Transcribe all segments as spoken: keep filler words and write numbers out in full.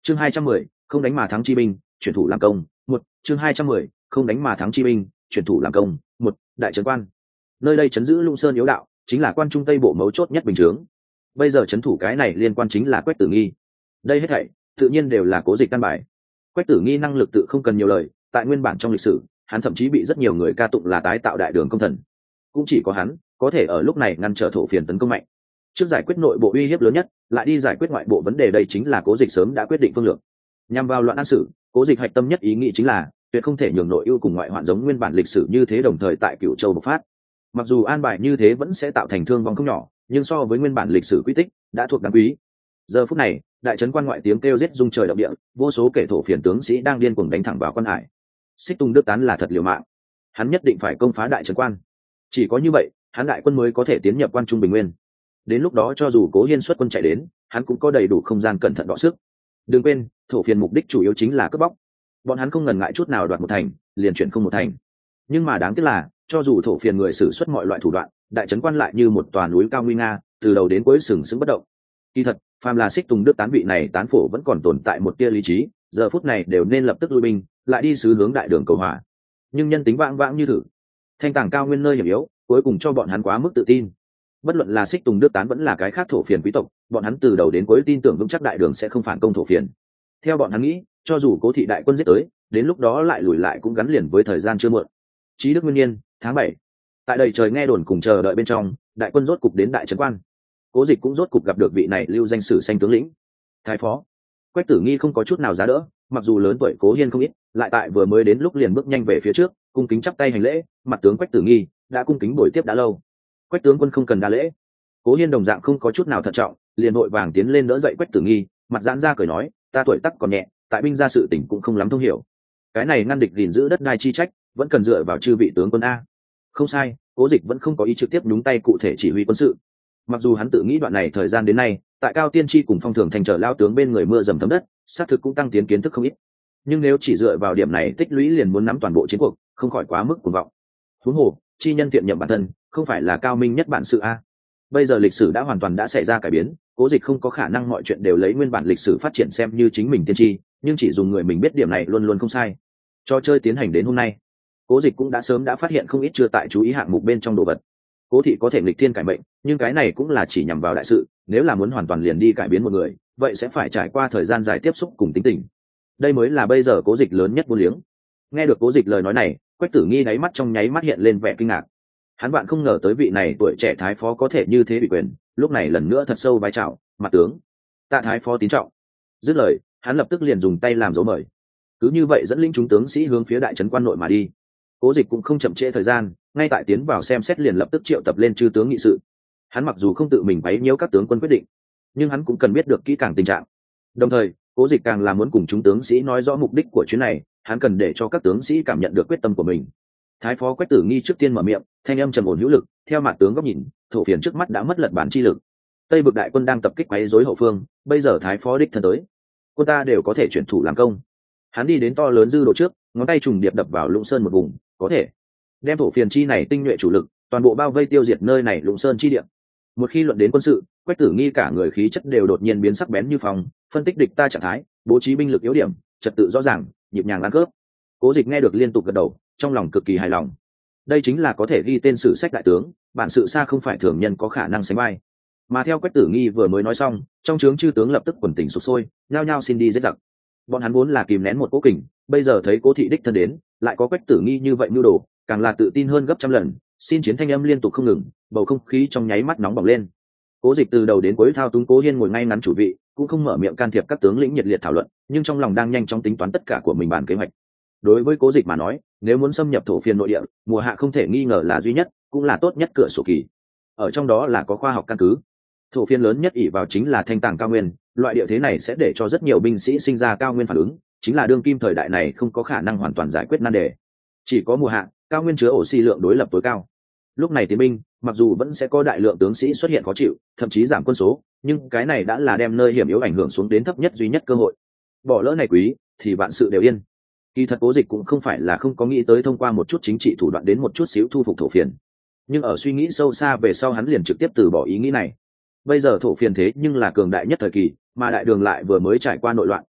chương hai trăm mười không đánh mà thắng chi binh, chuyển thủ làm công. Một chương hai trăm mười không đánh mà thắng chi binh, chuyển thủ làm công. Một đại trấn quan, nơi đây chấn giữ Lũng Sơn yếu đạo, chính là quan trung tây bộ mấu chốt nhất bình chướng. Bây giờ chấn thủ cái này liên quan chính là Quách Tử Nghi. Đây hết thảy tự nhiên đều là Cố Dịch căn bài. Quách Tử Nghi năng lực tự không cần nhiều lời, tại nguyên bản trong lịch sử hắn thậm chí bị rất nhiều người ca tụng là tái tạo đại đường công thần. Cũng chỉ có hắn có thể ở lúc này ngăn trở thổ phiền tấn công mạnh. Trước giải quyết nội bộ uy hiếp lớn nhất, lại đi giải quyết ngoại bộ vấn đề, đây chính là Cố Dịch sớm đã quyết định phương lược. Nhằm vào loạn an sử, Cố Dịch hạch tâm nhất ý nghĩ chính là tuyệt không thể nhường nội ưu cùng ngoại hoạn giống nguyên bản lịch sử như thế đồng thời tại Cửu Châu bộc phát. Mặc dù an bài như thế vẫn sẽ tạo thành thương vong không nhỏ, nhưng so với nguyên bản lịch sử quy tích đã thuộc đáng quý. Giờ phút này, đại trấn quan ngoại tiếng kêu giết rung trời động địa, vô số kẻ thổ phiền tướng sĩ đang điên cuồng đánh thẳng vào quan hải. Xích Tung Đức Tán là thật liều mạng, hắn nhất định phải công phá đại trấn quan. Chỉ có như vậy, hắn đại quân mới có thể tiến nhập quan trung bình nguyên. Đến lúc đó cho dù Cố Hiên xuất quân chạy đến, hắn cũng có đầy đủ không gian cẩn thận đọ sức. Đừng quên, thổ phiền mục đích chủ yếu chính là cướp bóc. Bọn hắn không ngần ngại chút nào đoạt một thành, liền chuyển không một thành. Nhưng mà đáng tiếc là, cho dù thổ phiền người sử xuất mọi loại thủ đoạn, đại trấn quan lại như một tòa núi cao nguy nga, từ đầu đến cuối sừng sững bất động. Kỳ thật, phàm là Xích Tùng Đức Tán vị này tán phổ vẫn còn tồn tại một tia lý trí, giờ phút này đều nên lập tức lui binh, lại đi sứ hướng đại đường cầu hòa. Nhưng nhân tính vãng vãng như thử, thanh tàng cao nguyên nơi hiểm yếu, cuối cùng cho bọn hắn quá mức tự tin. Bất luận là Xích Tùng Đức Tán vẫn là cái khác thổ phiền quý tộc, bọn hắn từ đầu đến cuối tin tưởng vững chắc đại đường sẽ không phản công thổ phiền. Theo bọn hắn nghĩ, cho dù Cố thị đại quân giết tới, đến lúc đó lại lùi lại cũng gắn liền với thời gian chưa muộn. Chí Đức Nguyên Niên, tháng bảy, tại đầy trời nghe đồn cùng chờ đợi bên trong, đại quân rốt cục đến đại trấn quan. Cố Dịch cũng rốt cục gặp được vị này lưu danh sử xanh tướng lĩnh, thái phó Quách Tử Nghi. Không có chút nào giá đỡ, mặc dù lớn tuổi Cố Hiên không ít, lại tại vừa mới đến lúc liền bước nhanh về phía trước, cung kính chắp tay hành lễ. Mặt tướng Quách Tử Nghi đã cung kính bồi tiếp đã lâu. Quách tướng quân không cần đa lễ. Cố Hiên đồng dạng không có chút nào thận trọng, liền vội vàng tiến lên đỡ dậy Quách Tử Nghi, mặt giãn ra cười nói: ta tuổi tác còn nhẹ, tại binh gia sự tình cũng không lắm thông hiểu, cái này ngăn địch gìn giữ đất đai chi trách vẫn cần dựa vào chư vị tướng quân a. Không sai, Cố Dịch vẫn không có ý trực tiếp nhúng tay cụ thể chỉ huy quân sự. Mặc dù hắn tự nghĩ đoạn này thời gian đến nay, tại Cao Tiên Tri cùng Phong Thường thành trở lao tướng bên người mưa dầm thấm đất, xác thực cũng tăng tiến kiến thức không ít. Nhưng nếu chỉ dựa vào điểm này tích lũy liền muốn nắm toàn bộ chiến cuộc, không khỏi quá mức cuồng vọng. Huống hồ, chi nhân tiện nhậm bản thân, không phải là cao minh nhất bản sự a. Bây giờ lịch sử đã hoàn toàn đã xảy ra cải biến, Cố Dịch không có khả năng mọi chuyện đều lấy nguyên bản lịch sử phát triển xem như chính mình tiên tri, nhưng chỉ dùng người mình biết điểm này luôn luôn không sai. Trò chơi tiến hành đến hôm nay, Cố Dịch cũng đã sớm đã phát hiện không ít chưa tại chú ý hạng mục bên trong đồ vật. Cố thị có thể nghịch thiên cải mệnh, nhưng cái này cũng là chỉ nhằm vào đại sự, nếu là muốn hoàn toàn liền đi cải biến một người, vậy sẽ phải trải qua thời gian dài tiếp xúc cùng tính tình. Đây mới là bây giờ Cố Dịch lớn nhất vô liếng. Nghe được Cố Dịch lời nói này, Quách Tử Nghi đáy mắt trong nháy mắt hiện lên vẻ kinh ngạc. Hắn bạn không ngờ tới vị này tuổi trẻ thái phó có thể như thế bị quyền, lúc này lần nữa thật sâu vái chào: mặt tướng tạ thái phó tín trọng. Dứt lời, hắn lập tức liền dùng tay làm dấu mời. Cứ như vậy dẫn linh chúng tướng sĩ hướng phía đại trấn quan nội mà đi. Cố Dịch cũng không chậm trễ thời gian, ngay tại tiến vào xem xét liền lập tức triệu tập lên chư tướng nghị sự. Hắn mặc dù không tự mình quấy nhiễu các tướng quân quyết định, nhưng hắn cũng cần biết được kỹ càng tình trạng. Đồng thời, Cố Dịch càng là muốn cùng chúng tướng sĩ nói rõ mục đích của chuyến này, hắn cần để cho các tướng sĩ cảm nhận được quyết tâm của mình. Thái phó Quách Tử Nghi trước tiên mở miệng, thanh âm trầm ổn hữu lực, theo mặt tướng góc nhìn, thổ phiền trước mắt đã mất lật bản chi lực. Tây vực đại quân đang tập kích quấy rối hậu phương, bây giờ thái phó đích thân tới, quân ta đều có thể chuyển thủ làm công. Hắn đi đến to lớn dư độ trước, ngón tay trùng điệp đập vào Lũng Sơn một vùng, có thể đem thổ phiền chi này tinh nhuệ chủ lực toàn bộ bao vây tiêu diệt nơi này Lũng Sơn chi địa. Một khi luận đến quân sự, Quách Tử Nghi cả người khí chất đều đột nhiên biến sắc bén như phòng, phân tích địch ta trạng thái, bố trí binh lực yếu điểm, trật tự rõ ràng, nhịp nhàng ăn cướp. Cố Dịch nghe được liên tục gật đầu, trong lòng cực kỳ hài lòng. Đây chính là có thể ghi tên sử sách đại tướng, bản sự xa không phải thường nhân có khả năng sánh vai. Mà theo Quách Tử Nghi vừa mới nói xong, trong trướng chư tướng lập tức quần tình sục sôi, nhao nhao xin đi giết giặc. Bọn hắn vốn là kìm nén một cố kình, bây giờ thấy Cố thị đích thân đến, lại có Quách Tử Nghi như vậy nhu đồ, càng là tự tin hơn gấp trăm lần, xin chiến thanh âm liên tục không ngừng, bầu không khí trong nháy mắt nóng bỏng lên. Cố Dịch từ đầu đến cuối thao túng Cố Hiên ngồi ngay ngắn chủ vị, cũng không mở miệng can thiệp các tướng lĩnh nhiệt liệt thảo luận, nhưng trong lòng đang nhanh chóng tính toán tất cả của mình bản kế hoạch. Đối với Cố Dịch mà nói, nếu muốn xâm nhập thổ phiên nội địa, mùa hạ không thể nghi ngờ là duy nhất, cũng là tốt nhất cửa sổ kỳ. Ở trong đó là có khoa học căn cứ. Thổ phiên lớn nhất ỷ vào chính là thanh tàng cao nguyên, loại địa thế này sẽ để cho rất nhiều binh sĩ sinh ra cao nguyên phản ứng, chính là đương kim thời đại này không có khả năng hoàn toàn giải quyết nan đề. Chỉ có mùa hạ, cao nguyên chứa oxy lượng đối lập tối cao. Lúc này tiến binh, mặc dù vẫn sẽ có đại lượng tướng sĩ xuất hiện khó chịu, thậm chí giảm quân số, nhưng cái này đã là đem nơi hiểm yếu ảnh hưởng xuống đến thấp nhất duy nhất cơ hội. Bỏ lỡ này quý, thì vạn sự đều yên. Kỳ thật Cố Dịch cũng không phải là không có nghĩ tới thông qua một chút chính trị thủ đoạn đến một chút xíu thu phục thổ phiền, nhưng ở suy nghĩ sâu xa về sau hắn liền trực tiếp từ bỏ ý nghĩ này. Bây giờ thổ phiền thế nhưng là cường đại nhất thời kỳ, mà đại đường lại vừa mới trải qua nội loạn,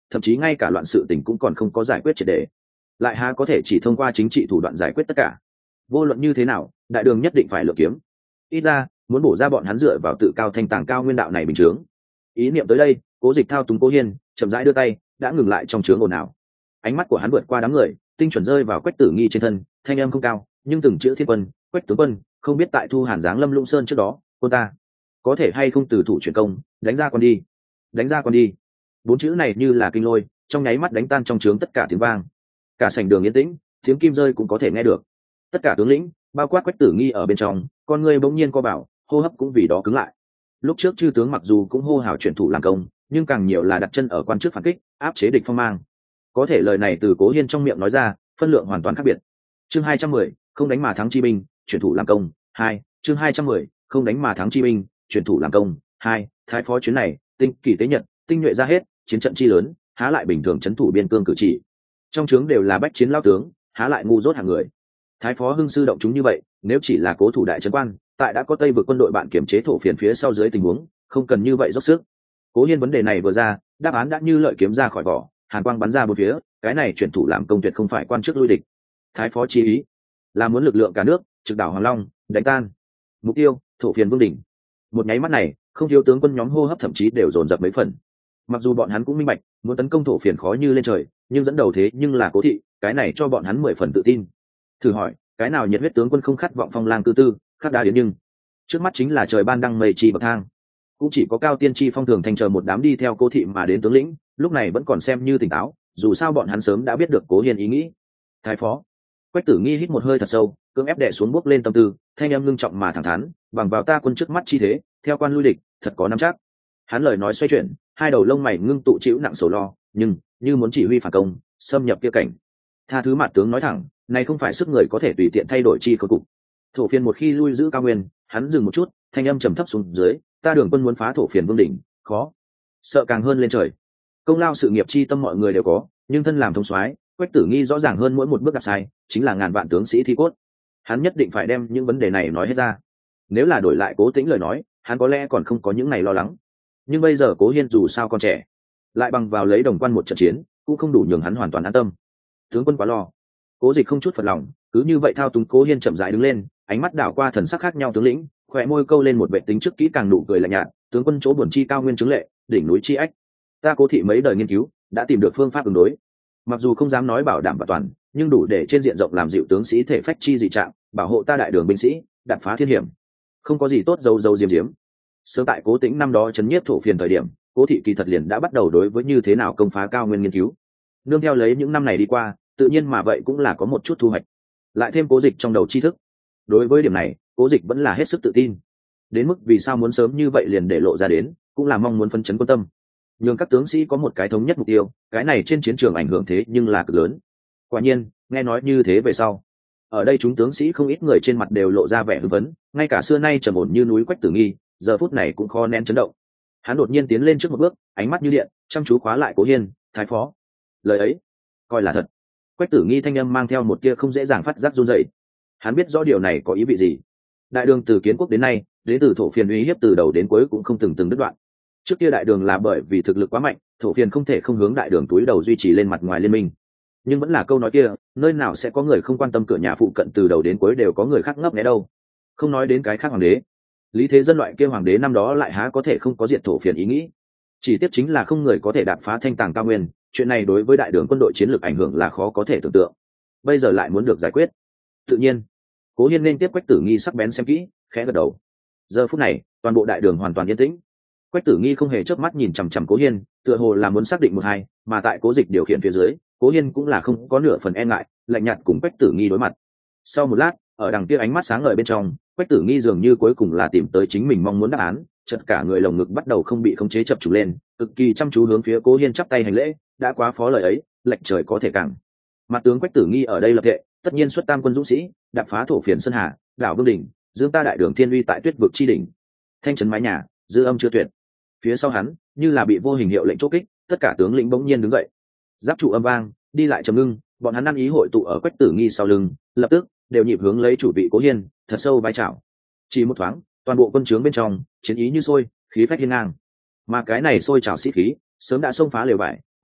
thậm chí ngay cả loạn sự tình cũng còn không có giải quyết triệt đề, lại há có thể chỉ thông qua chính trị thủ đoạn giải quyết tất cả. Vô luận như thế nào, đại đường nhất định phải lựa kiếm, ít ra muốn bổ ra bọn hắn dựa vào tự cao thanh tàng cao nguyên đạo này bình chướng. Ý niệm tới đây, Cố Dịch thao túng Cố Hiên chậm rãi đưa tay đã ngừng lại trong chướng ồn ào. Ánh mắt của hắn vượt qua đám người, tinh chuẩn rơi vào Quách Tử Nghi trên thân, thanh âm không cao nhưng từng chữ thiên quân, Quách tướng quân, không biết tại Thu Hàn giáng lâm Lũng Sơn trước đó, cô ta có thể hay không từ thủ chuyển công, đánh ra con đi, đánh ra con đi. Bốn chữ này như là kinh lôi, trong nháy mắt đánh tan trong trướng tất cả tiếng vang. Cả sảnh đường yên tĩnh, tiếng kim rơi cũng có thể nghe được. Tất cả tướng lĩnh, bao quát Quách Tử Nghi ở bên trong, con người bỗng nhiên co bảo, hô hấp cũng vì đó cứng lại. Lúc trước chư tướng mặc dù cũng hô hào chuyển thủ làm công, nhưng càng nhiều là đặt chân ở quan trước phản kích, áp chế địch phong mang. Có thể lời này từ Cố Hiên trong miệng nói ra, phân lượng hoàn toàn khác biệt. Chương hai trăm mười, không đánh mà thắng chi binh, chuyển thủ làm công. Hai, chương hai trăm mười, không đánh mà thắng chi binh, chuyển thủ làm công. Hai, thái phó chuyến này, tinh kỳ tế nhật, tinh nhuệ ra hết, chiến trận chi lớn, há lại bình thường trấn thủ biên cương cử chỉ. Trong trướng đều là bách chiến lao tướng, há lại ngu dốt hàng người. Thái phó hưng sư động chúng như vậy, nếu chỉ là cố thủ đại trấn quan, tại đã có Tây vực quân đội bạn kiểm chế thổ phiền phía sau dưới tình huống, không cần như vậy dốc sức. Cố Hiên vấn đề này vừa ra, đáp án đã như lợi kiếm ra khỏi vỏ, hàn quang bắn ra bốn phía, cái này chuyển thủ làm công tuyệt không phải quan chức lui địch. Thái phó chí ý là muốn lực lượng cả nước trực đảo Hoàng Long, đánh tan mục tiêu thổ phiền vương đỉnh. Một nháy mắt này, không thiếu tướng quân nhóm hô hấp thậm chí đều dồn dập mấy phần. Mặc dù bọn hắn cũng minh bạch, muốn tấn công thổ phiền khó như lên trời, nhưng dẫn đầu thế nhưng là Cố thị, cái này cho bọn hắn mười phần tự tin. Thử hỏi, cái nào nhiệt huyết tướng quân không khát vọng phong lang cư tư, khắc đá đến nhưng trước mắt chính là trời ban đăng mây chi bậc thang. Cũng chỉ có Cao Tiên Tri Phong thường thành chờ một đám đi theo Cố thị mà đến tướng lĩnh, lúc này vẫn còn xem như tỉnh táo, dù sao bọn hắn sớm đã biết được Cố Hiên ý nghĩ. Thái phó Quách Tử Nghi hít một hơi thật sâu, cưỡng ép đè xuống bước lên tâm tư, thanh âm ngưng trọng mà thẳng thắn, bằng vào ta quân trước mắt chi thế, theo quan lui địch, thật có nắm chắc. Hắn lời nói xoay chuyển, hai đầu lông mày ngưng tụ chịu nặng sầu lo, nhưng như muốn chỉ huy phản công, xâm nhập kia cảnh. Tha thứ mặt tướng nói thẳng, này không phải sức người có thể tùy tiện thay đổi chi khối cục. Thổ phiền một khi lui giữ cao nguyên, hắn dừng một chút, thanh âm trầm thấp xuống dưới, ta Đường quân muốn phá thổ phiền vương đỉnh, khó, sợ càng hơn lên trời. Công lao sự nghiệp chi tâm mọi người đều có, nhưng thân làm thống soái, Quách Tử Nghi rõ ràng hơn mỗi một bước đạp sai, chính là ngàn vạn tướng sĩ thi cốt. Hắn nhất định phải đem những vấn đề này nói hết ra. Nếu là đổi lại Cố Tĩnh lời nói, hắn có lẽ còn không có những ngày lo lắng. Nhưng bây giờ Cố Hiên dù sao còn trẻ, lại bằng vào lấy đồng quan một trận chiến, cũng không đủ nhường hắn hoàn toàn an tâm. Tướng quân quá lo. Cố Dịch không chút phật lòng, cứ như vậy thao túng Cố Hiên chậm rãi đứng lên, ánh mắt đảo qua thần sắc khác nhau tướng lĩnh, khóe môi câu lên một vẻ tính trước kỹ càng nụ cười lạnh nhạt, tướng quân chỗ buồn chi cao nguyên chứng lệ, đỉnh núi chi ách. Ta Cố thị mấy đời nghiên cứu, đã tìm được phương pháp ứng đối. Mặc dù không dám nói bảo đảm và toàn, nhưng đủ để trên diện rộng làm dịu tướng sĩ thể phách chi dị trạng, bảo hộ ta đại đường binh sĩ, đột phá thiên hiểm. Không có gì tốt dâu dâu diếm diếm. Sớm tại Cố Tĩnh năm đó chấn nhiếp thổ phiền thời điểm, Cố thị kỳ thật liền đã bắt đầu đối với như thế nào công phá cao nguyên nghiên cứu. Nương theo lấy những năm này đi qua, tự nhiên mà vậy cũng là có một chút thu hoạch. Lại thêm Cố Dịch trong đầu tri thức. Đối với điểm này, Cố Dịch vẫn là hết sức tự tin. Đến mức vì sao muốn sớm như vậy liền để lộ ra đến, cũng là mong muốn phấn chấn quân tâm. Nhưng các tướng sĩ có một cái thống nhất mục tiêu, cái này trên chiến trường ảnh hưởng thế nhưng là cực lớn. Quả nhiên, nghe nói như thế về sau, ở đây chúng tướng sĩ không ít người trên mặt đều lộ ra vẻ hưng phấn, ngay cả xưa nay trầm ổn như núi Quách Tử Nghi, giờ phút này cũng khó nén chấn động. Hắn đột nhiên tiến lên trước một bước, ánh mắt như điện, chăm chú khóa lại Cố Hiên, thái phó. Lời ấy, coi là thật. Quách Tử Nghi thanh âm mang theo một tia không dễ dàng phát giác run rẩy. Hắn biết rõ điều này có ý vị gì. Đại đường từ kiến quốc đến nay, đến từ thổ phiền uy hiếp từ đầu đến cuối cũng không từng từng đứt đoạn. Trước kia đại đường là bởi vì thực lực quá mạnh, thổ phiền không thể không hướng đại đường túi đầu duy trì lên mặt ngoài liên minh. Nhưng vẫn là câu nói kia, nơi nào sẽ có người không quan tâm cửa nhà phụ cận từ đầu đến cuối đều có người khác ngấp nghé đâu. Không nói đến cái khác hoàng đế, lý thế dân loại kia hoàng đế năm đó lại há có thể không có diệt thổ phiền ý nghĩ. Chỉ tiếc chính là không người có thể đạp phá thanh tàng cao nguyên, chuyện này đối với đại đường quân đội chiến lược ảnh hưởng là khó có thể tưởng tượng. Bây giờ lại muốn được giải quyết. Tự nhiên, Cố Hiên nên tiếp Quách Tử Nghi sắc bén xem kỹ, khẽ gật đầu. Giờ phút này, toàn bộ đại đường hoàn toàn yên tĩnh. Quách Tử Nghi không hề chớp mắt nhìn chằm chằm Cố Hiên, tựa hồ là muốn xác định một hai, mà tại Cố Dịch điều khiển phía dưới, Cố Hiên cũng là không có nửa phần e ngại, lạnh nhạt cùng Quách Tử Nghi đối mặt. Sau một lát, ở đằng kia ánh mắt sáng ngời bên trong, Quách Tử Nghi dường như cuối cùng là tìm tới chính mình mong muốn đáp án, chợt cả người lồng ngực bắt đầu không bị khống chế chập trùng lên, cực kỳ chăm chú hướng phía Cố Hiên chắp tay hành lễ, đã quá phó lời ấy, lệnh trời có thể càng. Mặt tướng Quách Tử Nghi ở đây lập thệ, tất nhiên xuất tam quân dũng sĩ, đạp phá thổ phiền sơn hà, đảo vương đỉnh, dương ta đại đường thiên uy tại tuyết vực chi đỉnh. Thanh trấn mái nhà, dư âm chưa tuyệt. Phía sau hắn, như là bị vô hình hiệu lệnh chốt kích, tất cả tướng lĩnh bỗng nhiên đứng dậy. Giáp trụ âm vang, đi lại trầm ngưng, bọn hắn ăn ý hội tụ ở Quách Tử Nghi sau lưng, lập tức đều nhịp hướng lấy chủ vị Cố Hiên, thật sâu vái chào. Chỉ một thoáng, toàn bộ quân trướng bên trong chiến ý như sôi, khí phách hiên ngang. Mà cái này sôi trào sĩ khí, sớm đã xông phá lều vải,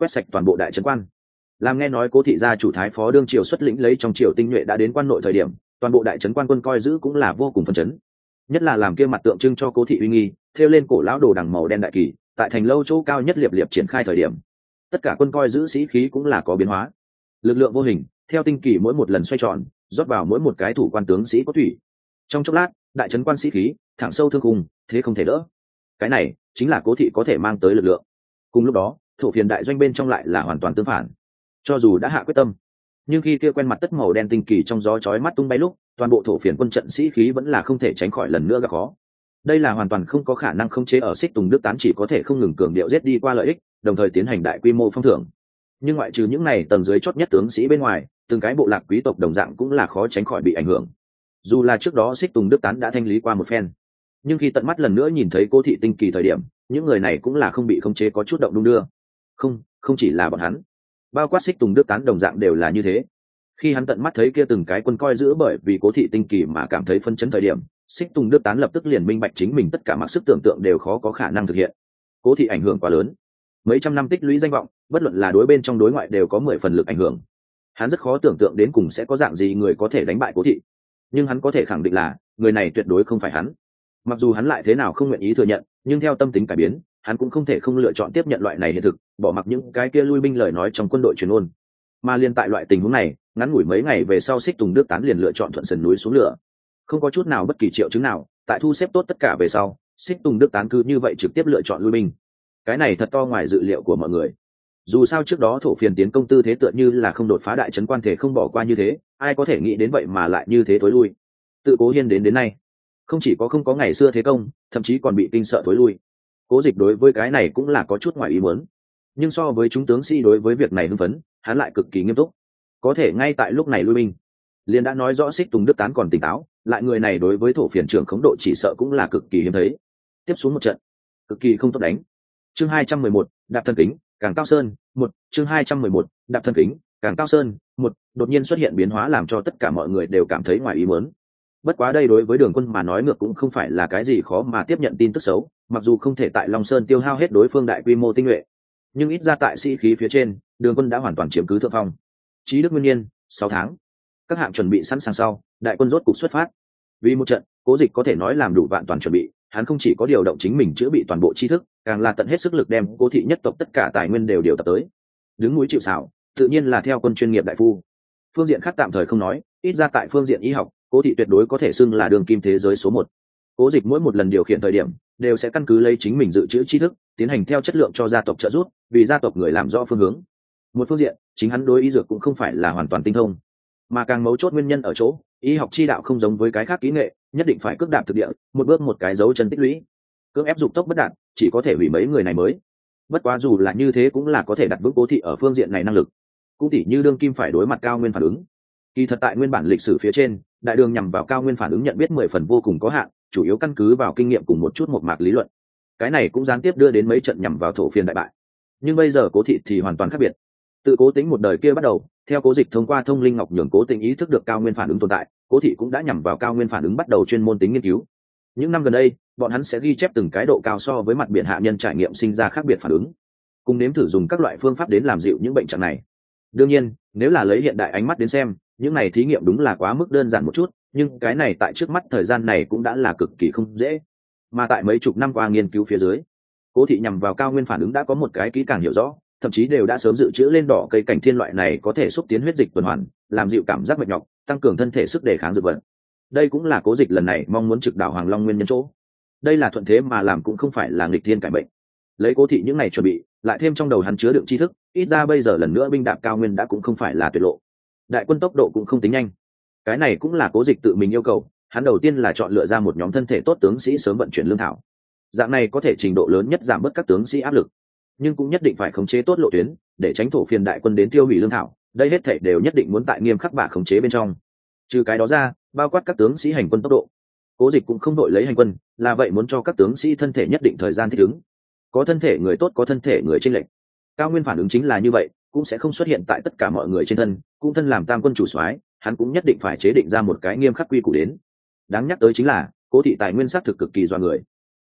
quét sạch toàn bộ đại trấn quan. Làm nghe nói cố thị gia chủ thái phó đương triều xuất lĩnh lấy trong triều tinh nhuệ đã đến quan nội thời điểm, toàn bộ đại trấn quan quân coi giữ cũng là vô cùng phấn chấn. Nhất là làm kia mặt tượng trưng cho cố thị uy nghi, thêu lên cổ lão đồ đằng màu đen đại kỳ, tại thành lâu chỗ cao nhất liệp liệp triển khai thời điểm, tất cả quân coi giữ sĩ khí cũng là có biến hóa. Lực lượng vô hình theo tinh kỳ mỗi một lần xoay tròn, rót vào mỗi một cái thủ quan tướng sĩ có thủy. Trong chốc lát, đại trấn quan sĩ khí thẳng sâu thương khung, thế không thể đỡ. Cái này chính là cố thị có thể mang tới lực lượng. Cùng lúc đó, thổ phiền đại doanh bên trong lại là hoàn toàn tương phản. Cho dù đã hạ quyết tâm, nhưng khi kia quen mặt tất màu đen tinh kỳ trong gió chói mắt tung bay lúc, toàn bộ thổ phiền quân trận sĩ khí vẫn là không thể tránh khỏi lần nữa gặp khó. Đây là hoàn toàn không có khả năng khống chế ở Xích Tùng Đức Tán, chỉ có thể không ngừng cường điệu giết đi qua lợi ích, đồng thời tiến hành đại quy mô phong thưởng. Nhưng ngoại trừ những này tầng dưới chót nhất tướng sĩ bên ngoài, từng cái bộ lạc quý tộc đồng dạng cũng là khó tránh khỏi bị ảnh hưởng. Dù là trước đó Xích Tùng Đức Tán đã thanh lý qua một phen, nhưng khi tận mắt lần nữa nhìn thấy Cố thị tinh kỳ thời điểm, những người này cũng là không bị khống chế có chút động đung đưa. Không, không chỉ là bọn hắn, bao quát Xích Tùng Đức Tán đồng dạng đều là như thế. Khi hắn tận mắt thấy kia từng cái quân coi giữ bởi vì Cố thị tinh kỳ mà cảm thấy phân chấn thời điểm, Xích Tùng Đức Tán lập tức liền minh bạch chính mình tất cả mặc sức tưởng tượng đều khó có khả năng thực hiện. Cố thị ảnh hưởng quá lớn, mấy trăm năm tích lũy danh vọng, bất luận là đối bên trong đối ngoại đều có mười phần lực ảnh hưởng. Hắn rất khó tưởng tượng đến cùng sẽ có dạng gì người có thể đánh bại Cố thị, nhưng hắn có thể khẳng định là người này tuyệt đối không phải hắn. Mặc dù hắn lại thế nào không nguyện ý thừa nhận, nhưng theo tâm tính cải biến, hắn cũng không thể không lựa chọn tiếp nhận loại này hiện thực, bỏ mặc những cái kia lui binh lời nói trong quân đội truyền ôn. Mà liên tại loại tình huống này, ngắn ngủi mấy ngày về sau, Xích Tùng Đức Tán liền lựa chọn thuận sườn núi xuống lửa. Không có chút nào bất kỳ triệu chứng nào, tại thu xếp tốt tất cả về sau, Xích Tùng Đức Tán cứ như vậy trực tiếp lựa chọn lui binh. Cái này thật to ngoài dự liệu của mọi người. Dù sao trước đó thổ phiền tiến công tư thế tựa như là không đột phá đại trấn quan thể không bỏ qua như thế, ai có thể nghĩ đến vậy mà lại như thế thối lui. Tự Cố Hiên đến đến nay, không chỉ có không có ngày xưa thế công, thậm chí còn bị kinh sợ thối lui. Cố Dịch đối với cái này cũng là có chút ngoài ý muốn, nhưng so với chúng tướng sĩ đối với việc này hưng phấn, hắn lại cực kỳ nghiêm túc. Có thể ngay tại lúc này lui binh, liền đã nói rõ Xích Tùng Đức Tán còn tỉnh táo, lại người này đối với thổ phiền trưởng khống độ chỉ sợ cũng là cực kỳ hiếm thấy. Tiếp xuống một trận cực kỳ không tốt đánh. Chương hai trăm mười một, đạp thân kính, Càng Cao Sơn, một, chương hai trăm mười một, đạp thân kính, Càng Cao Sơn, một, đột nhiên xuất hiện biến hóa làm cho tất cả mọi người đều cảm thấy ngoài ý muốn. Bất quá đây đối với Đường Quân mà nói ngược cũng không phải là cái gì khó mà tiếp nhận tin tức xấu, mặc dù không thể tại Long Sơn tiêu hao hết đối phương đại quy mô tinh nhuệ, nhưng ít ra tại sĩ khí phía trên, Đường Quân đã hoàn toàn chiếm cứ thượng phong. Chí Đức Nguyên Niên, sáu tháng. Các hạng chuẩn bị sẵn sàng sau, đại quân rốt cục xuất phát. Vì một trận, Cố Dịch có thể nói làm đủ vạn toàn chuẩn bị, hắn không chỉ có điều động chính mình chữa bị toàn bộ tri thức, càng là tận hết sức lực đem Cố thị nhất tộc tất cả tài nguyên đều điều tập tới. Đứng núi chịu sào, tự nhiên là theo quân chuyên nghiệp đại phu. Phương diện khác tạm thời không nói, ít ra tại phương diện y học, Cố thị tuyệt đối có thể xưng là đường kim thế giới số một. Cố Dịch mỗi một lần điều khiển thời điểm, đều sẽ căn cứ lấy chính mình dự trữ tri thức, tiến hành theo chất lượng cho gia tộc trợ giúp, vì gia tộc người làm rõ phương hướng. Một phương diện, chính hắn đối y dược cũng không phải là hoàn toàn tinh thông, mà càng mấu chốt nguyên nhân ở chỗ, y học chi đạo không giống với cái khác kỹ nghệ, nhất định phải cước đạp thực địa, một bước một cái dấu chân tích lũy. Cưỡng ép dục tốc bất đạt, chỉ có thể hủy mấy người này mới. Bất quá dù là như thế cũng là có thể đặt vững Cố thị ở phương diện này năng lực. Cũng tỉ như đương kim phải đối mặt cao nguyên phản ứng. Kỳ thật tại nguyên bản lịch sử phía trên, đại đường nhằm vào cao nguyên phản ứng nhận biết mười phần vô cùng có hạn, chủ yếu căn cứ vào kinh nghiệm cùng một chút một mạc lý luận. Cái này cũng gián tiếp đưa đến mấy trận nhằm vào thổ phiên đại bại. Nhưng bây giờ Cố thị thì hoàn toàn khác biệt. Tự Cố Tính một đời kia bắt đầu, theo Cố Dịch thông qua thông linh ngọc nhường Cố Tính ý thức được cao nguyên phản ứng tồn tại, Cố thị cũng đã nhằm vào cao nguyên phản ứng bắt đầu chuyên môn tính nghiên cứu. Những năm gần đây, bọn hắn sẽ ghi chép từng cái độ cao so với mặt biển hạ nhân trải nghiệm sinh ra khác biệt phản ứng, cùng nếm thử dùng các loại phương pháp đến làm dịu những bệnh trạng này. Đương nhiên, nếu là lấy hiện đại ánh mắt đến xem, những này thí nghiệm đúng là quá mức đơn giản một chút, nhưng cái này tại trước mắt thời gian này cũng đã là cực kỳ không dễ. Mà tại mấy chục năm qua nghiên cứu phía dưới, Cố thị nhằm vào cao nguyên phản ứng đã có một cái kỹ càng hiểu rõ, thậm chí đều đã sớm dự trữ lên đỏ cây cảnh thiên loại này có thể xúc tiến huyết dịch tuần hoàn, làm dịu cảm giác mệt nhọc, tăng cường thân thể sức đề kháng dược vật. Đây cũng là Cố Dịch lần này mong muốn trực đảo Hoàng Long nguyên nhân chỗ. Đây là thuận thế mà làm, cũng không phải là nghịch thiên cải bệnh. Lấy Cố thị những này chuẩn bị, lại thêm trong đầu hắn chứa đựng tri thức, ít ra bây giờ lần nữa binh đạp cao nguyên đã cũng không phải là tuyệt lộ. Đại quân tốc độ cũng không tính nhanh. Cái này cũng là Cố Dịch tự mình yêu cầu, hắn đầu tiên là chọn lựa ra một nhóm thân thể tốt tướng sĩ sớm vận chuyển lương thảo. Dạng này có thể trình độ lớn nhất giảm bớt các tướng sĩ áp lực, nhưng cũng nhất định phải khống chế tốt lộ tuyến, để tránh thổ phiền đại quân đến tiêu hủy lương thảo. Đây hết thảy đều nhất định muốn tại nghiêm khắc bả khống chế bên trong. Trừ cái đó ra, bao quát các tướng sĩ hành quân tốc độ, Cố Dịch cũng không đội lấy hành quân, là vậy muốn cho các tướng sĩ thân thể nhất định thời gian thích ứng. Có thân thể người tốt, có thân thể người chênh lệch. Cao nguyên phản ứng chính là như vậy, cũng sẽ không xuất hiện tại tất cả mọi người trên thân. Cũng thân làm tam quân chủ soái, hắn cũng nhất định phải chế định ra một cái nghiêm khắc quy củ đến. Đáng nhắc tới chính là, Cố thị tài nguyên xác thực cực kỳ doa người.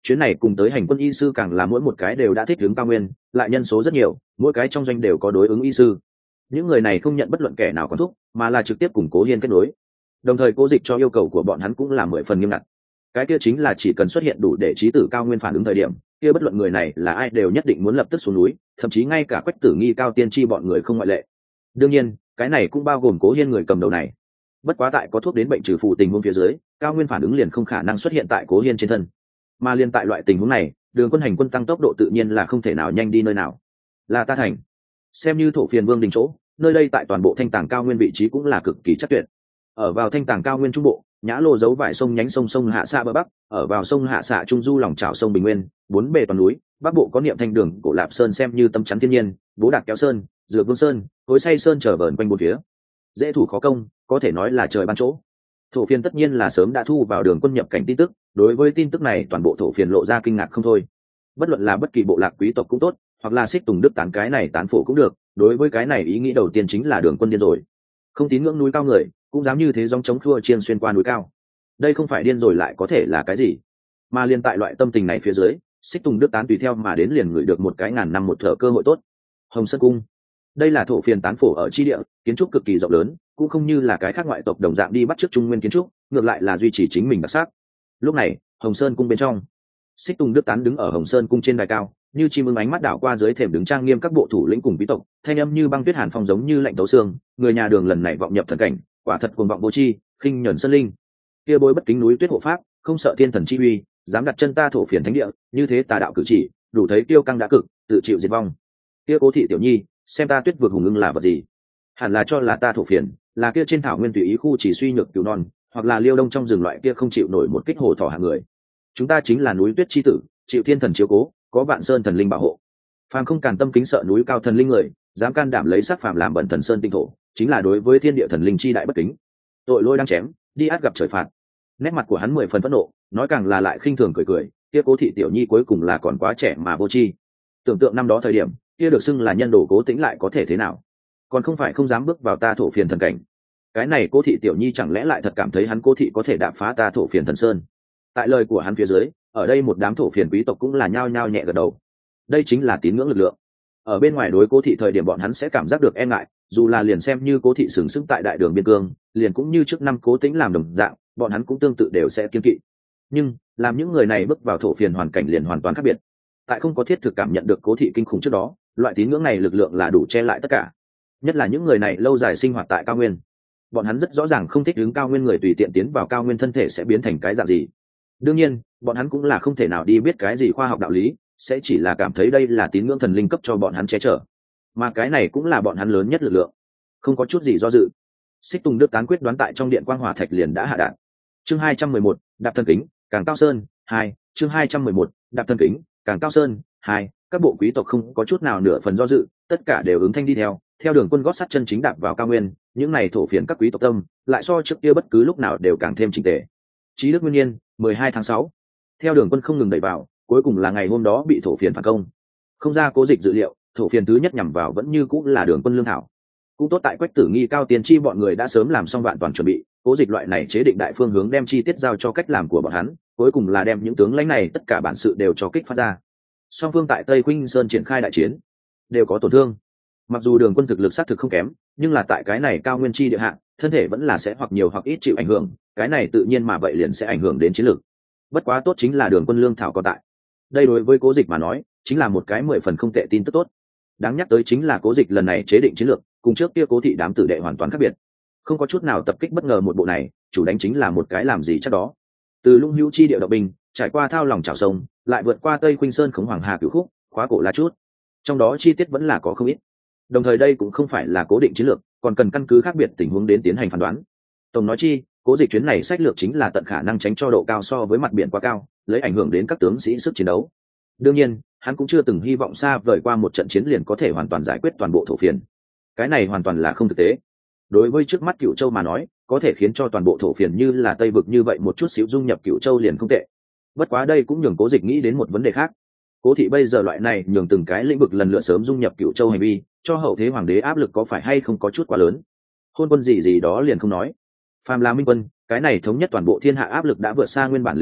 chuyến này cùng tới hành quân y sư càng là mỗi một cái đều đã thích ứng cao nguyên, lại nhân số rất nhiều, mỗi cái trong doanh đều có đối ứng y sư. Những người này không nhận bất luận kẻ nào quản thúc, mà là trực tiếp cùng Cố Hiên kết nối. Đồng thời Cố Dịch cho yêu cầu của bọn hắn cũng là mười phần nghiêm ngặt. Cái kia chính là chỉ cần xuất hiện đủ để trí tử cao nguyên phản ứng thời điểm, kia bất luận người này là ai đều nhất định muốn lập tức xuống núi, thậm chí ngay cả Quách Tử Nghi Cao Tiên Tri bọn người không ngoại lệ. Đương nhiên, cái này cũng bao gồm Cố Hiên người cầm đầu này. Bất quá tại có thuốc đến bệnh trừ phụ tình huống phía dưới, cao nguyên phản ứng liền không khả năng xuất hiện tại Cố Hiên trên thân. Mà liên tại loại tình huống này, Đường Quân hành quân tăng tốc độ tự nhiên là không thể nào nhanh đi nơi nào. Là ta thành, xem như thổ phiền vương đình chỗ, nơi đây tại toàn bộ Thanh Tàng cao nguyên vị trí cũng là cực kỳ chắc tuyệt. Ở vào Thanh Tàng cao nguyên trung bộ, Nhã Lô giấu vài sông nhánh sông sông Hạ Xạ bờ bắc, ở vào sông Hạ Xạ trung du lòng trào sông Bình Nguyên, bốn bề toàn núi, bắc bộ có Niệm Thanh Đường, Cổ Lạp Sơn xem như tâm chắn thiên nhiên, Bố Đạt Kéo Sơn, Dược Vương Sơn, Tối Say Sơn trở vờn quanh bốn phía. Dễ thủ khó công, có thể nói là trời ban chỗ. Thổ phiền tất nhiên là sớm đã thu vào Đường Quân nhập cảnh tin tức, đối với tin tức này toàn bộ thổ phiền lộ ra kinh ngạc không thôi. Bất luận là bất kỳ bộ lạc quý tộc cũng tốt, hoặc là Xích Tùng Đức tán cái này tán phổ cũng được, đối với cái này ý nghĩ đầu tiên chính là Đường Quân điên rồi. Không tín ngưỡng núi cao người, cũng dám như thế dòng chống khua chiên xuyên qua núi cao. Đây không phải điên rồi lại có thể là cái gì? Mà liên tại loại tâm tình này phía dưới, Xích Tùng Đức tán tùy theo mà đến liền gửi được một cái ngàn năm một thở cơ hội tốt. Hồng Sơn Cung, đây là thổ phiền tán phổ ở chi địa, kiến trúc cực kỳ rộng lớn, cũng không như là cái khác ngoại tộc đồng dạng đi bắt chước trung nguyên kiến trúc, ngược lại là duy trì chính mình đặc sắc. Lúc này, Hồng Sơn Cung bên trong, Xích Tùng Đức tán đứng ở Hồng Sơn Cung trên đài cao, như chim ưng ánh mắt đảo qua dưới thềm đứng trang nghiêm các bộ thủ lĩnh cùng quý tộc, thanh âm như băng tuyết hàn phong giống như lạnh tấu xương, người nhà Đường lần này vọng nhập thần cảnh, quả thật cuồng vọng vô tri, khinh nhẫn sơn linh. Kia bối bất kính núi tuyết hộ pháp, không sợ thiên thần chi uy, dám đặt chân ta thổ phiền thánh địa, như thế tà đạo cử chỉ, đủ thấy tiêu căng đã cực, tự chịu diệt vong. Kia Cố thị tiểu nhi, xem ta tuyết vực hùng ưng là vật gì? Hẳn là cho là ta thổ phiền, là kia trên thảo nguyên tùy ý khu chỉ suy nhược cứu non, hoặc là liêu đông trong rừng loại kia không chịu nổi một kích hồ thỏ hạng người. Chúng ta chính là núi tuyết chi tử, chịu thiên thần chiếu cố, có vạn sơn thần linh bảo hộ. Phàm không càn tâm kính sợ núi cao thần linh người, dám can đảm lấy sắc phàm làm bẩn thần sơn tinh thổ, chính là đối với thiên địa thần linh chi đại bất kính. Tội lỗi đang chém, đi át gặp trời phạt. Nét mặt của hắn mười phần phẫn nộ, nói càng là lại khinh thường cười cười, kia Cố thị tiểu nhi cuối cùng là còn quá trẻ mà vô tri. Tưởng tượng năm đó thời điểm, kia được xưng là nhân đồ Cố Tĩnh lại có thể thế nào? Còn không phải không dám bước vào ta thổ phiền thần cảnh. Cái này Cố thị tiểu nhi chẳng lẽ lại thật cảm thấy hắn Cố thị có thể đạp phá ta thổ phiền thần sơn? Tại lời của hắn phía dưới, ở đây một đám thổ phiền quý tộc cũng là nhao nhao nhẹ gật đầu. Đây chính là tín ngưỡng lực lượng. Ở bên ngoài đối Cố thị thời điểm bọn hắn sẽ cảm giác được e ngại, dù là liền xem như Cố thị sừng sững tại đại đường biên cương, liền cũng như trước năm Cố Tĩnh làm đồng dạng, bọn hắn cũng tương tự đều sẽ kiêng kỵ. Nhưng làm những người này bước vào thổ phiền hoàn cảnh liền hoàn toàn khác biệt. Tại không có thiết thực cảm nhận được Cố thị kinh khủng trước đó, loại tín ngưỡng này lực lượng là đủ che lại tất cả. Nhất là những người này lâu dài sinh hoạt tại cao nguyên, bọn hắn rất rõ ràng không thích ứng cao nguyên người tùy tiện tiến vào cao nguyên thân thể sẽ biến thành cái dạng gì. Đương nhiên, bọn hắn cũng là không thể nào đi biết cái gì khoa học đạo lý, sẽ chỉ là cảm thấy đây là tín ngưỡng thần linh cấp cho bọn hắn che chở, mà cái này cũng là bọn hắn lớn nhất lực lượng. Không có chút gì do dự, Xích Tùng Đức tán quyết đoán tại trong điện quang hỏa thạch liền đã hạ đạn. Chương hai trăm mười một, đạp thân kính, càng cao sơn hai. Chương hai trăm mười một, đạp thân kính, càng cao sơn hai. Các bộ quý tộc không có chút nào nửa phần do dự, tất cả đều ứng thanh đi theo, theo Đường Quân gót sắt chân chính đạp vào cao nguyên. Những này thổ phiền các quý tộc tâm, lại so trước kia bất cứ lúc nào đều càng thêm chỉnh tề. Chí Đức Nguyên Nhiên, mười hai tháng sáu. Theo Đường Quân không ngừng đẩy vào, cuối cùng là ngày hôm đó bị thổ phiền phản công. Không ra Cố Dịch dự liệu, thổ phiền thứ nhất nhằm vào vẫn như cũng là Đường Quân lương thảo. Cũng tốt tại Quách Tử Nghi Cao Tiên Tri bọn người đã sớm làm xong vạn toàn chuẩn bị, Cố Dịch loại này chế định đại phương hướng đem chi tiết giao cho cách làm của bọn hắn, cuối cùng là đem những tướng lãnh này tất cả bản sự đều cho kích phát ra. Song phương tại Tây Khuynh Sơn triển khai đại chiến, đều có tổn thương. Mặc dù Đường Quân thực lực xác thực không kém, nhưng là tại cái này cao nguyên chi địa hạng, thân thể vẫn là sẽ hoặc nhiều hoặc ít chịu ảnh hưởng, cái này tự nhiên mà vậy liền sẽ ảnh hưởng đến chiến lược. Bất quá tốt chính là Đường Quân lương thảo có tại. Đây đối với Cố Dịch mà nói, chính là một cái mười phần không tệ tin tức tốt. Đáng nhắc tới chính là Cố Dịch lần này chế định chiến lược, cùng trước kia Cố thị đám tử đệ hoàn toàn khác biệt. Không có chút nào tập kích bất ngờ một bộ này, chủ đánh chính là một cái làm gì chắc đó. Từ Lũng Hữu chi địa động binh, trải qua thao lòng chảo sông, lại vượt qua Tây Khuynh Sơn khống Hoàng Hà cửu khúc, khóa cổ La chút. Trong đó chi tiết vẫn là có không ít. Đồng thời đây cũng không phải là cố định chiến lược, còn cần căn cứ khác biệt tình huống đến tiến hành phán đoán. Tổng nói chi, Cố Dịch chuyến này sách lược chính là tận khả năng tránh cho độ cao so với mặt biển quá cao, lấy ảnh hưởng đến các tướng sĩ sức chiến đấu. Đương nhiên, hắn cũng chưa từng hy vọng xa vời qua một trận chiến liền có thể hoàn toàn giải quyết toàn bộ thổ phiền. Cái này hoàn toàn là không thực tế. Đối với trước mắt Cửu Châu mà nói, có thể khiến cho toàn bộ thổ phiền như là Tây vực như vậy một chút xíu dung nhập Cửu Châu liền không tệ. Bất quá đây cũng nhường Cố Dịch nghĩ đến một vấn đề khác. Cố thị bây giờ loại này nhường từng cái lĩnh vực lần lượt sớm dung nhập Cửu Châu hành vi, cho hậu thế hoàng đế áp lực có phải hay không có chút quá lớn. Hôn quân gì gì đó liền không nói. Phàm là minh quân, cái này thống nhất toàn bộ thiên hạ áp lực đã vượt xa nguyên bản lịch sử,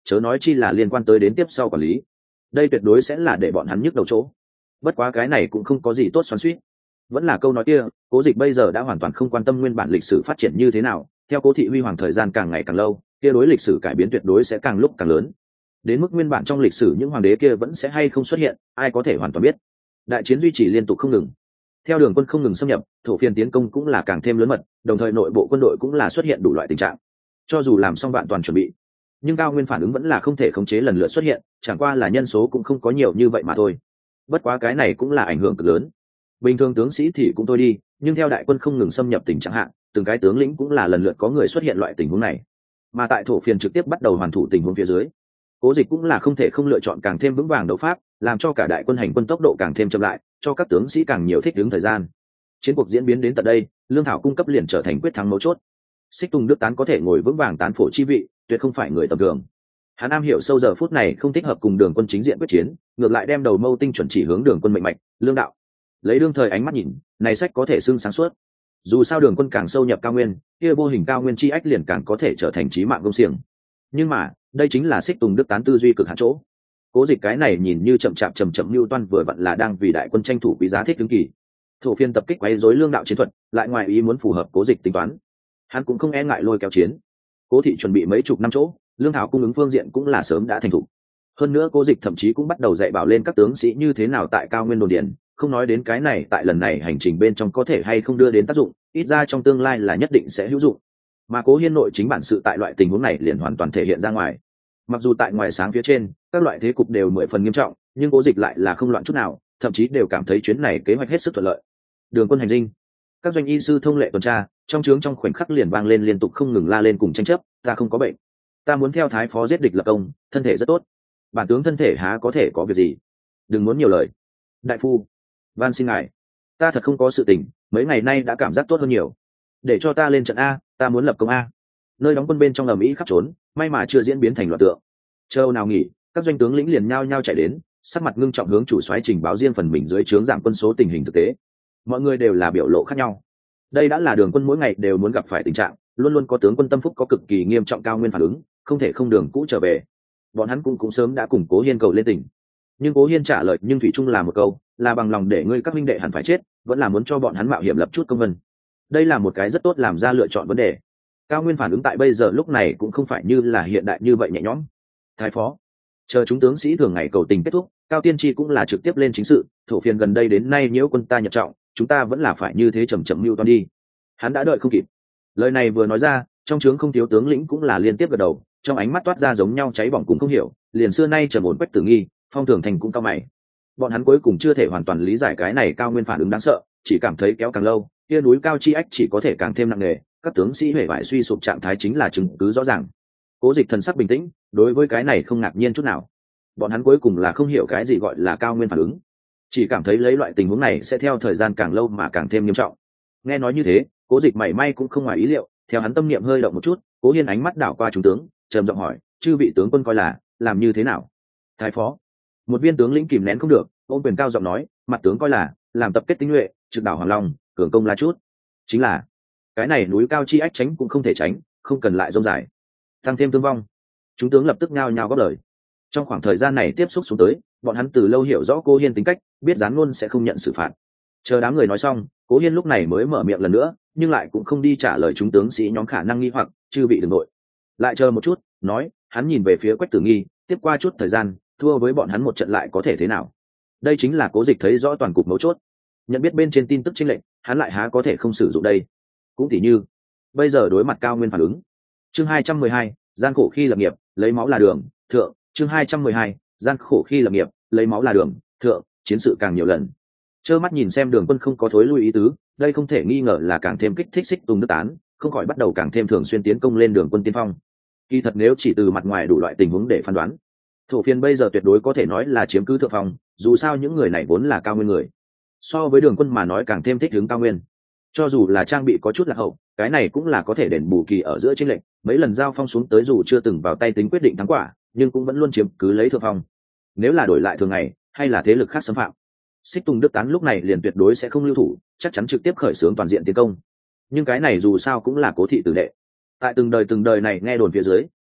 chớ nói chi là liên quan tới đến tiếp sau quản lý. Đây tuyệt đối sẽ là để bọn hắn nhức đầu chỗ. Bất quá cái này cũng không có gì tốt xoắn xuýt. Vẫn là câu nói kia, Cố Dịch bây giờ đã hoàn toàn không quan tâm nguyên bản lịch sử phát triển như thế nào, theo Cố thị huy hoàng thời gian càng ngày càng lâu, kia đối lịch sử cải biến tuyệt đối sẽ càng lúc càng lớn. Đến mức nguyên bản trong lịch sử những hoàng đế kia vẫn sẽ hay không xuất hiện, ai có thể hoàn toàn biết. Đại chiến duy trì liên tục không ngừng. Theo đường quân không ngừng xâm nhập, thổ phiên tiến công cũng là càng thêm lớn mật, đồng thời nội bộ quân đội cũng là xuất hiện đủ loại tình trạng. Cho dù làm xong vạn toàn chuẩn bị, nhưng cao nguyên phản ứng vẫn là không thể khống chế lần lượt xuất hiện, chẳng qua là nhân số cũng không có nhiều như vậy mà thôi. Bất quá cái này cũng là ảnh hưởng cực lớn. Bình thường tướng sĩ thì cũng thôi đi, nhưng theo đại quân không ngừng xâm nhập tình trạng hạn, từng cái tướng lĩnh cũng là lần lượt có người xuất hiện loại tình huống này. Mà tại thổ phiên trực tiếp bắt đầu hoàn thủ tình huống phía dưới, Cố Dịch cũng là không thể không lựa chọn càng thêm vững vàng đấu pháp, làm cho cả đại quân hành quân tốc độ càng thêm chậm lại, cho các tướng sĩ càng nhiều thích ứng thời gian. Chiến cuộc diễn biến đến tận đây, lương thảo cung cấp liền trở thành quyết thắng mấu chốt. Xích Tùng Đức Tán có thể ngồi vững vàng tán phổ chi vị, tuyệt không phải người tầm thường. Hắn am hiểu sâu giờ phút này không thích hợp cùng Đường Quân chính diện quyết chiến, ngược lại đem đầu mâu tinh chuẩn chỉ hướng Đường Quân mệnh mạch, lương đạo. Lấy đương thời ánh mắt nhìn, này sách có thể xưng sáng suốt. Dù sao Đường Quân càng sâu nhập cao nguyên, kia vô hình cao nguyên chi ách liền càng có thể trở thành chí mạng công xiềng. Nhưng mà, đây chính là Xích Tùng Đức Tán tư duy cực hạn chỗ. Cố Dịch cái này nhìn như chậm chạp chậm chậm lưu toan vừa vặn là đang vì đại quân tranh thủ quý giá thích ứng kỳ. Thổ phiên tập kích quấy rối lương đạo chiến thuật, lại ngoài ý muốn phù hợp Cố Dịch tính toán. Hắn cũng không e ngại lôi kéo chiến. Cố thị chuẩn bị mấy chục năm chỗ, lương thảo cung ứng phương diện cũng là sớm đã thành thục. Hơn nữa Cố Dịch thậm chí cũng bắt đầu dạy bảo lên các tướng sĩ như thế nào tại cao nguyên đồn điền, không nói đến cái này tại lần này hành trình bên trong có thể hay không đưa đến tác dụng, ít ra trong tương lai là nhất định sẽ hữu dụng. Mà Cố Hiên nội chính bản sự tại loại tình huống này liền hoàn toàn thể hiện ra ngoài. Mặc dù tại ngoài sáng phía trên các loại thế cục đều mười phần nghiêm trọng, nhưng Cố Dịch lại là không loạn chút nào, thậm chí đều cảm thấy chuyến này kế hoạch hết sức thuận lợi. Đường quân hành dinh, các doanh y sư thông lệ tuần tra, trong trướng trong khoảnh khắc liền vang lên liên tục không ngừng la lên cùng tranh chấp, ta không có bệnh, ta muốn theo thái phó giết địch lập công, thân thể rất tốt. Bản tướng thân thể há có thể có việc gì, đừng muốn nhiều lời. Đại phu, van xin ngài, ta thật không có sự tình, mấy ngày nay đã cảm giác tốt hơn nhiều, để cho ta lên trận a, ta muốn lập công a. Nơi đóng quân bên trong ầm ĩ khắp trốn, may mà chưa diễn biến thành loạn tượng. Châu nào nghỉ, các doanh tướng lĩnh liền nhao nhao chạy đến, sắc mặt ngưng trọng hướng chủ soái trình báo riêng phần mình dưới trướng giảm quân số tình hình thực tế. Mọi người đều là biểu lộ khác nhau. Đây đã là Đường Quân mỗi ngày đều muốn gặp phải tình trạng, luôn luôn có tướng quân tâm phúc có cực kỳ nghiêm trọng cao nguyên phản ứng, không thể không đường cũ trở về. Bọn hắn cũng cũng sớm đã cùng Cố Hiên cầu lên tình, nhưng Cố Hiên trả lời nhưng thủy chung là một câu, là bằng lòng để ngươi các minh đệ hẳn phải chết, vẫn là muốn cho bọn hắn mạo hiểm lập chút công vân. Đây là một cái rất tốt làm ra lựa chọn vấn đề. Cao nguyên phản ứng tại bây giờ lúc này cũng không phải như là hiện đại như vậy nhẹ nhõm. Thái phó, chờ chúng tướng sĩ thường ngày cầu tình kết thúc, Cao Tiên Tri cũng là trực tiếp lên chính sự, thổ phiền gần đây đến nay nhiễu quân ta nhập trọng, chúng ta vẫn là phải như thế chậm chậm mưu toan đi. Hắn đã đợi không kịp. Lời này vừa nói ra, trong trướng không thiếu tướng lĩnh cũng là liên tiếp gật đầu, trong ánh mắt toát ra giống nhau cháy bỏng cũng không hiểu, liền xưa nay trầm ổn Quách Tử Nghi, Phong Thường Thành cũng cao mày. Bọn hắn cuối cùng chưa thể hoàn toàn lý giải cái này cao nguyên phản ứng đáng sợ, chỉ cảm thấy kéo càng lâu, kia núi cao chi ách chỉ có thể càng thêm nặng nề, các tướng sĩ huệ vải suy sụp trạng thái chính là chứng cứ rõ ràng. Cố Dịch thần sắc bình tĩnh, đối với cái này không ngạc nhiên chút nào. Bọn hắn cuối cùng là không hiểu cái gì gọi là cao nguyên phản ứng, chỉ cảm thấy lấy loại tình huống này sẽ theo thời gian càng lâu mà càng thêm nghiêm trọng. Nghe nói như thế, Cố Dịch mảy may cũng không ngoài ý liệu, theo hắn tâm niệm hơi động một chút, Cố Hiên ánh mắt đảo qua chúng tướng, trầm giọng hỏi, chư vị tướng quân coi là làm như thế nào? Thái phó, một viên tướng lĩnh kìm nén không được, ôm quyền cao giọng nói, mặt tướng coi là làm tập kết tinh nhuệ, trực đảo Hoàng Long, cường công La Chút. Chính là cái này núi cao chi ách tránh cũng không thể tránh, không cần lại rông dài, tăng thêm thương vong. Chúng tướng lập tức nhao nhao góp lời. Trong khoảng thời gian này tiếp xúc xuống tới, bọn hắn từ lâu hiểu rõ Cố Hiên tính cách, biết gián ngôn sẽ không nhận xử phạt. Chờ đám người nói xong, Cố Hiên lúc này mới mở miệng lần nữa, nhưng lại cũng không đi trả lời chúng tướng sĩ nhóm khả năng nghi hoặc, chư bị đừng nội. Lại chờ một chút, nói, hắn nhìn về phía Quách Tử Nghi, tiếp qua chút thời gian, thua với bọn hắn một trận lại có thể thế nào? Đây chính là Cố Dịch thấy rõ toàn cục mấu chốt. Nhận biết bên trên tin tức chênh lệch, hắn lại há có thể không sử dụng đây. Cũng tỉ như, bây giờ đối mặt cao nguyên phản ứng. Chương hai trăm mười hai, gian khổ khi lập nghiệp, lấy máu là đường, thượng, chương hai trăm mười hai, gian khổ khi lập nghiệp, lấy máu là đường, thượng, chiến sự càng nhiều lần. Trơ mắt nhìn xem Đường Quân không có thối lui ý tứ, đây không thể nghi ngờ là càng thêm kích thích Xích Tùng Đức Tán, không khỏi bắt đầu càng thêm thường xuyên tiến công lên Đường Quân tiên phong. Kỳ thật nếu chỉ từ mặt ngoài đủ loại tình huống để phán đoán, thổ phiên bây giờ tuyệt đối có thể nói là chiếm cứ thượng phong, dù sao những người này vốn là cao nguyên người, so với Đường Quân mà nói càng thêm thích hướng cao nguyên. Cho dù là trang bị có chút lạc hậu, cái này cũng là có thể đền bù kỳ ở giữa chiến lệnh, mấy lần giao phong xuống tới dù chưa từng vào tay tính quyết định thắng quả, nhưng cũng vẫn luôn chiếm cứ lấy thượng phong. Nếu là đổi lại thường ngày, hay là thế lực khác xâm phạm, Xích Tùng Đức Tán lúc này liền tuyệt đối sẽ không lưu thủ, chắc chắn trực tiếp khởi xướng toàn diện tiến công. Nhưng cái này dù sao cũng là Cố thị tử đệ, tại từng đời từng đời này nghe đồn phía dưới,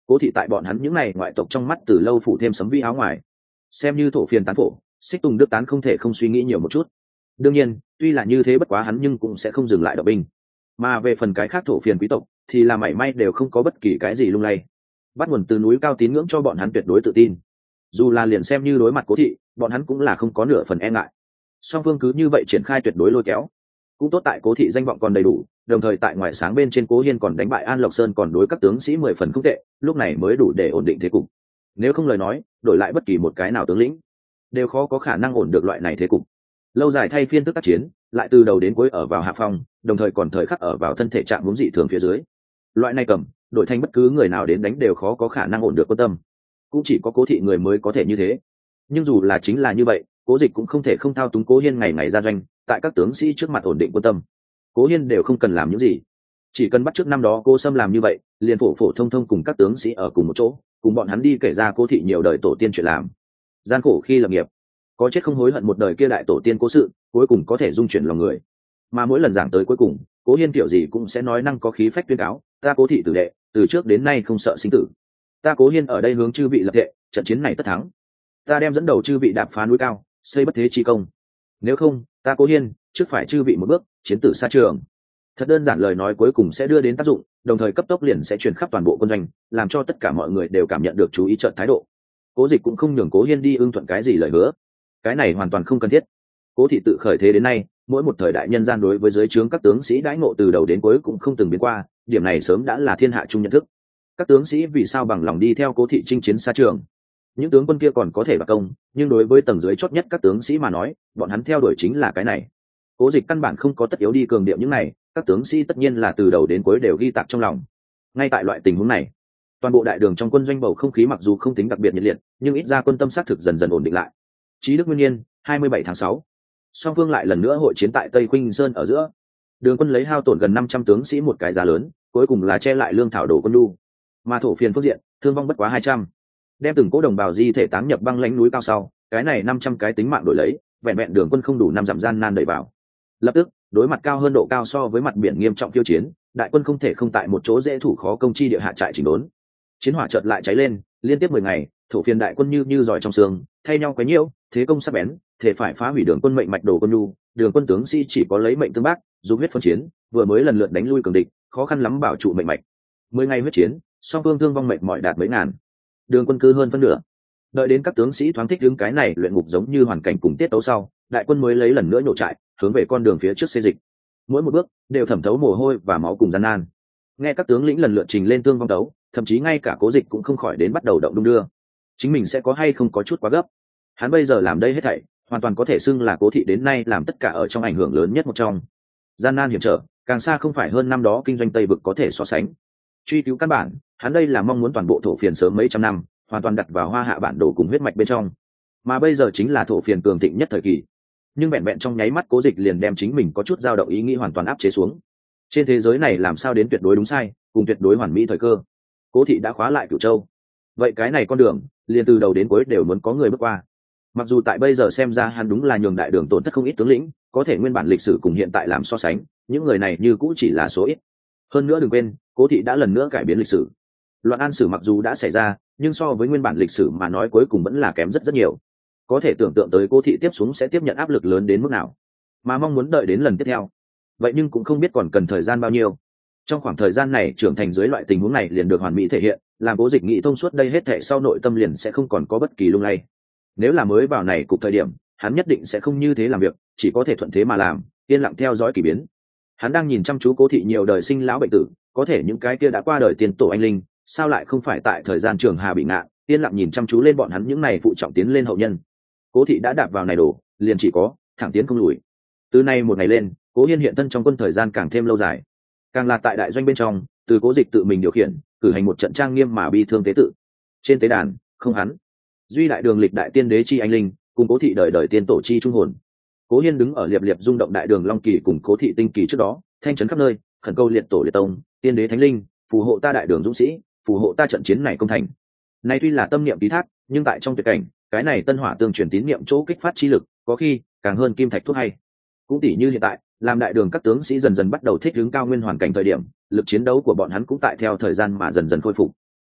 Cố thị tại bọn hắn những này ngoại tộc trong mắt từ lâu phủ thêm sấm vi áo ngoài, xem như thổ phiền tán phổ. Xích Tùng Đức Tán không thể không suy nghĩ nhiều một chút. Đương nhiên, tuy là như thế bất quá hắn nhưng cũng sẽ không dừng lại động binh. Mà về phần cái khác thổ phiền quý tộc thì là mảy may đều không có bất kỳ cái gì lung lay. Bắt nguồn từ núi cao tín ngưỡng cho bọn hắn tuyệt đối tự tin. Dù là liền xem như đối mặt Cố thị, bọn hắn cũng là không có nửa phần e ngại. Song phương cứ như vậy triển khai tuyệt đối lôi kéo. Cũng tốt tại Cố thị danh vọng còn đầy đủ, đồng thời tại ngoại sáng bên trên Cố Hiên còn đánh bại An Lộc Sơn, còn đối các tướng sĩ mười phần không tệ, lúc này mới đủ để ổn định thế cục. Nếu không lời nói, đổi lại bất kỳ một cái nào tướng lĩnh đều khó có khả năng ổn được loại này thế cục. Lâu dài thay phiên tức tác chiến, lại từ đầu đến cuối ở vào hạ phong, đồng thời còn thời khắc ở vào thân thể trạng huống dị thường phía dưới. Loại này cầm, đổi thành bất cứ người nào đến đánh đều khó có khả năng ổn được quân tâm. Cũng chỉ có Cố thị người mới có thể như thế. Nhưng dù là chính là như vậy, Cố Dịch cũng không thể không thao túng Cố Hiên ngày ngày ra doanh, tại các tướng sĩ trước mặt ổn định quân tâm. Cố Hiên đều không cần làm những gì, chỉ cần bắt trước năm đó Cố Sâm làm như vậy, liền phổ phổ thông thông cùng các tướng sĩ ở cùng một chỗ, cùng bọn hắn đi kể ra Cố thị nhiều đời tổ tiên chuyện làm. Gian khổ khi lập nghiệp, có chết không hối hận một đời kia đại tổ tiên cố sự, cuối cùng có thể dung chuyển lòng người. Mà mỗi lần giảng tới cuối cùng, Cố Hiên kiểu gì cũng sẽ nói năng có khí phách tuyên cáo, ta Cố thị tử đệ, từ trước đến nay không sợ sinh tử. Ta Cố Hiên ở đây hướng chư vị lập thệ, trận chiến này tất thắng. Ta đem dẫn đầu chư vị đạp phá núi cao, xây bất thế chi công. Nếu không, ta Cố Hiên trước phải chư vị một bước, chiến tử xa trường. Thật đơn giản, lời nói cuối cùng sẽ đưa đến tác dụng, đồng thời cấp tốc liền sẽ truyền khắp toàn bộ quân doanh, làm cho tất cả mọi người đều cảm nhận được chú ý trợn thái độ. Cố Dịch cũng không nhường Cố Hiên đi ưng thuận cái gì lời hứa, cái này hoàn toàn không cần thiết. Cố thị tự khởi thế đến nay, mỗi một thời đại nhân gian đối với dưới trướng các tướng sĩ đãi ngộ từ đầu đến cuối cũng không từng biến qua, điểm này sớm đã là thiên hạ chung nhận thức. Các tướng sĩ vì sao bằng lòng đi theo Cố thị chinh chiến xa trường? Những tướng quân kia còn có thể bạc công, nhưng đối với tầng dưới chót nhất các tướng sĩ mà nói, bọn hắn theo đuổi chính là cái này. Cố Dịch căn bản không có tất yếu đi cường điệu những này, các tướng sĩ tất nhiên là từ đầu đến cuối đều ghi tạc trong lòng. Ngay tại loại tình huống này, toàn bộ đại đường trong quân doanh bầu không khí mặc dù không tính đặc biệt nhiệt liệt, nhưng ít ra quân tâm xác thực dần dần ổn định lại. Chí Đức Nguyên Niên, hai mươi bảy tháng sáu, song phương lại lần nữa hội chiến tại Tây Khuynh Sơn ở giữa. Đường quân lấy hao tổn gần năm trăm tướng sĩ một cái giá lớn, cuối cùng là che lại lương thảo đồ quân lu. Mà thổ phiền phương diện, thương vong bất quá hai trăm. Đem từng cố đồng bào di thể táng nhập băng lãnh núi cao sau, cái này năm trăm cái tính mạng đổi lấy, vẹn vẹn đường quân không đủ năm dặm gian nan đẩy vào. Lập tức, đối mặt cao hơn độ cao so với mặt biển nghiêm trọng khiêu chiến, đại quân không thể không tại một chỗ dễ thủ khó công chi địa hạ trại chỉnh đốn. Chiến hỏa chợt lại cháy lên, liên tiếp mười ngày, thổ phiền đại quân như như giỏi trong xương, thay nhau quấy nhiễu, thế công sắc bén, thể phải phá hủy đường quân mệnh mạch đồ quân lu. Đường quân tướng sĩ chỉ có lấy mệnh tương bác, dùng huyết phân chiến, vừa mới lần lượt đánh lui cường địch, khó khăn lắm bảo trụ mệnh mạch. Mười ngày huyết chiến, song phương thương vong mệt mỏi đạt mấy ngàn. Đường quân cư hơn phân nửa. Đợi đến các tướng sĩ thoáng thích đứng cái này luyện ngục giống như hoàn cảnh cùng tiết tấu sau, đại quân mới lấy lần nữa nhổ trại, hướng về con đường phía trước xê dịch. Mỗi một bước đều thẩm thấu mồ hôi và máu cùng gian nan. Nghe các tướng lĩnh lần lượt trình lên tương vong đấu, thậm chí ngay cả Cố Dịch cũng không khỏi đến bắt đầu động đung đưa. Chính mình sẽ có hay không có chút quá gấp. Hắn bây giờ làm đây hết thảy, hoàn toàn có thể xưng là Cố thị đến nay làm tất cả ở trong ảnh hưởng lớn nhất một trong. Gian nan hiểm trở, càng xa không phải hơn năm đó kinh doanh Tây vực có thể so sánh. Truy cứu căn bản, hắn đây là mong muốn toàn bộ thổ phiền sớm mấy trăm năm, hoàn toàn đặt vào hoa hạ bản đồ cùng huyết mạch bên trong. Mà bây giờ chính là thổ phiền cường thịnh nhất thời kỳ. Nhưng vẹn vẹn trong nháy mắt Cố Dịch liền đem chính mình có chút dao động ý nghĩ hoàn toàn áp chế xuống. Trên thế giới này làm sao đến tuyệt đối đúng sai, cùng tuyệt đối hoàn mỹ thời cơ. Cố thị đã khóa lại Cửu Châu. Vậy cái này con đường, liền từ đầu đến cuối đều muốn có người bước qua. Mặc dù tại bây giờ xem ra hắn đúng là nhường đại đường tổn thất không ít tướng lĩnh, có thể nguyên bản lịch sử cùng hiện tại làm so sánh, những người này như cũ chỉ là số ít. Hơn nữa đừng quên, Cố thị đã lần nữa cải biến lịch sử. Loạn an sử mặc dù đã xảy ra, nhưng so với nguyên bản lịch sử mà nói cuối cùng vẫn là kém rất rất nhiều. Có thể tưởng tượng tới Cố thị tiếp xuống sẽ tiếp nhận áp lực lớn đến mức nào, mà mong muốn đợi đến lần tiếp theo. Vậy nhưng cũng không biết còn cần thời gian bao nhiêu. Trong khoảng thời gian này trưởng thành dưới loại tình huống này liền được hoàn mỹ thể hiện, làm Cố Dịch nghĩ thông suốt đây hết thảy sau nội tâm liền sẽ không còn có bất kỳ lung lay. Nếu là mới vào này cục thời điểm, hắn nhất định sẽ không như thế làm việc, chỉ có thể thuận thế mà làm, yên lặng theo dõi kỳ biến. Hắn đang nhìn chăm chú Cố thị nhiều đời sinh lão bệnh tử, có thể những cái kia đã qua đời tiền tổ anh linh, sao lại không phải tại thời gian trường hà bị ngạn, yên lặng nhìn chăm chú lên bọn hắn những này phụ trọng tiến lên hậu nhân. Cố thị đã đạp vào này đổ, liền chỉ có thẳng tiến không lùi. Từ nay một ngày lên, Cố Hiên hiện thân trong quân thời gian càng thêm lâu dài, càng là tại đại doanh bên trong, từ Cố Dịch tự mình điều khiển, cử hành một trận trang nghiêm mà bi thương tế tự. Trên tế đàn, không hắn, duy đại đường lịch đại tiên đế chi anh linh, cùng Cố thị đời đời tiên tổ chi trung hồn. Cố Hiên đứng ở liệp liệp rung động đại đường long kỳ cùng Cố thị tinh kỳ trước đó, thanh trấn khắp nơi, khẩn cầu liệt tổ liệt tông, tiên đế thánh linh, phù hộ ta đại đường dũng sĩ, phù hộ ta trận chiến này công thành. Này tuy là tâm niệm ký thác, nhưng tại trong tuyệt cảnh, cái này tân hỏa tương truyền tín niệm chỗ kích phát chi lực, có khi càng hơn kim thạch thuốc hay. Cũng tỷ như hiện tại, làm đại đường các tướng sĩ dần dần bắt đầu thích ứng cao nguyên hoàn cảnh thời điểm, lực chiến đấu của bọn hắn cũng tại theo thời gian mà dần dần khôi phục.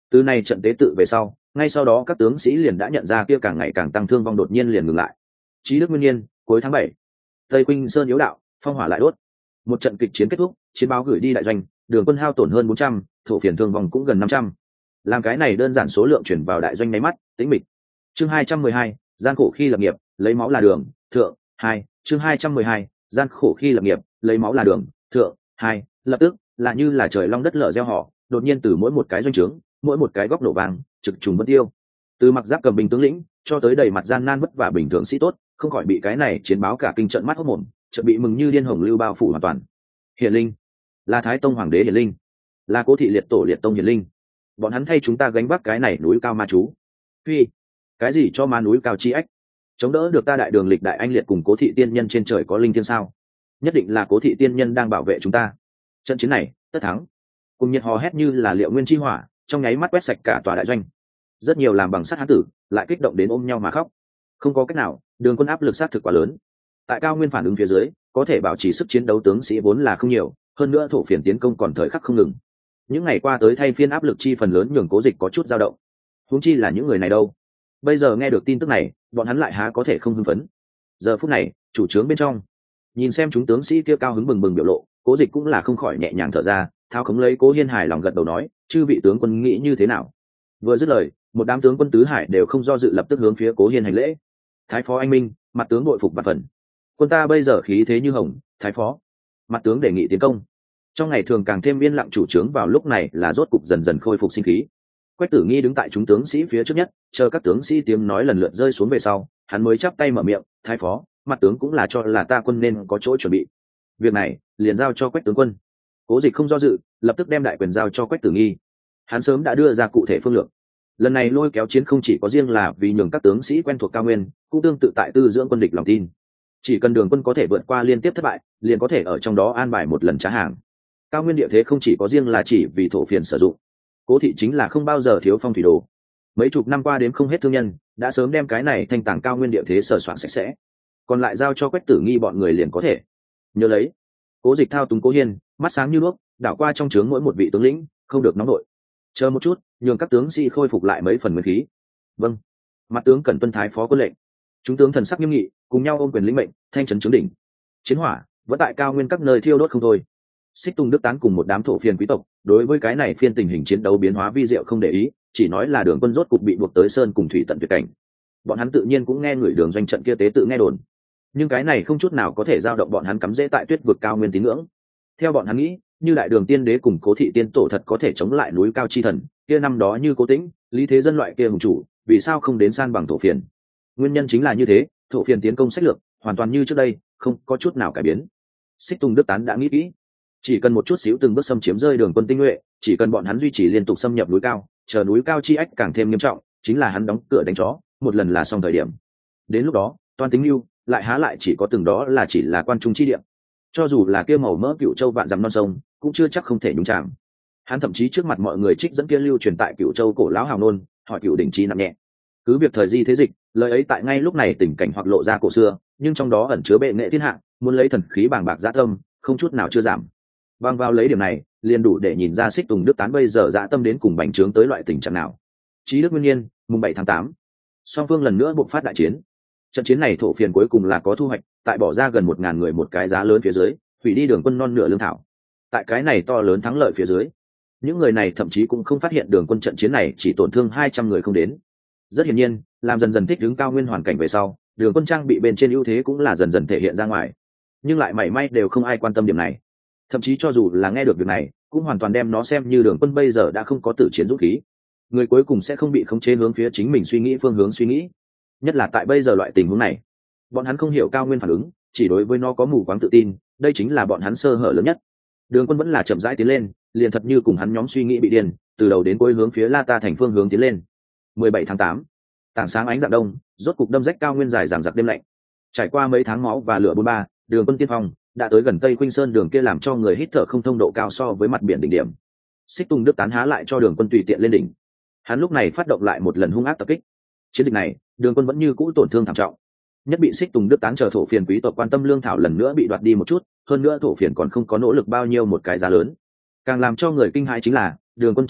Từ này trận tế tự về sau, ngay sau đó các tướng sĩ liền đã nhận ra kia càng ngày càng tăng thương vong đột nhiên liền ngừng lại. Chí Đức Nguyên Nhiên, cuối tháng bảy, Tây Quynh Sơn yếu đạo, phong hỏa lại đốt. Một trận kịch chiến kết thúc, chiến báo gửi đi đại doanh, đường quân hao tổn hơn bốn trăm, thổ phiền thương vong cũng gần năm trăm. Làm cái này đơn giản số lượng chuyển vào đại doanh nháy mắt, tĩnh mịch. Chương hai trăm mười hai, gian khổ khi lập nghiệp, lấy máu là đường, thượng, hai, chương hai trăm mười hai, gian khổ khi lập nghiệp, lấy máu là đường, thượng, hai, lập tức là như là trời long đất lở gieo họ, đột nhiên từ mỗi một cái doanh trướng, mỗi một cái góc nổ vàng, trực trùng vân tiêu. Từ mặc giáp cầm binh tướng lĩnh, cho tới đầy mặt gian nan vất vả bình thường sĩ tốt, không khỏi bị cái này chiến báo cả kinh trận mắt hốt mồm, chợt bị mừng như điên hồng lưu bao phủ hoàn toàn. Hiển linh, là Thái Tông hoàng đế hiển linh, là Cố thị liệt tổ liệt tông hiển linh. Bọn hắn thay chúng ta gánh vác cái này núi cao ma chú. Phi, cái gì cho ma núi cao chi ách? Chống đỡ được ta đại đường lịch đại anh liệt cùng Cố thị tiên nhân trên trời có linh thiên sao? Nhất định là Cố thị tiên nhân đang bảo vệ chúng ta. Trận chiến này, tất thắng. Cùng nhiệt hò hét như là liệu nguyên chi hỏa, trong nháy mắt quét sạch cả tòa đại doanh. Rất nhiều làm bằng sắt hán tử lại kích động đến ôm nhau mà khóc. Không có cách nào, đường quân áp lực sát thực quá lớn. Tại cao nguyên phản ứng phía dưới, có thể bảo trì sức chiến đấu tướng sĩ vốn là không nhiều, hơn nữa thổ phiền tiến công còn thời khắc không ngừng. Những ngày qua tới thay phiên áp lực chi phần lớn nhường Cố Dịch có chút dao động. Huống chi là những người này đâu? Bây giờ nghe được tin tức này, bọn hắn lại há có thể không hưng phấn. Giờ phút này, chủ trướng bên trong, nhìn xem chúng tướng sĩ kia cao hứng bừng bừng biểu lộ, Cố Dịch cũng là không khỏi nhẹ nhàng thở ra, thao khống lấy Cố Hiên hài lòng gật đầu nói, chư vị tướng quân nghĩ như thế nào? Vừa dứt lời, một đám tướng quân tứ hải đều không do dự lập tức hướng phía Cố Hiên hành lễ. Thái phó anh minh, mặt tướng bội phục và phần. Quân ta bây giờ khí thế như hồng, thái phó. Mặt tướng đề nghị tiến công. Trong ngày thường càng thêm yên lặng chủ trướng vào lúc này là rốt cục dần dần khôi phục sinh khí. Quách Tử Nghi đứng tại chúng tướng sĩ phía trước nhất, chờ các tướng sĩ tiếng nói lần lượt rơi xuống về sau, hắn mới chắp tay mở miệng, thái phó, mặt tướng cũng là cho là ta quân nên có chỗ chuẩn bị. Việc này liền giao cho Quách tướng quân. Cố Dịch không do dự, lập tức đem đại quyền giao cho Quách Tử Nghi. Hắn sớm đã đưa ra cụ thể phương lược. Lần này lôi kéo chiến không chỉ có riêng là vì nhường các tướng sĩ quen thuộc cao nguyên, cũng tương tự tại tư dưỡng quân địch lòng tin. Chỉ cần đường quân có thể vượt qua liên tiếp thất bại, liền có thể ở trong đó an bài một lần trá hàng. Cao nguyên địa thế không chỉ có riêng là chỉ vì thổ phiền sử dụng, Cố thị chính là không bao giờ thiếu phong thủy đồ. Mấy chục năm qua đến không hết thương nhân đã sớm đem cái này thanh tàng cao nguyên địa thế sờ soạn sạch sẽ, còn lại giao cho Quách Tử Nghi bọn người liền có thể. Nhớ lấy, Cố Dịch thao túng Cố Hiên, mắt sáng như đuốc, đảo qua trong trướng mỗi một vị tướng lĩnh, không được nóng nổi. Chờ một chút, nhường các tướng sĩ khôi phục lại mấy phần nguyên khí. Vâng, mặt tướng cần tuân thái phó quân lệnh. Chúng tướng thần sắc nghiêm nghị, cùng nhau ôm quyền lĩnh mệnh, thanh trấn trướng đỉnh. Chiến hỏa vẫn tại cao nguyên các nơi thiêu đốt không thôi. Xích Tùng Đức Tán cùng một đám thổ phiền quý tộc đối với cái này phiên tình hình chiến đấu biến hóa vi diệu không để ý, chỉ nói là đường quân rốt cục bị buộc tới sơn cùng thủy tận tuyệt cảnh. Bọn hắn tự nhiên cũng nghe người đường doanh trận kia tế tự nghe đồn, nhưng cái này không chút nào có thể giao động bọn hắn cắm rễ tại tuyết vực cao nguyên tín ngưỡng. Theo bọn hắn nghĩ, như đại đường tiên đế cùng Cố thị tiên tổ thật có thể chống lại núi cao chi thần kia năm đó như Cố Tĩnh, Lý Thế Dân loại kia hùng chủ, vì sao không đến san bằng thổ phiền? Nguyên nhân chính là như thế, thổ phiền tiến công sách lược hoàn toàn như trước đây, không có chút nào cải biến. Xích Tùng Đức Tán đã nghĩ kỹ, chỉ cần một chút xíu từng bước xâm chiếm rơi đường quân tinh nhuệ, chỉ cần bọn hắn duy trì liên tục xâm nhập núi cao, chờ núi cao chi ách càng thêm nghiêm trọng, chính là hắn đóng cửa đánh chó, một lần là xong thời điểm. Đến lúc đó, toàn tính lưu lại há lại chỉ có từng đó là chỉ là quan trung chi điểm. Cho dù là kia màu mỡ Cửu Châu vạn dặm non sông, cũng chưa chắc không thể nhúng chạm. Hắn thậm chí trước mặt mọi người trích dẫn kia lưu truyền tại Cửu Châu cổ lão hào nôn, hỏi Cửu đỉnh chi nặng nhẹ. Cứ việc thời di thế dịch, lời ấy tại ngay lúc này tình cảnh hoặc lộ ra cổ xưa, nhưng trong đó ẩn chứa bệ nghệ thiên hạ, muốn lấy thần khí bàng bạc dã tâm, không chút nào chưa giảm. Bằng vào lấy điểm này, liền đủ để nhìn ra Xích Tùng Đức Tán bây giờ dã tâm đến cùng bành trướng tới loại tình trạng nào. Chí Đức Nguyên Nhiên, mùng bảy tháng tám, song phương lần nữa buộc phát đại chiến. Trận chiến này thổ phiền cuối cùng là có thu hoạch, tại bỏ ra gần một ngàn người một cái giá lớn phía dưới, hủy đi đường quân non nửa lương thảo. Tại cái này to lớn thắng lợi phía dưới, những người này thậm chí cũng không phát hiện đường quân trận chiến này chỉ tổn thương hai trăm người không đến. Rất hiển nhiên, làm dần dần thích ứng cao nguyên hoàn cảnh về sau, đường quân trang bị bên trên ưu thế cũng là dần dần thể hiện ra ngoài. Nhưng lại mảy may đều không ai quan tâm điểm này. Thậm chí cho dù là nghe được việc này, cũng hoàn toàn đem nó xem như đường quân bây giờ đã không có tử chiến dũng khí. Người cuối cùng sẽ không bị khống chế hướng phía chính mình suy nghĩ phương hướng suy nghĩ. Nhất là tại bây giờ loại tình huống này, bọn hắn không hiểu cao nguyên phản ứng, chỉ đối với nó có mù quáng tự tin, đây chính là bọn hắn sơ hở lớn nhất. Đường quân vẫn là chậm rãi tiến lên, liền thật như cùng hắn nhóm suy nghĩ bị điên, từ đầu đến cuối hướng phía La Ta thành phương hướng tiến lên. mười bảy tháng tám, tảng sáng ánh dạng đông, rốt cục đâm rách cao nguyên dài dằng dặc đêm lạnh. Trải qua mấy tháng máu và lửa bốn ba, đường quân tiên phong đã tới gần Tây Khuynh Sơn, đường kia làm cho người hít thở không thông độ cao so với mặt biển đỉnh điểm. Xích Tùng Đức Tán há lại cho đường quân tùy tiện lên đỉnh. Hắn lúc này phát động lại một lần hung ác tập kích. Chiến dịch này, đường quân vẫn như cũ tổn thương thảm trọng. Nhất bị Xích Tùng Đức Tán chờ thổ phiền quý tộc quan tâm lương thảo lần nữa bị đoạt đi một chút, hơn nữa thổ phiền còn không có nỗ lực bao nhiêu một cái giá lớn. Càng làm cho người kinh hãi chính là, đường quân trong doanh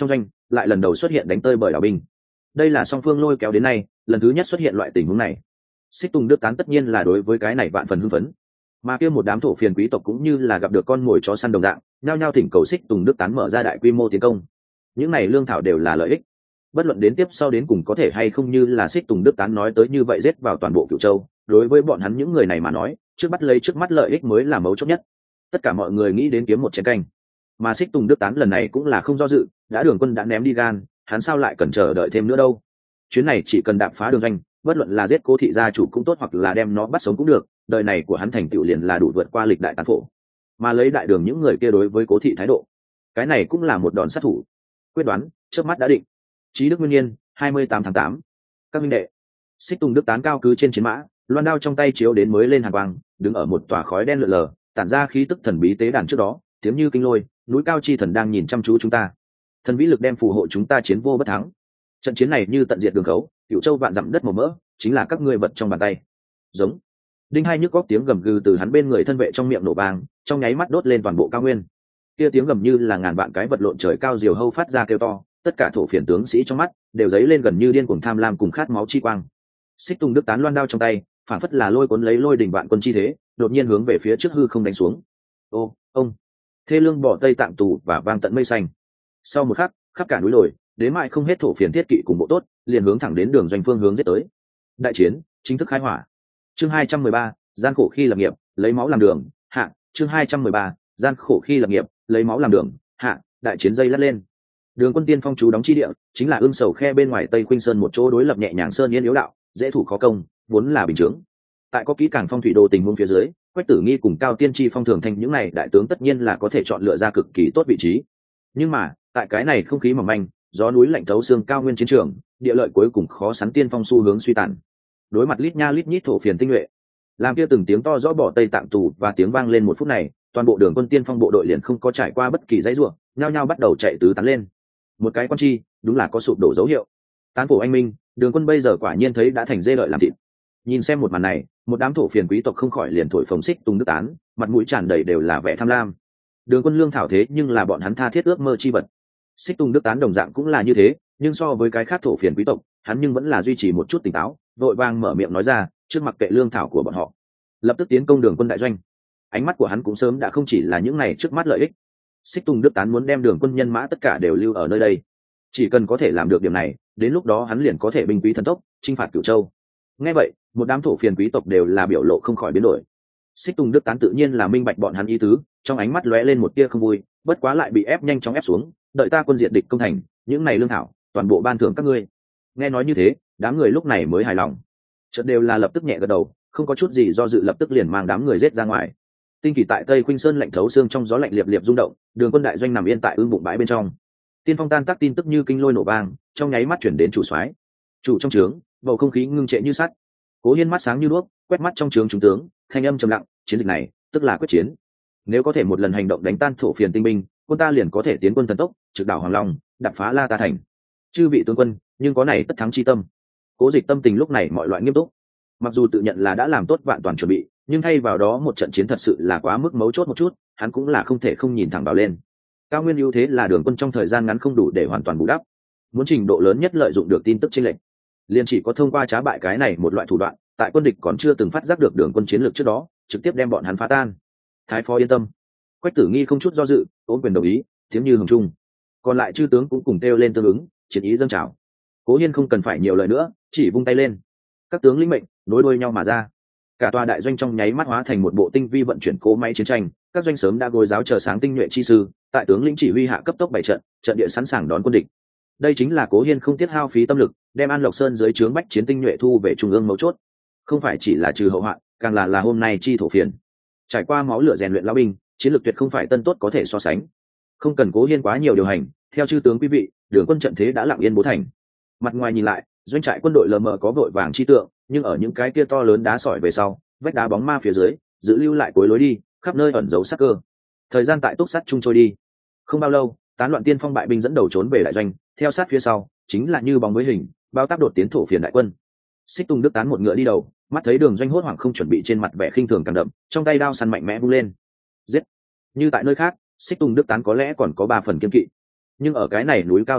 lại lần đầu xuất hiện đánh tơi bởi đảo binh. Đây là song phương lôi kéo đến nay lần thứ nhất xuất hiện loại tình huống này. Xích Tùng Đức Tán tất nhiên là đối với cái này vạn phần hưng phấn, mà kia một đám thổ phiền quý tộc cũng như là gặp được con mồi chó săn đồng dạng, nhao nhao thỉnh cầu Xích Tùng Đức Tán mở ra đại quy mô tiến công. Những này lương thảo đều là lợi ích, bất luận đến tiếp sau đến cùng có thể hay không như là Xích Tùng Đức Tán nói tới như vậy giết vào toàn bộ Cửu Châu, đối với bọn hắn những người này mà nói, trước bắt lấy trước mắt lợi ích mới là mấu chốt nhất. Tất cả mọi người nghĩ đến kiếm một chén canh, mà Xích Tùng Đức Tán lần này cũng là không do dự, đã Đường Quân đã ném đi gan, hắn sao lại cần chờ đợi thêm nữa đâu. Chuyến này chỉ cần đạp phá đường doanh, bất luận là giết Cố thị gia chủ cũng tốt hoặc là đem nó bắt sống cũng được, đời này của hắn thành tựu liền là đủ vượt qua lịch đại tán phổ. Mà lấy đại đường những người kia đối với Cố thị thái độ, cái này cũng là một đòn sát thủ. Quyết đoán, chớp mắt đã định. Chí Đức Nguyên Nhiên, hai mươi tám tháng tám. Các minh đệ. Xích Tùng Đức Tán cao cứ trên chiến mã, loan đao trong tay chiếu đến mới lên hàn quang, đứng ở một tòa khói đen lượn lờ, tản ra khí tức thần bí tế đàn trước đó, tiếng như kinh lôi, núi cao chi thần đang nhìn chăm chú chúng ta. Thần vĩ lực đem phù hộ chúng ta chiến vô bất thắng. Trận chiến này như tận diệt đường khấu, Cửu Châu vạn dặm đất màu mỡ, chính là các ngươi vật trong bàn tay. Giống. Đinh hai nhức góc tiếng gầm gừ từ hắn bên người thân vệ trong miệng nổ vang, trong nháy mắt đốt lên toàn bộ cao nguyên. Kia tiếng gầm như là ngàn vạn cái vật lộn trời cao diều hâu phát ra kêu to, tất cả thổ phiền tướng sĩ trong mắt đều dấy lên gần như điên cuồng tham lam cùng khát máu chi quang. Xích Tùng Đức Tán loan đao trong tay, phản phất là lôi cuốn lấy lôi đỉnh vạn quân chi thế, đột nhiên hướng về phía trước hư không đánh xuống. Ô, ông! Thê lương bỏ tây tạng tù và vang tận mây xanh. Sau một khắc, khắp cả núi đồi, đến mãi không hết thổ phiền thiết kỵ cùng bộ tốt, liền hướng thẳng đến đường doanh phương hướng giết tới. Đại chiến chính thức khai hỏa. Chương hai trăm mười ba, gian khổ khi lập nghiệp, lấy máu làm đường, hạ. Chương hai trăm mười ba, gian khổ khi lập nghiệp, lấy máu làm đường, hạ. Đại chiến dây lát lên. Đường Quân tiên phong chú đóng chi địa, chính là ương sầu khe bên ngoài Tây Khuynh Sơn một chỗ đối lập nhẹ nhàng sơn yên yếu đạo, dễ thủ khó công, vốn là bình chướng. Tại có kỹ càng phong thủy đồ tình huống phía dưới, Quách Tử Nghi cùng Cao Tiên Tri Phong Thường Thanh những này đại tướng tất nhiên là có thể chọn lựa ra cực kỳ tốt vị trí. Nhưng mà, tại cái này không khí mỏng manh, gió núi lạnh thấu xương cao nguyên chiến trường, địa lợi cuối cùng khó sắn tiên phong xu hướng suy tàn. Đối mặt lít nha lít nhít thổ phiền tinh nhuệ, làm kia từng tiếng to rõ bỏ Tây Tạng tù và tiếng vang lên một phút này, toàn bộ Đường Quân tiên phong bộ đội liền không có trải qua bất kỳ dãy rủa, nhao nhao bắt đầu chạy tứ tán lên. Một cái quan chi, đúng là có sụp đổ dấu hiệu. Tán phổ anh minh, Đường Quân bây giờ quả nhiên thấy đã thành dê lợi làm thịt. Nhìn xem một màn này, một đám thổ phiền quý tộc không khỏi liền thổi phồng Xích Tùng Đức Tán, mặt mũi tràn đầy đều là vẻ tham lam. Đường Quân lương thảo thế nhưng là bọn hắn tha thiết ước mơ chi vật. Xích Tùng Đức Tán đồng dạng cũng là như thế, nhưng so với cái khác thổ phiền quý tộc, hắn nhưng vẫn là duy trì một chút tỉnh táo, vội vàng mở miệng nói ra, trước mặc kệ lương thảo của bọn họ, lập tức tiến công Đường Quân đại doanh. Ánh mắt của hắn cũng sớm đã không chỉ là những này trước mắt lợi ích. Xích Tùng Đức Tán muốn đem Đường Quân nhân mã tất cả đều lưu ở nơi đây. Chỉ cần có thể làm được điểm này, đến lúc đó hắn liền có thể binh quý thần tốc, chinh phạt Cửu Châu. Nghe vậy, một đám thổ phiền quý tộc đều là biểu lộ không khỏi biến đổi. Xích Tùng Đức Tán tự nhiên là minh bạch bọn hắn ý tứ, trong ánh mắt lóe lên một tia không vui, bất quá lại bị ép nhanh chóng ép xuống, đợi ta quân diệt địch công thành, những này lương thảo, toàn bộ ban thưởng các ngươi. Nghe nói như thế, đám người lúc này mới hài lòng. Chợt đều là lập tức nhẹ gật đầu, không có chút gì do dự lập tức liền mang đám người giết ra ngoài. Tinh kỳ tại Tây Khuynh Sơn lạnh thấu xương trong gió lạnh liệp liệp rung động, Đường Quân đại doanh nằm yên tại ương bụng bãi bên trong. Tiên phong tan tác tin tức như kinh lôi nổ vang, trong nháy mắt chuyển đến chủ soái. Chủ trong trướng, bầu không khí ngưng trệ như sắt. Cố Hiên mắt sáng như đuốc, quét mắt trong trướng trung tướng, thanh âm trầm lặng, chiến dịch này, tức là quyết chiến. Nếu có thể một lần hành động đánh tan thổ phiền tinh binh, quân ta liền có thể tiến quân thần tốc, trực đảo Hoàng Long, đập phá La Ta thành. Chư vị tướng quân, nhưng có này tất thắng chi tâm. Cố Dịch tâm tình lúc này mọi loại nghiêm túc. Mặc dù tự nhận là đã làm tốt vạn toàn chuẩn bị, nhưng thay vào đó một trận chiến thật sự là quá mức mấu chốt một chút, hắn cũng là không thể không nhìn thẳng vào lên. Cao nguyên ưu thế là Đường Quân trong thời gian ngắn không đủ để hoàn toàn bù đắp, muốn trình độ lớn nhất lợi dụng được tin tức chênh lệch, liền chỉ có thông qua trá bại cái này một loại thủ đoạn, tại quân địch còn chưa từng phát giác được Đường Quân chiến lược trước đó, trực tiếp đem bọn hắn phá tan. Thái phó yên tâm. Quách Tử Nghi không chút do dự, ôn quyền đồng ý, tiếng như hồng trung. Còn lại chư tướng cũng cùng kêu lên tương ứng, chiến ý dâng trào. Cố Hiên không cần phải nhiều lời nữa, chỉ vung tay lên. Các tướng lĩnh mệnh, nối đuôi nhau mà ra. Cả tòa đại doanh trong nháy mắt hóa thành một bộ tinh vi vận chuyển cỗ máy chiến tranh, các doanh sớm đã gối giáo chờ sáng tinh nhuệ chi sư, tại tướng lĩnh chỉ huy hạ cấp tốc bảy trận, trận địa sẵn sàng đón quân địch. Đây chính là Cố Hiên không tiết hao phí tâm lực, đem An Lộc Sơn dưới trướng bách chiến tinh nhuệ thu về trung ương mấu chốt. Không phải chỉ là trừ hậu hoạn, càng là là hôm nay chi thổ phiền. Trải qua máu lửa rèn luyện lão binh, chiến lược tuyệt không phải tân tốt có thể so sánh. Không cần Cố Hiên quá nhiều điều hành, theo chư tướng quý vị, Đường Quân trận thế đã lặng yên bố thành. Mặt ngoài nhìn lại, doanh trại quân đội lờ mờ có vội vàng chi tượng, nhưng ở những cái kia to lớn đá sỏi về sau, vách đá bóng ma phía dưới, giữ lưu lại cuối lối đi, khắp nơi ẩn giấu sát cơ. Thời gian tại túc sắt chung trôi đi. Không bao lâu, tán loạn tiên phong bại binh dẫn đầu trốn về đại doanh, theo sát phía sau, chính là như bóng với hình, bao tác đột tiến thổ phiền đại quân. Xích Tùng Đức Tán một ngựa đi đầu, mắt thấy Đường doanh hốt hoảng không chuẩn bị, trên mặt vẻ khinh thường càng đậm, trong tay đao săn mạnh mẽ vung lên. Giết! Như tại nơi khác, Xích Tùng Đức Tán có lẽ còn có ba phần kiên kỵ, nhưng ở cái này núi cao tuyệt vực,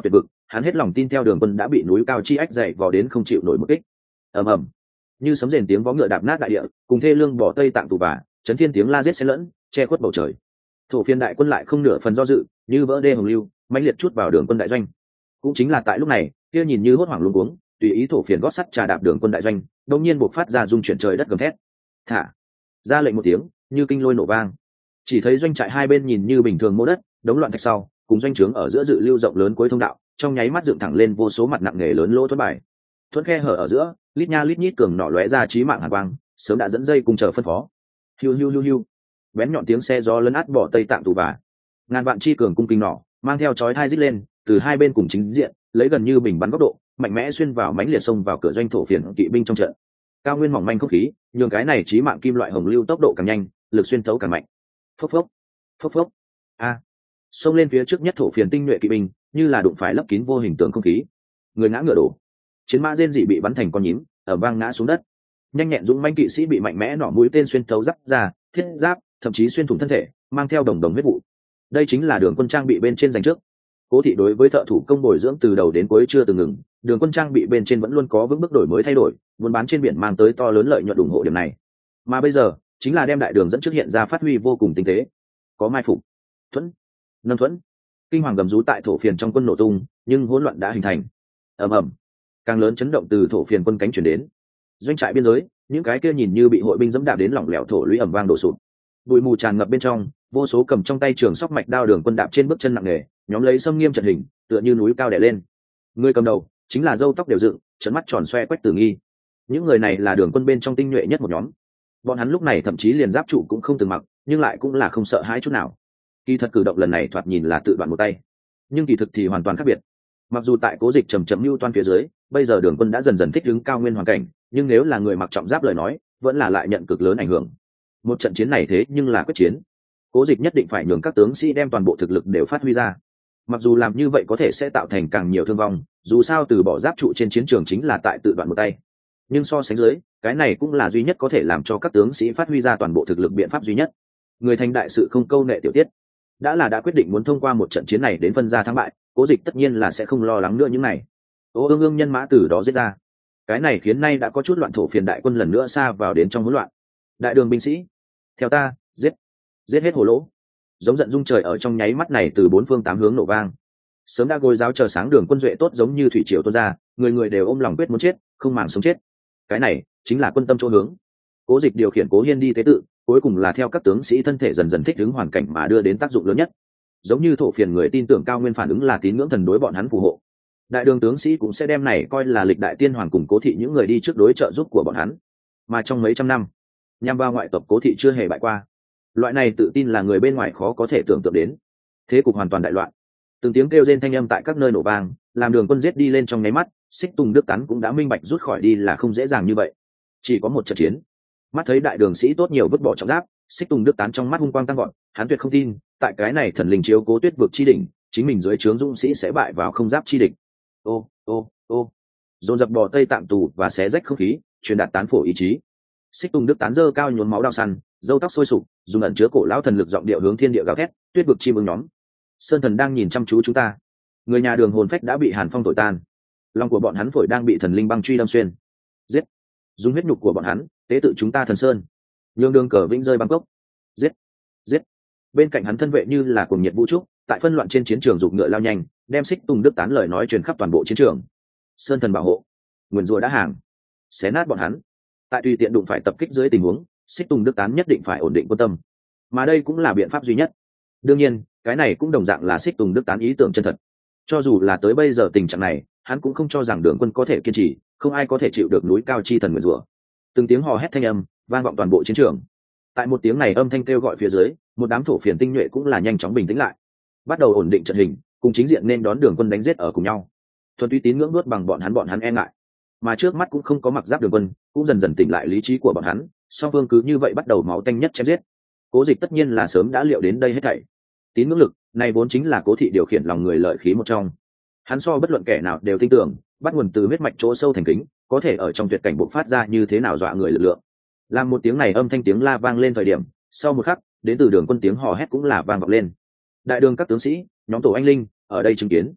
hắn hết lòng tin theo đường quân đã bị núi cao chi ách dậy vò đến không chịu nổi một kích. Ầm ầm, như sấm rền tiếng vó ngựa đạp nát đại địa, cùng thê lương bỏ tây tạng tù vả, chấn thiên tiếng la giết xen lẫn, che khuất bầu trời. Thổ phiên đại quân lại không nửa phần do dự, như vỡ đê hồng lưu, mãnh liệt chút vào đường quân đại doanh. Cũng chính là tại lúc này, kia nhìn như hốt hoảng luống cuống, tùy ý thổ phiền gót sắt trà đạp đường quân đại doanh, đột nhiên bộc phát ra rung chuyển trời đất gầm thét. Thả ra lệnh một tiếng, như kinh lôi nổ vang. Chỉ thấy doanh trại hai bên nhìn như bình thường mô đất, đống loạn thạch sau, cùng doanh trướng ở giữa dự lưu rộng lớn cuối thông đạo, trong nháy mắt dựng thẳng lên vô số mặt nặng nghề lớn lỗ thuẫn bài. Thuẫn khe hở ở giữa, lít nha lít nhít cường nỏ lóe ra chí mạng hàn quang, sớm đã dẫn dây cùng chờ phân phó. Hiu hiu hiu hiu, bén nhọn tiếng xe gió lấn át bỏ tây tạng tù vả. Ngàn vạn chi cường cung kinh nỏ, mang theo chói thai rít lên, từ hai bên cùng chính diện, lấy gần như bình bắn góc độ, mạnh mẽ xuyên vào mãnh liệt xông vào cửa doanh thổ phiền kỵ binh trong trận. Cao nguyên mỏng manh không khí, nhường cái này chí mạng kim loại hồng lưu tốc độ càng nhanh, lực xuyên thấu càng mạnh. Phốc phốc, phốc phốc. A. Xông lên phía trước nhất thổ phiền tinh nhuệ kỵ binh, như là đụng phải lấp kín vô hình tượng không khí. Người ngã ngựa đổ. Chiến mã rên rỉ bị bắn thành con nhím, ở vang ngã xuống đất. Nhanh nhẹn dũng mãnh kỵ sĩ bị mạnh mẽ nỏ mũi tên xuyên thấu giáp ra, thiết giáp, thậm chí xuyên thủng thân thể, mang theo đồng đồng huyết vụ. Đây chính là đường quân trang bị bên trên giành trước. Cố Thị đối với thợ thủ công bồi dưỡng từ đầu đến cuối chưa từng ngừng, đường quân trang bị bên trên vẫn luôn có vững bước đổi mới thay đổi, buôn bán trên biển mang tới to lớn lợi nhuận ủng hộ điểm này. Mà bây giờ, chính là đem đại đường dẫn trước hiện ra phát huy vô cùng tinh tế. Có mai phục, thuẫn, nâng thuẫn, kinh hoàng gầm rú tại thổ phiền trong quân nổ tung, nhưng hỗn loạn đã hình thành. Ầm ầm, càng lớn chấn động từ thổ phiền quân cánh chuyển đến. Doanh trại biên giới, những cái kia nhìn như bị hội binh dẫm đạp đến lỏng lẻo thổ lũy ầm vang đổ sụp. Bụi mù tràn ngập bên trong, vô số cầm trong tay trường sóc mạch đao đường quân đạp trên bước chân nặng nề, nhóm lấy xâm nghiêm trận hình, tựa như núi cao đè lên. Người cầm đầu chính là râu tóc đều dựng, trợn mắt tròn xoe Quách Tử Nghi. Những người này là đường quân bên trong tinh nhuệ nhất một nhóm. Bọn hắn lúc này thậm chí liền giáp trụ cũng không từng mặc, nhưng lại cũng là không sợ hãi chút nào. Kỳ thật cử động lần này thoạt nhìn là tự đoạn một tay, nhưng kỳ thực thì hoàn toàn khác biệt. Mặc dù tại Cố Dịch trầm trầm lưu toan phía dưới, bây giờ đường quân đã dần dần thích ứng cao nguyên hoàn cảnh, nhưng nếu là người mặc trọng giáp lời nói, vẫn là lại nhận cực lớn ảnh hưởng. Một trận chiến này thế nhưng là quyết chiến, Cố Dịch nhất định phải nhường các tướng sĩ đem toàn bộ thực lực đều phát huy ra. Mặc dù làm như vậy có thể sẽ tạo thành càng nhiều thương vong, dù sao từ bỏ giáp trụ trên chiến trường chính là tại tự đoạn một tay, nhưng so sánh dưới, cái này cũng là duy nhất có thể làm cho các tướng sĩ phát huy ra toàn bộ thực lực biện pháp duy nhất. Người thành đại sự không câu nệ tiểu tiết, đã là đã quyết định muốn thông qua một trận chiến này đến phân ra thắng bại, Cố Dịch tất nhiên là sẽ không lo lắng nữa những này. Ô ương ương nhân mã từ đó giết ra, cái này khiến nay đã có chút loạn thổ phiền đại quân lần nữa xa vào đến trong hỗn loạn. Đại đường binh sĩ, theo ta, giết, giết hết hồ lỗ. Giống giận dung trời ở trong nháy mắt này từ bốn phương tám hướng nổ vang. Sớm đã gối giáo chờ sáng đường quân duệ tốt giống như thủy triều tuôn ra, người người đều ôm lòng quyết muốn chết, không màng sống chết. Cái này chính là quân tâm chỗ hướng. Cố Dịch điều khiển Cố Hiên đi tế tự, cuối cùng là theo các tướng sĩ thân thể dần dần thích ứng hoàn cảnh mà đưa đến tác dụng lớn nhất. Giống như thổ phiền người tin tưởng cao nguyên phản ứng là tín ngưỡng thần đối bọn hắn phù hộ. Đại đường tướng sĩ cũng sẽ đem này coi là lịch đại tiên hoàng cùng Cố Thị những người đi trước đối trợ giúp của bọn hắn. Mà trong mấy trăm năm, nhằm vào ngoại tộc Cố Thị chưa hề bại qua. Loại này tự tin là người bên ngoài khó có thể tưởng tượng đến. Thế cục hoàn toàn đại loạn. Từng tiếng kêu rên thanh âm tại các nơi nổ vang, làm đường quân giết đi lên trong nháy mắt, Xích Tùng Đức Tán cũng đã minh bạch rút khỏi đi là không dễ dàng như vậy. Chỉ có một trận chiến. Mắt thấy đại đường sĩ tốt nhiều vứt bỏ trọng giáp, Xích Tùng Đức Tán trong mắt hung quang tăng vọt, hắn tuyệt không tin, tại cái này thần linh chiếu cố tuyết vực chi đỉnh, chính mình dưới trướng dũng sĩ sẽ bại vào không giáp chi địch. Ô, ô, ô. Dồn dập bò tây tạm tù và xé rách không khí, truyền đạt tán phổ ý chí. Xích Tùng Đức Tán giơ cao nhuốm máu đao săn, râu tóc sôi sục, dùng ẩn chứa cổ lão thần lực giọng điệu hướng thiên địa gào thét, tuyết vực chim ưng nhóm. Sơn thần đang nhìn chăm chú chúng ta. Người nhà đường hồn phách đã bị hàn phong thổi tan, lòng của bọn hắn phổi đang bị thần linh băng truy đâm xuyên. Giết, dùng huyết nhục của bọn hắn tế tự chúng ta thần sơn, nhường đường cờ vĩnh rơi bangkok. Giết, giết. Bên cạnh hắn thân vệ như là cuồng nhiệt vũ trúc, tại phân loạn trên chiến trường giục ngựa lao nhanh, đem Xích Tùng Đức Tán lời nói truyền khắp toàn bộ chiến trường. Sơn thần bảo hộ, nguyền rủa đã hàng, xé nát bọn hắn. Tại tùy tiện đụng phải tập kích dưới tình huống, Xích Tùng Đức Tán nhất định phải ổn định quân tâm, mà đây cũng là biện pháp duy nhất. Đương nhiên, cái này cũng đồng dạng là Xích Tùng Đức Tán ý tưởng chân thật. Cho dù là tới bây giờ tình trạng này, hắn cũng không cho rằng đường quân có thể kiên trì, không ai có thể chịu được núi cao chi thần nguyền rủa. Từng tiếng hò hét thanh âm vang vọng toàn bộ chiến trường. Tại một tiếng này âm thanh kêu gọi phía dưới, một đám thổ phiền tinh nhuệ cũng là nhanh chóng bình tĩnh lại, bắt đầu ổn định trận hình, cùng chính diện nên đón đường quân đánh giết ở cùng nhau. Thuần túy tín ngưỡng nuốt bằng bọn hắn bọn hắn e ngại, mà trước mắt cũng không có mặc giáp đường quân, cũng dần dần tỉnh lại lý trí của bọn hắn, song phương cứ như vậy bắt đầu máu tanh nhất chém giết. Cố Dịch tất nhiên là sớm đã liệu đến đây hết thảy. Tín ngưỡng lực này vốn chính là Cố Thị điều khiển lòng người lợi khí một trong. Hắn so bất luận kẻ nào đều tin tưởng, bắt nguồn từ huyết mạch chỗ sâu thành kính, có thể ở trong tuyệt cảnh bộc phát ra như thế nào dọa người lực lượng. Làm một tiếng này âm thanh tiếng la vang lên thời điểm, sau một khắc, đến từ đường quân tiếng hò hét cũng là vang vọng lên. Đại đường các tướng sĩ, nhóm tổ anh linh, ở đây chứng kiến.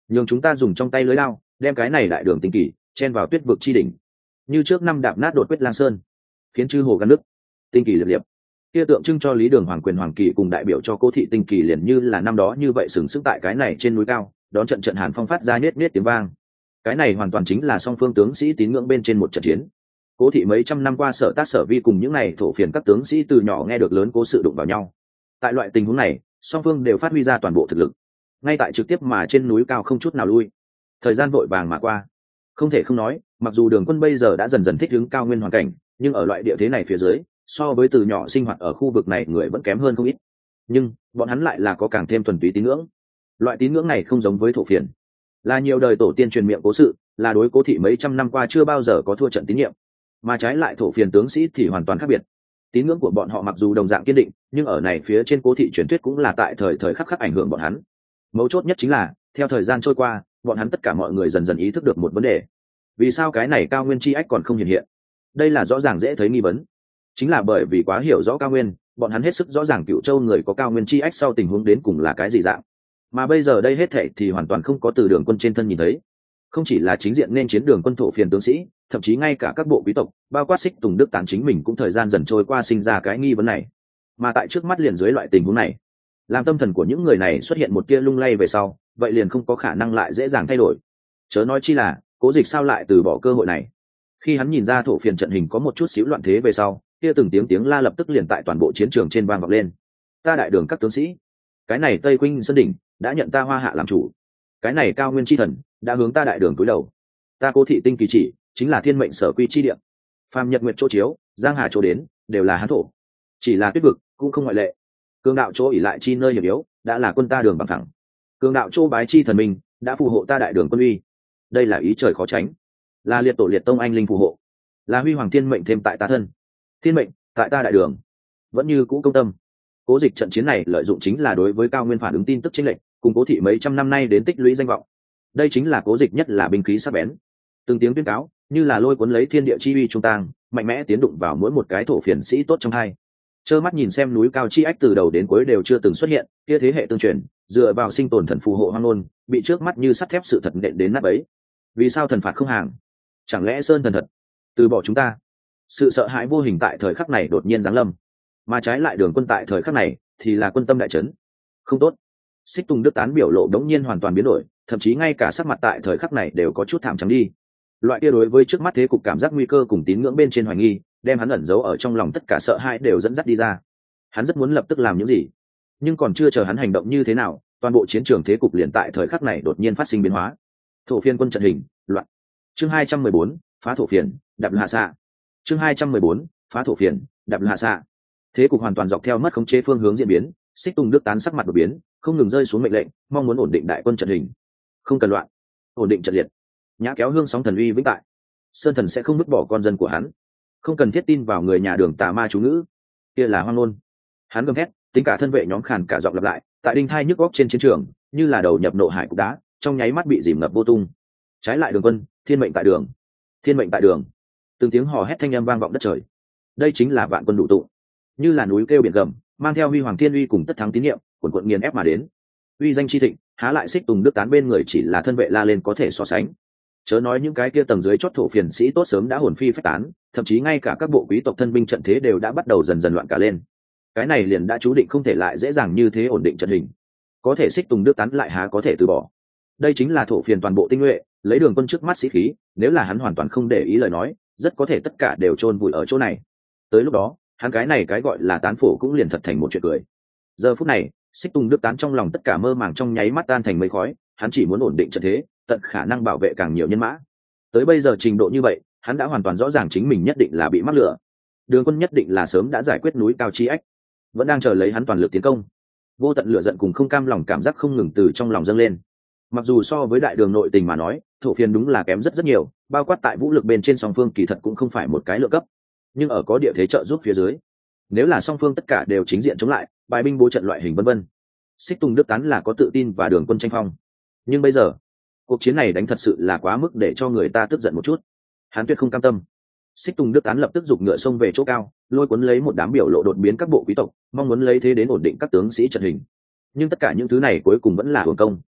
nhường chúng ta dùng trong tay lưới lao đem cái này đại đường tinh kỳ chen vào tuyết vực chi đỉnh, như trước năm đạp nát đột quyết lang sơn, khiến chư hồ gắn nước tinh kỳ liệp liệp. Kia tượng trưng cho lý đường hoàng quyền hoàng kỳ cùng đại biểu cho Cố thị tinh kỳ liền như là năm đó như vậy sừng sững tại cái này trên núi cao, đón trận trận hàn phong phát ra nết nết tiếng vang. Cái này hoàn toàn chính là song phương tướng sĩ tín ngưỡng bên trên một trận chiến. Cố thị mấy trăm năm qua sở tác sở vi cùng những này thổ phiền các tướng sĩ từ nhỏ nghe được lớn cố sự đụng vào nhau. Tại loại tình huống này, song phương đều phát huy ra toàn bộ thực lực, ngay tại trực tiếp mà trên núi cao không chút nào lui. Thời gian vội vàng mà qua, không thể không nói, mặc dù Đường Quân bây giờ đã dần dần thích ứng cao nguyên hoàn cảnh, nhưng ở loại địa thế này phía dưới, so với từ nhỏ sinh hoạt ở khu vực này người vẫn kém hơn không ít. Nhưng bọn hắn lại là có càng thêm thuần túy tín ngưỡng. Loại tín ngưỡng này không giống với thổ phiền, là nhiều đời tổ tiên truyền miệng cố sự, là đối Cố thị mấy trăm năm qua chưa bao giờ có thua trận tín nhiệm. Mà trái lại thổ phiền tướng sĩ thì hoàn toàn khác biệt. Tín ngưỡng của bọn họ mặc dù đồng dạng kiên định, nhưng ở này phía trên Cố thị truyền thuyết cũng là tại thời thời khắc khắc ảnh hưởng bọn hắn. Mấu chốt nhất chính là, theo thời gian trôi qua, bọn hắn tất cả mọi người dần dần ý thức được một vấn đề: vì sao cái này cao nguyên chi ách còn không hiện hiện? Đây là rõ ràng dễ thấy nghi vấn. Chính là bởi vì quá hiểu rõ cao nguyên, bọn hắn hết sức rõ ràng Cựu Châu người có cao nguyên chi ách sau tình huống đến cùng là cái gì dạng. Mà bây giờ đây hết thảy thì hoàn toàn không có từ Đường Quân trên thân nhìn thấy. Không chỉ là chính diện nên chiến Đường Quân thổ phiền tướng sĩ, thậm chí ngay cả các bộ quý tộc, bao quát Xích Tùng Đức Tán chính mình cũng thời gian dần trôi qua sinh ra cái nghi vấn này. Mà tại trước mắt liền dưới loại tình huống này, làm tâm thần của những người này xuất hiện một tia lung lay về sau, vậy liền không có khả năng lại dễ dàng thay đổi. Chớ nói chi là Cố Dịch sao lại từ bỏ cơ hội này. Khi hắn nhìn ra thổ phiền trận hình có một chút xíu loạn thế về sau, kia từng tiếng tiếng la lập tức liền tại toàn bộ chiến trường trên vang vọng lên. Ta đại đường các tướng sĩ, cái này Tây Khuynh Sơn đỉnh đã nhận ta Hoa Hạ làm chủ, cái này cao nguyên chi thần đã hướng ta đại đường cúi đầu. Ta Cố thị tinh kỳ chỉ chính là thiên mệnh sở quy chi địa, phàm nhật nguyệt chỗ chiếu, giang hà chỗ đến, đều là hán thổ, chỉ là tuyết vực cũng không ngoại lệ. Cương đạo chỗ ỉ lại chi nơi hiểm yếu, đã là quân ta đường bằng thẳng. Cương đạo chỗ bái chi thần minh, đã phù hộ ta đại đường quân uy. Đây là ý trời khó tránh, là liệt tổ liệt tông anh linh phù hộ, là huy hoàng thiên mệnh thêm tại ta thân, thiên mệnh tại ta đại đường vẫn như cũ công tâm. Cố Dịch trận chiến này lợi dụng chính là đối với cao nguyên phản ứng tin tức chênh lệch, cùng Cố thị mấy trăm năm nay đến tích lũy danh vọng. Đây chính là Cố Dịch nhất là binh khí sắc bén. Từng tiếng tuyên cáo như là lôi cuốn lấy thiên địa chi uy trung tang, mạnh mẽ tiến đụng vào mỗi một cái thổ phiền sĩ tốt trong hai. Trơ mắt nhìn xem núi cao chi ách từ đầu đến cuối đều chưa từng xuất hiện, kia thế hệ tương truyền, dựa vào sinh tồn thần phù hộ hoang ngôn, bị trước mắt như sắt thép sự thật nện đến nát bấy. Vì sao thần phạt không hàng? Chẳng lẽ sơn thần thật từ bỏ chúng ta? Sự sợ hãi vô hình tại thời khắc này đột nhiên giáng lâm, mà trái lại Đường Quân tại thời khắc này thì là quân tâm đại chấn. Không tốt. Xích Tùng Đức Tán biểu lộ đống nhiên hoàn toàn biến đổi, thậm chí ngay cả sắc mặt tại thời khắc này đều có chút thảm trắng đi. Loại kia đối với trước mắt thế cục cảm giác nguy cơ cùng tín ngưỡng bên trên hoài nghi, đem hắn ẩn giấu ở trong lòng tất cả sợ hãi đều dẫn dắt đi ra. Hắn rất muốn lập tức làm những gì, nhưng còn chưa chờ hắn hành động như thế nào, toàn bộ chiến trường thế cục liền tại thời khắc này đột nhiên phát sinh biến hóa. Thổ phiên quân trận hình loạn. Chương hai trăm mười bốn, phá thổ phiền, đạp hạ xạ. Chương hai trăm mười bốn, phá thổ phiền, đạp hạ xạ. Thế cục hoàn toàn dọc theo mất khống chế phương hướng diễn biến. Xích Tùng Đức Tán sắc mặt đột biến, không ngừng rơi xuống mệnh lệnh, mong muốn ổn định đại quân trận hình. Không cần loạn, ổn định trận liệt. Nhã kéo hương sóng thần uy vĩnh tại. Sơn thần sẽ không vứt bỏ con dân của hắn. Không cần thiết tin vào người nhà Đường tà ma chú ngữ, kia là hoang ngôn. Hắn gầm hét, tính cả thân vệ nhóm khàn cả giọng lặp lại, tại đinh thai nhức góc trên chiến trường, như là đầu nhập nộ hải cục đá, trong nháy mắt bị dìm ngập vô tung. Trái lại Đường Quân, thiên mệnh tại đường, thiên mệnh tại đường. Từng tiếng hò hét thanh âm vang vọng đất trời. Đây chính là vạn quân đủ tụ, như là núi kêu biển gầm, mang theo huy hoàng thiên uy cùng tất thắng tín nhiệm, cuồn cuộn nghiền ép mà đến. Uy danh chi thịnh, há lại Xích Tùng Đức Tán bên người chỉ là thân vệ la lên có thể so sánh. Chớ nói những cái kia tầng dưới chót thổ phiền sĩ tốt sớm đã hồn phi phách tán, thậm chí ngay cả các bộ quý tộc thân binh trận thế đều đã bắt đầu dần dần loạn cả lên. Cái này liền đã chú định không thể lại dễ dàng như thế ổn định trận hình. Có thể Xích Tùng Đức Tán lại há có thể từ bỏ. Đây chính là thổ phiền toàn bộ tinh nhuệ, lấy Đường Quân trước mắt sĩ khí, nếu là hắn hoàn toàn không để ý lời nói, rất có thể tất cả đều chôn vùi ở chỗ này. Tới lúc đó, hắn cái này cái gọi là tán phổ cũng liền thật thành một chuyện cười. Giờ phút này, Xích Tùng Đức Tán trong lòng tất cả mơ màng trong nháy mắt tan thành mây khói, hắn chỉ muốn ổn định trận thế, tận khả năng bảo vệ càng nhiều nhân mã. Tới bây giờ trình độ như vậy, hắn đã hoàn toàn rõ ràng chính mình nhất định là bị mắc lửa. Đường Quân nhất định là sớm đã giải quyết núi cao chi ách, vẫn đang chờ lấy hắn toàn lực tiến công. Vô tận lửa giận cùng không cam lòng cảm giác không ngừng từ trong lòng dâng lên. Mặc dù so với đại đường nội tình mà nói, thổ phiền đúng là kém rất rất nhiều, bao quát tại vũ lực bên trên song phương kỳ thật cũng không phải một cái lựa cấp, nhưng ở có địa thế trợ giúp phía dưới, nếu là song phương tất cả đều chính diện chống lại, bài binh bố trận loại hình vân vân, Xích Tùng Đức Tán là có tự tin và Đường Quân tranh phong. Nhưng bây giờ, cuộc chiến này đánh thật sự là quá mức để cho người ta tức giận một chút. Hắn tuyệt không cam tâm. Xích Tùng Đức Tán lập tức giục ngựa xông về chỗ cao, lôi cuốn lấy một đám biểu lộ đột biến các bộ quý tộc, mong muốn lấy thế đến ổn định các tướng sĩ trận hình. Nhưng tất cả những thứ này cuối cùng vẫn là hưởng công.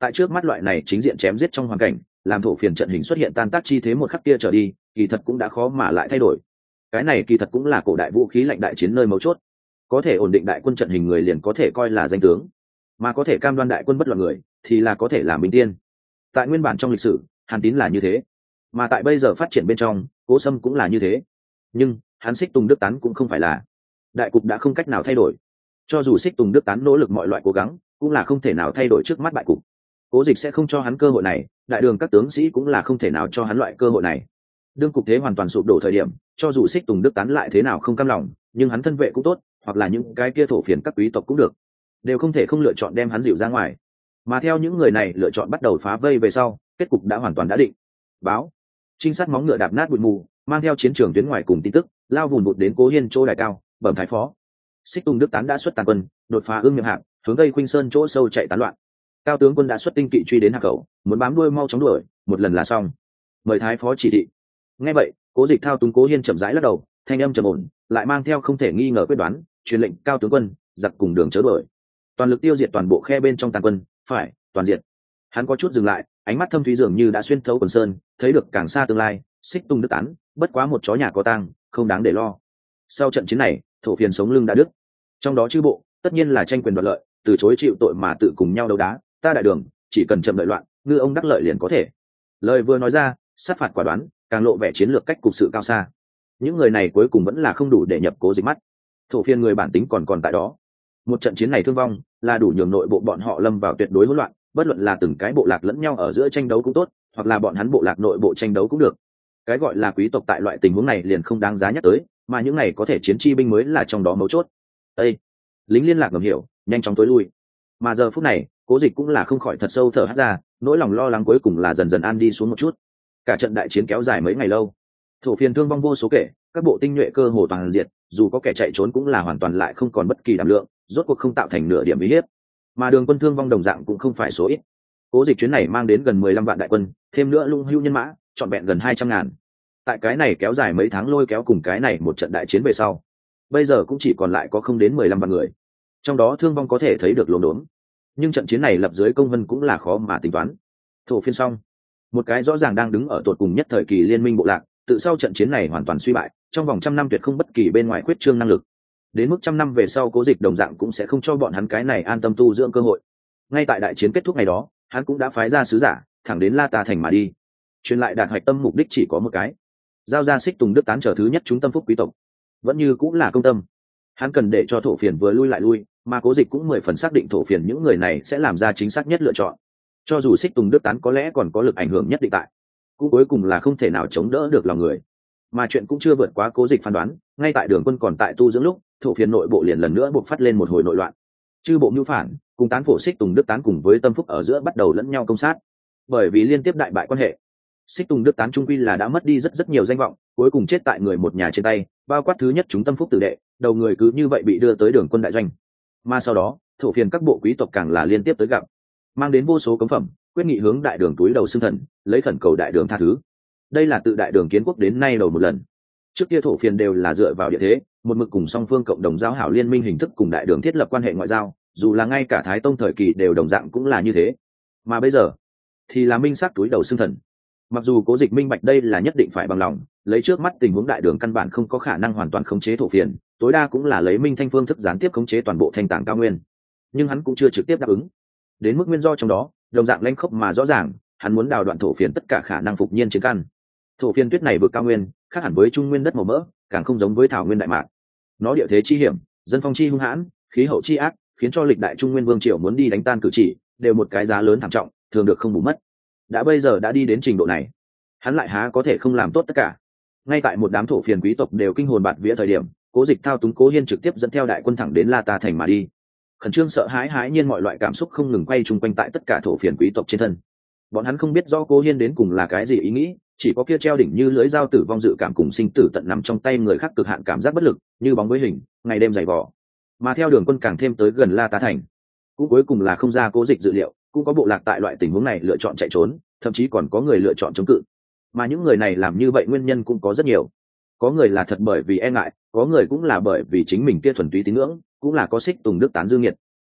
Tại trước mắt loại này chính diện chém giết trong hoàn cảnh, làm thổ phiền trận hình xuất hiện tan tác chi thế một khắc kia trở đi, kỳ thật cũng đã khó mà lại thay đổi. Cái này kỳ thật cũng là cổ đại vũ khí lạnh đại chiến nơi mấu chốt. Có thể ổn định đại quân trận hình người liền có thể coi là danh tướng, mà có thể cam đoan đại quân bất loạn người thì là có thể làm binh tiên. Tại nguyên bản trong lịch sử, Hàn Tín là như thế, mà tại bây giờ phát triển bên trong, Cố Sâm cũng là như thế. Nhưng hắn Xích Tùng Đức Tán cũng không phải là. Đại cục đã không cách nào thay đổi. Cho dù Xích Tùng Đức Tán nỗ lực mọi loại cố gắng, cũng là không thể nào thay đổi trước mắt bại cục. Cố Dịch sẽ không cho hắn cơ hội này, đại đường các tướng sĩ cũng là không thể nào cho hắn loại cơ hội này. Đương cục thế hoàn toàn sụp đổ thời điểm, cho dù Xích Tùng Đức Tán lại thế nào không cam lòng, nhưng hắn thân vệ cũng tốt, hoặc là những cái kia thổ phiền các quý tộc cũng được, đều không thể không lựa chọn đem hắn dịu ra ngoài. Mà theo những người này lựa chọn bắt đầu phá vây về sau, kết cục đã hoàn toàn đã định. Báo, trinh sát móng ngựa đạp nát bụi mù, mang theo chiến trường tuyến ngoài cùng tin tức, lao vùn vụt đến Cố Hiên chỗ đài cao, bẩm thái phó. Xích Tùng Đức Tán đã xuất tàn quân, đột phá ương miệng hạng, hướng tây Khuynh Sơn chỗ sâu chạy tán loạn. Cao tướng quân đã xuất tinh kỵ truy đến hạc khẩu, muốn bám đuôi mau chóng đuổi, một lần là xong. Mời thái phó chỉ thị. Nghe vậy, Cố Dịch thao túng Cố Hiên chậm rãi lắc đầu, thanh âm trầm ổn, lại mang theo không thể nghi ngờ quyết đoán, truyền lệnh cao tướng quân, giặc cùng đường chớ đuổi, toàn lực tiêu diệt toàn bộ khe bên trong tàn quân, phải toàn diện. Hắn có chút dừng lại, ánh mắt thâm thúy dường như đã xuyên thấu quần sơn, thấy được càng xa tương lai. Xích Tùng Đức Tán, bất quá một chó nhà có tang, không đáng để lo. Sau trận chiến này, thổ phiền sống lưng đã đứt, trong đó chư bộ tất nhiên là tranh quyền đoạt lợi, từ chối chịu tội mà tự cùng nhau đấu đá. Ta đại đường chỉ cần chậm đợi loạn, ngư ông đắc lợi liền có thể. Lời vừa nói ra, sát phạt quả đoán, càng lộ vẻ chiến lược cách cục sự cao xa. Những người này cuối cùng vẫn là không đủ để nhập Cố Dịch mắt. Thổ phiền người bản tính còn còn tại đó. Một trận chiến này thương vong là đủ nhường nội bộ bọn họ lâm vào tuyệt đối hỗn loạn, bất luận là từng cái bộ lạc lẫn nhau ở giữa tranh đấu cũng tốt, hoặc là bọn hắn bộ lạc nội bộ tranh đấu cũng được. Cái gọi là quý tộc tại loại tình huống này liền không đáng giá nhắc tới, mà những này có thể chiến chi binh mới là trong đó mấu chốt. Ê! Lính liên lạc ngầm hiểu, nhanh chóng tối lui. Mà giờ phút này, Cố Dịch cũng là không khỏi thật sâu thở hắt ra, nỗi lòng lo lắng cuối cùng là dần dần an đi xuống một chút. Cả trận đại chiến kéo dài mấy ngày lâu, thổ phiền thương vong vô số kể, các bộ tinh nhuệ cơ hồ toàn diệt, dù có kẻ chạy trốn cũng là hoàn toàn lại không còn bất kỳ đảm lượng, rốt cuộc không tạo thành nửa điểm uy hiếp. Mà đường quân thương vong đồng dạng cũng không phải số ít. Cố Dịch chuyến này mang đến gần mười lăm vạn đại quân, thêm nữa lung hưu nhân mã, trọn vẹn gần hai trăm ngàn. Tại cái này kéo dài mấy tháng lôi kéo cùng cái này một trận đại chiến về sau, bây giờ cũng chỉ còn lại có không đến mười lăm vạn người. Trong đó thương vong có thể thấy được lốm đốm. Nhưng trận chiến này lập dưới công vân cũng là khó mà tính toán. Thổ phiên xong, một cái rõ ràng đang đứng ở tột cùng nhất thời kỳ liên minh bộ lạc, tự sau trận chiến này hoàn toàn suy bại, trong vòng trăm năm tuyệt không bất kỳ bên ngoài khuyết trương năng lực. Đến mức trăm năm về sau Cố Dịch đồng dạng cũng sẽ không cho bọn hắn cái này an tâm tu dưỡng cơ hội. Ngay tại đại chiến kết thúc ngày đó, hắn cũng đã phái ra sứ giả thẳng đến La Ta thành mà đi, truyền lại đạt hoạch tâm mục đích chỉ có một cái: giao ra Xích Tùng Đức Tán trở thứ nhất chúng tâm phúc quý tộc. Vẫn như cũng là công tâm, hắn cần để cho thổ phiền vừa lui lại lui, mà Cố Dịch cũng mười phần xác định thổ phiền những người này sẽ làm ra chính xác nhất lựa chọn. Cho dù Xích Tùng Đức Tán có lẽ còn có lực ảnh hưởng nhất định tại, cũng cuối cùng là không thể nào chống đỡ được lòng người. Mà chuyện cũng chưa vượt quá Cố Dịch phán đoán, ngay tại đường quân còn tại tu dưỡng lúc, thổ phiền nội bộ liền lần nữa buộc phát lên một hồi nội loạn. Chư bộ mưu phản cùng tán phổ Xích Tùng Đức Tán cùng với tâm phúc ở giữa bắt đầu lẫn nhau công sát. Bởi vì liên tiếp đại bại quan hệ, Xích Tùng Đức Tán trung quy là đã mất đi rất rất nhiều danh vọng, cuối cùng chết tại người một nhà trên tay, bao quát thứ nhất chúng tâm phúc tử đệ, đầu người cứ như vậy bị đưa tới đường quân đại doanh. Mà sau đó, thổ phiền các bộ quý tộc càng là liên tiếp tới gặp, mang đến vô số cống phẩm, quyết nghị hướng đại đường túi đầu xưng thần, lấy khẩn cầu đại đường tha thứ. Đây là tự đại đường kiến quốc đến nay đầu một lần. Trước kia thổ phiền đều là dựa vào địa thế, một mực cùng song phương cộng đồng giao hảo liên minh hình thức cùng đại đường thiết lập quan hệ ngoại giao, dù là ngay cả Thái Tông thời kỳ đều đồng dạng cũng là như thế. Mà bây giờ thì là minh sắc túi đầu xưng thần. Mặc dù Cố Dịch minh bạch đây là nhất định phải bằng lòng, lấy trước mắt tình huống đại đường căn bản không có khả năng hoàn toàn khống chế thổ phiền, tối đa cũng là lấy minh thanh phương thức gián tiếp khống chế toàn bộ thanh tàng cao nguyên, nhưng hắn cũng chưa trực tiếp đáp ứng. Đến mức nguyên do trong đó đồng dạng lanh khốc mà rõ ràng, hắn muốn đào đoạn thổ phiền tất cả khả năng phục nhiên chiến căn. Thổ phiền tuyết này vượt cao nguyên, khác hẳn với trung nguyên đất màu mỡ, càng không giống với thảo nguyên đại mạc. Nó địa thế chi hiểm, dân phong chi hung hãn, khí hậu chi ác, khiến cho lịch đại trung nguyên vương triều muốn đi đánh tan cử chỉ đều một cái giá lớn thảm trọng, thường được không bù mất. Đã bây giờ đã đi đến trình độ này, hắn lại há có thể không làm tốt tất cả. Ngay tại một đám thổ phiền quý tộc đều kinh hồn bạt vía thời điểm, Cố Dịch thao túng Cố Hiên trực tiếp dẫn theo đại quân thẳng đến La Ta thành mà đi. Khẩn trương sợ hãi hãi nhiên mọi loại cảm xúc không ngừng quay chung quanh tại tất cả thổ phiền quý tộc trên thân. Bọn hắn không biết do Cố Hiên đến cùng là cái gì ý nghĩ, chỉ có kia treo đỉnh như lưới dao tử vong dự cảm cùng sinh tử tận nằm trong tay người khác cực hạn cảm giác bất lực, như bóng với hình, ngày đêm dày vò. Mà theo đường quân càng thêm tới gần La Ta thành, cũng cuối cùng là không ra Cố Dịch dự liệu, cũng có bộ lạc tại loại tình huống này lựa chọn chạy trốn, thậm chí còn có người lựa chọn chống cự. Mà những người này làm như vậy nguyên nhân cũng có rất nhiều. Có người là thật bởi vì e ngại, có người cũng là bởi vì chính mình kia thuần túy tín ngưỡng, cũng là có Xích Tùng Đức Tán dương nhiệt.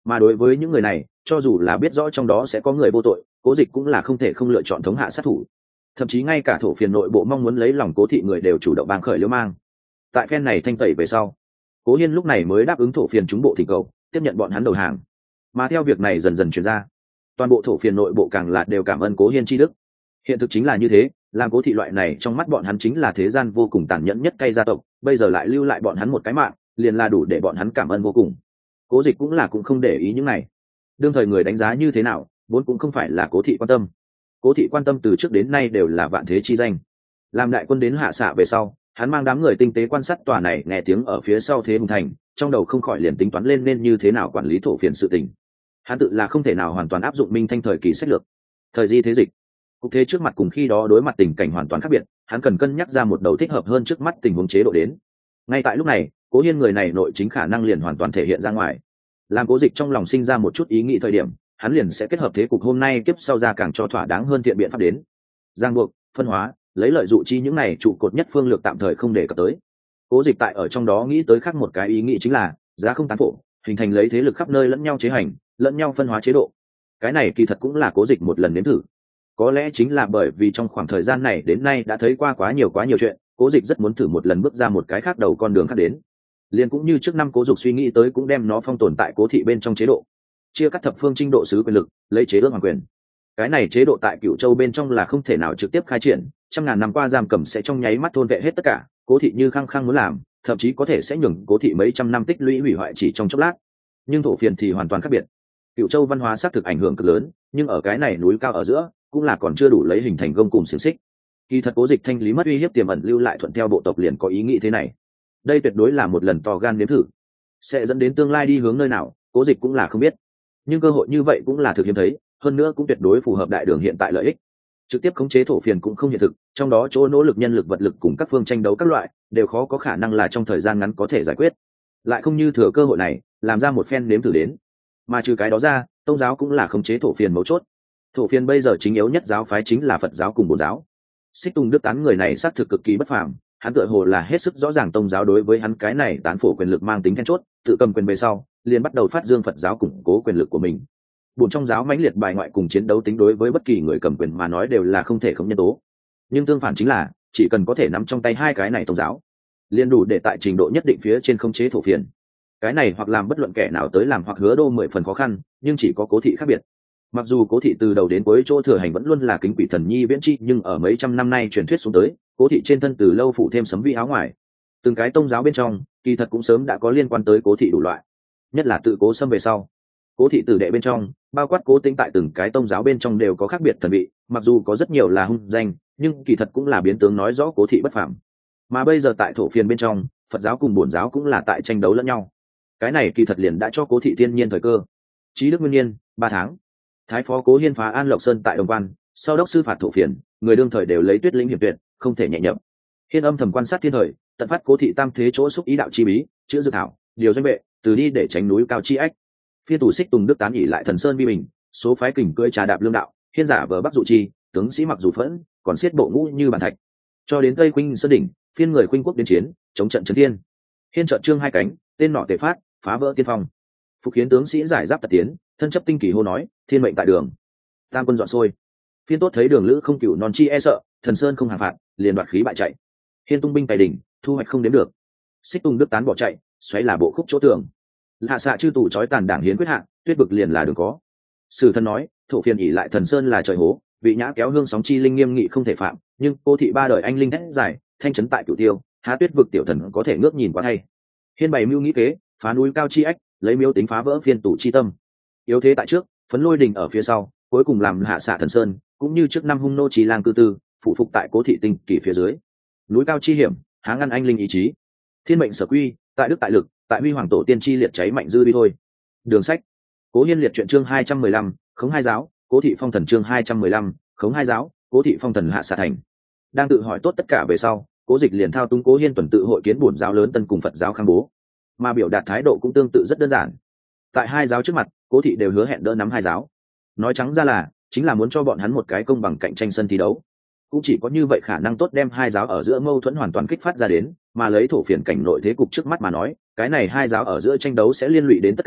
Mà đối với những người này, cho dù là biết rõ trong đó sẽ có người vô tội, Cố Dịch cũng là không thể không lựa chọn thống hạ sát thủ. Thậm chí ngay cả thổ phiền nội bộ mong muốn lấy lòng Cố thị người đều chủ động bang khởi liễu mang. Tại phen này thanh tẩy về sau, Cố Hiên lúc này mới đáp ứng thổ phiền chúng bộ thỉnh cầu, tiếp nhận bọn hắn đầu hàng. Mà theo việc này dần dần truyền ra, toàn bộ thổ phiền nội bộ càng là đều cảm ơn Cố Hiên chi đức. Hiện thực chính là như thế, làm Cố thị loại này trong mắt bọn hắn chính là thế gian vô cùng tàn nhẫn nhất cay gia tộc, bây giờ lại lưu lại bọn hắn một cái mạng, liền là đủ để bọn hắn cảm ơn vô cùng. Cố Dịch cũng là cũng không để ý những này. Đương thời người đánh giá như thế nào, vốn cũng không phải là Cố thị quan tâm. Cố thị quan tâm từ trước đến nay đều là vạn thế chi danh. Làm đại quân đến hạ xạ về sau, hắn mang đám người tinh tế quan sát tòa này, nghe tiếng ở phía sau thế hùng thành, trong đầu không khỏi liền tính toán lên nên như thế nào quản lý thổ phiền sự tình. Hắn tự là không thể nào hoàn toàn áp dụng Minh Thanh thời kỳ sách lược. Thời di thế dịch, cục thế trước mặt cùng khi đó đối mặt tình cảnh hoàn toàn khác biệt, hắn cần cân nhắc ra một đầu thích hợp hơn trước mắt tình huống chế độ đến. Ngay tại lúc này, Cố Hiên người này nội chính khả năng liền hoàn toàn thể hiện ra ngoài. Làm Cố Dịch trong lòng sinh ra một chút ý nghĩ thời điểm, hắn liền sẽ kết hợp thế cục hôm nay kiếp sau ra càng cho thỏa đáng hơn thiện biện pháp đến. Giang buộc, phân hóa, lấy lợi dụ chi những này trụ cột nhất phương lược tạm thời không để cập tới. Cố Dịch tại ở trong đó nghĩ tới khác một cái ý nghĩ chính là giá không tán phổ, hình thành lấy thế lực khắp nơi lẫn nhau chế hành, lẫn nhau phân hóa chế độ. Cái này kỳ thật cũng là Cố Dịch một lần nếm thử. Có lẽ chính là bởi vì trong khoảng thời gian này đến nay đã thấy qua quá nhiều quá nhiều chuyện, Cố Dịch rất muốn thử một lần bước ra một cái khác đầu con đường khác đến. Liên cũng như trước năm Cố Dục suy nghĩ tới cũng đem nó phong tồn tại Cố thị bên trong chế độ, chia cắt thập phương trinh độ sứ quyền lực, lấy chế ước hoàng quyền. Cái này chế độ tại Cửu Châu bên trong là không thể nào trực tiếp khai triển, trăm ngàn năm qua giam cầm sẽ trong nháy mắt thôn vệ hết tất cả. Cố thị như khăng khăng muốn làm, thậm chí có thể sẽ nhường Cố thị mấy trăm năm tích lũy hủy hoại chỉ trong chốc lát. Nhưng thổ phiền thì hoàn toàn khác biệt. Cửu Châu văn hóa xác thực ảnh hưởng cực lớn, nhưng ở cái này núi cao ở giữa, cũng là còn chưa đủ lấy hình thành gông cùng xiềng xích. Kỳ thật Cố Dịch thanh lý mất uy hiếp tiềm ẩn lưu lại thuận theo bộ tộc liền có ý nghĩ thế này. Đây tuyệt đối là một lần to gan nếm thử, sẽ dẫn đến tương lai đi hướng nơi nào, Cố Dịch cũng là không biết. Nhưng cơ hội như vậy cũng là thực hiếm thấy, hơn nữa cũng tuyệt đối phù hợp đại đường hiện tại lợi ích. Trực tiếp khống chế thổ phiền cũng không hiện thực, trong đó chỗ nỗ lực nhân lực vật lực cùng các phương tranh đấu các loại đều khó có khả năng là trong thời gian ngắn có thể giải quyết. Lại không như thừa cơ hội này làm ra một phen nếm thử đến. Mà trừ cái đó ra, tôn giáo cũng là khống chế thổ phiền mấu chốt. Thổ phiền bây giờ chính yếu nhất giáo phái chính là Phật giáo cùng Bổn giáo. Xích Tùng Đức Tán người này xác thực cực kỳ bất phàm, hắn tựa hồ là hết sức rõ ràng tôn giáo đối với hắn cái này tán phổ quyền lực mang tính then chốt, tự cầm quyền về sau, liền bắt đầu phát dương Phật giáo củng cố quyền lực của mình. Bổn trong giáo mãnh liệt bài ngoại cùng chiến đấu tính đối với bất kỳ người cầm quyền mà nói đều là không thể không nhân tố. Nhưng tương phản chính là, chỉ cần có thể nắm trong tay hai cái này tôn giáo, liền đủ để tại trình độ nhất định phía trên khống chế thổ phiền. Cái này hoặc làm bất luận kẻ nào tới làm hoặc hứa đô mười phần khó khăn, nhưng chỉ có Cố thị khác biệt. Mặc dù Cố thị từ đầu đến cuối chỗ thừa hành vẫn luôn là kính quỷ thần nhi viễn chi, nhưng ở mấy trăm năm nay truyền thuyết xuống tới, Cố thị trên thân từ lâu phủ thêm sấm vi áo ngoài. Từng cái tôn giáo bên trong, kỳ thật cũng sớm đã có liên quan tới Cố thị đủ loại. Nhất là tự Cố Sâm về sau, Cố thị tử đệ bên trong, bao quát Cố Tĩnh tại từng cái tôn giáo bên trong đều có khác biệt thần vị, mặc dù có rất nhiều là hung danh, nhưng kỳ thật cũng là biến tướng nói rõ Cố thị bất phàm. Mà bây giờ tại thổ phiền bên trong, Phật giáo cùng Bổn giáo cũng là tại tranh đấu lẫn nhau. Cái này kỳ thật liền đã cho Cố thị thiên nhiên thời cơ. Chí đức nguyên niên, ba tháng. Thái phó Cố Hiên phá An Lộc Sơn tại Đồng Quan, sau đốc sư phạt thổ phiền, người đương thời đều lấy tuyết lĩnh hiểm tuyệt, không thể nhẹ nhậm. Hiên âm thầm quan sát thiên thời, tận phát Cố thị tam thế chỗ xúc ý đạo chi bí, chữa dược thảo, điều doanh vệ, từ đi để tránh núi cao chi ách. Phiên tù Xích Tùng Đức Tán nghỉ lại Thần Sơn bi bình, số phái kình cưỡi trà đạp lương đạo, Hiên giả vờ bắc dụ chi, tướng sĩ mặc dù phẫn, còn xiết bộ ngũ như bàn thạch. Cho đến Tây Khuynh Sơn đỉnh, phiên người khuynh quốc đến chiến, chống trận trấn thiên. Hiên trợn trương hai cánh, tên nọ tề phát, phá vỡ tiên phong. Phục khiến tướng sĩ giải giáp tật tiến, thân chấp tinh kỳ hô nói, thiên mệnh tại đường. Tam quân dọn sôi. Phiên tốt thấy đường lữ không cửu non chi e sợ, Thần Sơn không hàng phạt, liền đoạt khí bại chạy. Hiên tung binh tài đỉnh, thu hoạch không đếm được. Xích Tùng Đức Tán bỏ chạy, xoáy là bộ khúc chỗ tường. Hạ xạ chư tù trói tàn đảng hiến quyết hạ, tuyết vực liền là đường có. Sử thân nói, thổ phiền ỉ lại Thần Sơn là trời hố, vị nhã kéo hương sóng chi linh nghiêm nghị không thể phạm, nhưng Cố thị ba đời anh linh hết giải, thanh trấn tại cửu tiêu, há tuyết vực tiểu thần có thể ngước nhìn quá hay. Hiên bày mưu nghĩ kế, phá núi cao chi ách, lấy miếu tính phá vỡ phiên tủ chi tâm. Yếu thế tại trước, phấn lôi đình ở phía sau, cuối cùng làm hạ xạ Thần Sơn, cũng như trước năm hung nô trì lang cư tư, phụ phục tại Cố thị tinh kỳ phía dưới. Núi cao chi hiểm, há ngăn anh linh ý chí. Thiên mệnh sở quy, tại đức tại lực, tại huy hoàng tổ tiên chi liệt cháy mạnh dư đi thôi. Đường sách. Cố Hiên liệt truyện chương hai trăm mười lăm, khống hai giáo, Cố thị phong thần chương hai trăm mười lăm, khống hai giáo, Cố thị phong thần hạ xạ thành. Đang tự hỏi tốt tất cả về sau, Cố Dịch liền thao túng Cố Hiên tuần tự hội kiến Bổn giáo lớn tân cùng Phật giáo khang bố, mà biểu đạt thái độ cũng tương tự rất đơn giản. Tại hai giáo trước mặt, Cố thị đều hứa hẹn đỡ nắm hai giáo. Nói trắng ra là, chính là muốn cho bọn hắn một cái công bằng cạnh tranh sân thi đấu. Cũng chỉ có như vậy khả năng tốt đem hai giáo ở giữa mâu thuẫn hoàn toàn kích phát ra đến, mà lấy thổ phiền cảnh nội thế cục trước mắt mà nói, cái này hai giáo ở giữa tranh đấu sẽ liên lụy đến tất cả,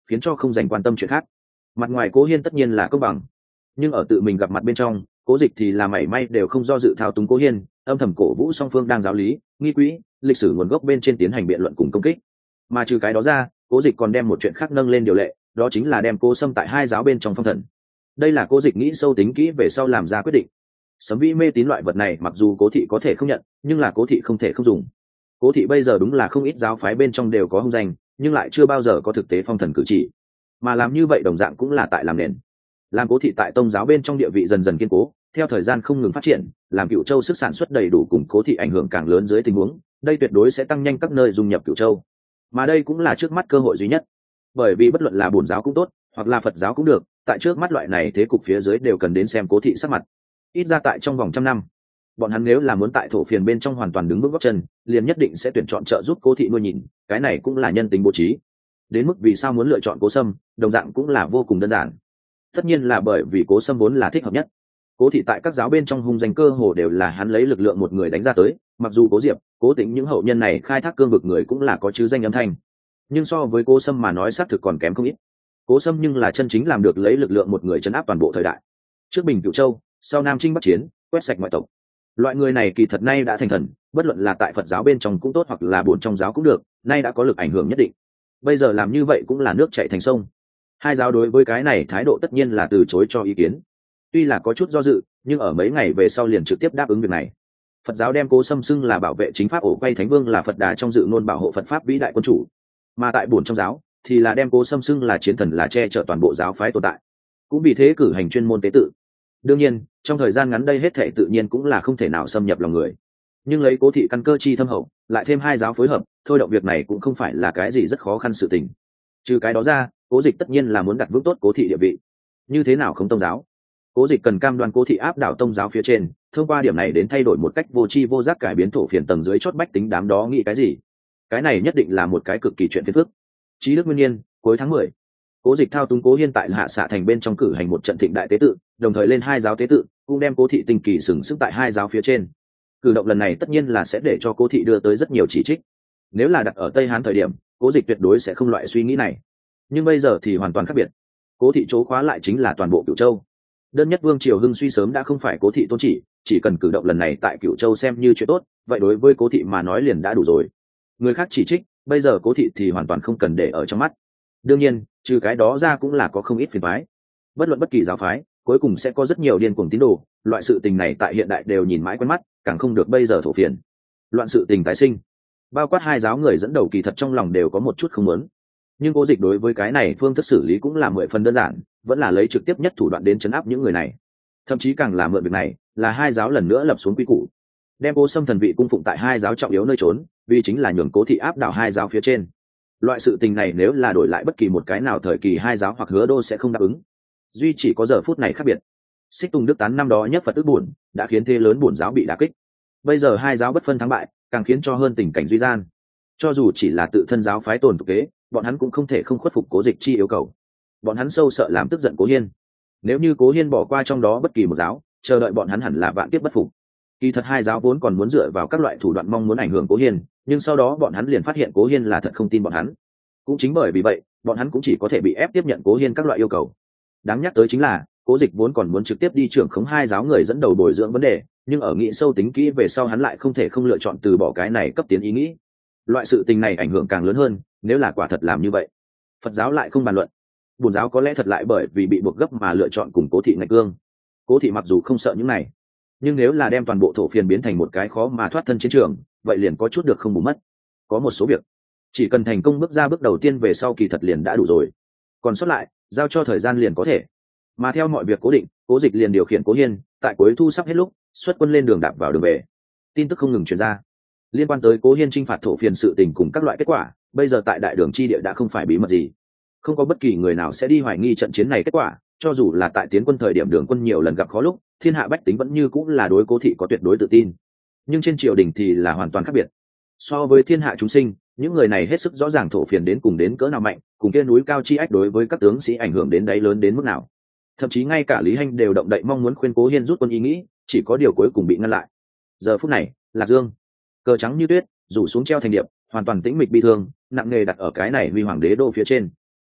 khiến cho không dành quan tâm chuyện khác. Mặt ngoài Cố Hiên tất nhiên là công bằng, nhưng ở tự mình gặp mặt bên trong, Cố Dịch thì là mảy may đều không do dự thao túng Cố Hiên, âm thầm cổ vũ song phương đang giáo lý, nghi quỹ, lịch sử nguồn gốc bên trên tiến hành biện luận cùng công kích. Mà trừ cái đó ra, Cố Dịch còn đem một chuyện khác nâng lên điều lệ, đó chính là đem Cố Sâm tại hai giáo bên trong phong thần. Đây là Cố Dịch nghĩ sâu tính kỹ về sau làm ra quyết định. Sấm vĩ mê tín loại vật này mặc dù Cố thị có thể không nhận, nhưng là Cố thị không thể không dùng. Cố thị bây giờ đúng là không ít giáo phái bên trong đều có hung danh, nhưng lại chưa bao giờ có thực tế phong thần cử chỉ, mà làm như vậy đồng dạng cũng là tại làm nền. Làm Cố thị tại tông giáo bên trong địa vị dần dần kiên cố, theo thời gian không ngừng phát triển, làm Cửu Châu sức sản xuất đầy đủ cùng Cố thị ảnh hưởng càng lớn dưới tình huống, đây tuyệt đối sẽ tăng nhanh các nơi dung nhập Cửu Châu. Mà đây cũng là trước mắt cơ hội duy nhất, bởi vì bất luận là bổn giáo cũng tốt, hoặc là Phật giáo cũng được, tại trước mắt loại này thế cục phía dưới đều cần đến xem Cố thị sắc mặt. Ít ra tại trong vòng trăm năm, bọn hắn nếu là muốn tại thổ phiền bên trong hoàn toàn đứng bước gót chân, liền nhất định sẽ tuyển chọn trợ giúp Cố thị nuôi nhìn, cái này cũng là nhân tính bố trí. Đến mức vì sao muốn lựa chọn Cố Sâm, đồng dạng cũng là vô cùng đơn giản. Tất nhiên là bởi vì Cố Sâm vốn là thích hợp nhất. Cố thị tại các giáo bên trong hung danh cơ hồ đều là hắn lấy lực lượng một người đánh ra tới, mặc dù Cố Diệp, Cố Tĩnh những hậu nhân này khai thác cương vực người cũng là có chứ danh âm thanh, nhưng so với Cố Sâm mà nói xác thực còn kém không ít. Cố Sâm nhưng là chân chính làm được lấy lực lượng một người trấn áp toàn bộ thời đại. Trước Bình Cửu Châu, sau Nam Chinh Bắc Chiến, quét sạch ngoại tộc. Loại người này kỳ thật nay đã thành thần, bất luận là tại Phật giáo bên trong cũng tốt hoặc là bổn trong giáo cũng được, nay đã có lực ảnh hưởng nhất định. Bây giờ làm như vậy cũng là nước chảy thành sông. Hai giáo đối với cái này thái độ tất nhiên là từ chối cho ý kiến. Tuy là có chút do dự, nhưng ở mấy ngày về sau liền trực tiếp đáp ứng việc này. Phật giáo đem Cố Sâm xưng là bảo vệ chính pháp, ổ quay thánh vương là Phật đà trong dự ngôn bảo hộ Phật pháp vĩ đại quân chủ. Mà tại bổn trong giáo thì là đem Cố Sâm xưng là chiến thần, là che chở toàn bộ giáo phái tồn tại. Cũng vì thế cử hành chuyên môn tế tự. Đương nhiên, trong thời gian ngắn đây hết thảy tự nhiên cũng là không thể nào xâm nhập lòng người. Nhưng lấy Cố thị căn cơ chi thâm hậu, lại thêm hai giáo phối hợp, thôi động việc này cũng không phải là cái gì rất khó khăn sự tình. Trừ cái đó ra, Cố Dịch tất nhiên là muốn đặt vững tốt Cố thị địa vị. Như thế nào không tông giáo? Cố Dịch cần cam đoan Cố thị áp đảo tông giáo phía trên, thông qua điểm này đến thay đổi một cách vô tri vô giác cải biến thổ phiền tầng dưới chót bách tính đám đó nghĩ cái gì. Cái này nhất định là một cái cực kỳ chuyện phiền phức. Chí Đức Nguyên Niên, cuối tháng mười, Cố Dịch thao túng Cố Hiên tại Hạ Xạ thành bên trong cử hành một trận thịnh đại tế tự, đồng thời lên hai giáo tế tự, cũng đem Cố thị tinh kỳ sừng sức tại hai giáo phía trên. Cử động lần này tất nhiên là sẽ để cho Cố thị đưa tới rất nhiều chỉ trích. Nếu là đặt ở Tây Hán thời điểm, Cố Dịch tuyệt đối sẽ không loại suy nghĩ này. Nhưng bây giờ thì hoàn toàn khác biệt. Cố thị chỗ khóa lại chính là toàn bộ Cửu Châu. Đơn nhất Vương triều hưng suy sớm đã không phải Cố thị tôn chỉ, chỉ cần cử động lần này tại Cửu Châu xem như chuyện tốt, vậy đối với Cố thị mà nói liền đã đủ rồi. Người khác chỉ trích, bây giờ Cố thị thì hoàn toàn không cần để ở trong mắt. Đương nhiên, trừ cái đó ra cũng là có không ít phiền phái. Bất luận bất kỳ giáo phái, cuối cùng sẽ có rất nhiều điên cuồng tín đồ, loại sự tình này tại hiện đại đều nhìn mãi quen mắt, càng không được bây giờ thổ phiền. Loạn sự tình tái sinh. Bao quát hai giáo người dẫn đầu kỳ thật trong lòng đều có một chút không muốn. Nhưng Cố Dịch đối với cái này phương thức xử lý cũng là mười phần đơn giản, vẫn là lấy trực tiếp nhất thủ đoạn đến trấn áp những người này. Thậm chí càng là mượn việc này, là hai giáo lần nữa lập xuống quy củ, đem Cố Sâm thần vị cung phụng tại hai giáo trọng yếu nơi trốn, vì chính là nhường Cố thị áp đảo hai giáo phía trên. Loại sự tình này nếu là đổi lại bất kỳ một cái nào thời kỳ hai giáo hoặc Hứa Đô sẽ không đáp ứng. Duy chỉ có giờ phút này khác biệt. Xích Tùng Đức Tán năm đó nhất Phật ức buồn, đã khiến thế lớn bổn giáo bị đả kích. Bây giờ hai giáo bất phân thắng bại, càng khiến cho hơn tình cảnh duy gian. Cho dù chỉ là tự thân giáo phái tồn tục kế, bọn hắn cũng không thể không khuất phục Cố Dịch chi yêu cầu. Bọn hắn sâu sợ làm tức giận Cố Hiên. Nếu như Cố Hiên bỏ qua trong đó bất kỳ một giáo, chờ đợi bọn hắn hẳn là vạn kiếp bất phục. Kỳ thật hai giáo vốn còn muốn dựa vào các loại thủ đoạn mong muốn ảnh hưởng Cố Hiên, nhưng sau đó bọn hắn liền phát hiện Cố Hiên là thật không tin bọn hắn. Cũng chính bởi vì vậy, bọn hắn cũng chỉ có thể bị ép tiếp nhận Cố Hiên các loại yêu cầu. Đáng nhắc tới chính là, Cố Dịch vốn còn muốn trực tiếp đi trưởng khống hai giáo người dẫn đầu bồi dưỡng vấn đề, nhưng ở nghĩ sâu tính kỹ về sau hắn lại không thể không lựa chọn từ bỏ cái này cấp tiến ý nghĩ. Loại sự tình này ảnh hưởng càng lớn hơn, nếu là quả thật làm như vậy, Phật giáo lại không bàn luận. Bổn giáo có lẽ thật lại bởi vì bị buộc gấp mà lựa chọn cùng Cố thị ngạch cương. Cố thị mặc dù không sợ những này, nhưng nếu là đem toàn bộ thổ phiền biến thành một cái khó mà thoát thân chiến trường, vậy liền có chút được không bù mất. Có một số việc chỉ cần thành công bước ra bước đầu tiên về sau kỳ thật liền đã đủ rồi, còn sót lại giao cho thời gian liền có thể. Mà theo mọi việc cố định, Cố Dịch liền điều khiển Cố Hiên tại cuối thu sắp hết lúc xuất quân lên đường đạp vào đường về. Tin tức không ngừng truyền ra liên quan tới Cố Hiên chinh phạt thổ phiền sự tình cùng các loại kết quả, bây giờ tại đại đường chi địa đã không phải bí mật gì. Không có bất kỳ người nào sẽ đi hoài nghi trận chiến này kết quả, cho dù là tại tiến quân thời điểm đường quân nhiều lần gặp khó lúc, thiên hạ bách tính vẫn như cũng là đối Cố thị có tuyệt đối tự tin. Nhưng trên triều đình thì là hoàn toàn khác biệt. So với thiên hạ chúng sinh, những người này hết sức rõ ràng thổ phiền đến cùng đến cỡ nào mạnh, cùng kia núi cao chi ách đối với các tướng sĩ ảnh hưởng đến đáy lớn đến mức nào. Thậm chí ngay cả Lý Hanh đều động đậy mong muốn khuyên Cố Hiên rút quân ý nghĩ, chỉ có điều cuối cùng bị ngăn lại. Giờ phút này, Lạc Dương, cờ trắng như tuyết, rủ xuống treo thành điệp, hoàn toàn tĩnh mịch bi thương, nặng nề đặt ở cái này huy hoàng đế đô phía trên.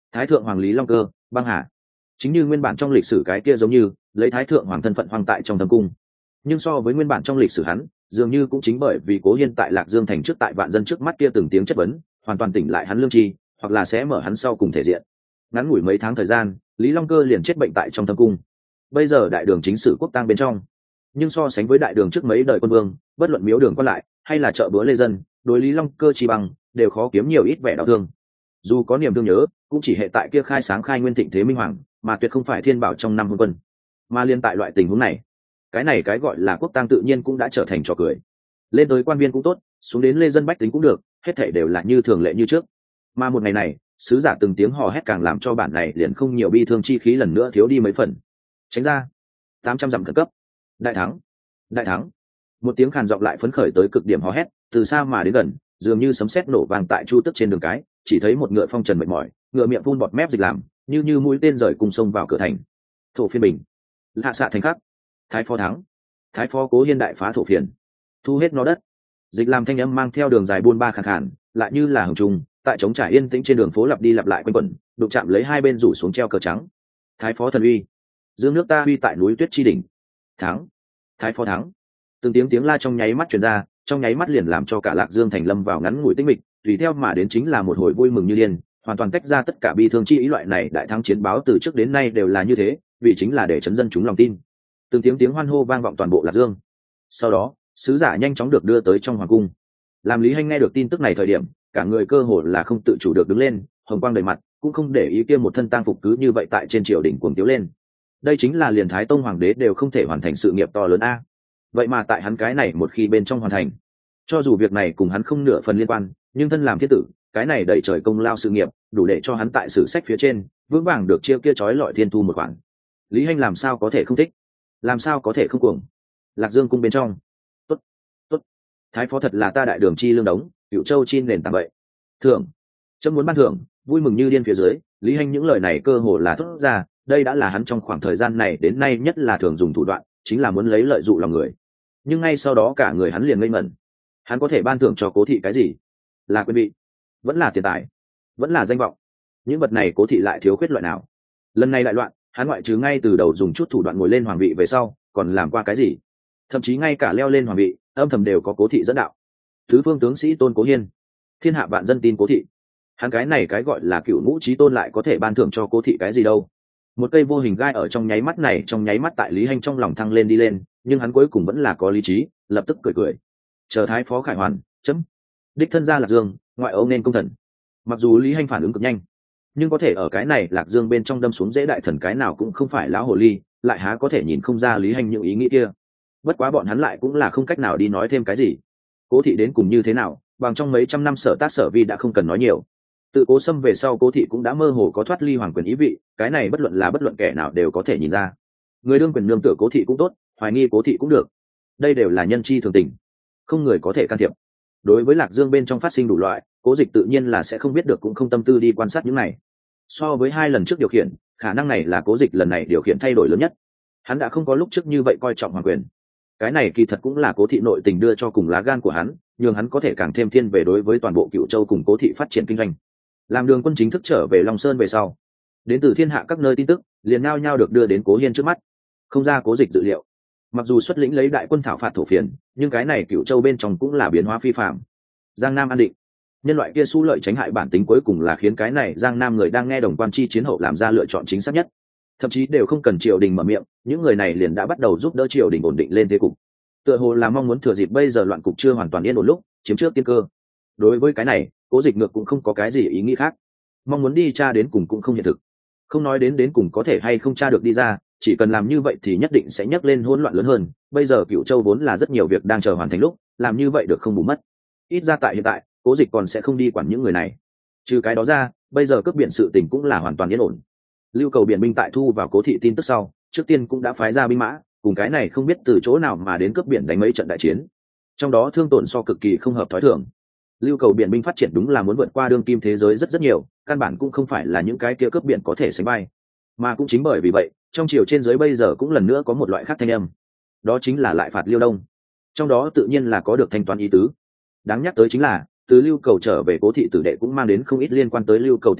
Thái thượng hoàng Lý Long Cơ, băng hà. Chính như nguyên bản trong lịch sử cái kia giống như lấy thái thượng hoàng thân phận hoang tại trong thâm cung, nhưng so với nguyên bản trong lịch sử hắn dường như cũng chính bởi vì Cố Hiên tại Lạc Dương thành trước tại vạn dân trước mắt kia từng tiếng chất vấn hoàn toàn tỉnh lại hắn lương tri, hoặc là sẽ mở hắn sau cùng thể diện. Ngắn ngủi mấy tháng thời gian, Lý Long Cơ liền chết bệnh tại trong thâm cung. Bây giờ đại đường chính sử quốc tang bên trong, nhưng so sánh với đại đường trước mấy đời quân vương, bất luận miếu đường quan lại hay là chợ búa lê dân, đối Lý Long Cơ chi bằng đều khó kiếm nhiều ít vẻ đau thương. Dù có niềm thương nhớ, cũng chỉ hệ tại kia khai sáng khai nguyên thịnh thế minh hoàng, mà tuyệt không phải thiên bảo trong năm hôn quân. Mà liên tại loại tình huống này, cái này cái gọi là quốc tang tự nhiên cũng đã trở thành trò cười. Lên tới quan viên cũng tốt, xuống đến lê dân bách tính cũng được, hết thảy đều là như thường lệ như trước. Mà một ngày này, sứ giả từng tiếng hò hét càng làm cho bản này liền không nhiều bi thương chi khí lần nữa thiếu đi mấy phần. Tránh ra. tám trăm dặm khẩn cấp. Đại thắng. Đại thắng. Một tiếng khàn giọng lại phấn khởi tới cực điểm hò hét, từ xa mà đến gần, dường như sấm sét nổ vang tại chu tức trên đường cái, chỉ thấy một ngựa phong trần mệt mỏi, ngựa miệng phun bọt mép dịch làm, như như mũi tên rời cùng sông vào cửa thành. Thổ phiên bình. Hạ xạ thành khắc. Thái phó thắng. Thái phó Cố Hiên đại phá thổ phiền. Thu hết nó đất. Dịch làm thanh âm mang theo đường dài buôn ba khàn khàn, lại như là hồng trùng, tại trống trải yên tĩnh trên đường phố lặp đi lặp lại quanh quẩn, đụng chạm lấy hai bên rủ xuống treo cờ trắng. Thái phó thần uy. Dương nước ta uy tại núi tuyết chi đỉnh. Thắng. Thái phó thắng. Từng tiếng tiếng la trong nháy mắt truyền ra, trong nháy mắt liền làm cho cả Lạc Dương thành lâm vào ngắn ngủi tĩnh mịch, tùy theo mà đến chính là một hồi vui mừng như điên, hoàn toàn tách ra tất cả bi thương chi ý. Loại này đại thắng chiến báo từ trước đến nay đều là như thế, vì chính là để chấn dân chúng lòng tin. Từng tiếng tiếng hoan hô vang vọng toàn bộ Lạc Dương. Sau đó, sứ giả nhanh chóng được đưa tới trong hoàng cung. Làm Lý Hanh nghe được tin tức này thời điểm, cả người cơ hồ là không tự chủ được đứng lên, hồng quang đầy mặt, cũng không để ý kia một thân tang phục cứ như vậy tại trên triều đình cuồng tiếu lên. Đây chính là liền Thái Tông hoàng đế đều không thể hoàn thành sự nghiệp to lớn a. Vậy mà tại hắn cái này một khi bên trong hoàn thành, cho dù việc này cùng hắn không nửa phần liên quan, nhưng thân làm thiết tử, cái này đẩy trời công lao sự nghiệp, đủ để cho hắn tại sử sách phía trên vững vàng được chia kia chói lọi thiên thu một khoản. Lý Hanh làm sao có thể không thích, làm sao có thể không cuồng. Lạc Dương cung bên trong, tốt, tốt, thái phó thật là ta đại đường chi lương đống, Cửu Châu chi nền tảng vậy. Thưởng, chấm muốn ban thưởng, vui mừng như điên phía dưới. Lý Hanh những lời này cơ hồ là thốt ra, đây đã là hắn trong khoảng thời gian này đến nay nhất là thường dùng thủ đoạn, chính là muốn lấy lợi dụ lòng người. Nhưng ngay sau đó cả người hắn liền ngây ngẩn. Hắn có thể ban thưởng cho Cố thị cái gì? Là quyền vị, vẫn là tiền tài, vẫn là danh vọng? Những vật này Cố thị lại thiếu khuyết loại nào? Lần này đại loạn, hắn ngoại trừ ngay từ đầu dùng chút thủ đoạn ngồi lên hoàng vị về sau, còn làm qua cái gì? Thậm chí ngay cả leo lên hoàng vị, âm thầm đều có Cố thị dẫn đạo. Thứ phương tướng sĩ tôn Cố Hiên, thiên hạ vạn dân tin Cố thị. Hắn cái này cái gọi là cựu ngũ chí tôn lại có thể ban thưởng cho Cố thị cái gì đâu? Một cây vô hình gai ở trong nháy mắt này trong nháy mắt tại Lý Hanh trong lòng thăng lên đi lên, nhưng hắn cuối cùng vẫn là có lý trí, lập tức cười cười. Chờ thái phó khải hoàn, chấm đích thân ra Lạc Dương, ngoại âu nên công thần. Mặc dù Lý Hanh phản ứng cực nhanh, nhưng có thể ở cái này Lạc Dương bên trong đâm xuống dễ đại thần cái nào cũng không phải lão hồ ly, lại há có thể nhìn không ra Lý Hanh những ý nghĩ kia. Bất quá bọn hắn lại cũng là không cách nào đi nói thêm cái gì. Cố thị đến cùng như thế nào, bằng trong mấy trăm năm sở tác sở vi đã không cần nói nhiều. Tự Cố Sâm về sau Cố thị cũng đã mơ hồ có thoát ly hoàng quyền ý vị, cái này bất luận là bất luận kẻ nào đều có thể nhìn ra. Người đương quyền nương tựa Cố thị cũng tốt, hoài nghi Cố thị cũng được, đây đều là nhân chi thường tình, không người có thể can thiệp. Đối với Lạc Dương bên trong phát sinh đủ loại, Cố Dịch tự nhiên là sẽ không biết được, cũng không tâm tư đi quan sát những này. So với hai lần trước điều khiển, khả năng này là Cố Dịch lần này điều khiển thay đổi lớn nhất. Hắn đã không có lúc trước như vậy coi trọng hoàng quyền. Cái này kỳ thật cũng là Cố thị nội tình đưa cho cùng lá gan của hắn, nhường hắn có thể càng thêm thiên về đối với toàn bộ Cửu Châu cùng Cố thị phát triển kinh doanh. Làm Đường Quân chính thức trở về Long Sơn về sau, đến từ thiên hạ các nơi tin tức liền nhao nhao được đưa đến Cố Hiên trước mắt. Không ra Cố Dịch dự liệu, mặc dù xuất lĩnh lấy đại quân thảo phạt thổ phiền, nhưng cái này Cửu Châu bên trong cũng là biến hóa phi phạm. Giang Nam an định, nhân loại kia xú lợi tránh hại bản tính cuối cùng là khiến cái này Giang Nam người đang nghe đồng quan chi chiến hậu làm ra lựa chọn chính xác nhất. Thậm chí đều không cần triều đình mở miệng, những người này liền đã bắt đầu giúp đỡ triều đình ổn định lên thế cục. Tựa hồ là mong muốn thừa dịp bây giờ loạn cục chưa hoàn toàn yên ổn lúc, chiếm trước tiên cơ. Đối với cái này, Cố Dịch ngược cũng không có cái gì ý nghĩ khác, mong muốn đi tra đến cùng cũng không hiện thực. Không nói đến đến cùng có thể hay không tra được đi ra, chỉ cần làm như vậy thì nhất định sẽ nhấc lên hỗn loạn lớn hơn. Bây giờ Cửu Châu vốn là rất nhiều việc đang chờ hoàn thành lúc, làm như vậy được không bù mất. Ít ra tại hiện tại, Cố Dịch còn sẽ không đi quản những người này. Trừ cái đó ra, bây giờ cướp biển sự tình cũng là hoàn toàn yên ổn. Lưu Cầu biển binh tại thu vào Cố thị tin tức sau, trước tiên cũng đã phái ra binh mã, cùng cái này không biết từ chỗ nào mà đến cướp biển đánh mấy trận đại chiến. Trong đó thương tổn so cực kỳ không hợp thói thường. Lưu Cầu biển binh phát triển đúng là muốn vượt qua đương kim thế giới rất rất nhiều, căn bản cũng không phải là những cái kia cướp biển có thể sánh vai. Mà cũng chính bởi vì vậy, trong triều trên dưới bây giờ cũng lần nữa có một loại khác thanh âm, đó chính là lại phạt Liêu Đông. Trong đó tự nhiên là có được thanh toán ý tứ. Đáng nhắc tới chính là, từ Lưu Cầu trở về Cố thị tử đệ cũng mang đến không ít liên quan tới Lưu Cầu tin tức,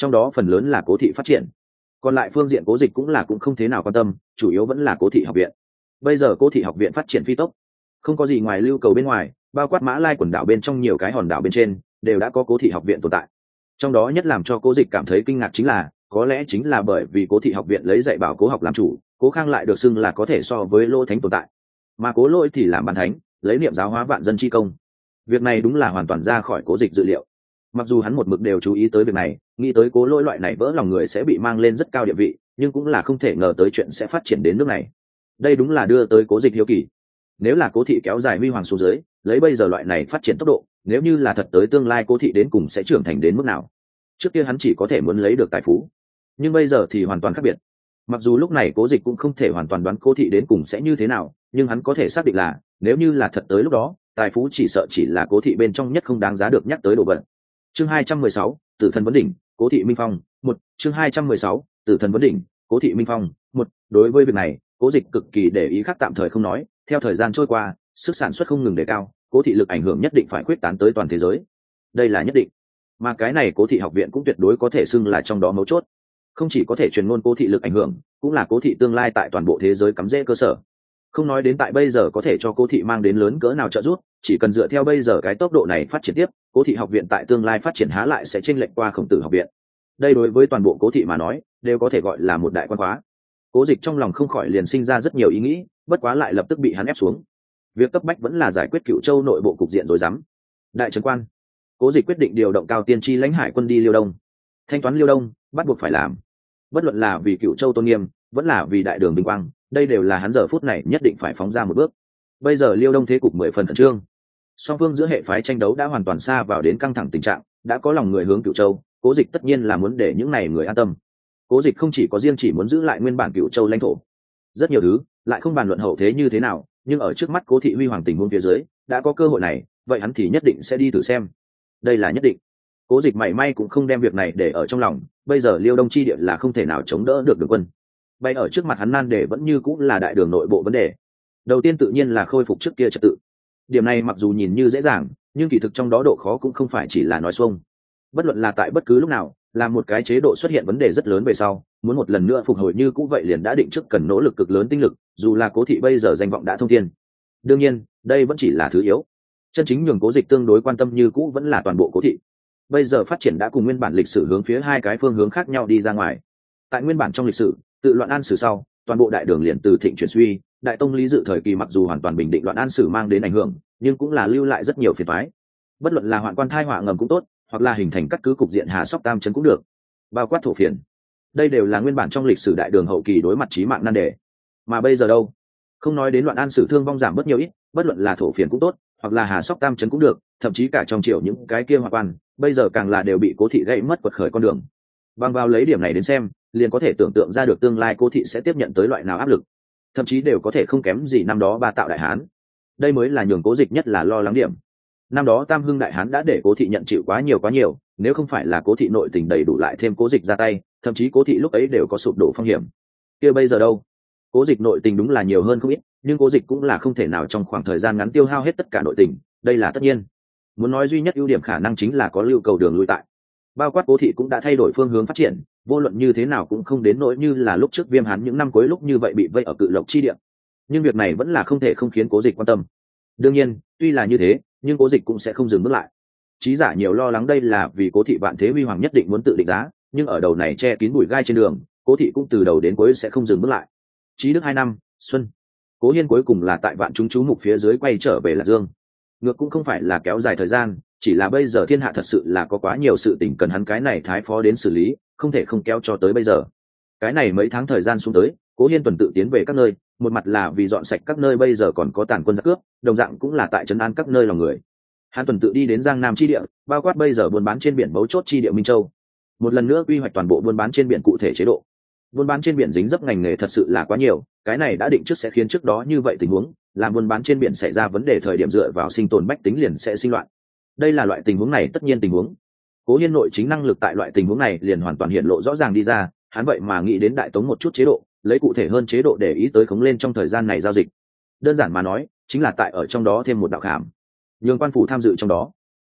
trong đó phần lớn là cố thị phát triển, còn lại phương diện cố dịch cũng là cũng không thế nào quan tâm, chủ yếu vẫn là cố thị học viện. Bây giờ cố thị học viện phát triển phi tốc, không có gì ngoài lưu cầu bên ngoài, bao quát Mã Lai quần đảo bên trong nhiều cái hòn đảo bên trên đều đã có cố thị học viện tồn tại. Trong đó nhất làm cho cố dịch cảm thấy kinh ngạc chính là, có lẽ chính là bởi vì cố thị học viện lấy dạy bảo cố học làm chủ, cố khang lại được xưng là có thể so với Lỗ Thánh tồn tại, mà cố Lỗi thì làm bàn thánh, lấy niệm giáo hóa vạn dân chi công. Việc này đúng là hoàn toàn ra khỏi cố dịch dự liệu. Mặc dù hắn một mực đều chú ý tới việc này, nghĩ tới cố Lỗi loại này vỡ lòng người sẽ bị mang lên rất cao địa vị, nhưng cũng là không thể ngờ tới chuyện sẽ phát triển đến nước này. Đây đúng là đưa tới cố dịch hiếu kỳ. Nếu là cố thị kéo dài huy hoàng xuống dưới, lấy bây giờ loại này phát triển tốc độ, nếu như là thật tới tương lai cố thị đến cùng sẽ trưởng thành đến mức nào. Trước kia hắn chỉ có thể muốn lấy được tài phú, nhưng bây giờ thì hoàn toàn khác biệt. Mặc dù lúc này cố dịch cũng không thể hoàn toàn đoán cố thị đến cùng sẽ như thế nào, nhưng hắn có thể xác định là nếu như là thật tới lúc đó, tài phú chỉ sợ chỉ là cố thị bên trong nhất không đáng giá được nhắc tới đồ vật. Chương hai trăm mười sáu, Tử thần vấn đỉnh, cố thị minh phong, một. Chương hai trăm mười sáu, Tử thần vấn đỉnh, cố thị minh phong, một. Đối với việc này, cố dịch cực kỳ để ý, khác tạm thời không nói, theo thời gian trôi qua, sức sản xuất không ngừng đề cao, cố thị lực ảnh hưởng nhất định phải khuyết tán tới toàn thế giới. Đây là nhất định. Mà cái này cố thị học viện cũng tuyệt đối có thể xưng là trong đó mấu chốt. Không chỉ có thể truyền ngôn cố thị lực ảnh hưởng, cũng là cố thị tương lai tại toàn bộ thế giới cắm rễ cơ sở. Không nói đến tại bây giờ có thể cho cố thị mang đến lớn cỡ nào trợ giúp, chỉ cần dựa theo bây giờ cái tốc độ này phát triển tiếp, cố thị học viện tại tương lai phát triển há lại sẽ chênh lệch qua Khổng Tử học viện. Đây đối với toàn bộ cố thị mà nói, đều có thể gọi là một đại quan khóa. Cố dịch trong lòng không khỏi liền sinh ra rất nhiều ý nghĩ, bất quá lại lập tức bị hắn ép xuống. Việc cấp bách vẫn là giải quyết Cửu Châu nội bộ cục diện rối rắm. Đại trấn quan, cố dịch quyết định điều động Cao Tiên Tri lãnh hải quân đi Liêu Đông. Thanh toán Liêu Đông, bắt buộc phải làm. Bất luận là vì Cửu Châu tôn nghiêm, vẫn là vì đại đường vinh quang, đây đều là hắn giờ phút này nhất định phải phóng ra một bước. Bây giờ Liêu Đông thế cục mười phần khẩn trương, song phương giữa hệ phái tranh đấu đã hoàn toàn xa vào đến căng thẳng tình trạng, đã có lòng người hướng Cửu Châu, cố dịch tất nhiên là muốn để những này người an tâm. Cố dịch không chỉ có riêng chỉ muốn giữ lại nguyên bản Cửu Châu lãnh thổ, rất nhiều thứ lại không bàn luận hậu thế như thế nào, nhưng ở trước mắt cố thị huy hoàng tình huống phía dưới, đã có cơ hội này, vậy hắn thì nhất định sẽ đi thử xem. Đây là nhất định. Cố dịch mảy may cũng không đem việc này để ở trong lòng, bây giờ Liêu Đông chi địa là không thể nào chống đỡ được đường quân. Bay ở trước mặt hắn nan đề vẫn như cũng là đại đường nội bộ vấn đề. Đầu tiên tự nhiên là khôi phục trước kia trật tự. Điểm này mặc dù nhìn như dễ dàng, nhưng kỳ thực trong đó độ khó cũng không phải chỉ là nói xuông. Bất luận là tại bất cứ lúc nào, là một cái chế độ xuất hiện vấn đề rất lớn về sau, muốn một lần nữa phục hồi như cũ vậy liền đã định trước cần nỗ lực cực lớn tinh lực, dù là cố thị bây giờ danh vọng đã thông thiên. Đương nhiên, đây vẫn chỉ là thứ yếu. Chân chính nhường cố dịch tương đối quan tâm như cũ vẫn là toàn bộ cố thị. Bây giờ phát triển đã cùng nguyên bản lịch sử hướng phía hai cái phương hướng khác nhau đi ra ngoài. Tại nguyên bản trong lịch sử, tự loạn an sử sau, toàn bộ đại đường liền từ thịnh chuyển suy, đại tông lý dự thời kỳ mặc dù hoàn toàn bình định loạn an sử mang đến ảnh hưởng, nhưng cũng là lưu lại rất nhiều phiền toái. Bất luận là hoạn quan thai họa ngầm cũng tốt, hoặc là hình thành cắt cứ cục diện hà sóc tam trấn cũng được, bao quát thổ phiền, đây đều là nguyên bản trong lịch sử đại đường hậu kỳ đối mặt chí mạng nan đề. Mà bây giờ đâu, không nói đến loạn an sử thương vong giảm bớt nhiều ít, bất luận là thổ phiền cũng tốt, hoặc là hà sóc tam trấn cũng được, thậm chí cả trong triều những cái kia hoạn quan, bây giờ càng là đều bị cố thị gãy mất quật khởi con đường. Bằng vào lấy điểm này đến xem, liền có thể tưởng tượng ra được tương lai cố thị sẽ tiếp nhận tới loại nào áp lực, thậm chí đều có thể không kém gì năm đó ba tạo đại hán. Đây mới là nhường cố dịch nhất là lo lắng điểm. Năm đó tam hưng đại hán đã để cố thị nhận chịu quá nhiều quá nhiều, nếu không phải là cố thị nội tình đầy đủ lại thêm cố dịch ra tay, thậm chí cố thị lúc ấy đều có sụp đổ phong hiểm. Kia bây giờ đâu, cố dịch nội tình đúng là nhiều hơn không ít, nhưng cố dịch cũng là không thể nào trong khoảng thời gian ngắn tiêu hao hết tất cả nội tình, đây là tất nhiên. Muốn nói duy nhất ưu điểm khả năng chính là có lưu cầu đường lui tại, bao quát cố thị cũng đã thay đổi phương hướng phát triển, vô luận như thế nào cũng không đến nỗi như là lúc trước Viêm Hán những năm cuối lúc như vậy bị vây ở Cự Lộc chi địa. Nhưng việc này vẫn là không thể không khiến cố dịch quan tâm. Đương nhiên, tuy là như thế, nhưng cố dịch cũng sẽ không dừng bước lại. Chí giả nhiều lo lắng đây là vì cố thị vạn thế huy hoàng nhất định muốn tự định giá, nhưng ở đầu này che kín bụi gai trên đường, cố thị cũng từ đầu đến cuối sẽ không dừng bước lại. Chí đức hai năm xuân, Cố Hiên cuối cùng là tại vạn chúng chú mục phía dưới quay trở về Lạc Dương. Ngược cũng không phải là kéo dài thời gian, chỉ là bây giờ thiên hạ thật sự là có quá nhiều sự tình cần hắn cái này thái phó đến xử lý, không thể không kéo cho tới bây giờ. Cái này mấy tháng thời gian xuống tới, Cố Hiên tuần tự tiến về các nơi, một mặt là vì dọn sạch các nơi bây giờ còn có tàn quân giặc cướp, đồng dạng cũng là tại trấn an các nơi lòng người. Hắn tuần tự đi đến Giang Nam chi địa, bao quát bây giờ buôn bán trên biển mấu chốt chi địa Minh Châu, một lần nữa quy hoạch toàn bộ buôn bán trên biển cụ thể chế độ. Buôn bán trên biển dính dấp ngành nghề thật sự là quá nhiều, cái này đã định trước sẽ khiến trước đó như vậy tình huống, làm buôn bán trên biển xảy ra vấn đề thời điểm dựa vào sinh tồn bách tính liền sẽ sinh loạn. Đây là loại tình huống này tất nhiên tình huống. Cố Hiên nội chính năng lực tại loại tình huống này liền hoàn toàn hiện lộ rõ ràng đi ra, hắn vậy mà nghĩ đến đại tống một chút chế độ, lấy cụ thể hơn chế độ để ý tới khống lên trong thời gian này giao dịch. Đơn giản mà nói, chính là tại ở trong đó thêm một đạo khảm, nhường quan phủ tham dự trong đó.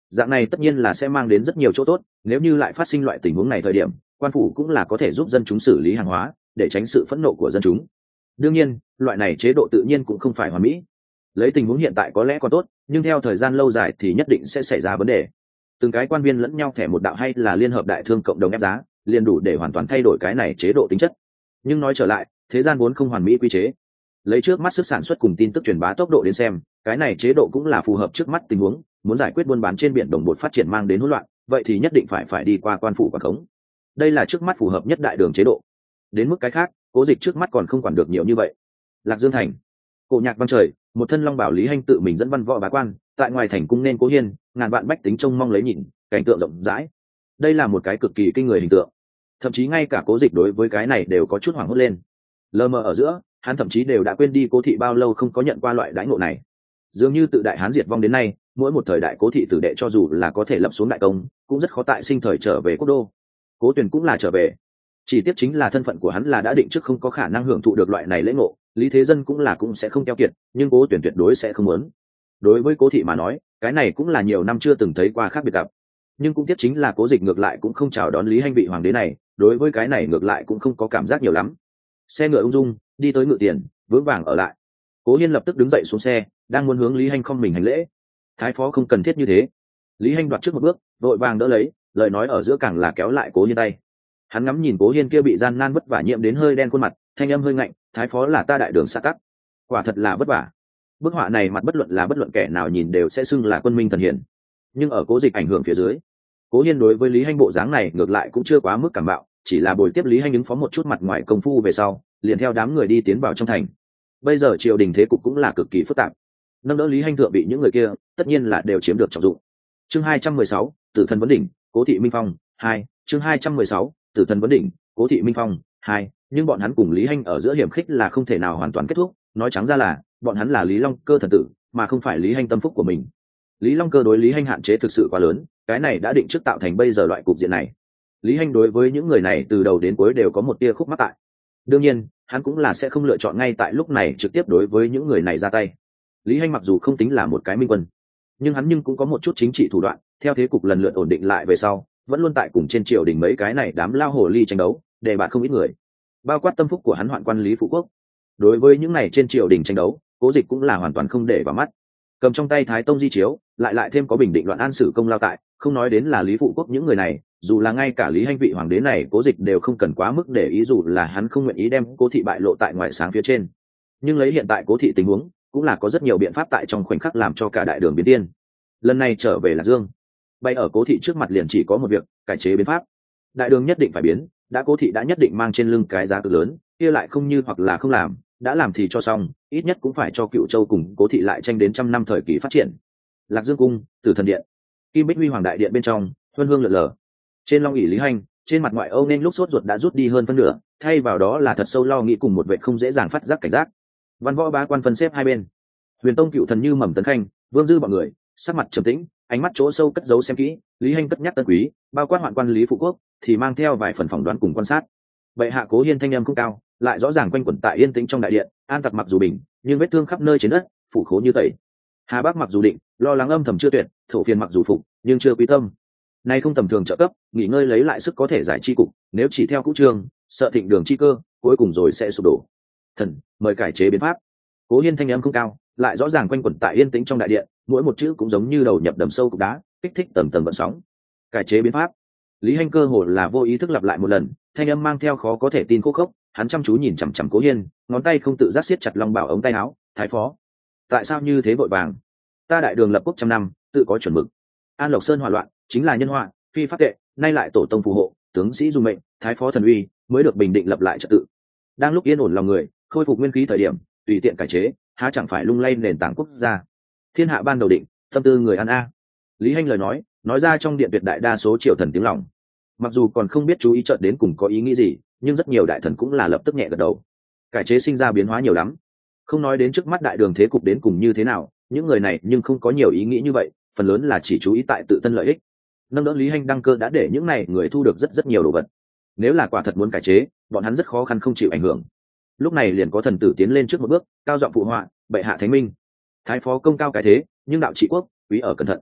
Dạng này tất nhiên là sẽ mang đến rất nhiều chỗ tốt, nếu như lại phát sinh loại tình huống này thời điểm, quan phủ cũng là có thể giúp dân chúng xử lý hàng hóa, để tránh sự phẫn nộ của dân chúng. Đương nhiên, loại này chế độ tự nhiên cũng không phải hoàn mỹ. Lấy tình huống hiện tại có lẽ còn tốt, nhưng theo thời gian lâu dài thì nhất định sẽ xảy ra vấn đề. Từng cái quan viên lẫn nhau thẻ một đạo hay là liên hợp đại thương cộng đồng ép giá, liền đủ để hoàn toàn thay đổi cái này chế độ tính chất. Nhưng nói trở lại, thế gian vốn không hoàn mỹ quy chế. Lấy trước mắt sức sản xuất cùng tin tức truyền bá tốc độ đến xem, cái này chế độ cũng là phù hợp trước mắt tình huống. Muốn giải quyết buôn bán trên biển đồng bột phát triển mang đến hỗn loạn, vậy thì nhất định phải phải đi qua quan phủ quản khống. Đây là trước mắt phù hợp nhất đại đường chế độ. Đến mức cái khác, Cố Dịch trước mắt còn không quản được nhiều như vậy. Lạc Dương thành, cổ nhạc vang trời, một thân long bảo Lý Hành tự mình dẫn văn võ bá quan tại ngoài thành cung nên Cố Hiên, ngàn vạn bách tính trông mong lấy nhìn, cảnh tượng rộng rãi. Đây là một cái cực kỳ kinh người hình tượng, thậm chí ngay cả Cố Dịch đối với cái này đều có chút hoảng hốt lên. Lờ mờ ở giữa, hắn thậm chí đều đã quên đi Cố thị bao lâu không có nhận qua loại đãi ngộ này. Dường như tự đại Hán diệt vong đến nay, mỗi một thời đại Cố thị tử đệ cho dù là có thể lập xuống đại công, cũng rất khó tại sinh thời trở về quốc đô. Cố Tuyền cũng là trở về, chỉ tiếc chính là thân phận của hắn là đã định trước không có khả năng hưởng thụ được loại này lễ ngộ. Lý Thế Dân cũng là cũng sẽ không keo kiệt, nhưng Cố Tuyền tuyệt đối sẽ không muốn. Đối với Cố thị mà nói, cái này cũng là nhiều năm chưa từng thấy qua khác biệt gặp. Nhưng cũng tiếc chính là Cố Dịch ngược lại cũng không chào đón Lý Hành vị hoàng đế này, đối với cái này ngược lại cũng không có cảm giác nhiều lắm. Xe ngựa ung dung đi tới ngự tiền, vững vàng ở lại. Cố Hiên lập tức đứng dậy xuống xe, đang muốn hướng Lý Hành không mình hành lễ. Thái phó không cần thiết như thế. Lý Hành đoạt trước một bước, vội vàng đỡ lấy, lời nói ở giữa càng là kéo lại Cố Hiên tay. Hắn ngắm nhìn Cố Hiên kia bị gian nan vất vả nhiễm đến hơi đen khuôn mặt, thanh âm hơi ngạnh, thái phó là ta đại đường xã tắc, quả thật là vất vả. Bức họa này mặt bất luận là bất luận kẻ nào nhìn đều sẽ xưng là quân minh thần hiển. Nhưng ở Cố Dịch ảnh hưởng phía dưới, Cố Hiên đối với Lý Hành bộ dáng này ngược lại cũng chưa quá mức cảm bạo, chỉ là bồi tiếp Lý Hành ứng phó một chút mặt ngoài công phu về sau, liền theo đám người đi tiến vào trong thành. Bây giờ triều đình thế cục cũng là cực kỳ phức tạp, nâng đỡ Lý Hành thượng bị những người kia tất nhiên là đều chiếm được trọng dụng. Chương hai trăm mười sáu, Tử thần vấn đỉnh, Cố thị Minh Phong hai. Chương hai trăm mười sáu, Tử thần vấn đỉnh, Cố thị Minh Phong hai. Nhưng bọn hắn cùng Lý Hành ở giữa hiểm khích là không thể nào hoàn toàn kết thúc, nói trắng ra là bọn hắn là Lý Long Cơ thần tử, mà không phải Lý Hành tâm phúc của mình. Lý Long Cơ đối Lý Hành hạn chế thực sự quá lớn, cái này đã định trước tạo thành bây giờ loại cục diện này. Lý Hành đối với những người này từ đầu đến cuối đều có một tia khúc mắc tại. Đương nhiên, hắn cũng là sẽ không lựa chọn ngay tại lúc này trực tiếp đối với những người này ra tay. Lý Hành mặc dù không tính là một cái minh quân, nhưng hắn nhưng cũng có một chút chính trị thủ đoạn, theo thế cục lần lượt ổn định lại về sau, vẫn luôn tại cùng trên triều đình mấy cái này đám lao hồ ly tranh đấu, để bạn không ít người. Bao quát tâm phúc của hắn hoạn quan Lý Phụ Quốc. Đối với những này trên triều đình tranh đấu, Cố Dịch cũng là hoàn toàn không để vào mắt. Cầm trong tay Thái Tông di chiếu, lại lại thêm có bình định loạn an sử công lao tại, không nói đến là Lý Phụ Quốc những người này, dù là ngay cả Lý Hành vị hoàng đế này Cố Dịch đều không cần quá mức để ý, dù là hắn không nguyện ý đem Cố thị bại lộ tại ngoài sáng phía trên. Nhưng lấy hiện tại Cố thị tình huống, cũng là có rất nhiều biện pháp tại trong khoảnh khắc làm cho cả đại đường biến tiên. Lần này trở về Lạc Dương, bay ở Cố thị trước mặt liền chỉ có một việc, cải chế biến pháp. Đại đường nhất định phải biến, đã Cố thị đã nhất định mang trên lưng cái giá cực lớn, kia lại không như hoặc là không làm, đã làm thì cho xong, ít nhất cũng phải cho Cựu Châu cùng Cố thị lại tranh đến trăm năm thời kỳ phát triển. Lạc Dương cung, Tử thần điện, Kim Bích Huy hoàng đại điện bên trong, huân hương lượn lờ. Trên long ỷ Lý Hành, trên mặt ngoại âu nên lúc sốt ruột đã rút đi hơn phân nửa, thay vào đó là thật sâu lo nghĩ cùng một vệ không dễ dàng phát giác cảnh giác. Văn võ bá quan phân xếp hai bên, Huyền Tông cựu thần như mầm tấn khanh, Vương Dư bọn người sắc mặt trầm tĩnh, ánh mắt chỗ sâu cất giấu xem kỹ. Lý Hành cất nhắc tân quý, bao quát hoạn quan Lý Phụ Quốc thì mang theo vài phần phỏng đoán cùng quan sát. Bệ hạ Cố Hiên thanh âm không cao, lại rõ ràng quanh quẩn tại yên tĩnh trong đại điện. An tặc mặc dù bình, nhưng vết thương khắp nơi trên đất, phủ khố như tẩy. Hà Bắc mặc dù định, lo lắng âm thầm chưa tuyệt, thổ phiền mặc dù phục, nhưng chưa quý tâm. Nay không tầm thường trợ cấp, nghỉ ngơi lấy lại sức có thể giải chi cục, nếu chỉ theo cũ trường, sợ thịnh đường chi cơ, cuối cùng rồi sẽ sụp đổ. Thần, mời cải chế biến pháp. Cố Hiên thanh âm không cao, lại rõ ràng quanh quẩn tại yên tĩnh trong đại điện, mỗi một chữ cũng giống như đầu nhập đầm sâu cục đá, kích thích tầng tầng vận sóng. Cải chế biến pháp. Lý Hành cơ hồ là vô ý thức lặp lại một lần, thanh âm mang theo khó có thể tin khô khốc. Hắn chăm chú nhìn chằm chằm Cố Hiên, ngón tay không tự giác siết chặt long bảo ống tay áo. Thái phó, tại sao như thế vội vàng? Ta đại đường lập quốc trăm năm, tự có chuẩn mực. An Lộc Sơn hỏa loạn, chính là nhân họa, phi pháp tệ, nay lại tổ tông phù hộ, tướng sĩ dùng mệnh, thái phó thần uy, mới được bình định lập lại trật tự. Đang lúc yên ổn lòng người, khôi phục nguyên khí thời điểm, tùy tiện cải chế, há chẳng phải lung lay nền tảng quốc gia. Thiên hạ ban đầu định, tâm tư người ăn a. Lý Hành lời nói, nói ra trong điện tuyệt đại đa số triều thần tiếng lòng. Mặc dù còn không biết chú ý chợt đến cùng có ý nghĩ gì, nhưng rất nhiều đại thần cũng là lập tức nhẹ gật đầu. Cải chế sinh ra biến hóa nhiều lắm, không nói đến trước mắt đại đường thế cục đến cùng như thế nào, những người này nhưng không có nhiều ý nghĩ như vậy, phần lớn là chỉ chú ý tại tự thân lợi ích. Nâng đỡ Lý Hành đăng cơ đã để những này người thu được rất rất nhiều đồ vật. Nếu là quả thật muốn cải chế, bọn hắn rất khó khăn không chịu ảnh hưởng. Lúc này liền có thần tử tiến lên trước một bước, cao giọng phụ họa, bệ hạ thánh minh. Thái phó công cao cái thế, nhưng đạo trị quốc, quý ở cẩn thận.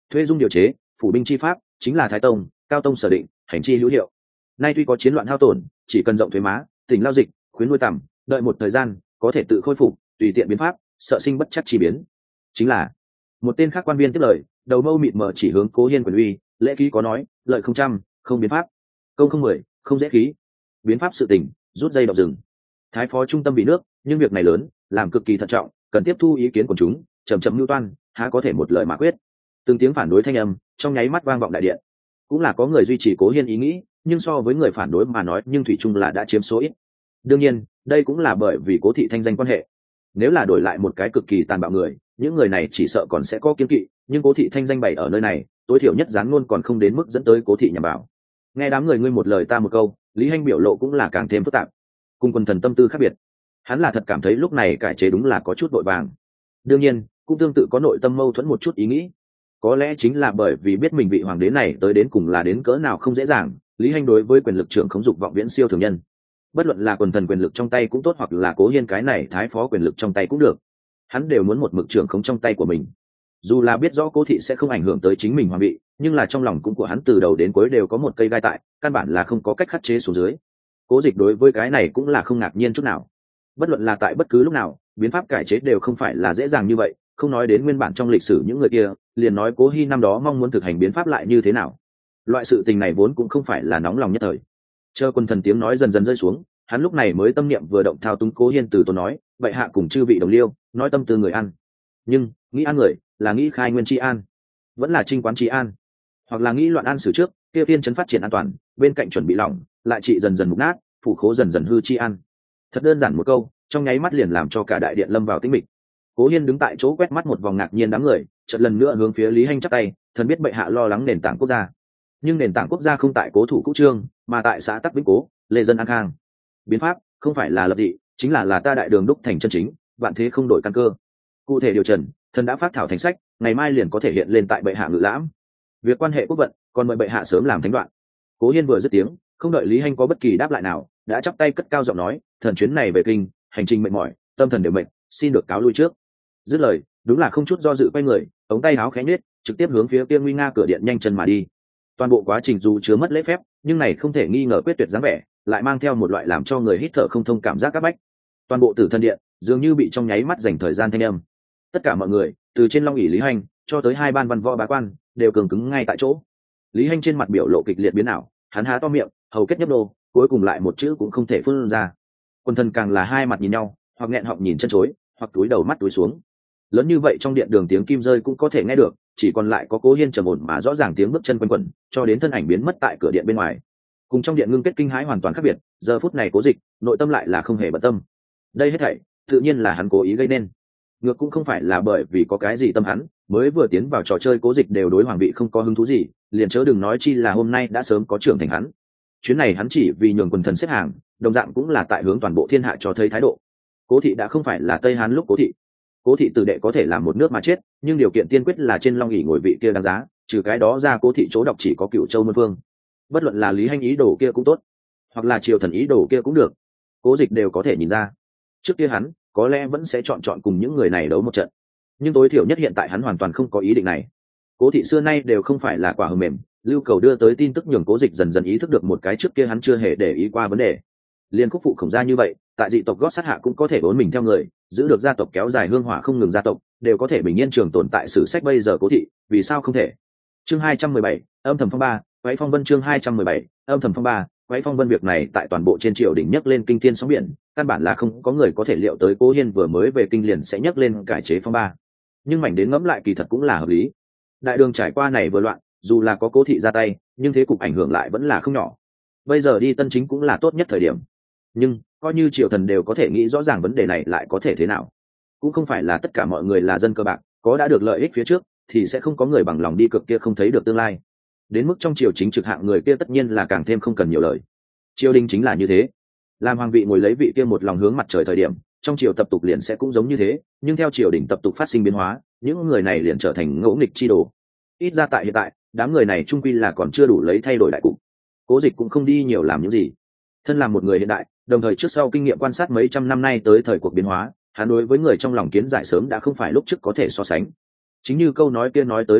thuê dung điều chế phủ binh chi pháp chính là thái tông cao tông sở định hành chi hữu hiệu. Nay tuy có chiến loạn hao tổn, chỉ cần rộng thuế má tỉnh lao dịch khuyến nuôi tầm, đợi một thời gian có thể tự khôi phục, tùy tiện biến pháp, sợ sinh bất chắc chi biến. Chính là một tên khác quan viên tiếp lời, đầu mâu mịt mờ chỉ hướng Cố Hiên quyền uy, lễ ký có nói, lợi không trăm, không biến pháp, công không mười, không dễ khí. Biến pháp sự tình, rút dây động rừng. Thái phó trung tâm bị nước, nhưng việc này lớn, làm cực kỳ thận trọng, cần tiếp thu ý kiến của chúng, chậm chậm lưu toan, há có thể một lời mà quyết. Từng tiếng phản đối thanh âm, trong nháy mắt vang vọng đại điện. Cũng là có người duy trì Cố Hiên ý nghĩ, nhưng so với người phản đối mà nói, nhưng thủy chung là đã chiếm số ít. Đương nhiên, đây cũng là bởi vì Cố thị thanh danh quan hệ. Nếu là đổi lại một cái cực kỳ tàn bạo người, những người này chỉ sợ còn sẽ có kiêng kỵ, nhưng Cố thị thanh danh bày ở nơi này, tối thiểu nhất gián ngôn còn không đến mức dẫn tới Cố thị nhằm vào. Nghe đám người ngươi một lời ta một câu, Lý Hành biểu lộ cũng là càng thêm phức tạp. Cùng quần thần tâm tư khác biệt, hắn là thật cảm thấy lúc này cải chế đúng là có chút vội vàng. Đương nhiên, cũng tương tự có nội tâm mâu thuẫn một chút ý nghĩ. Có lẽ chính là bởi vì biết mình vị hoàng đế này tới đến cùng là đến cỡ nào không dễ dàng, Lý Hành đối với quyền lực trưởng khống dục vọng viễn siêu thường nhân. Bất luận là quần thần quyền lực trong tay cũng tốt, hoặc là Cố Hiên cái này thái phó quyền lực trong tay cũng được, hắn đều muốn một mực trưởng khống trong tay của mình. Dù là biết rõ Cố thị sẽ không ảnh hưởng tới chính mình hoàng vị, nhưng là trong lòng cũng của hắn từ đầu đến cuối đều có một cây gai tại, căn bản là không có cách khắc chế xuống dưới. Cố Dịch đối với cái này cũng là không ngạc nhiên chút nào. Bất luận là tại bất cứ lúc nào, biến pháp cải chế đều không phải là dễ dàng như vậy, không nói đến nguyên bản trong lịch sử những người kia, liền nói Cố Hi năm đó mong muốn thực hành biến pháp lại như thế nào. Loại sự tình này vốn cũng không phải là nóng lòng nhất thời. Chờ quân thần tiếng nói dần dần rơi xuống, hắn lúc này mới tâm niệm vừa động thao túng Cố Hiên từ tốn nói, vậy hạ cùng chư vị đồng liêu, nói tâm tư người ăn. Nhưng, nghĩ ăn người, là nghĩ khai nguyên tri an, vẫn là trinh quán tri an, hoặc là nghĩ loạn an xử trước, kia phiên chấn phát triển an toàn, bên cạnh chuẩn bị lỏng, lại trị dần dần mục nát, phủ khố dần dần hư tri an. Thật đơn giản một câu, trong nháy mắt liền làm cho cả đại điện lâm vào tĩnh mịch. Cố Hiên đứng tại chỗ quét mắt một vòng ngạc nhiên đám người, chợt lần nữa hướng phía Lý Hành chắp tay, thần biết bệ hạ lo lắng nền tảng quốc gia, nhưng nền tảng quốc gia không tại Cố thủ Cũ Trương, mà tại xã Tắc Vĩnh Cố, lê dân an khang. Biến pháp không phải là lập dị, chính là là ta đại đường đúc thành chân chính, vạn thế không đổi căn cơ. Cụ thể điều trần, thần đã phát thảo thành sách, ngày mai liền có thể hiện lên tại bệ hạ ngự lãm. Việc quan hệ quốc vận, còn mời bệ hạ sớm làm thánh đoạn. Cố Hiên vừa dứt tiếng, không đợi Lý Hành có bất kỳ đáp lại nào, đã chắp tay cất cao giọng nói, thần chuyến này về kinh, hành trình mệt mỏi, tâm thần đều mệt, xin được cáo lui trước. Dứt lời, đúng là không chút do dự quay người, ống tay áo khẽ nhếch, trực tiếp hướng phía kia nguy nga cửa điện nhanh chân mà đi. Toàn bộ quá trình dù chứa mất lễ phép, nhưng này không thể nghi ngờ quyết tuyệt dáng vẻ, lại mang theo một loại làm cho người hít thở không thông cảm giác áp bách. Toàn bộ Tử Thần điện dường như bị trong nháy mắt dành thời gian thanh âm. Tất cả mọi người, từ trên long ỷ Lý Hành cho tới hai ban văn võ bá quan, đều cường cứng ngay tại chỗ. Lý Hành trên mặt biểu lộ kịch liệt biến ảo, hắn há to miệng, hầu kết nhấp nô, cuối cùng lại một chữ cũng không thể phun ra. Quân thần càng là hai mặt nhìn nhau, hoặc nghẹn họng nhìn chân chối, hoặc túi đầu mắt túi xuống. Lớn như vậy trong điện đường tiếng kim rơi cũng có thể nghe được, chỉ còn lại có Cố Hiên trầm ổn mà rõ ràng tiếng bước chân quanh quẩn, cho đến thân ảnh biến mất tại cửa điện bên ngoài. Cùng trong điện ngưng kết kinh hãi hoàn toàn khác biệt, giờ phút này Cố Dịch, nội tâm lại là không hề bận tâm. Đây hết thảy, tự nhiên là hắn cố ý gây nên. Ngược cũng không phải là bởi vì có cái gì tâm hắn, mới vừa tiến vào trò chơi Cố Dịch đều đối hoàng vị không có hứng thú gì, liền chớ đừng nói chi là hôm nay đã sớm có trưởng thành hắn. Chuyến này hắn chỉ vì nhường quần thần xếp hàng, đồng dạng cũng là tại hướng toàn bộ thiên hạ cho thấy thái độ. Cố thị đã không phải là Tây Hán lúc Cố thị. Cố thị tử đệ có thể làm một nước mà chết, nhưng điều kiện tiên quyết là trên long ỷ ngồi vị kia đáng giá, trừ cái đó ra Cố thị chỗ đọc chỉ có Cửu Châu Môn Vương. Bất luận là Lý Hành ý đồ kia cũng tốt, hoặc là Triều Thần ý đồ kia cũng được, Cố Dịch đều có thể nhìn ra. Trước kia hắn có lẽ vẫn sẽ chọn chọn cùng những người này đấu một trận, nhưng tối thiểu nhất hiện tại hắn hoàn toàn không có ý định này. Cố thị xưa nay đều không phải là quả hờm mềm, lưu cầu đưa tới tin tức nhường Cố Dịch dần dần ý thức được một cái trước kia hắn chưa hề để ý qua vấn đề. Liên Khúc phụ Khổng gia như vậy, tại dị tộc gót sát hạ cũng có thể bốn mình theo người, giữ được gia tộc kéo dài hương hỏa không ngừng, gia tộc đều có thể bình yên trường tồn tại sử sách bây giờ Cố thị, vì sao không thể? Chương hai trăm mười bảy, âm thầm phong ba, quấy phong vân. Chương hai trăm mười bảy, âm thầm phong ba, quấy phong vân. Việc này tại toàn bộ trên triều đình nhấc lên kinh thiên sóng biển, căn bản là không có người có thể liệu tới Cố Hiên vừa mới về kinh liền sẽ nhấc lên cải chế phong ba. Nhưng mảnh đến ngẫm lại kỳ thật cũng là hợp lý. Đại đường trải qua này vừa loạn, dù là có Cố thị ra tay, nhưng thế cục ảnh hưởng lại vẫn là không nhỏ. Bây giờ đi tân chính cũng là tốt nhất thời điểm. Nhưng coi như triều thần đều có thể nghĩ rõ ràng vấn đề này lại có thể thế nào? Cũng không phải là tất cả mọi người là dân cơ bạc, có đã được lợi ích phía trước thì sẽ không có người bằng lòng đi cực kia không thấy được tương lai. Đến mức trong triều chính trực hạng người kia tất nhiên là càng thêm không cần nhiều lời. Triều đình chính là như thế, làm hoàng vị ngồi lấy vị kia một lòng hướng mặt trời thời điểm, trong triều tập tục liền sẽ cũng giống như thế, nhưng theo triều đình tập tục phát sinh biến hóa, những người này liền trở thành ngỗ nghịch chi đồ. Ít ra tại hiện tại, đám người này trung quy là còn chưa đủ lấy thay đổi đại cục. Cố Dịch cũng không đi nhiều làm những gì. Thân làm một người hiện đại, đồng thời trước sau kinh nghiệm quan sát mấy trăm năm nay tới thời cuộc biến hóa, hắn đối với người trong lòng kiến giải sớm đã không phải lúc trước có thể so sánh. Chính như câu nói kia nói tới đồng dạng,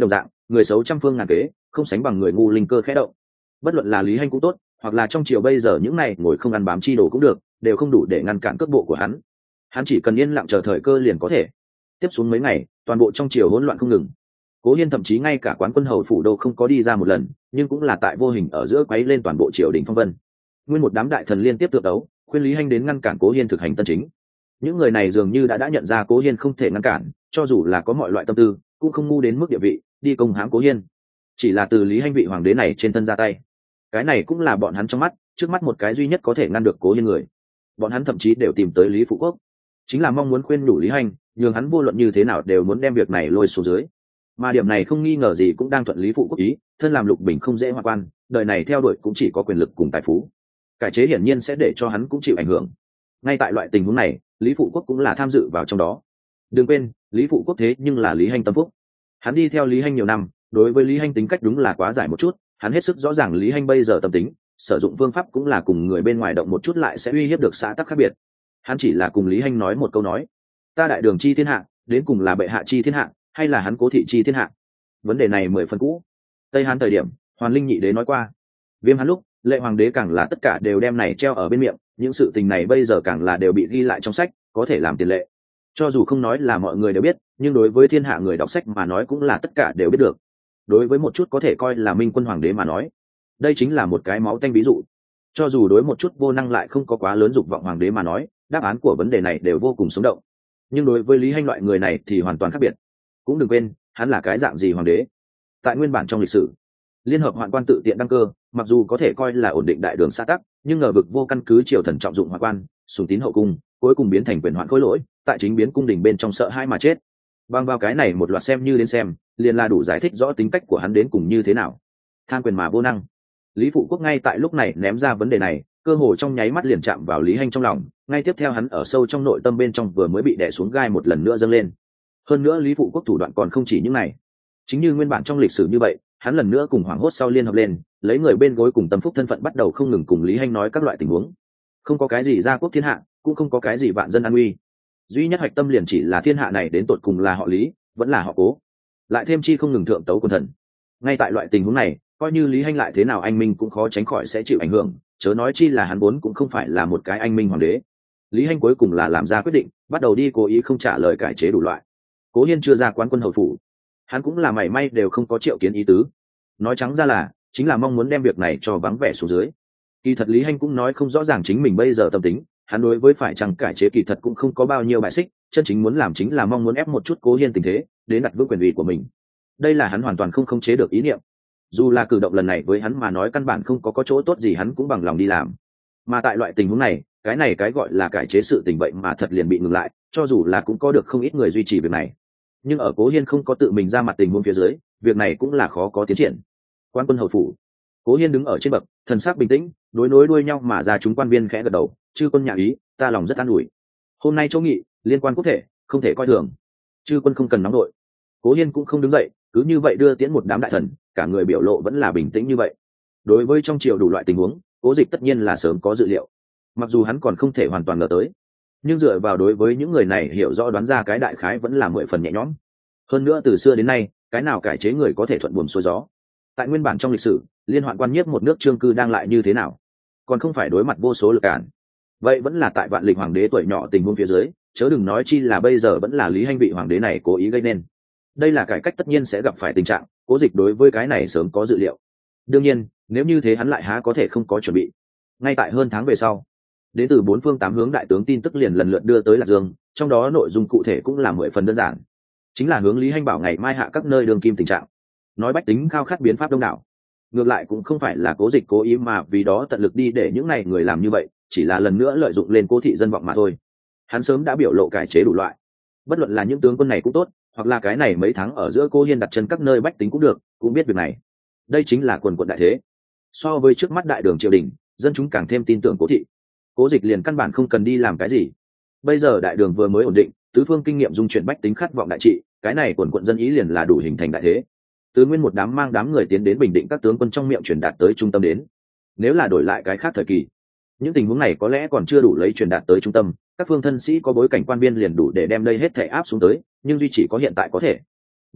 người xấu trăm phương ngàn kế, không sánh bằng người ngu linh cơ khẽ động. Bất luận là Lý Hành cũng tốt, hoặc là trong triều bây giờ những này ngồi không ăn bám chi đồ cũng được, đều không đủ để ngăn cản cước bộ của hắn. Hắn chỉ cần yên lặng chờ thời cơ liền có thể. Tiếp xuống mấy ngày, toàn bộ trong triều hỗn loạn không ngừng. Cố Hiên thậm chí ngay cả quán quân hầu phủ đô không có đi ra một lần, nhưng cũng là tại vô hình ở giữa quấy lên toàn bộ triều đình phong vân. Nguyên một đám đại thần liên tiếp tự đấu, khuyên Lý Hành đến ngăn cản Cố Hiên thực hành tân chính. Những người này dường như đã đã nhận ra Cố Hiên không thể ngăn cản, cho dù là có mọi loại tâm tư, cũng không ngu đến mức địa vị đi công hãm Cố Hiên. Chỉ là từ Lý Hành vị hoàng đế này trên thân ra tay, cái này cũng là bọn hắn trong mắt, trước mắt một cái duy nhất có thể ngăn được Cố Hiên người. Bọn hắn thậm chí đều tìm tới Lý Phụ Quốc, chính là mong muốn khuyên nhủ Lý Hành, nhường hắn vô luận như thế nào đều muốn đem việc này lôi xuống dưới. Mà điểm này không nghi ngờ gì cũng đang thuận Lý Phụ Quốc ý, thân làm Lục Bình không dễ hoa quan, đời này theo đuổi cũng chỉ có quyền lực cùng tài phú. Cải chế hiển nhiên sẽ để cho hắn cũng chịu ảnh hưởng. Ngay tại loại tình huống này, Lý Phụ Quốc cũng là tham dự vào trong đó. Đừng quên, Lý Phụ Quốc thế nhưng là Lý Hành tâm phúc. Hắn đi theo Lý Hành nhiều năm, đối với Lý Hành tính cách đúng là quá giải một chút, hắn hết sức rõ ràng Lý Hành bây giờ tâm tính, sử dụng phương pháp cũng là cùng người bên ngoài động một chút lại sẽ uy hiếp được xã tắc khác biệt. Hắn chỉ là cùng Lý Hành nói một câu nói: "Ta đại đường chi thiên hạ, đến cùng là bệ hạ chi thiên hạ, hay là hắn Cố thị chi thiên hạ?" Vấn đề này mười phần cũ. Tây Hán thời điểm, Hoàn Linh nhị đế nói qua, Viêm Hán lúc, Lệ hoàng đế càng là tất cả đều đem này treo ở bên miệng, những sự tình này bây giờ càng là đều bị ghi lại trong sách, có thể làm tiền lệ. Cho dù không nói là mọi người đều biết, nhưng đối với thiên hạ người đọc sách mà nói cũng là tất cả đều biết được. Đối với một chút có thể coi là minh quân hoàng đế mà nói, đây chính là một cái máu tanh ví dụ. Cho dù đối một chút vô năng lại không có quá lớn dục vọng hoàng đế mà nói, đáp án của vấn đề này đều vô cùng sống động. Nhưng đối với Lý Hành loại người này thì hoàn toàn khác biệt. Cũng đừng quên, hắn là cái dạng gì hoàng đế. Tại nguyên bản trong lịch sử, liên hợp hoạn quan tự tiện đăng cơ, mặc dù có thể coi là ổn định đại đường xã tắc, nhưng ngờ vực vô căn cứ triều thần trọng dụng hoạn quan, sùng tín hậu cung, cuối cùng biến thành quyền hoạn khối lỗi, tại chính biến cung đình bên trong sợ hai mà chết. Bằng vào cái này một loạt xem như đến xem, liền là đủ giải thích rõ tính cách của hắn đến cùng như thế nào. Tham quyền mà vô năng. Lý Phụ Quốc ngay tại lúc này ném ra vấn đề này, cơ hồ trong nháy mắt liền chạm vào Lý Hành trong lòng, ngay tiếp theo hắn ở sâu trong nội tâm bên trong vừa mới bị đè xuống gai một lần nữa dâng lên. Hơn nữa Lý Phụ Quốc thủ đoạn còn không chỉ những này. Chính như nguyên bản trong lịch sử như vậy, hắn lần nữa cùng hoảng hốt sau liên hợp lên, lấy người bên gối cùng tâm phúc thân phận bắt đầu không ngừng cùng Lý Hành nói các loại tình huống. Không có cái gì gia quốc thiên hạ, cũng không có cái gì vạn dân an nguy. Duy nhất hoạch tâm liền chỉ là thiên hạ này đến tột cùng là họ Lý, vẫn là họ Cố. Lại thêm chi không ngừng thượng tấu quân thần. Ngay tại loại tình huống này, coi như Lý Hành lại thế nào anh minh cũng khó tránh khỏi sẽ chịu ảnh hưởng, chớ nói chi là hắn vốn cũng không phải là một cái anh minh hoàng đế. Lý Hành cuối cùng là làm ra quyết định, bắt đầu đi cố ý không trả lời cải chế đủ loại. Cố Hiên chưa ra quán quân hầu phủ, hắn cũng là mảy may đều không có triệu kiến ý tứ. Nói trắng ra là chính là mong muốn đem việc này cho vắng vẻ xuống dưới. Kỳ thật Lý Hành cũng nói không rõ ràng chính mình bây giờ tâm tính, hắn đối với phải chăng cải chế kỳ thật cũng không có bao nhiêu bài xích, chân chính muốn làm chính là mong muốn ép một chút Cố Hiên tình thế, đến đặt vững quyền uy của mình. Đây là hắn hoàn toàn không khống chế được ý niệm. Dù là cử động lần này với hắn mà nói căn bản không có có chỗ tốt gì, hắn cũng bằng lòng đi làm. Mà tại loại tình huống này, cái này cái gọi là cải chế sự tình vậy mà thật liền bị ngừng lại, cho dù là cũng có được không ít người duy trì việc này. Nhưng ở Cố Hiên không có tự mình ra mặt tình huống phía dưới, việc này cũng là khó có tiến triển. Quan quân hầu phủ, Cố Hiên đứng ở trên bậc, thần sắc bình tĩnh, đối nối đuôi nhau mà ra chúng quan viên khẽ gật đầu, chư quân nhà ý, ta lòng rất an ủi. Hôm nay chỗ nghị liên quan quốc thể, không thể coi thường. Chư quân không cần nóng đội. Cố Hiên cũng không đứng dậy, cứ như vậy đưa tiễn một đám đại thần, cả người biểu lộ vẫn là bình tĩnh như vậy. Đối với trong triều đủ loại tình huống, Cố Dịch tất nhiên là sớm có dự liệu. Mặc dù hắn còn không thể hoàn toàn ngờ tới, nhưng dựa vào đối với những người này hiểu rõ đoán ra cái đại khái vẫn là mười phần nhẹ nhõm. Hơn nữa từ xưa đến nay, cái nào cải chế người có thể thuận buồm xuôi gió. Tại nguyên bản trong lịch sử, liên hoạn quan nhiếp một nước Trương Cư đang lại như thế nào, còn không phải đối mặt vô số lực cản. Vậy vẫn là tại Vạn Lịch hoàng đế tuổi nhỏ tình huống phía dưới, chớ đừng nói chi là bây giờ vẫn là Lý Hành vị hoàng đế này cố ý gây nên. Đây là cải cách tất nhiên sẽ gặp phải tình trạng, Cố Dịch đối với cái này sớm có dự liệu. Đương nhiên, nếu như thế hắn lại há có thể không có chuẩn bị. Ngay tại hơn tháng về sau, đến từ bốn phương tám hướng đại tướng tin tức liền lần lượt đưa tới Lạc Dương, trong đó nội dung cụ thể cũng là mười phần đơn giản, chính là hướng Lý Hành bảo ngày mai hạ các nơi đường kim tình trạng. Nói bách tính khao khát biến pháp đông đảo, ngược lại cũng không phải là Cố Dịch cố ý mà vì đó tận lực đi để những này người làm như vậy, chỉ là lần nữa lợi dụng lên Cố thị dân vọng mà thôi. Hắn sớm đã biểu lộ cải chế đủ loại, bất luận là những tướng quân này cũng tốt, hoặc là cái này mấy tháng ở giữa Cố Hiên đặt chân các nơi bách tính cũng được, cũng biết việc này. Đây chính là quần quận đại thế. So với trước mắt đại đường triều đình, dân chúng càng thêm tin tưởng Cố thị. Cố Dịch liền căn bản không cần đi làm cái gì. Bây giờ đại đường vừa mới ổn định, tứ phương kinh nghiệm dung chuyển bách tính khát vọng đại trị, cái này quần quận dân ý liền là đủ hình thành đại thế. Từ nguyên một đám mang đám người tiến đến bình định các tướng quân trong miệng truyền đạt tới trung tâm đến. Nếu là đổi lại cái khác thời kỳ, những tình huống này có lẽ còn chưa đủ lấy truyền đạt tới trung tâm, các phương thân sĩ có bối cảnh quan viên liền đủ để đem đây hết thể áp xuống tới, nhưng duy chỉ có hiện tại có thể.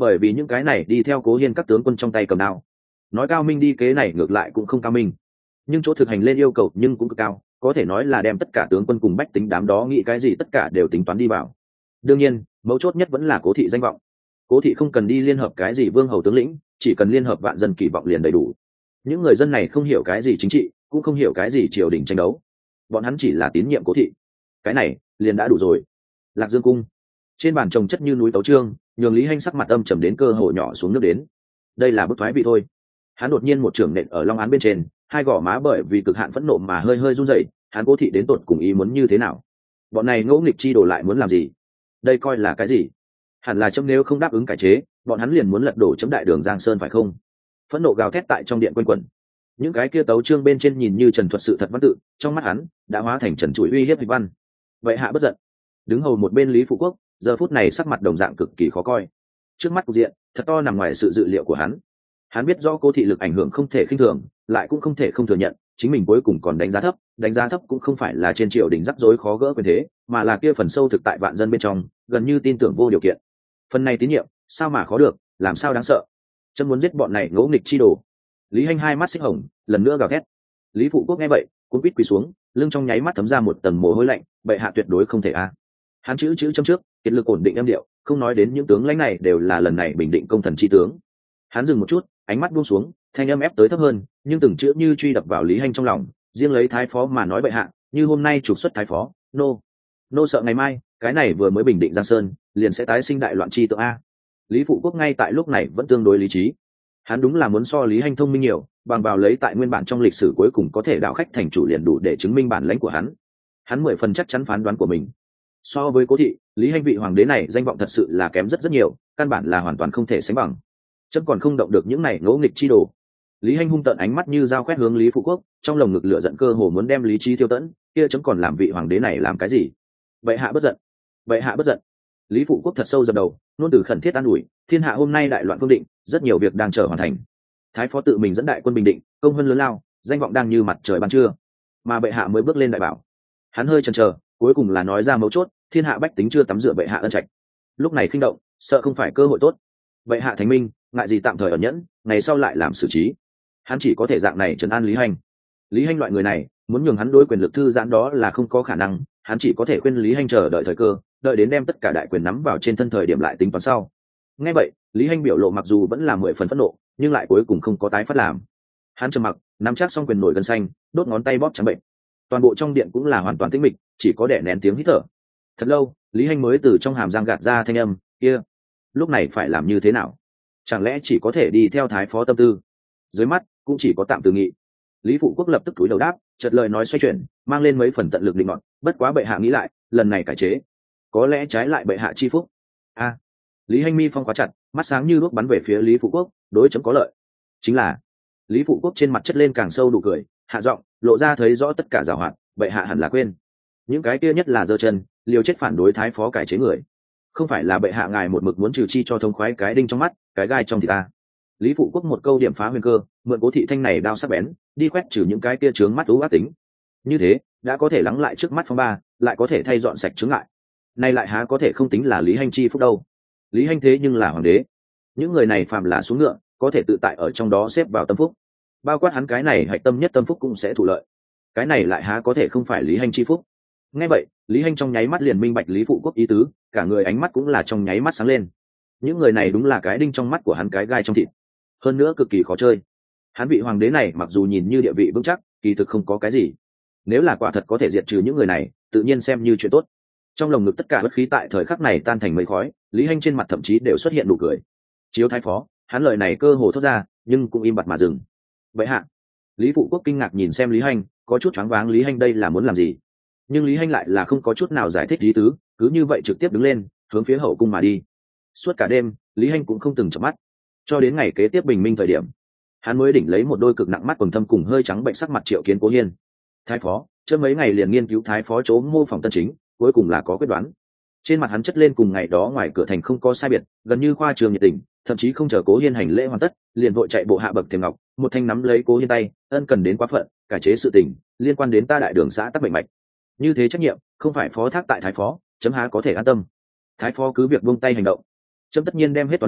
bởi vì những cái này đi theo Cố Hiên các tướng quân trong tay cầm đao. Nói cao minh đi kế này ngược lại cũng không cao minh, nhưng chỗ thực hành lên yêu cầu nhưng cũng cực cao, có thể nói là đem tất cả tướng quân cùng bách tính đám đó nghĩ cái gì tất cả đều tính toán đi vào. Đương nhiên mấu chốt nhất vẫn là Cố thị danh vọng. Cố thị không cần đi liên hợp cái gì vương hầu tướng lĩnh, chỉ cần liên hợp vạn dân kỳ vọng liền đầy đủ. Những người dân này không hiểu cái gì chính trị, cũng không hiểu cái gì triều đình tranh đấu, bọn hắn chỉ là tín nhiệm Cố thị, cái này liền đã đủ rồi. Lạc Dương cung trên bàn trồng chất như núi tấu trương, nhường Lý Hanh sắc mặt âm trầm đến cơ hồ nhỏ xuống nước đến. Đây là bức thoái vị thôi. Hắn đột nhiên một trưởng nện ở long án bên trên, hai gò má bởi vì cực hạn phẫn nộ mà hơi hơi run rẩy. Hắn Cố thị đến tột cùng ý muốn như thế nào? Bọn này ngỗ nghịch chi đổ lại muốn làm gì? Đây coi là cái gì? Hẳn là chấm nếu không đáp ứng cải chế, bọn hắn liền muốn lật đổ chấm đại đường Giang Sơn phải không? Phẫn nộ gào thét tại trong điện quanh quẩn. Những cái kia tấu chương bên trên nhìn như trần thuật sự thật văn tự, trong mắt hắn đã hóa thành trần trụi uy hiếp hịch văn. Vậy hạ bất giận. Đứng hầu một bên Lý Phụ Quốc giờ phút này sắc mặt đồng dạng cực kỳ khó coi. Trước mắt cục diện thật to nằm ngoài sự dự liệu của hắn. Hắn biết rõ Cố thị lực ảnh hưởng không thể khinh thường, lại cũng không thể không thừa nhận chính mình cuối cùng còn đánh giá thấp. Đánh giá thấp cũng không phải là trên triều đình rắc rối khó gỡ quyền thế, mà là kia phần sâu thực tại vạn dân bên trong, gần như tin tưởng vô điều kiện. Phần này tín nhiệm sao mà khó được, làm sao đáng sợ. Chấm muốn giết bọn này ngỗ nghịch chi đồ. Lý Hanh hai mắt xích hồng, lần nữa gào thét. Lý Phụ Quốc nghe vậy cuốn quýt quỳ xuống, lưng trong nháy mắt thấm ra một tầng mồ hôi lạnh. Bệ hạ tuyệt đối không thể a. Hắn chữ chữ châm trước, kiệt lực ổn định âm điệu, không nói đến những tướng lãnh này đều là lần này bình định công thần chi tướng. Hắn dừng một chút, ánh mắt buông xuống, thanh âm ép tới thấp hơn, nhưng từng chữ như truy đập vào Lý Hanh trong lòng. Riêng lấy thái phó mà nói bệ hạ, như hôm nay trục xuất thái phó, nô nô sợ ngày mai cái này vừa mới bình định Giang Sơn liền sẽ tái sinh đại loạn chi tượng a. Lý Phụ Quốc ngay tại lúc này vẫn tương đối lý trí. Hắn đúng là muốn so Lý Hanh thông minh nhiều, bằng vào lấy tại nguyên bản trong lịch sử cuối cùng có thể đạo khách thành chủ liền đủ để chứng minh bản lãnh của hắn. Hắn mười phần chắc chắn phán đoán của mình. So với Cố thị, Lý Hanh vị hoàng đế này danh vọng thật sự là kém rất rất nhiều, căn bản là hoàn toàn không thể sánh bằng. Chấm còn không động được những này ngỗ nghịch chi đồ. Lý Hanh hung tợn ánh mắt như dao quét hướng Lý Phụ Quốc, trong lồng ngực lửa giận cơ hồ muốn đem lý trí tiêu tẫn, kia chấm còn làm vị hoàng đế này làm cái gì? Vậy hạ bất giận, vậy hạ bất giận. Lý Phụ Quốc thật sâu dập đầu, luôn từ khẩn thiết an ủi, thiên hạ hôm nay đại loạn phương định, rất nhiều việc đang chờ hoàn thành. Thái phó tự mình dẫn đại quân bình định, công hơn lớn lao, danh vọng đang như mặt trời ban trưa, mà bệ hạ mới bước lên đại bảo. Hắn hơi chần chờ, cuối cùng là nói ra mấu chốt, thiên hạ bách tính chưa tắm rửa bệ hạ ân trạch, lúc này khinh động, sợ không phải cơ hội tốt. Bệ hạ thánh minh, ngại gì tạm thời ẩn nhẫn, ngày sau lại làm xử trí. Hắn chỉ có thể dạng này trấn an Lý Hanh. Lý Hanh loại người này, muốn nhường hắn đối quyền lực thư giãn đó là không có khả năng, hắn chỉ có thể khuyên Lý Hanh chờ đợi thời cơ, đợi đến đem tất cả đại quyền nắm vào trên thân thời điểm lại tính toán sau. Nghe vậy, Lý Hanh biểu lộ mặc dù vẫn là mười phần phẫn nộ, nhưng lại cuối cùng không có tái phát làm. Hắn trầm mặc, nắm chắc xong quyền nổi gân xanh, đốt ngón tay bóp trắng bệnh. Toàn bộ trong điện cũng là hoàn toàn tĩnh mịch, chỉ có đè nén tiếng hít thở. Thật lâu, Lý Hanh mới từ trong hàm răng gạt ra thanh âm kia. Lúc này phải làm như thế nào? Chẳng lẽ chỉ có thể đi theo thái phó tâm tư? Dưới mắt cũng chỉ có tạm từ nghị. Lý Phụ Quốc lập tức cúi đầu đáp, chợt lời nói xoay chuyển, mang lên mấy phần tận lực định ngọn. Bất quá bệ hạ nghĩ lại, lần này cải chế, có lẽ trái lại bệ hạ chi phúc. A. À, Lý Hanh mi phong quá chặt, mắt sáng như đuốc bắn về phía Lý Phụ Quốc, đối chấm có lợi. Chính là. Lý Phụ Quốc trên mặt chất lên càng sâu đủ cười, hạ giọng, lộ ra thấy rõ tất cả giảo hoạt, bệ hạ hẳn là quên. Những cái kia nhất là giơ chân, liều chết phản đối thái phó cải chế người. Không phải là bệ hạ ngài một mực muốn trừ chi cho thông khoái cái đinh trong mắt, cái gai trong thì ta. Lý Phụ Quốc một câu điểm phá huyền cơ, mượn Cố thị thanh này đao sắc bén, đi quét trừ những cái kia chướng mắt ú ác tính. Như thế, đã có thể lắng lại trước mắt phong ba, lại có thể thay dọn sạch chướng ngại. Nay lại há có thể không tính là Lý Hanh chi phúc đâu. Lý Hanh thế nhưng là hoàng đế. Những người này phàm là xuống ngựa, có thể tự tại ở trong đó xếp vào tâm phúc. Bao quát hắn cái này hạch tâm nhất tâm phúc cũng sẽ thụ lợi. Cái này lại há có thể không phải Lý Hanh chi phúc. Nghe vậy, Lý Hanh trong nháy mắt liền minh bạch Lý Phụ Quốc ý tứ, cả người ánh mắt cũng là trong nháy mắt sáng lên. Những người này đúng là cái đinh trong mắt của hắn, cái gai trong thịt. Hơn nữa cực kỳ khó chơi. Hắn vị hoàng đế này mặc dù nhìn như địa vị vững chắc, kỳ thực không có cái gì. Nếu là quả thật có thể diệt trừ những người này, tự nhiên xem như chuyện tốt. Trong lồng ngực tất cả bất khí tại thời khắc này tan thành mây khói, Lý Hanh trên mặt thậm chí đều xuất hiện nụ cười. Chiếu thái phó, hắn lời này cơ hồ thốt ra, nhưng cũng im bặt mà dừng. Vậy hạ. Lý Phụ Quốc kinh ngạc nhìn xem Lý Hanh, có chút choáng váng, Lý Hanh đây là muốn làm gì? Nhưng Lý Hanh lại là không có chút nào giải thích ý tứ, cứ như vậy trực tiếp đứng lên, hướng phía hậu cung mà đi. Suốt cả đêm, Lý Hanh cũng không từng chợp mắt, cho đến ngày kế tiếp bình minh thời điểm, hắn mới đỉnh lấy một đôi cực nặng mắt quầng thâm cùng hơi trắng bệnh sắc mặt Triệu Kiến Cố Hiên. Thái phó, trước mấy ngày liền nghiên cứu thái phó chỗ mô phỏng tân chính, cuối cùng là có quyết đoán. Trên mặt hắn chất lên cùng ngày đó ngoài cửa thành không có sai biệt, gần như khoa trường nhiệt tình, thậm chí không chờ Cố Hiên hành lễ hoàn tất, liền vội chạy bộ hạ bậc thềm ngọc, một thanh nắm lấy Cố Hiên tay, ân cần đến quá phận, cải chế sự tình liên quan đến ta đại đường xã tắc bệnh mạch. Như thế trách nhiệm không phải phó thác tại thái phó, chấm há có thể an tâm. Thái phó cứ việc buông tay hành động, chấm tất nhiên đem hết toàn lực,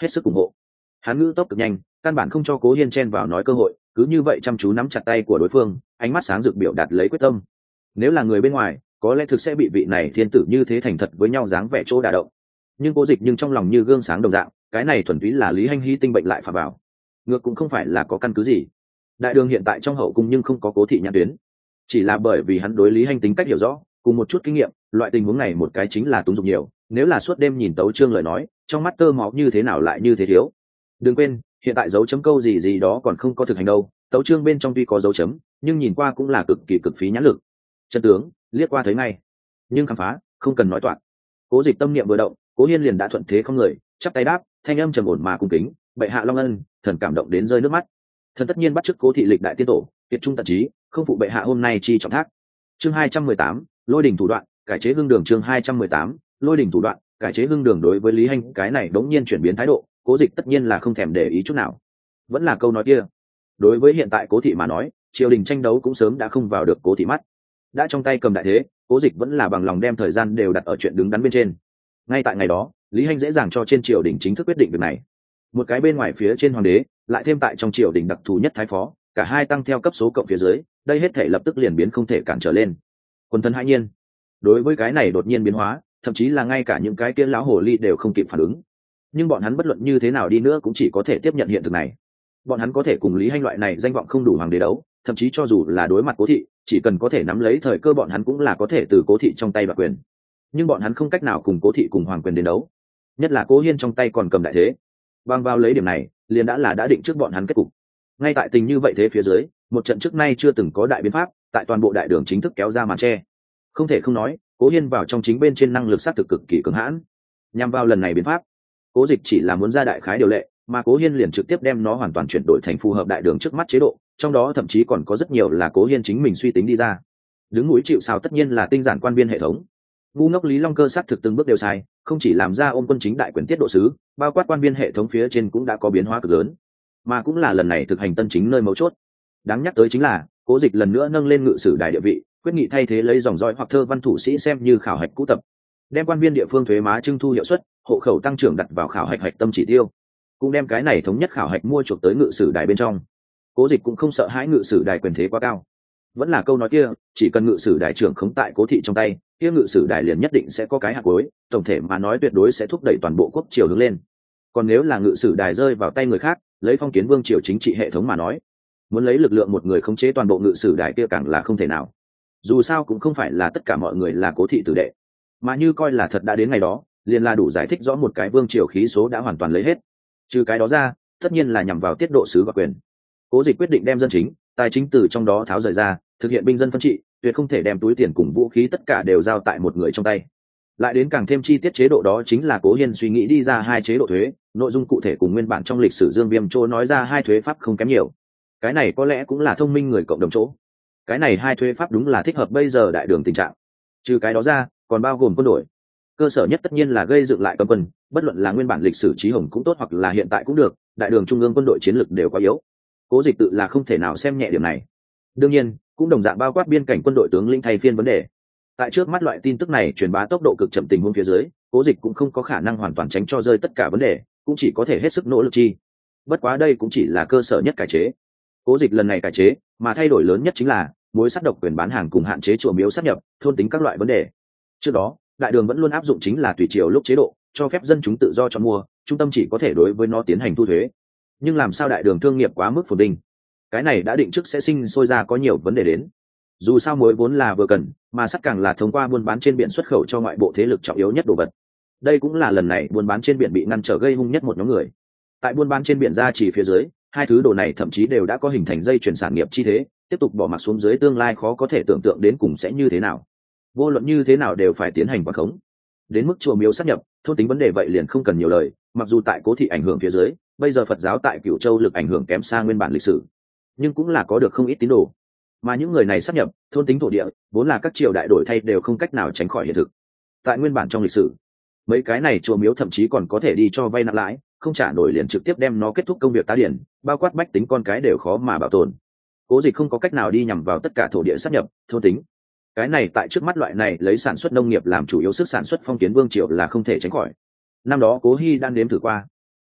hết sức ủng hộ. Hắn ngữ tốc cực nhanh, căn bản không cho Cố Hiên chen vào nói cơ hội, cứ như vậy chăm chú nắm chặt tay của đối phương, ánh mắt sáng rực biểu đạt lấy quyết tâm. Nếu là người bên ngoài, có lẽ thực sẽ bị vị này thiên tử như thế thành thật với nhau dáng vẻ chỗ đả động. Nhưng Cố Dịch nhưng trong lòng như gương sáng đồng dạng, cái này thuần túy là Lý Hành hy tinh bệnh lại phạm vào. Ngược cũng không phải là có căn cứ gì. Đại đường hiện tại trong hậu cung nhưng không có Cố thị nhãn tuyến, chỉ là bởi vì hắn đối Lý Hành tính cách hiểu rõ, cùng một chút kinh nghiệm, loại tình huống này một cái chính là túng dục nhiều, nếu là suốt đêm nhìn tấu chương lời nói, trong mắt tơ máu như thế nào lại như thế thiếu. Đừng quên, hiện tại dấu chấm câu gì gì đó còn không có thực hành đâu, tấu chương bên trong tuy có dấu chấm, nhưng nhìn qua cũng là cực kỳ cực phí nhãn lực. Chân tướng, liếc qua thấy ngay, nhưng khám phá, không cần nói toạc. Cố Dịch tâm niệm vừa động, Cố Hiên liền đã thuận thế không người, chắp tay đáp, thanh âm trầm ổn mà cung kính, bệ hạ long ân, thần cảm động đến rơi nước mắt. Thần tất nhiên bắt chước Cố thị lịch đại tiên tổ, kiệt trung tận trí, không phụ bệ hạ hôm nay chi trọng thác. Chương hai trăm mười tám, lôi đỉnh thủ đoạn, cải chế hương đường. Chương hai trăm mười tám, lôi đỉnh thủ đoạn, cải chế hương đường. Đối với Lý Hành cái này đống nhiên chuyển biến thái độ, Cố Dịch tất nhiên là không thèm để ý chút nào. Vẫn là câu nói kia, đối với hiện tại Cố thị mà nói, triều đình tranh đấu cũng sớm đã không vào được Cố thị mắt. Đã trong tay cầm đại thế, Cố Dịch vẫn là bằng lòng đem thời gian đều đặt ở chuyện đứng đắn bên trên. Ngay tại ngày đó, Lý Hành dễ dàng cho trên triều đình chính thức quyết định việc này. Một cái bên ngoài phía trên hoàng đế, lại thêm tại trong triều đình đặc thù nhất thái phó, cả hai tăng theo cấp số cộng phía dưới, đây hết thể lập tức liền biến không thể cản trở lên. Quân thân hãi nhiên, đối với cái này đột nhiên biến hóa, thậm chí là ngay cả những cái kia lão hồ ly đều không kịp phản ứng. Nhưng bọn hắn bất luận như thế nào đi nữa cũng chỉ có thể tiếp nhận hiện thực này. Bọn hắn có thể cùng Lý Hành loại này danh vọng không đủ hoàng đế đấu, thậm chí cho dù là đối mặt Cố thị, chỉ cần có thể nắm lấy thời cơ bọn hắn cũng là có thể từ Cố thị trong tay đoạt quyền. Nhưng bọn hắn không cách nào cùng Cố thị cùng hoàng quyền đến đấu, nhất là Cố Hiên trong tay còn cầm đại thế. Bằng vào lấy điểm này, liền đã là đã định trước bọn hắn kết cục. Ngay tại tình như vậy thế phía dưới, một trận trước nay chưa từng có đại biến pháp, tại toàn bộ đại đường chính thức kéo ra màn che. Không thể không nói, Cố Hiên vào trong chính bên trên năng lực sát thực cực kỳ cường hãn. Nhằm vào lần này biến pháp, Cố Dịch chỉ là muốn ra đại khái điều lệ, mà Cố Hiên liền trực tiếp đem nó hoàn toàn chuyển đổi thành phù hợp đại đường trước mắt chế độ, trong đó thậm chí còn có rất nhiều là Cố Hiên chính mình suy tính đi ra. Đứng núi chịu sào tất nhiên là tinh giản quan viên hệ thống. Ngu ngốc Lý Long Cơ sát thực từng bước đều sai, không chỉ làm ra ôm quân chính đại quyền tiết độ sứ, bao quát quan viên hệ thống phía trên cũng đã có biến hóa cực lớn, mà cũng là lần này thực hành tân chính nơi mấu chốt. Đáng nhắc tới chính là, Cố Dịch lần nữa nâng lên ngự sử đài địa vị, quyết nghị thay thế lấy dòng dõi hoặc thơ văn thủ sĩ xem như khảo hạch cũ tập, đem quan viên địa phương thuế má trưng thu hiệu suất, hộ khẩu tăng trưởng đặt vào khảo hạch hạch tâm chỉ tiêu, cũng đem cái này thống nhất khảo hạch mua chuộc tới ngự sử đài bên trong. Cố Dịch cũng không sợ hãi ngự sử đài quyền thế quá cao, vẫn là câu nói kia, chỉ cần ngự sử đài trưởng khống tại Cố thị trong tay, kia ngự sử đài liền nhất định sẽ có cái hạt cuối, tổng thể mà nói tuyệt đối sẽ thúc đẩy toàn bộ quốc triều hướng lên. Còn nếu là ngự sử đài rơi vào tay người khác, lấy phong kiến vương triều chính trị hệ thống mà nói, muốn lấy lực lượng một người khống chế toàn bộ ngự sử đài kia càng là không thể nào. Dù sao cũng không phải là tất cả mọi người là Cố thị tử đệ, mà như coi là thật đã đến ngày đó, liền là đủ giải thích rõ một cái vương triều khí số đã hoàn toàn lấy hết. Trừ cái đó ra, tất nhiên là nhằm vào tiết độ sứ và quyền. Cố Dịch quyết định đem dân chính, tài chính từ trong đó tháo rời ra, thực hiện binh dân phân trị, tuyệt không thể đem túi tiền cùng vũ khí tất cả đều giao tại một người trong tay. Lại đến càng thêm chi tiết chế độ đó chính là Cố Hiên suy nghĩ đi ra hai chế độ thuế, nội dung cụ thể cùng nguyên bản trong lịch sử Dương Viêm Châu nói ra hai thuế pháp không kém nhiều. Cái này có lẽ cũng là thông minh người cộng đồng chỗ. Cái này hai thuế pháp đúng là thích hợp bây giờ đại đường tình trạng. Trừ cái đó ra, còn bao gồm quân đội. Cơ sở nhất tất nhiên là gây dựng lại cấm quân, bất luận là nguyên bản lịch sử chí hồng cũng tốt hoặc là hiện tại cũng được, đại đường trung ương quân đội chiến lực đều quá yếu. Cố Dịch tự là không thể nào xem nhẹ điểm này. Đương nhiên, cũng đồng dạng bao quát biên cảnh quân đội tướng lĩnh thay phiên vấn đề. Tại trước mắt loại tin tức này truyền bá tốc độ cực chậm tình huống phía dưới, Cố Dịch cũng không có khả năng hoàn toàn tránh cho rơi tất cả vấn đề, cũng chỉ có thể hết sức nỗ lực chi. Bất quá đây cũng chỉ là cơ sở nhất cải chế. Cố Dịch lần này cải chế, mà thay đổi lớn nhất chính là mối sát độc quyền bán hàng cùng hạn chế chùa miếu sát nhập, thôn tính các loại vấn đề. Trước đó, đại đường vẫn luôn áp dụng chính là tùy triều lúc chế độ, cho phép dân chúng tự do chọn mua, trung tâm chỉ có thể đối với nó tiến hành thu thuế. Nhưng làm sao đại đường thương nghiệp quá mức phồn vinh, cái này đã định trước sẽ sinh sôi ra có nhiều vấn đề đến. Dù sao muối vốn là vừa cần, mà sắt càng là thông qua buôn bán trên biển xuất khẩu cho ngoại bộ thế lực trọng yếu nhất đồ vật. Đây cũng là lần này buôn bán trên biển bị ngăn trở gây hung nhất một nhóm người. Tại buôn bán trên biển ra chỉ phía dưới, hai thứ đồ này thậm chí đều đã có hình thành dây chuyển sản nghiệp chi thế, tiếp tục bỏ mặc xuống dưới tương lai khó có thể tưởng tượng đến cùng sẽ như thế nào. Vô luận như thế nào đều phải tiến hành quản khống. Đến mức chùa miếu sát nhập, thôn tính vấn đề vậy liền không cần nhiều lời, mặc dù tại Cố thị ảnh hưởng phía dưới, bây giờ Phật giáo tại Cửu Châu lực ảnh hưởng kém xa nguyên bản lịch sử, nhưng cũng là có được không ít tín đồ. Mà những người này sát nhập, thôn tính thổ địa, vốn là các triều đại đổi thay đều không cách nào tránh khỏi hiện thực. Tại nguyên bản trong lịch sử, mấy cái này chùa miếu thậm chí còn có thể đi cho vay nặng lãi, không trả nổi liền trực tiếp đem nó kết thúc công việc tá điển, bao quát bách tính con cái đều khó mà bảo tồn. Cố Dịch không có cách nào đi nhằm vào tất cả thổ địa sát nhập, thôn tính. Cái này tại trước mắt loại này lấy sản xuất nông nghiệp làm chủ yếu sức sản xuất phong kiến vương triều là không thể tránh khỏi. Năm đó Cố Hi đang nếm thử qua,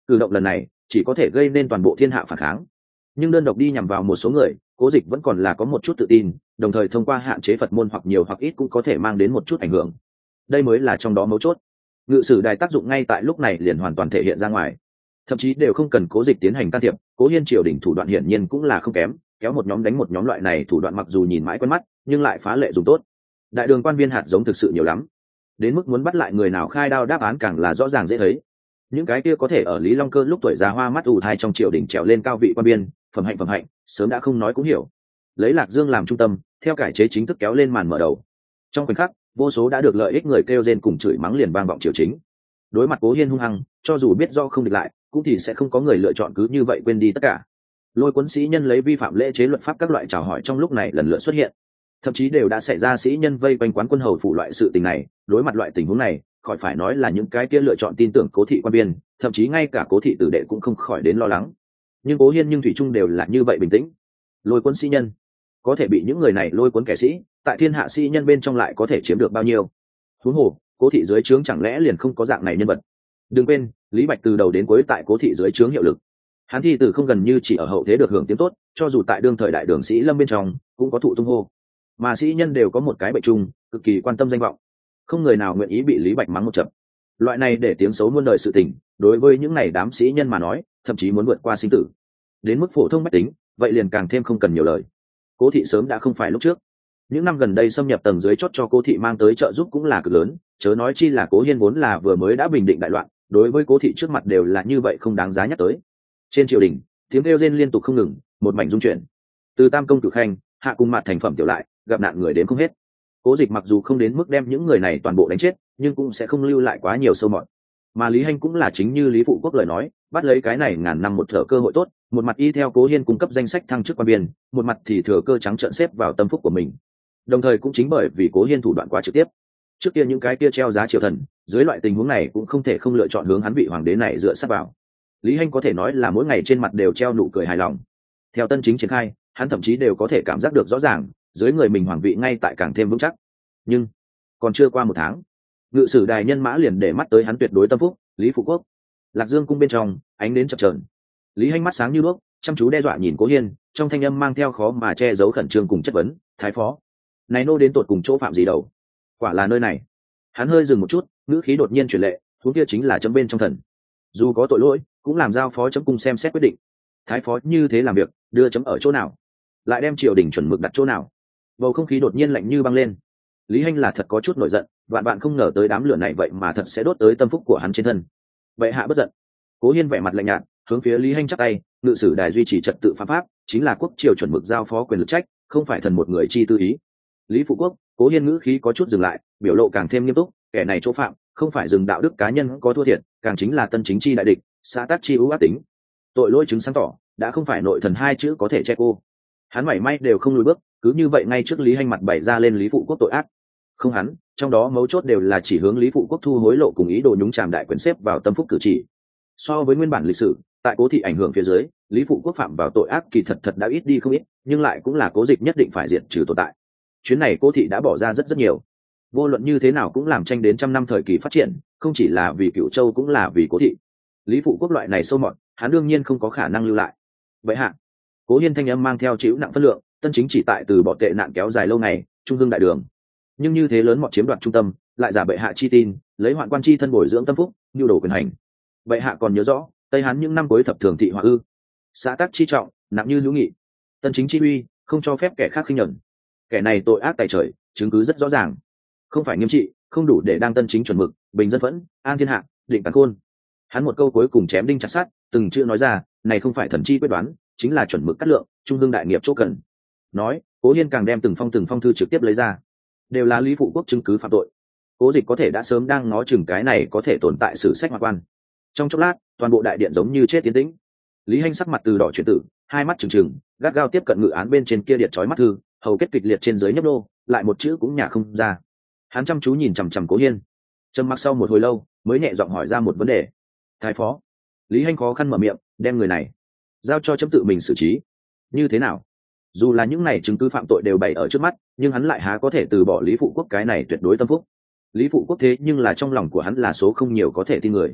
cử động lần này chỉ có thể gây nên toàn bộ thiên hạ phản kháng, nhưng đơn độc đi nhằm vào một số người, Cố Dịch vẫn còn là có một chút tự tin, đồng thời thông qua hạn chế Phật môn hoặc nhiều hoặc ít cũng có thể mang đến một chút ảnh hưởng. Đây mới là trong đó mấu chốt. Ngự sử đài tác dụng ngay tại lúc này liền hoàn toàn thể hiện ra ngoài, thậm chí đều không cần Cố Dịch tiến hành can thiệp. Cố Hiên triều đỉnh thủ đoạn hiển nhiên cũng là không kém, kéo một nhóm đánh một nhóm, loại này thủ đoạn mặc dù nhìn mãi quen mắt nhưng lại phá lệ dùng tốt. Đại đường quan viên hạt giống thực sự nhiều lắm, đến mức muốn bắt lại người nào khai đao đáp án càng là rõ ràng dễ thấy. Những cái kia có thể ở Lý Long Cơ lúc tuổi già hoa mắt ù thai trong triều đình trèo lên cao vị quan biên, phẩm hạnh phẩm hạnh sớm đã không nói cũng hiểu. Lấy Lạc Dương làm trung tâm, theo cải chế chính thức kéo lên màn mở đầu. Trong khoảnh khắc, vô số đã được lợi ích người kêu rên cùng chửi mắng liền vang vọng triều chính. Đối mặt Cố Hiên hung hăng, cho dù biết do không địch lại, cũng thì sẽ không có người lựa chọn cứ như vậy quên đi tất cả. Lôi Cuốn sĩ nhân lấy vi phạm lễ chế luật pháp các loại chào hỏi trong lúc này lần lượt xuất hiện, thậm chí đều đã xảy ra sĩ nhân vây quanh quán quân hầu phủ loại sự tình này. Đối mặt loại tình huống này, khỏi phải nói là những cái kia lựa chọn tin tưởng Cố thị quan biên, thậm chí ngay cả Cố thị tử đệ cũng không khỏi đến lo lắng. Nhưng Cố Hiên nhưng thủy chung đều là như vậy bình tĩnh. Lôi Cuốn sĩ nhân có thể bị những người này lôi cuốn kẻ sĩ, tại thiên hạ sĩ nhân bên trong lại có thể chiếm được bao nhiêu? Huống hồ, Cố thị dưới trướng chẳng lẽ liền không có dạng này nhân vật? Đừng quên, Lý Bạch từ đầu đến cuối tại Cố thị dưới trướng hiệu lực. Hắn thi tử không gần như chỉ ở hậu thế được hưởng tiếng tốt, cho dù tại đương thời đại đường sĩ lâm bên trong cũng có thụ tung hô. Mà sĩ nhân đều có một cái bệnh chung, cực kỳ quan tâm danh vọng, không người nào nguyện ý bị Lý Bạch mắng một trận. Loại này để tiếng xấu muôn đời sự tình, đối với những này đám sĩ nhân mà nói, thậm chí muốn vượt qua sinh tử. Đến mức phổ thông bách tính, vậy liền càng thêm không cần nhiều lời. Cố thị sớm đã không phải lúc trước. Những năm gần đây xâm nhập tầng dưới chót cho Cố thị mang tới trợ giúp cũng là cực lớn, chớ nói chi là Cố Hiên vốn là vừa mới đã bình định đại loạn, đối với Cố thị trước mặt đều là như vậy không đáng giá nhắc tới. Trên triều đình, tiếng kêu rên liên tục không ngừng, một mảnh rung chuyển. Từ Tam công Cử Khanh, hạ cùng mặt thành phẩm tiểu lại, gặp nạn người đến không hết. Cố Dịch mặc dù không đến mức đem những người này toàn bộ đánh chết, nhưng cũng sẽ không lưu lại quá nhiều sâu mọt. Mà Lý Hanh cũng là chính như Lý Phụ Quốc lời nói, bắt lấy cái này ngàn năm một thở cơ hội tốt, một mặt y theo Cố Hiên cung cấp danh sách thăng chức quan biên, một mặt thì thừa cơ trắng trợn xếp vào tâm phúc của mình. Đồng thời cũng chính bởi vì Cố Hiên thủ đoạn quá trực tiếp, trước kia những cái kia treo giá triều thần, dưới loại tình huống này cũng không thể không lựa chọn hướng hắn vị hoàng đế này dựa sát vào. Lý Hanh có thể nói là mỗi ngày trên mặt đều treo nụ cười hài lòng. Theo tân chính triển khai, hắn thậm chí đều có thể cảm giác được rõ ràng, dưới người mình hoàng vị ngay tại càng thêm vững chắc. Nhưng còn chưa qua một tháng, ngự sử đài nhân mã liền để mắt tới hắn tuyệt đối tâm phúc, Lý Phụ Quốc. Lạc Dương cung bên trong, ánh đến chập chờn. Lý Hanh mắt sáng như đuốc, chăm chú đe dọa nhìn Cố Hiên, trong thanh âm mang theo khó mà che giấu khẩn trương cùng chất vấn. Thái phó, này nô đến tột cùng chỗ phạm gì đầu? Quả là nơi này. Hắn hơi dừng một chút, ngữ khí đột nhiên chuyển lệ, huống kia chính là chấm bên trong thần. Dù có tội lỗi, cũng làm giao phó chấm cung xem xét quyết định. Thái phó như thế làm việc, đưa chấm ở chỗ nào? Lại đem triều đình chuẩn mực đặt chỗ nào? Bầu không khí đột nhiên lạnh như băng lên. Lý Hanh là thật có chút nổi giận, vạn bạn không ngờ tới đám lửa này vậy mà thật sẽ đốt tới tâm phúc của hắn trên thân. Vậy hạ bất giận. Cố Hiên vẻ mặt lạnh nhạt, hướng phía Lý Hanh chắp tay, ngự sử đài duy trì trật tự pháp pháp, chính là quốc triều chuẩn mực giao phó quyền lực trách, không phải thần một người chi tư ý. Lý Phụ Quốc, Cố Hiên ngữ khí có chút dừng lại, biểu lộ càng thêm nghiêm túc, kẻ này chỗ phạm, không phải dừng đạo đức cá nhân có thua thiệt, càng chính là tân chính chi đại địch, xã tác chi ưu ác tính. Tội lỗi chứng sáng tỏ, đã không phải nội thần hai chữ có thể che cô. Hắn mảy may đều không lùi bước, cứ như vậy ngay trước Lý Hanh mặt bày ra lên Lý Phụ Quốc tội ác. Không hắn, trong đó mấu chốt đều là chỉ hướng Lý Phụ Quốc thu hối lộ cùng ý đồ nhúng chàm đại quyền xếp vào tâm phúc cử chỉ. So với nguyên bản lịch sử, tại Cố thị ảnh hưởng phía dưới, Lý Phụ Quốc phạm vào tội ác kỳ thật thật đã ít đi không ít, nhưng lại cũng là Cố Dịch nhất định phải diệt trừ tồn tại. Chuyến này Cố thị đã bỏ ra rất rất nhiều, vô luận như thế nào cũng làm tranh đến trăm năm thời kỳ phát triển, không chỉ là vì Cửu Châu cũng là vì Cố thị. Lý Phụ Quốc loại này sâu mọt, hắn đương nhiên không có khả năng lưu lại. Vậy hạ, Cố Hiên thanh âm mang theo chịu nặng phân lượng, tân chính chỉ tại từ bỏ tệ nạn kéo dài lâu ngày, trung hương đại đường. Nhưng như thế lớn mọt chiếm đoạt trung tâm, lại giả bệ hạ chi tin, lấy hoạn quan chi thân bồi dưỡng tâm phúc, nhu đồ quyền hành. Bệ hạ còn nhớ rõ, Tây Hán những năm cuối thập thường thị hỏa ư? Xã tắc chi trọng, nặng như lũ nghị. Tân chính chi uy, không cho phép kẻ khác khinh nhẫn. Kẻ này tội ác tày trời, chứng cứ rất rõ ràng. Không phải nghiêm trị, không đủ để đang tân chính chuẩn mực, bình dân phẫn, an thiên hạ, định càn khôn. Hắn một câu cuối cùng chém đinh chặt sắt, từng chữ nói ra, này không phải thần chi quyết đoán, chính là chuẩn mực cắt lượng, trung hương đại nghiệp chỗ cần. Nói, Cố Hiên càng đem từng phong từng phong thư trực tiếp lấy ra, đều là Lý Phụ Quốc chứng cứ phạm tội. Cố Dịch có thể đã sớm đang ngó chừng cái này có thể tồn tại sử sách hoa quan. Trong chốc lát, toàn bộ đại điện giống như chết tiến tĩnh. Lý Hanh sắc mặt từ đỏ chuyển tử, hai mắt trừng trừng, gắt gao tiếp cận ngự án bên trên kia điện chói mắt thư, hầu kết kịch liệt trên dưới nhấp nô, lại một chữ cũng nhả không ra. Hắn chăm chú nhìn chằm chằm Cố Hiên, trầm mặc sau một hồi lâu, mới nhẹ giọng hỏi ra một vấn đề. Thái phó. Lý Hanh khó khăn mở miệng, đem người này giao cho chấm tự mình xử trí. Như thế nào? Dù là những này chứng cứ phạm tội đều bày ở trước mắt, nhưng hắn lại há có thể từ bỏ Lý Phụ Quốc cái này tuyệt đối tâm phúc. Lý Phụ Quốc thế nhưng là trong lòng của hắn là số không nhiều có thể tin người.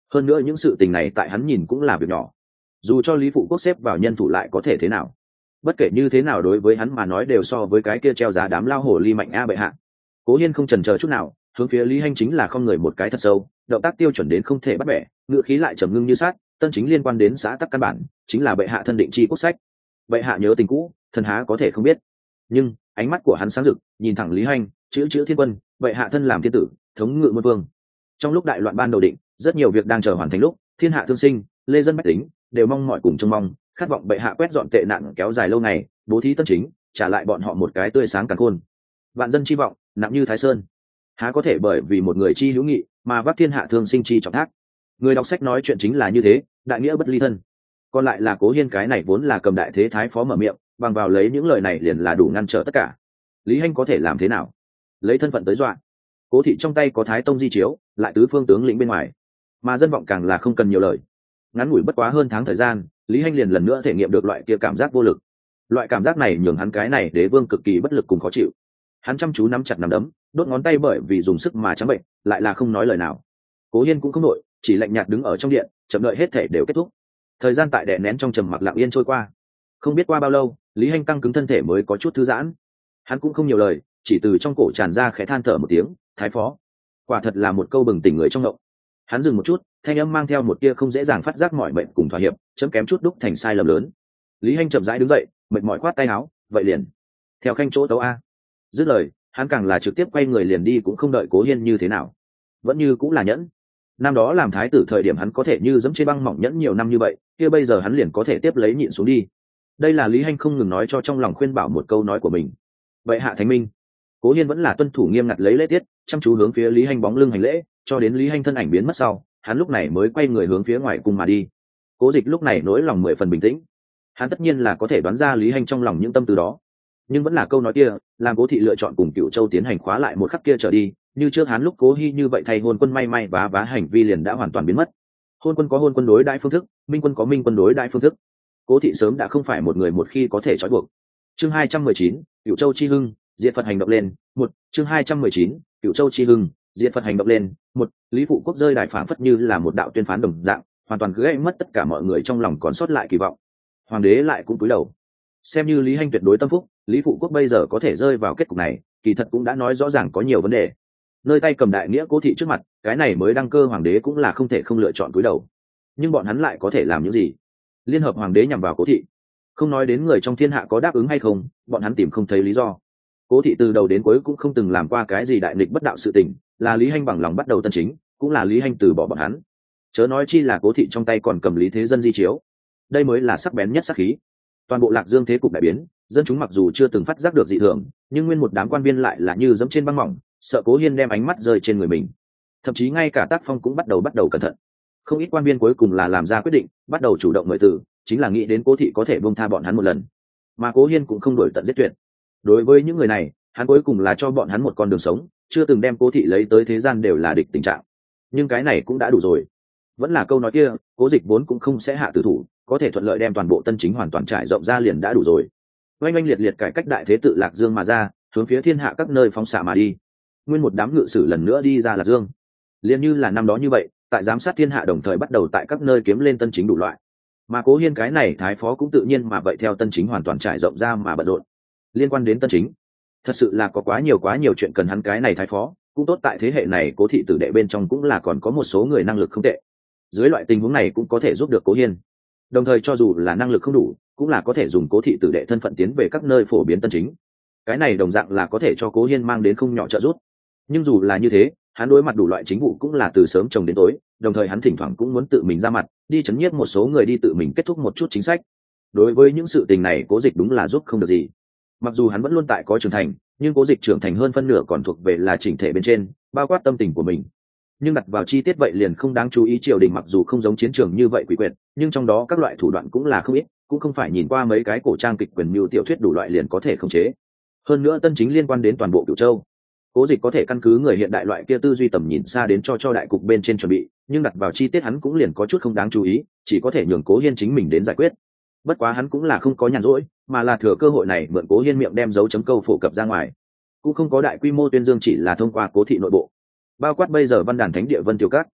hơn nữa những sự tình này tại hắn nhìn cũng là việc nhỏ, dù cho Lý Phụ Quốc xếp vào nhân thủ lại có thể thế nào, bất kể như thế nào đối với hắn mà nói đều so với cái kia treo giá đám lao hồ ly mạnh a bệ hạ. Cố Hiên không chần chờ chút nào, hướng phía Lý Hành chính là không người một cái thật sâu, động tác tiêu chuẩn đến không thể bắt bẻ, ngựa khí lại trầm ngưng như sát. Tân chính liên quan đến xã tắc căn bản, chính là bệ hạ thân định chi quốc sách. Bệ hạ nhớ tình cũ, thần há có thể không biết. Nhưng ánh mắt của hắn sáng rực, nhìn thẳng Lý Hành, chữ chữ thiên quân, bệ hạ thân làm thiên tử, thống ngự muôn vương. Trong lúc đại loạn ban đầu định, rất nhiều việc đang chờ hoàn thành lúc, thiên hạ thương sinh, lê dân bách tính đều mong mọi cùng trông mong, khát vọng bệ hạ quét dọn tệ nạn kéo dài lâu ngày, bố thí tân chính, trả lại bọn họ một cái tươi sáng càn khôn. Vạn dân chi vọng nặng như Thái Sơn, há có thể bởi vì một người chi hữu nghị mà vác thiên hạ thương sinh chi trọng thác. Người đọc sách nói chuyện chính là như thế, đại nghĩa bất ly thân. Còn lại là Cố Hiên cái này vốn là cầm đại thế thái phó mở miệng, bằng vào lấy những lời này liền là đủ ngăn trở tất cả. Lý Hành có thể làm thế nào? Lấy thân phận tới dọa. Cố thị trong tay có Thái Tông di chiếu, lại tứ phương tướng lĩnh bên ngoài, mà dân vọng càng là không cần nhiều lời. Ngắn ngủi bất quá hơn tháng thời gian, Lý Hành liền lần nữa thể nghiệm được loại kia cảm giác vô lực. Loại cảm giác này nhường hắn cái này đế vương cực kỳ bất lực cùng khó chịu. Hắn chăm chú nắm chặt nắm đấm, đốt ngón tay bởi vì dùng sức mà trắng bệnh, lại là không nói lời nào. Cố Hiên cũng không nổi, chỉ lạnh nhạt đứng ở trong điện, chậm đợi hết thể đều kết thúc. Thời gian tại đè nén trong trầm mặc lặng yên trôi qua. Không biết qua bao lâu, Lý Hành căng cứng thân thể mới có chút thư giãn. Hắn cũng không nhiều lời, chỉ từ trong cổ tràn ra khẽ than thở một tiếng, "Thái phó." Quả thật là một câu bừng tỉnh người trong ngộng. Hắn dừng một chút, thanh âm mang theo một tia không dễ dàng phát giác mỏi mệt cùng thỏa hiệp, chấm kém chút đúc thành sai lầm lớn. Lý Hành chậm rãi đứng dậy, mệt mỏi khoát tay áo, "Vậy liền theo khanh chỗ tấu a." Dứt lời, hắn càng là trực tiếp quay người liền đi, cũng không đợi Cố Hiên như thế nào, vẫn như cũng là nhẫn. Năm đó làm thái tử thời điểm hắn có thể như dẫm trên băng mỏng nhẫn nhiều năm như vậy, kia bây giờ hắn liền có thể tiếp lấy nhịn xuống đi. Đây là Lý Hành không ngừng nói cho trong lòng khuyên bảo một câu nói của mình. Vậy hạ thánh minh. Cố Hiên vẫn là tuân thủ nghiêm ngặt lấy lễ tiết, chăm chú hướng phía Lý Hành bóng lưng hành lễ, cho đến Lý Hành thân ảnh biến mất sau, hắn lúc này mới quay người hướng phía ngoài cung mà đi. Cố Dịch lúc này nỗi lòng mười phần bình tĩnh, hắn tất nhiên là có thể đoán ra Lý Hành trong lòng những tâm tư đó, nhưng vẫn là câu nói kia, làm Cố thị lựa chọn cùng Cửu Châu tiến hành khóa lại một khắc kia trở đi, như trước hắn lúc Cố Hi như vậy thay hôn quân may may vá vá hành vi liền đã hoàn toàn biến mất. Hôn quân có hôn quân đối đãi phương thức, minh quân có minh quân đối đãi phương thức. Cố thị sớm đã không phải một người một khi có thể trói buộc. Chương hai trăm mười chín, Cửu Châu chi hưng, diệt Phật hành động lên. Một, chương hai trăm mười chín, Cửu Châu chi hưng, diệt Phật hành động lên. Một, Lý Phụ Quốc rơi đài phảng phất như là một đạo tuyên phán đồng dạng, hoàn toàn gãy mất tất cả mọi người trong lòng còn sót lại kỳ vọng. Hoàng đế lại cũng cúi đầu. Xem như Lý Hành tuyệt đối tâm phúc, Lý Phụ Quốc bây giờ có thể rơi vào kết cục này, kỳ thật cũng đã nói rõ ràng có nhiều vấn đề. Nơi tay cầm đại nghĩa Cố thị trước mặt, cái này mới đăng cơ hoàng đế cũng là không thể không lựa chọn cúi đầu. Nhưng bọn hắn lại có thể làm những gì? Liên hợp hoàng đế nhằm vào Cố thị, không nói đến người trong thiên hạ có đáp ứng hay không, bọn hắn tìm không thấy lý do. Cố thị từ đầu đến cuối cũng không từng làm qua cái gì đại nghịch bất đạo sự tình, là Lý Hành bằng lòng bắt đầu tân chính, cũng là Lý Hành từ bỏ bọn hắn. Chớ nói chi là Cố thị trong tay còn cầm Lý Thế Dân di chiếu, đây mới là sắc bén nhất sắc khí. Toàn bộ Lạc Dương thế cục đại biến, dân chúng mặc dù chưa từng phát giác được dị thường, nhưng nguyên một đám quan viên lại là như dẫm trên băng mỏng, sợ Cố Hiên đem ánh mắt rơi trên người mình. Thậm chí ngay cả tác phong cũng bắt đầu bắt đầu cẩn thận. Không ít quan viên cuối cùng là làm ra quyết định, bắt đầu chủ động mời từ, chính là nghĩ đến Cố thị có thể buông tha bọn hắn một lần. Mà Cố Hiên cũng không đổi tận giết tuyệt. Đối với những người này, hắn cuối cùng là cho bọn hắn một con đường sống, chưa từng đem Cố thị lấy tới thế gian đều là địch tình trạng. Nhưng cái này cũng đã đủ rồi. Vẫn là câu nói kia, Cố Dịch vốn cũng không sẽ hạ tử thủ, có thể thuận lợi đem toàn bộ tân chính hoàn toàn trải rộng ra liền đã đủ rồi. Oanh oanh liệt liệt cải cách đại thế tự Lạc Dương mà ra, hướng phía thiên hạ các nơi phóng xạ mà đi. Nguyên một đám ngự sử lần nữa đi ra Lạc Dương, liền như là năm đó như vậy, tại giám sát thiên hạ đồng thời bắt đầu tại các nơi kiếm lên tân chính đủ loại. Mà Cố Hiên cái này thái phó cũng tự nhiên mà vậy theo tân chính hoàn toàn trải rộng ra mà bận rộn. Liên quan đến tân chính, thật sự là có quá nhiều quá nhiều chuyện cần hắn cái này thái phó, cũng tốt tại thế hệ này Cố thị tử đệ bên trong cũng là còn có một số người năng lực không tệ. Dưới loại tình huống này cũng có thể giúp được Cố Hiên. Đồng thời cho dù là năng lực không đủ, cũng là có thể dùng Cố thị tử đệ thân phận tiến về các nơi phổ biến tân chính. Cái này đồng dạng là có thể cho Cố Hiên mang đến không nhỏ trợ giúp. Nhưng dù là như thế, hắn đối mặt đủ loại chính vụ cũng là từ sớm trồng đến tối, đồng thời hắn thỉnh thoảng cũng muốn tự mình ra mặt, đi chấn nhiếp một số người, đi tự mình kết thúc một chút chính sách. Đối với những sự tình này Cố Dịch đúng là giúp không được gì. Mặc dù hắn vẫn luôn tại có trưởng thành, nhưng Cố Dịch trưởng thành hơn phân nửa còn thuộc về là chỉnh thể bên trên, bao quát tâm tình của mình. Nhưng đặt vào chi tiết vậy liền không đáng chú ý. Triều đình mặc dù không giống chiến trường như vậy quỷ quyệt, nhưng trong đó các loại thủ đoạn cũng là không ít, cũng không phải nhìn qua mấy cái cổ trang kịch quyền mưu tiểu thuyết đủ loại liền có thể khống chế. Hơn nữa tân chính liên quan đến toàn bộ Cửu Châu, Cố Dịch có thể căn cứ người hiện đại loại kia tư duy tầm nhìn xa đến cho cho đại cục bên trên chuẩn bị, nhưng đặt vào chi tiết hắn cũng liền có chút không đáng chú ý, chỉ có thể nhường Cố Hiên chính mình đến giải quyết. Bất quá hắn cũng là không có nhàn rỗi, mà là thừa cơ hội này mượn Cố Hiên miệng đem dấu chấm câu phổ cập ra ngoài. Cũng không có đại quy mô tuyên dương, chỉ là thông qua Cố thị nội bộ, bao quát bây giờ văn đàn thánh địa Vân Tiêu Các.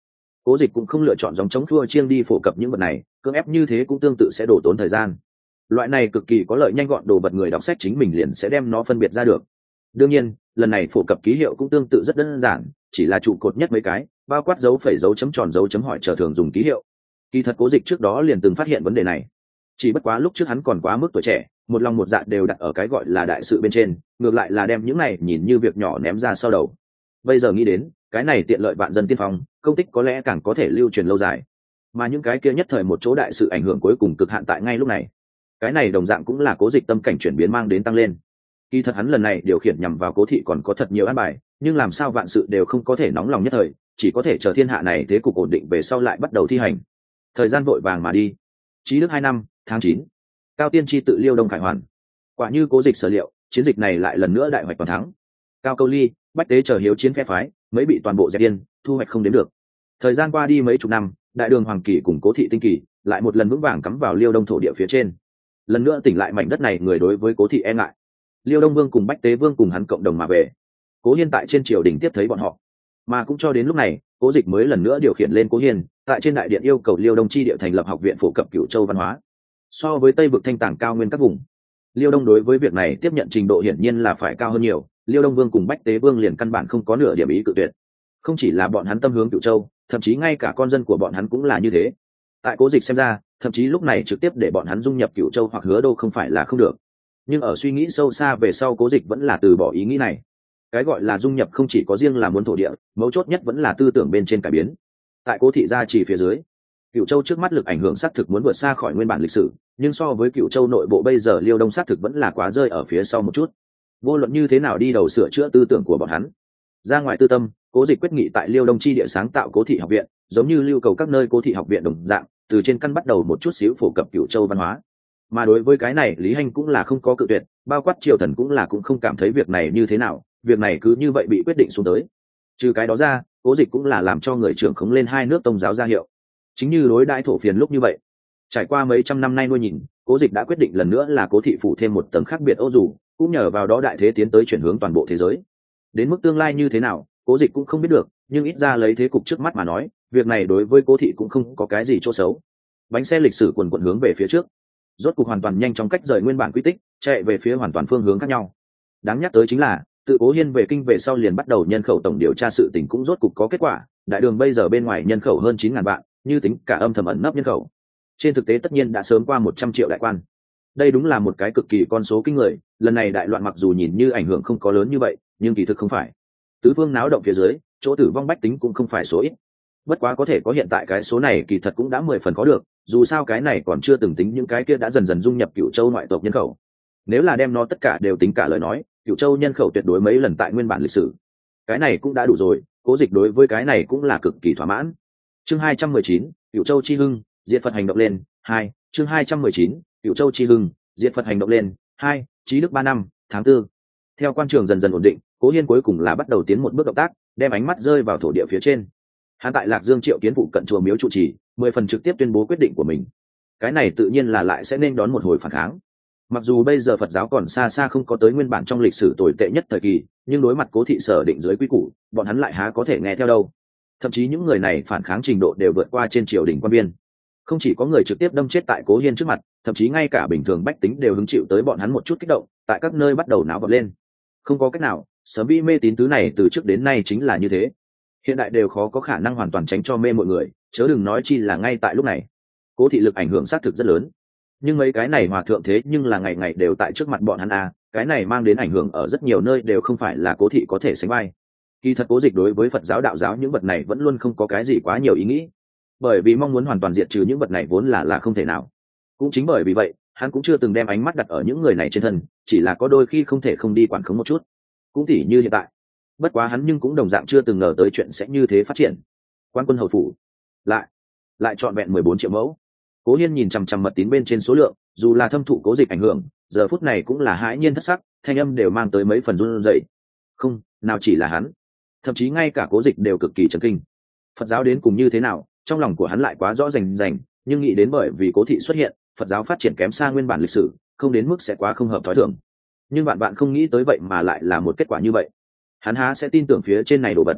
Cố Dịch cũng không lựa chọn dòng chống thua chiêng đi phổ cập những vật này, cưỡng ép như thế cũng tương tự sẽ đổ tốn thời gian. Loại này cực kỳ có lợi nhanh gọn đồ vật người đọc sách chính mình liền sẽ đem nó phân biệt ra được. Đương nhiên, lần này phổ cập ký hiệu cũng tương tự rất đơn giản, chỉ là trụ cột nhất mấy cái, bao quát dấu phẩy, dấu chấm tròn, dấu chấm hỏi trở thường dùng ký hiệu. Kỳ thật Cố Dịch trước đó liền từng phát hiện vấn đề này. Chỉ bất quá lúc trước hắn còn quá mức tuổi trẻ, một lòng một dạ đều đặt ở cái gọi là đại sự bên trên, ngược lại là đem những này nhìn như việc nhỏ ném ra sau đầu. Bây giờ nghĩ đến, cái này tiện lợi vạn dân tiên phong, công tích có lẽ càng có thể lưu truyền lâu dài. Mà những cái kia nhất thời một chỗ đại sự ảnh hưởng cuối cùng cực hạn tại ngay lúc này. Cái này đồng dạng cũng là Cố Dịch tâm cảnh chuyển biến mang đến tăng lên. Kỳ thật hắn lần này điều khiển nhằm vào Cố thị còn có thật nhiều an bài, nhưng làm sao vạn sự đều không có thể nóng lòng nhất thời, chỉ có thể chờ thiên hạ này thế cục ổn định về sau lại bắt đầu thi hành. Thời gian vội vàng mà đi. Chí Đức hai năm, tháng chín, Cao Tiên Tri tự Liêu Đông khải hoàn. Quả như Cố Dịch sở liệu, chiến dịch này lại lần nữa đại hoạch toàn thắng. Cao Câu Ly, Bách Tế chờ hiếu chiến phe phái, mới bị toàn bộ dẹp điên, thu hoạch không đến được. Thời gian qua đi mấy chục năm, đại đường Hoàng Kỳ cùng Cố thị Tinh Kỳ lại một lần vững vàng cắm vào Liêu Đông thổ địa phía trên. Lần nữa tỉnh lại mảnh đất này người đối với Cố thị e ngại. Liêu Đông Vương cùng Bách Tế Vương cùng hắn cộng đồng mà về. Cố Hiên tại trên triều đình tiếp thấy bọn họ, mà cũng cho đến lúc này, Cố Dịch mới lần nữa điều khiển lên Cố Hiên, tại trên đại điện yêu cầu Liêu Đông chi địa thành lập học viện phổ cập Cửu Châu văn hóa. So với Tây vực thanh tàng cao nguyên các vùng, Liêu Đông đối với việc này tiếp nhận trình độ hiển nhiên là phải cao hơn nhiều. Liêu Đông Vương cùng Bách Tế Vương liền căn bản không có nửa điểm ý cự tuyệt. Không chỉ là bọn hắn tâm hướng Cửu Châu, thậm chí ngay cả con dân của bọn hắn cũng là như thế. Tại Cố Dịch xem ra, thậm chí lúc này trực tiếp để bọn hắn dung nhập Cửu Châu hoặc Hứa Đô không phải là không được. Nhưng ở suy nghĩ sâu xa về sau, Cố Dịch vẫn là từ bỏ ý nghĩ này. Cái gọi là dung nhập không chỉ có riêng là muốn thổ địa, mấu chốt nhất vẫn là tư tưởng bên trên cải biến. Tại Cố thị gia trì phía dưới, Cửu Châu trước mắt lực ảnh hưởng xác thực muốn vượt xa khỏi nguyên bản lịch sử, nhưng so với Cửu Châu nội bộ bây giờ Liêu Đông xác thực vẫn là quá rơi ở phía sau một chút. Vô luận như thế nào đi đầu sửa chữa tư tưởng của bọn hắn. Ra ngoài tư tâm, Cố Dịch quyết nghị tại Liêu Đông chi địa sáng tạo Cố thị học viện, giống như lưu cầu các nơi Cố thị học viện đồng dạng, từ trên căn bắt đầu một chút xíu phổ cập Cửu Châu văn hóa. Mà đối với cái này Lý Hành cũng là không có cự tuyệt, bao quát triều thần cũng là cũng không cảm thấy việc này như thế nào, việc này cứ như vậy bị quyết định xuống tới. Trừ cái đó ra, Cố Dịch cũng là làm cho người trưởng khống lên hai nước tông giáo ra hiệu. Chính như đối đãi thổ phiền lúc như vậy, trải qua mấy trăm năm nay nuôi nhìn, Cố Dịch đã quyết định lần nữa là Cố thị phủ thêm một tầng khác biệt ô dù, cũng nhờ vào đó đại thế tiến tới chuyển hướng toàn bộ thế giới. Đến mức tương lai như thế nào, Cố Dịch cũng không biết được, nhưng ít ra lấy thế cục trước mắt mà nói, việc này đối với Cố thị cũng không có cái gì chỗ xấu. Bánh xe lịch sử quần quần hướng về phía trước, rốt cục hoàn toàn nhanh chóng cách rời nguyên bản quy tích, chạy về phía hoàn toàn phương hướng khác nhau. Đáng nhắc tới chính là, tự Cố Hiên về kinh về sau liền bắt đầu nhân khẩu tổng điều tra sự tình cũng rốt cục có kết quả, đại đường bây giờ bên ngoài nhân khẩu hơn chín ngàn vạn, như tính cả âm thầm ẩn nấp nhân khẩu. Trên thực tế tất nhiên đã sớm qua một trăm triệu đại quan. Đây đúng là một cái cực kỳ con số kinh người, lần này đại loạn mặc dù nhìn như ảnh hưởng không có lớn như vậy, nhưng kỳ thực không phải. Tứ phương náo động phía dưới, chỗ tử vong bách tính cũng không phải số ít. Bất quá có thể có hiện tại cái số này kỳ thật cũng đã mười phần có được, dù sao cái này còn chưa từng tính những cái kia đã dần dần dung nhập Cửu Châu ngoại tộc nhân khẩu. Nếu là đem nó tất cả đều tính cả lời nói, Cửu Châu nhân khẩu tuyệt đối mấy lần tại nguyên bản lịch sử. Cái này cũng đã đủ rồi, Cố Dịch đối với cái này cũng là cực kỳ thỏa mãn. Chương hai trăm mười chín, Cửu Châu chi hưng, diệt Phật hành động lên, hai, chương hai trăm mười chín, Cửu Châu chi hưng, diệt Phật hành động lên, hai, Chí Đức ba năm, tháng tư. Theo quan trường dần dần ổn định, Cố Hiên cuối cùng là bắt đầu tiến một bước động tác, đem ánh mắt rơi vào thổ địa phía trên. Hắn tại Lạc Dương Triệu Kiến phụ cận chùa miếu trụ trì, mười phần trực tiếp tuyên bố quyết định của mình. Cái này tự nhiên là lại sẽ nên đón một hồi phản kháng. Mặc dù bây giờ Phật giáo còn xa xa không có tới nguyên bản trong lịch sử tồi tệ nhất thời kỳ, nhưng đối mặt Cố thị sở định dưới quy củ, bọn hắn lại há có thể nghe theo đâu. Thậm chí những người này phản kháng trình độ đều vượt qua trên triều đình quan biên. Không chỉ có người trực tiếp đâm chết tại Cố Hiên trước mặt, thậm chí ngay cả bình thường bách tính đều hứng chịu tới bọn hắn một chút kích động, tại các nơi bắt đầu náo vọt lên. Không có cách nào, sớm vi mê tín tứ này từ trước đến nay chính là như thế. Hiện đại đều khó có khả năng hoàn toàn tránh cho mê mọi người, chớ đừng nói chi là ngay tại lúc này. Cố thị lực ảnh hưởng xác thực rất lớn, nhưng mấy cái này hòa thượng thế nhưng là ngày ngày đều tại trước mặt bọn hắn à, cái này mang đến ảnh hưởng ở rất nhiều nơi đều không phải là Cố thị có thể sánh vai. Kỳ thật Cố Dịch đối với Phật giáo đạo giáo những vật này vẫn luôn không có cái gì quá nhiều ý nghĩ, bởi vì mong muốn hoàn toàn diệt trừ những vật này vốn là là không thể nào. Cũng chính bởi vì vậy, hắn cũng chưa từng đem ánh mắt đặt ở những người này trên thân, chỉ là có đôi khi không thể không đi quản khống một chút. Cũng tỉ như hiện tại. Bất quá hắn nhưng cũng đồng dạng chưa từng ngờ tới chuyện sẽ như thế phát triển. Quan quân hầu phủ lại lại trọn vẹn mười bốn triệu mẫu. Cố Hiên nhìn chằm chằm mật tín bên trên số lượng, dù là thâm thụ Cố Dịch ảnh hưởng, giờ phút này cũng là hãi nhiên thất sắc, thanh âm đều mang tới mấy phần run rẩy. Không, nào chỉ là hắn, thậm chí ngay cả Cố Dịch đều cực kỳ chấn kinh. Phật giáo đến cùng như thế nào, trong lòng của hắn lại quá rõ rành rành, nhưng nghĩ đến bởi vì Cố thị xuất hiện, Phật giáo phát triển kém xa nguyên bản lịch sử, không đến mức sẽ quá không hợp thói thường. Nhưng bạn bạn không nghĩ tới vậy mà lại là một kết quả như vậy. Hắn há sẽ tin tưởng phía trên này đồ vật.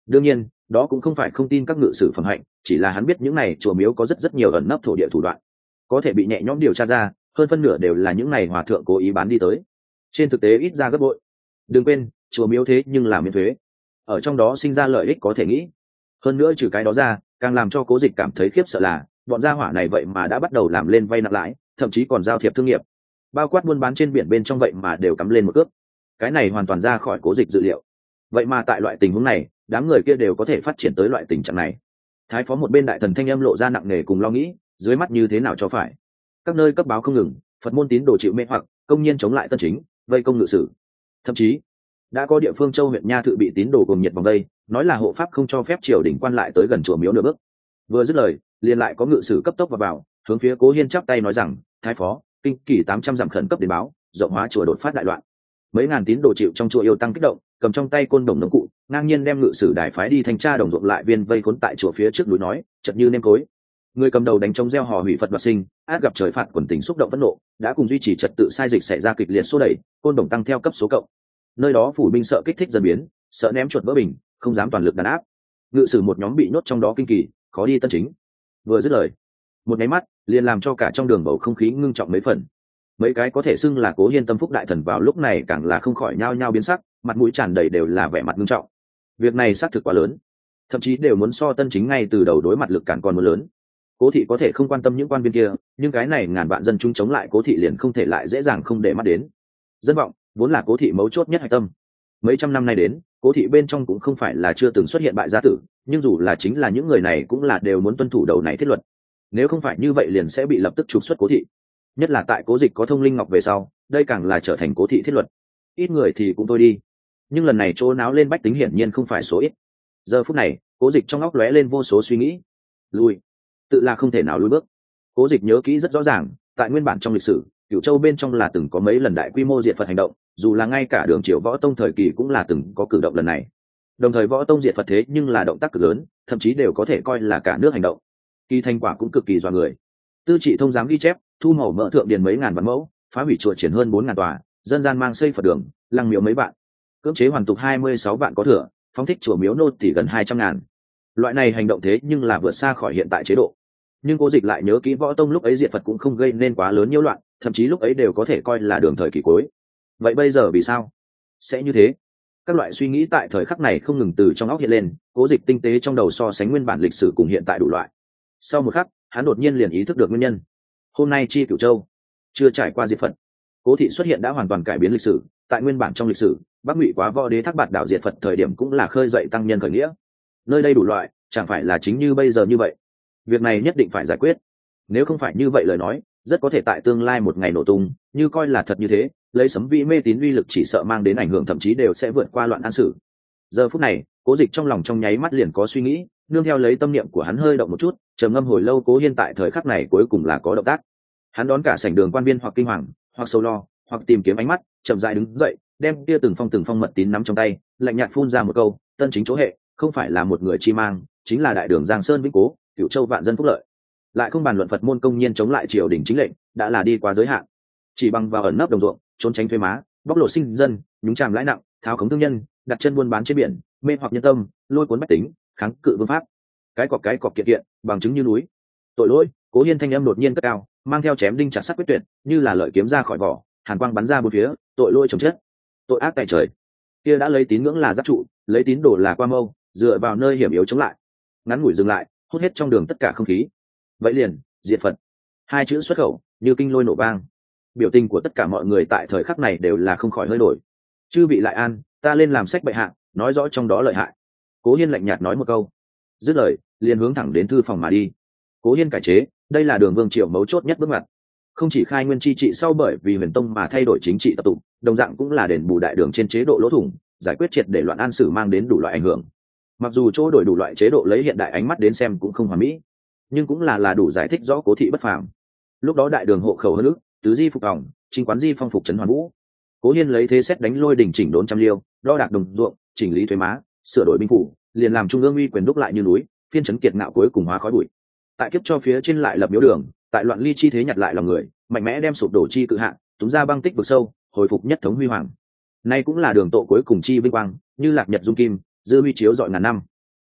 Đương nhiên đó cũng không phải không tin các ngự sử phẩm hạnh, chỉ là hắn biết những này chùa miếu có rất rất nhiều ẩn nấp thổ địa thủ đoạn, có thể bị nhẹ nhõm điều tra ra, hơn phân nửa đều là những này hòa thượng cố ý bán đi tới, trên thực tế ít ra gấp bội. Đừng quên chùa miếu thế nhưng là miễn thuế, ở trong đó sinh ra lợi ích có thể nghĩ. Hơn nữa trừ cái đó ra, càng làm cho Cố Dịch cảm thấy khiếp sợ là bọn gia hỏa này vậy mà đã bắt đầu làm lên vay nặng lãi, thậm chí còn giao thiệp thương nghiệp, bao quát buôn bán trên biển bên trong vậy mà đều cắm lên một cước. Cái này hoàn toàn ra khỏi Cố Dịch dự liệu. Vậy mà tại loại tình huống này, đám người kia đều có thể phát triển tới loại tình trạng này. Thái phó một bên đại thần thanh âm lộ ra nặng nề cùng lo nghĩ, dưới mắt như thế nào cho phải. Các nơi cấp báo không ngừng, Phật môn tín đồ chịu mê hoặc, công nhiên chống lại tân chính, vây công ngự sử. Thậm chí đã có địa phương Châu huyện Nha Thự bị tín đồ cùng nhiệt vòng đây, nói là hộ pháp không cho phép triều đình quan lại tới gần chùa miếu nửa bước. Vừa dứt lời, liền lại có ngự sử cấp tốc vào vào, hướng phía Cố Hiên chắp tay nói rằng, thái phó, kinh kỳ tám trăm dặm khẩn cấp đến báo, rộng hóa chùa đột phát đại loạn. Mấy ngàn tín đồ chịu trong chùa yêu tăng kích động, cầm trong tay côn đồng nông cụ, ngang nhiên đem ngự sử đài phái đi thanh tra đồng ruộng lại viên vây khốn tại chùa phía trước núi nói, chật như nêm cối. Người cầm đầu đánh trống reo hò hủy Phật đoạt sinh, át gặp trời phạt quần tình xúc động phẫn nộ, đã cùng duy trì trật tự sai dịch xảy ra kịch liệt số đẩy, côn đồng tăng theo cấp số cộng. Nơi đó phủ binh sợ kích thích dần biến, sợ ném chuột vỡ bình, không dám toàn lực đàn áp. Ngự sử một nhóm bị nhốt trong đó kinh kỳ, khó đi tân chính. Vừa dứt lời, một cái mắt liền làm cho cả trong đường bầu không khí ngưng trọng mấy phần. Mấy cái có thể xưng là Cố Hiên tâm phúc đại thần vào lúc này càng là không khỏi nhao nhao biến sắc, mặt mũi tràn đầy đều là vẻ mặt ngưng trọng. Việc này xác thực quá lớn, thậm chí đều muốn so tân chính ngay từ đầu đối mặt lực cản còn muốn lớn. Cố thị có thể không quan tâm những quan viên kia, nhưng cái này ngàn vạn dân chúng chống lại Cố thị liền không thể lại dễ dàng không để mắt đến. Dân vọng vốn là Cố thị mấu chốt nhất hạch tâm. Mấy trăm năm nay đến, Cố thị bên trong cũng không phải là chưa từng xuất hiện bại gia tử, nhưng dù là chính là những người này cũng là đều muốn tuân thủ đầu này thiết luật. Nếu không phải như vậy liền sẽ bị lập tức trục xuất Cố thị. Nhất là tại Cố Dịch có thông linh ngọc về sau, đây càng là trở thành Cố thị thiết luật. Ít người thì cũng thôi đi, nhưng lần này chỗ náo lên bách tính hiển nhiên không phải số ít. Giờ phút này, Cố Dịch trong óc lóe lên vô số suy nghĩ. Lui, tự là không thể nào lùi bước. Cố Dịch nhớ kỹ rất rõ ràng, tại nguyên bản trong lịch sử, Cửu Châu bên trong là từng có mấy lần đại quy mô diệt Phật hành động, dù là ngay cả Đường Triều Võ Tông thời kỳ cũng là từng có cử động lần này. Đồng thời Võ Tông diệt Phật thế nhưng là động tác cực lớn, thậm chí đều có thể coi là cả nước hành động. Kỳ thành quả cũng cực kỳ dọa người. Tư Trị Thông giám ghi chép, thu mẫu mỡ thượng điền mấy ngàn vạn mẫu, phá hủy chùa triển hơn bốn ngàn tòa, dân gian mang xây Phật đường, lăng miếu mấy vạn, cưỡng chế hoàn tục hai mươi sáu vạn có thừa, phóng thích chùa miếu nô tỷ gần hai trăm ngàn. Loại này hành động thế nhưng là vượt xa khỏi hiện tại chế độ. Nhưng Cố Dịch lại nhớ kỹ Võ Tông lúc ấy diệt Phật cũng không gây nên quá lớn nhiễu loạn, thậm chí lúc ấy đều có thể coi là đường thời kỳ cuối. Vậy bây giờ vì sao sẽ như thế? Các loại suy nghĩ tại thời khắc này không ngừng từ trong óc hiện lên, Cố Dịch tinh tế trong đầu so sánh nguyên bản lịch sử cùng hiện tại đủ loại. Sau một khắc, hắn đột nhiên liền ý thức được nguyên nhân. Hôm nay chi Cửu Châu chưa trải qua diệt Phật, Cố thị xuất hiện đã hoàn toàn cải biến lịch sử. Tại nguyên bản trong lịch sử, Bắc Ngụy Quá Võ Đế thác bạt đảo diệt Phật thời điểm cũng là khơi dậy tăng nhân khởi nghĩa. Nơi đây đủ loại, chẳng phải là chính như bây giờ như vậy. Việc này nhất định phải giải quyết. Nếu không phải như vậy lời nói, rất có thể tại tương lai một ngày nổ tung, như coi là thật như thế, lấy sấm vĩ mê tín uy lực chỉ sợ mang đến ảnh hưởng thậm chí đều sẽ vượt qua loạn an sử. Giờ phút này, Cố Dịch trong lòng trong nháy mắt liền có suy nghĩ, nương theo lấy tâm niệm của hắn hơi động một chút, trầm ngâm hồi lâu, Cố Hiên tại thời khắc này cuối cùng là có động tác. Hắn đón cả sảnh đường quan viên hoặc kinh hoàng, hoặc sâu lo, hoặc tìm kiếm ánh mắt, chậm rãi đứng dậy, đem kia từng phong từng phong mật tín nắm trong tay, lạnh nhạt phun ra một câu, tân chính chỗ hệ, không phải là một người chi mang, chính là đại đường Giang Sơn vĩnh cố, Cửu Châu vạn dân phúc lợi. Lại không bàn luận Phật môn công nhiên chống lại triều đình chính lệnh, đã là đi quá giới hạn. Chỉ bằng vào ẩn nấp đồng ruộng, trốn tránh thuế má, bóc lột sinh dân, nhúng chàm lãi nặng, tháo khống thương nhân, đặt chân buôn bán trên biển, mê hoặc nhân tâm, lôi cuốn bách tính, kháng cự vương pháp. Cái cọc cái cọc kiện kiện, bằng chứng như núi. Tội lỗi, Cố Hiên thanh âm đột nhiên cất cao, mang theo chém đinh chặt sắt quyết tuyệt, như là lợi kiếm ra khỏi vỏ, hàn quang bắn ra bốn phía, tội lỗi chồng chết, tội ác tại trời. Kia đã lấy tín ngưỡng là giáp trụ, lấy tín đồ là qua mâu, dựa vào nơi hiểm yếu chống lại. Ngắn ngủi dừng lại, hút hết trong đường tất cả không khí. Vậy liền, diệt Phật. Hai chữ xuất khẩu, như kinh lôi nổ vang. Biểu tình của tất cả mọi người tại thời khắc này đều là không khỏi hơi đổi. Chư vị lại an, ta lên làm sách bệ hạ, nói rõ trong đó lợi hại. Cố Hiên lạnh nhạt nói một câu, dứt lời, liền hướng thẳng đến thư phòng mà đi. Cố Hiên cải chế, đây là đường vương triều mấu chốt nhất bước ngoặt. Không chỉ khai nguyên chi trị sau bởi vì Huyền Tông mà thay đổi chính trị tập tụ, đồng dạng cũng là đền bù đại đường trên chế độ lỗ thủng, giải quyết triệt để loạn an sử mang đến đủ loại ảnh hưởng. Mặc dù chỗ đổi đủ loại chế độ lấy hiện đại ánh mắt đến xem cũng không hoàn mỹ, nhưng cũng là là đủ giải thích rõ Cố thị bất phàm. Lúc đó đại đường hộ khẩu hơn nước, tứ di phục vòng, chính quán di phong phục trấn hoàn vũ. Cố Hiên lấy thế xét đánh lôi đỉnh chỉnh đốn trăm liêu, đo đạc đồng ruộng, chỉnh lý thuế má, sửa đổi binh phủ, liền làm trung ương uy quyền đúc lại như núi, phiên trấn kiệt ngạo cuối cùng hóa khói bụi. Tại kiếp cho phía trên lại lập miếu đường, tại loạn ly chi thế nhặt lại lòng người, mạnh mẽ đem sụp đổ chi cự hạ, túm ra băng tích vực sâu, hồi phục nhất thống huy hoàng. Nay cũng là đường tộ cuối cùng chi vinh quang, như lạc nhật dung kim, dư huy chiếu dọi ngàn năm.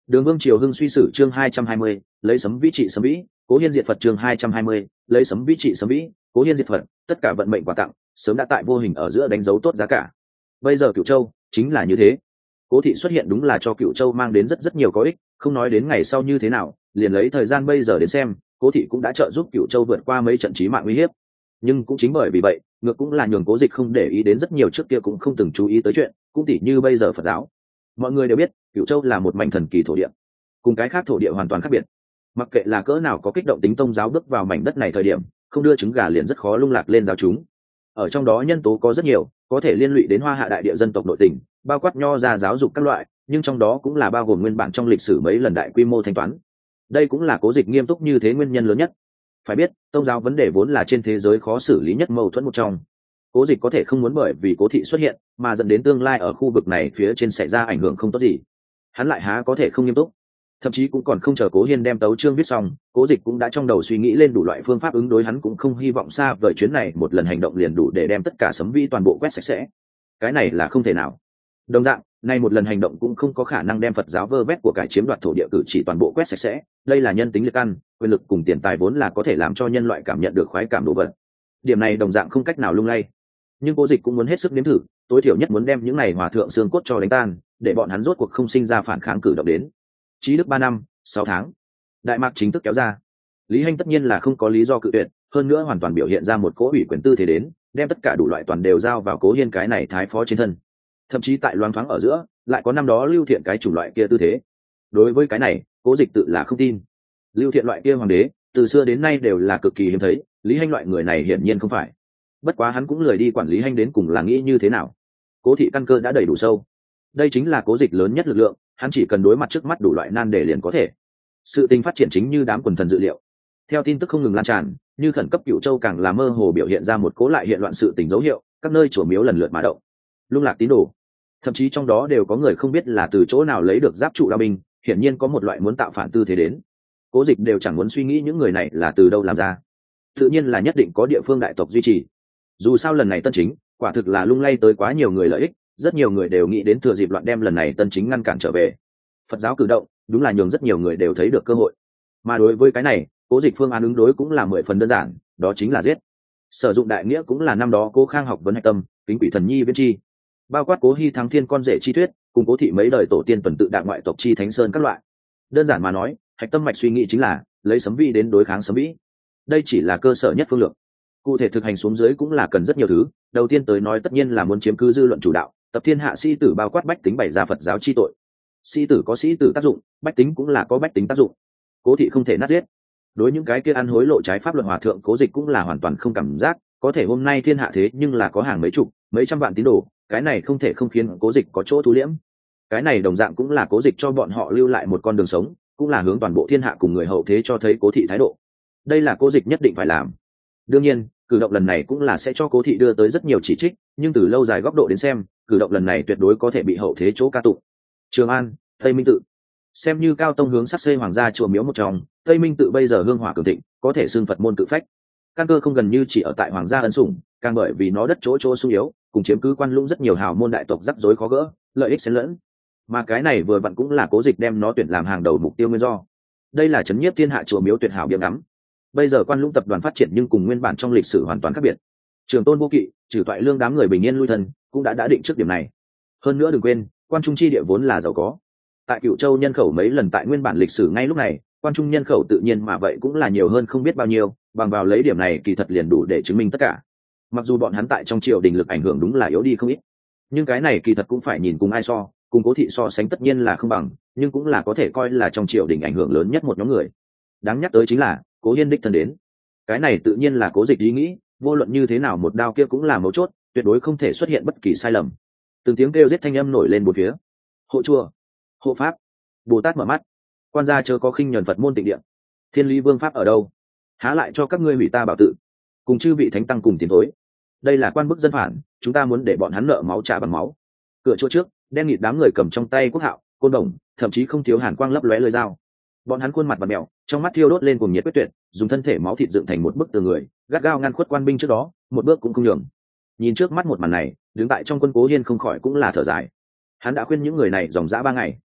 Đường Vương Triều Hưng suy sử chương hai trăm hai mươi, lấy sấm vĩ trị sấm vĩ, Cố Hiên diệt Phật chương hai trăm hai mươi, lấy sấm vĩ trị sấm vĩ, Cố Hiên diệt Phật, tất cả vận mệnh quà tặng, sớm đã tại vô hình ở giữa đánh dấu tốt giá cả. Bây giờ Cửu Châu chính là như thế. Cố thị xuất hiện đúng là cho Cửu Châu mang đến rất rất nhiều có ích, không nói đến ngày sau như thế nào, liền lấy thời gian bây giờ đến xem, Cố thị cũng đã trợ giúp Cửu Châu vượt qua mấy trận chí mạng nguy hiểm. Nhưng cũng chính bởi vì vậy, ngược cũng là nhường Cố Dịch không để ý đến rất nhiều trước kia cũng không từng chú ý tới chuyện, cũng tỉ như bây giờ Phật giáo. Mọi người đều biết, Cửu Châu là một mảnh thần kỳ thổ địa, cùng cái khác thổ địa hoàn toàn khác biệt. Mặc kệ là cỡ nào có kích động tính tông giáo bước vào mảnh đất này thời điểm, không đưa trứng gà liền rất khó lung lạc lên giáo chúng. Ở trong đó nhân tố có rất nhiều, có thể liên lụy đến Hoa Hạ đại địa dân tộc nội tình, bao quát nho ra giáo dục các loại, nhưng trong đó cũng là bao gồm nguyên bản trong lịch sử mấy lần đại quy mô thanh toán. Đây cũng là Cố Dịch nghiêm túc như thế nguyên nhân lớn nhất. Phải biết, tôn giáo vấn đề vốn là trên thế giới khó xử lý nhất mâu thuẫn một trong. Cố Dịch có thể không muốn bởi vì Cố thị xuất hiện mà dẫn đến tương lai ở khu vực này phía trên xảy ra ảnh hưởng không tốt gì. Hắn lại há có thể không nghiêm túc. Thậm chí cũng còn không chờ Cố Hiên đem tấu chương viết xong, Cố Dịch cũng đã trong đầu suy nghĩ lên đủ loại phương pháp ứng đối, hắn cũng không hy vọng xa vời chuyến này một lần hành động liền đủ để đem tất cả sấm vĩ toàn bộ quét sạch sẽ. Cái này là không thể nào. Đồng dạng, nay một lần hành động cũng không có khả năng đem Phật giáo vơ vét của cải chiếm đoạt thổ địa cử chỉ toàn bộ quét sạch sẽ, đây là nhân tính liệt ăn, quyền lực cùng tiền tài vốn là có thể làm cho nhân loại cảm nhận được khoái cảm đồ vật. Điểm này đồng dạng không cách nào lung lay. Nhưng Cố Dịch cũng muốn hết sức nếm thử, tối thiểu nhất muốn đem những này hòa thượng xương cốt cho đánh tan, để bọn hắn rốt cuộc không sinh ra phản kháng cử động đến. Chí đức ba năm, sáu tháng. Đại mạc chính thức kéo ra. Lý Hành tất nhiên là không có lý do cự tuyệt, hơn nữa hoàn toàn biểu hiện ra một cỗ ủy quyền tư thế đến, đem tất cả đủ loại toàn đều giao vào Cố Hiên cái này thái phó trên thân. Thậm chí tại loáng thoáng ở giữa, lại có năm đó Lưu Thiện cái chủng loại kia tư thế. Đối với cái này, Cố Dịch tự là không tin. Lưu Thiện loại kia hoàng đế, từ xưa đến nay đều là cực kỳ hiếm thấy, Lý Hành loại người này hiển nhiên không phải. Bất quá hắn cũng lười đi quản lý Hành đến cùng là nghĩ như thế nào. Cố thị căn cơ đã đầy đủ sâu. Đây chính là Cố Dịch lớn nhất lực lượng, hắn chỉ cần đối mặt trước mắt đủ loại nan đề liền có thể. Sự tình phát triển chính như đám quần thần dự liệu. Theo tin tức không ngừng lan tràn, như khẩn cấp Cửu Châu càng là mơ hồ biểu hiện ra một cố lại hiện loạn sự tình dấu hiệu, các nơi chùa miếu lần lượt mà động, lung lạc tín đồ. Thậm chí trong đó đều có người không biết là từ chỗ nào lấy được giáp trụ đao binh, hiển nhiên có một loại muốn tạo phản tư thế đến. Cố Dịch đều chẳng muốn suy nghĩ những người này là từ đâu làm ra, tự nhiên là nhất định có địa phương đại tộc duy trì. Dù sao lần này tân chính quả thực là lung lay tới quá nhiều người lợi ích, rất nhiều người đều nghĩ đến thừa dịp loạn đem lần này tân chính ngăn cản trở về. Phật giáo cử động đúng là nhường rất nhiều người đều thấy được cơ hội, mà đối với cái này, Cố Dịch phương án ứng đối cũng là mười phần đơn giản, đó chính là giết. Sử dụng đại nghĩa cũng là năm đó Cố Khang học vấn hạch tâm, kính quỷ thần nhi viễn chi, bao quát Cố Hy Thắng Thiên con rể chi thuyết, cùng Cố thị mấy đời tổ tiên tuần tự đạm ngoại tộc chi thánh sơn các loại. Đơn giản mà nói, hạch tâm mạch suy nghĩ chính là lấy sấm vĩ đến đối kháng sấm vĩ. Đây chỉ là cơ sở nhất phương lược, cụ thể thực hành xuống dưới cũng là cần rất nhiều thứ. Đầu tiên tới nói tất nhiên là muốn chiếm cứ dư luận chủ đạo, tập thiên hạ sĩ tử bao quát bách tính bày ra Phật giáo chi tội. Sĩ tử có sĩ tử tác dụng, bách tính cũng là có bách tính tác dụng. Cố thị không thể nát giết. Đối những cái kia ăn hối lộ trái pháp luật hòa thượng, Cố Dịch cũng là hoàn toàn không cảm giác, có thể hôm nay thiên hạ thế nhưng là có hàng mấy chục, mấy trăm vạn tín đồ, cái này không thể không khiến Cố Dịch có chỗ thu liễm. Cái này đồng dạng cũng là Cố Dịch cho bọn họ lưu lại một con đường sống, cũng là hướng toàn bộ thiên hạ cùng người hậu thế cho thấy Cố thị thái độ. Đây là Cố Dịch nhất định phải làm. Đương nhiên, cử động lần này cũng là sẽ cho Cố thị đưa tới rất nhiều chỉ trích, nhưng từ lâu dài góc độ đến xem, cử động lần này tuyệt đối có thể bị hậu thế chỗ ca tụng. Trường An, Tây Minh Tự, xem như cao tông hướng sắc xây hoàng gia chùa miếu một trong, Tây Minh Tự bây giờ hương hỏa cường thịnh, có thể xưng Phật môn tự phách. Căn cơ không gần như chỉ ở tại hoàng gia ân sủng, càng bởi vì nó đất chỗ chỗ sung yếu, cùng chiếm cứ quan lũng rất nhiều hào môn đại tộc rắc rối khó gỡ, lợi ích xen lẫn. Mà cái này vừa vặn cũng là Cố Dịch đem nó tuyển làm hàng đầu mục tiêu nguyên do. Đây là chấn nhiếp thiên hạ chùa miếu tuyệt hảo biếng ngắm. Bây giờ quan lũng tập đoàn phát triển nhưng cùng nguyên bản trong lịch sử hoàn toàn khác biệt. Trường Tôn Vô Kỵ, trừ toại lương đám người bình yên lui thân, cũng đã đã định trước điểm này. Hơn nữa đừng quên, quan trung chi địa vốn là giàu có. Tại Cửu Châu nhân khẩu mấy lần tại nguyên bản lịch sử ngay lúc này, quan trung nhân khẩu tự nhiên mà vậy cũng là nhiều hơn không biết bao nhiêu, bằng vào lấy điểm này kỳ thật liền đủ để chứng minh tất cả. Mặc dù bọn hắn tại trong triều đình lực ảnh hưởng đúng là yếu đi không ít, nhưng cái này kỳ thật cũng phải nhìn cùng ai so, cùng Cố thị so sánh tất nhiên là không bằng, nhưng cũng là có thể coi là trong triều đình ảnh hưởng lớn nhất một nhóm người. Đáng nhắc tới chính là Cố Hiên đích thân đến. Cái này tự nhiên là Cố Dịch ý nghĩ, vô luận như thế nào một đao kia cũng là mấu chốt, tuyệt đối không thể xuất hiện bất kỳ sai lầm. Từng tiếng kêu giết thanh âm nổi lên bốn phía. Hộ chùa, hộ pháp, Bồ Tát mở mắt, quan gia chớ có khinh nhẫn Phật môn tịnh địa. Thiên Lý Vương pháp ở đâu? Há lại cho các ngươi hủy ta bảo tự, cùng chư vị thánh tăng cùng tiến thối. Đây là quan bức dân phản, chúng ta muốn để bọn hắn nợ máu trả bằng máu. Cửa chỗ trước, đen nghịt đám người cầm trong tay quốc hạo, côn đồng, thậm chí không thiếu hàn quang lấp lóe lưỡi dao. Bọn hắn khuôn mặt và mèo, trong mắt thiêu đốt lên cuồng nhiệt quyết tuyệt, dùng thân thể máu thịt dựng thành một bức tường người, gắt gao ngăn khuất quan binh trước đó, một bước cũng không nhường. Nhìn trước mắt một màn này, đứng tại trong quân Cố Hiên không khỏi cũng là thở dài. Hắn đã khuyên những người này dòng dã ba ngày,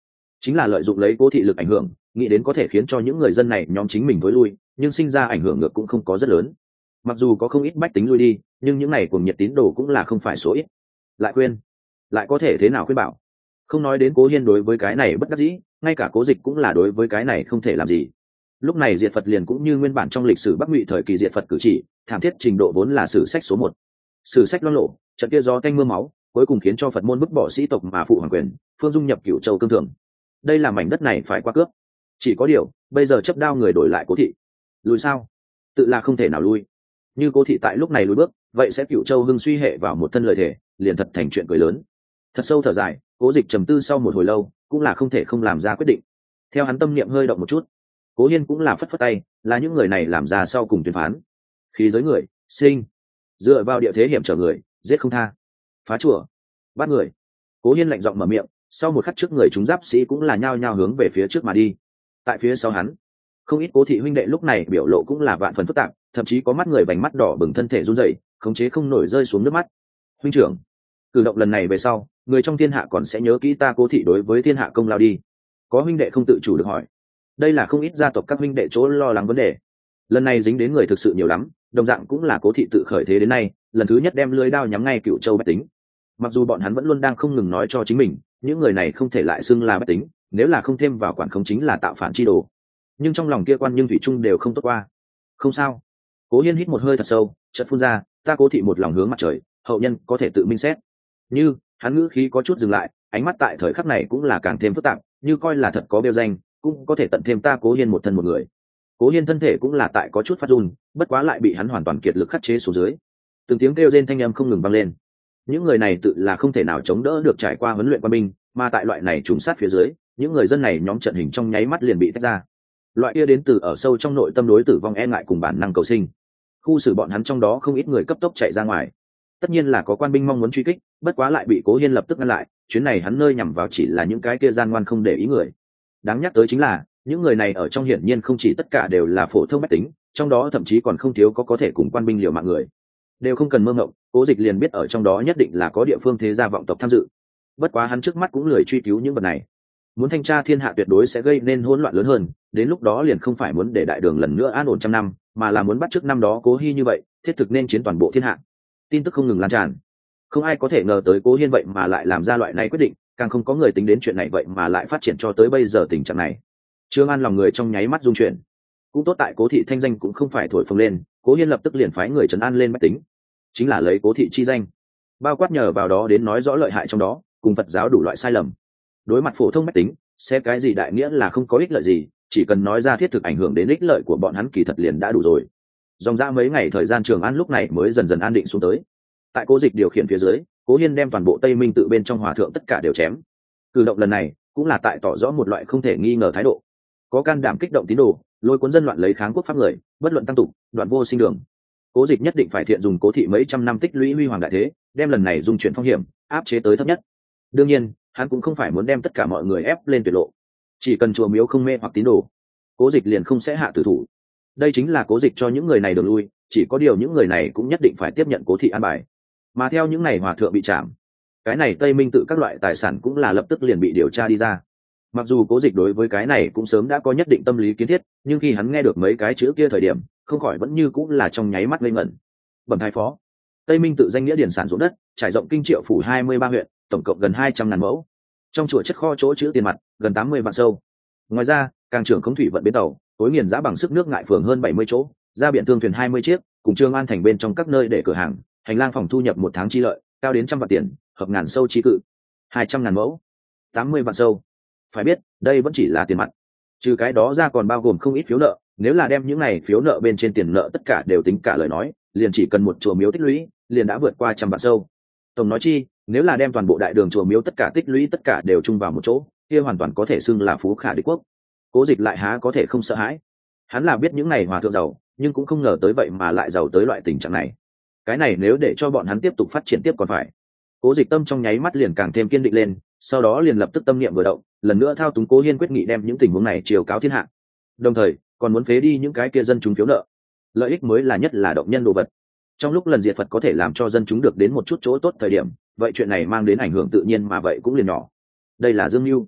chính là lợi dụng lấy cố thị lực ảnh hưởng, nghĩ đến có thể khiến cho những người dân này nhóm chính mình tối lui, nhưng sinh ra ảnh hưởng ngược cũng không có rất lớn. Mặc dù có không ít bách tính lui đi, nhưng những này cùng nhiệt tín đồ cũng là không phải số ít. Lại khuyên, lại có thể thế nào khuyên bảo? Không nói đến Cố Hiên đối với cái này bất đắc dĩ, ngay cả Cố Dịch cũng là đối với cái này không thể làm gì. Lúc này diệt Phật liền cũng như nguyên bản trong lịch sử Bắc Ngụy thời kỳ diệt Phật cử chỉ, thảm thiết trình độ vốn là sử sách số một. Sử sách loang lộ, trận kia gió tanh mưa máu, cuối cùng khiến cho Phật môn bức bỏ sĩ tộc mà phụ hoàng quyền, phương dung nhập Cửu Châu cương thường. Đây là mảnh đất này phải qua cướp. Chỉ có điều, bây giờ chấp đao người đổi lại Cố thị. Lùi sao? Tự là không thể nào lui. Như Cố thị tại lúc này lùi bước, vậy sẽ Cửu Châu hưng suy hệ vào một thân lời thể, liền thật thành chuyện cười lớn. Thật sâu thở dài, Cố Dịch trầm tư sau một hồi lâu, cũng là không thể không làm ra quyết định. Theo hắn tâm niệm hơi động một chút, Cố Hiên cũng là phất phất tay, là những người này làm ra sau cùng tuyên phán. Khí giới người, sinh, dựa vào địa thế hiểm trở người, giết không tha, phá chùa, bắt người. Cố Hiên lạnh giọng mở miệng, sau một khắc trước người chúng giáp sĩ cũng là nhao nhao hướng về phía trước mà đi. Tại phía sau hắn, không ít Cố thị huynh đệ lúc này biểu lộ cũng là vạn phần phức tạp, thậm chí có mắt người vành mắt đỏ bừng, thân thể run rẩy, khống chế không nổi rơi xuống nước mắt. Huynh trưởng, cử động lần này về sau, người trong thiên hạ còn sẽ nhớ kỹ ta Cố thị đối với thiên hạ công lao đi. Có huynh đệ không tự chủ được hỏi. Đây là không ít gia tộc các huynh đệ chỗ lo lắng vấn đề. Lần này dính đến người thực sự nhiều lắm, đồng dạng cũng là Cố thị tự khởi thế đến nay, lần thứ nhất đem lưới đao nhắm ngay Cửu Châu bách tính. Mặc dù bọn hắn vẫn luôn đang không ngừng nói cho chính mình, những người này không thể lại xưng là bách tính, nếu là không thêm vào quản khống chính là tạo phản chi đồ. Nhưng trong lòng kia quan nhưng thủy chung đều không tốt qua. Không sao. Cố Hiên hít một hơi thật sâu, chợt phun ra, ta Cố thị một lòng hướng mặt trời, hậu nhân có thể tự minh xét. Như, hắn ngữ khí có chút dừng lại, ánh mắt tại thời khắc này cũng là càng thêm phức tạp, như coi là thật có bêu danh, cũng có thể tận thêm ta Cố Hiên một thân một người. Cố Hiên thân thể cũng là tại có chút phát run, bất quá lại bị hắn hoàn toàn kiệt lực khắc chế xuống dưới. Từng tiếng kêu rên thanh âm không ngừng vang lên. Những người này tự là không thể nào chống đỡ được trải qua huấn luyện quân binh, mà tại loại này trùng sát phía dưới, những người dân này nhóm trận hình trong nháy mắt liền bị tách ra. Loại kia đến từ ở sâu trong nội tâm đối tử vong e ngại cùng bản năng cầu sinh. Khu xử bọn hắn trong đó không ít người cấp tốc chạy ra ngoài. Tất nhiên là có quan binh mong muốn truy kích, bất quá lại bị Cố Hiên lập tức ngăn lại, chuyến này hắn nơi nhằm vào chỉ là những cái kia gian ngoan không để ý người. Đáng nhắc tới chính là, những người này ở trong hiển nhiên không chỉ tất cả đều là phổ thông bách tính, trong đó thậm chí còn không thiếu có có thể cùng quan binh liều mạng người. Đều không cần mơ ngộng, Cố Dịch liền biết ở trong đó nhất định là có địa phương thế gia vọng tộc tham dự. Bất quá hắn trước mắt cũng lười truy cứu những vật này. Muốn thanh tra thiên hạ tuyệt đối sẽ gây nên hỗn loạn lớn hơn, đến lúc đó liền không phải muốn để đại đường lần nữa an ổn trăm năm, mà là muốn bắt chước năm đó Cố Hi như vậy, thiết thực nên chiến toàn bộ thiên hạ. Tin tức không ngừng lan tràn. Không ai có thể ngờ tới Cố Hiên vậy mà lại làm ra loại này quyết định, càng không có người tính đến chuyện này vậy mà lại phát triển cho tới bây giờ tình trạng này. Trương An lòng người trong nháy mắt rung chuyển. Cũng tốt tại Cố thị thanh danh cũng không phải thổi phồng lên, Cố Hiên lập tức liền phái người trấn an lên bách tính, chính là lấy Cố thị chi danh, bao quát nhờ vào đó đến nói rõ lợi hại trong đó, cùng Phật giáo đủ loại sai lầm. Đối mặt phổ thông bách tính, sẽ cái gì đại nghĩa là không có ích lợi gì, chỉ cần nói ra thiết thực ảnh hưởng đến ích lợi của bọn hắn kỳ thật liền đã đủ rồi. Dòng ra mấy ngày thời gian Trường An lúc này mới dần dần an định xuống tới. Tại Cố Dịch điều khiển phía dưới, Cố Hiên đem toàn bộ Tây Minh tự bên trong hòa thượng tất cả đều chém. Cử động lần này cũng là tại tỏ rõ một loại không thể nghi ngờ thái độ, có can đảm kích động tín đồ, lôi cuốn dân loạn lấy kháng quốc pháp người, bất luận tăng tục, đoạn vô sinh đường. Cố Dịch nhất định phải thiện dùng Cố thị mấy trăm năm tích lũy huy hoàng đại thế, đem lần này dung chuyển phong hiểm áp chế tới thấp nhất. Đương nhiên, hắn cũng không phải muốn đem tất cả mọi người ép lên tuyệt lộ, chỉ cần chùa miếu không mê hoặc tín đồ, Cố Dịch liền không sẽ hạ tử thủ. Đây chính là Cố Dịch cho những người này đường lui, chỉ có điều những người này cũng nhất định phải tiếp nhận Cố thị an bài. Mà theo những này hòa thượng bị trảm, cái này Tây Minh tự các loại tài sản cũng là lập tức liền bị điều tra đi ra. Mặc dù Cố Dịch đối với cái này cũng sớm đã có nhất định tâm lý kiến thiết, nhưng khi hắn nghe được mấy cái chữ kia thời điểm, không khỏi vẫn như cũng là trong nháy mắt ngây ngẩn. Bẩm thái phó, Tây Minh tự danh nghĩa điển sản ruộng đất, trải rộng kinh triệu phủ hai mươi ba huyện, tổng cộng gần hai trăm ngàn mẫu. Trong chùa chất kho chỗ chữ tiền mặt gần tám mươi vạn sâu. Ngoài ra, càng trưởng khống thủy vận bến tàu, tối nghiền giá bằng sức nước ngại phường hơn bảy mươi chỗ, ra biển thương thuyền hai mươi chiếc, cùng Trương An thành bên trong các nơi để cửa hàng, hành lang phòng thu nhập một tháng chi lợi, cao đến trăm vạn tiền, hợp ngàn sâu chi cự. hai trăm ngàn mẫu, tám mươi vạn sâu. Phải biết, đây vẫn chỉ là tiền mặt. Trừ cái đó ra còn bao gồm không ít phiếu nợ, nếu là đem những này phiếu nợ bên trên tiền nợ tất cả đều tính cả lời nói, liền chỉ cần một chùa miếu tích lũy, liền đã vượt qua trăm vạn sâu. Tổng nói chi, nếu là đem toàn bộ đại đường chùa miếu tất cả tích lũy tất cả đều chung vào một chỗ, kia hoàn toàn có thể xưng là phú khả địch quốc. Cố Dịch lại há có thể không sợ hãi. Hắn là biết những này hòa thượng giàu, nhưng cũng không ngờ tới vậy mà lại giàu tới loại tình trạng này. Cái này nếu để cho bọn hắn tiếp tục phát triển tiếp còn phải. Cố Dịch tâm trong nháy mắt liền càng thêm kiên định lên, sau đó liền lập tức tâm niệm vừa động, lần nữa thao túng Cố Hiên quyết nghị đem những tình huống này chiều cáo thiên hạ. Đồng thời, còn muốn phế đi những cái kia dân chúng phiếu nợ. Lợi ích mới là nhất là động nhân đồ vật. Trong lúc lần diệt Phật có thể làm cho dân chúng được đến một chút chỗ tốt thời điểm, vậy chuyện này mang đến ảnh hưởng tự nhiên mà vậy cũng liền nhỏ. Đây là dương mưu.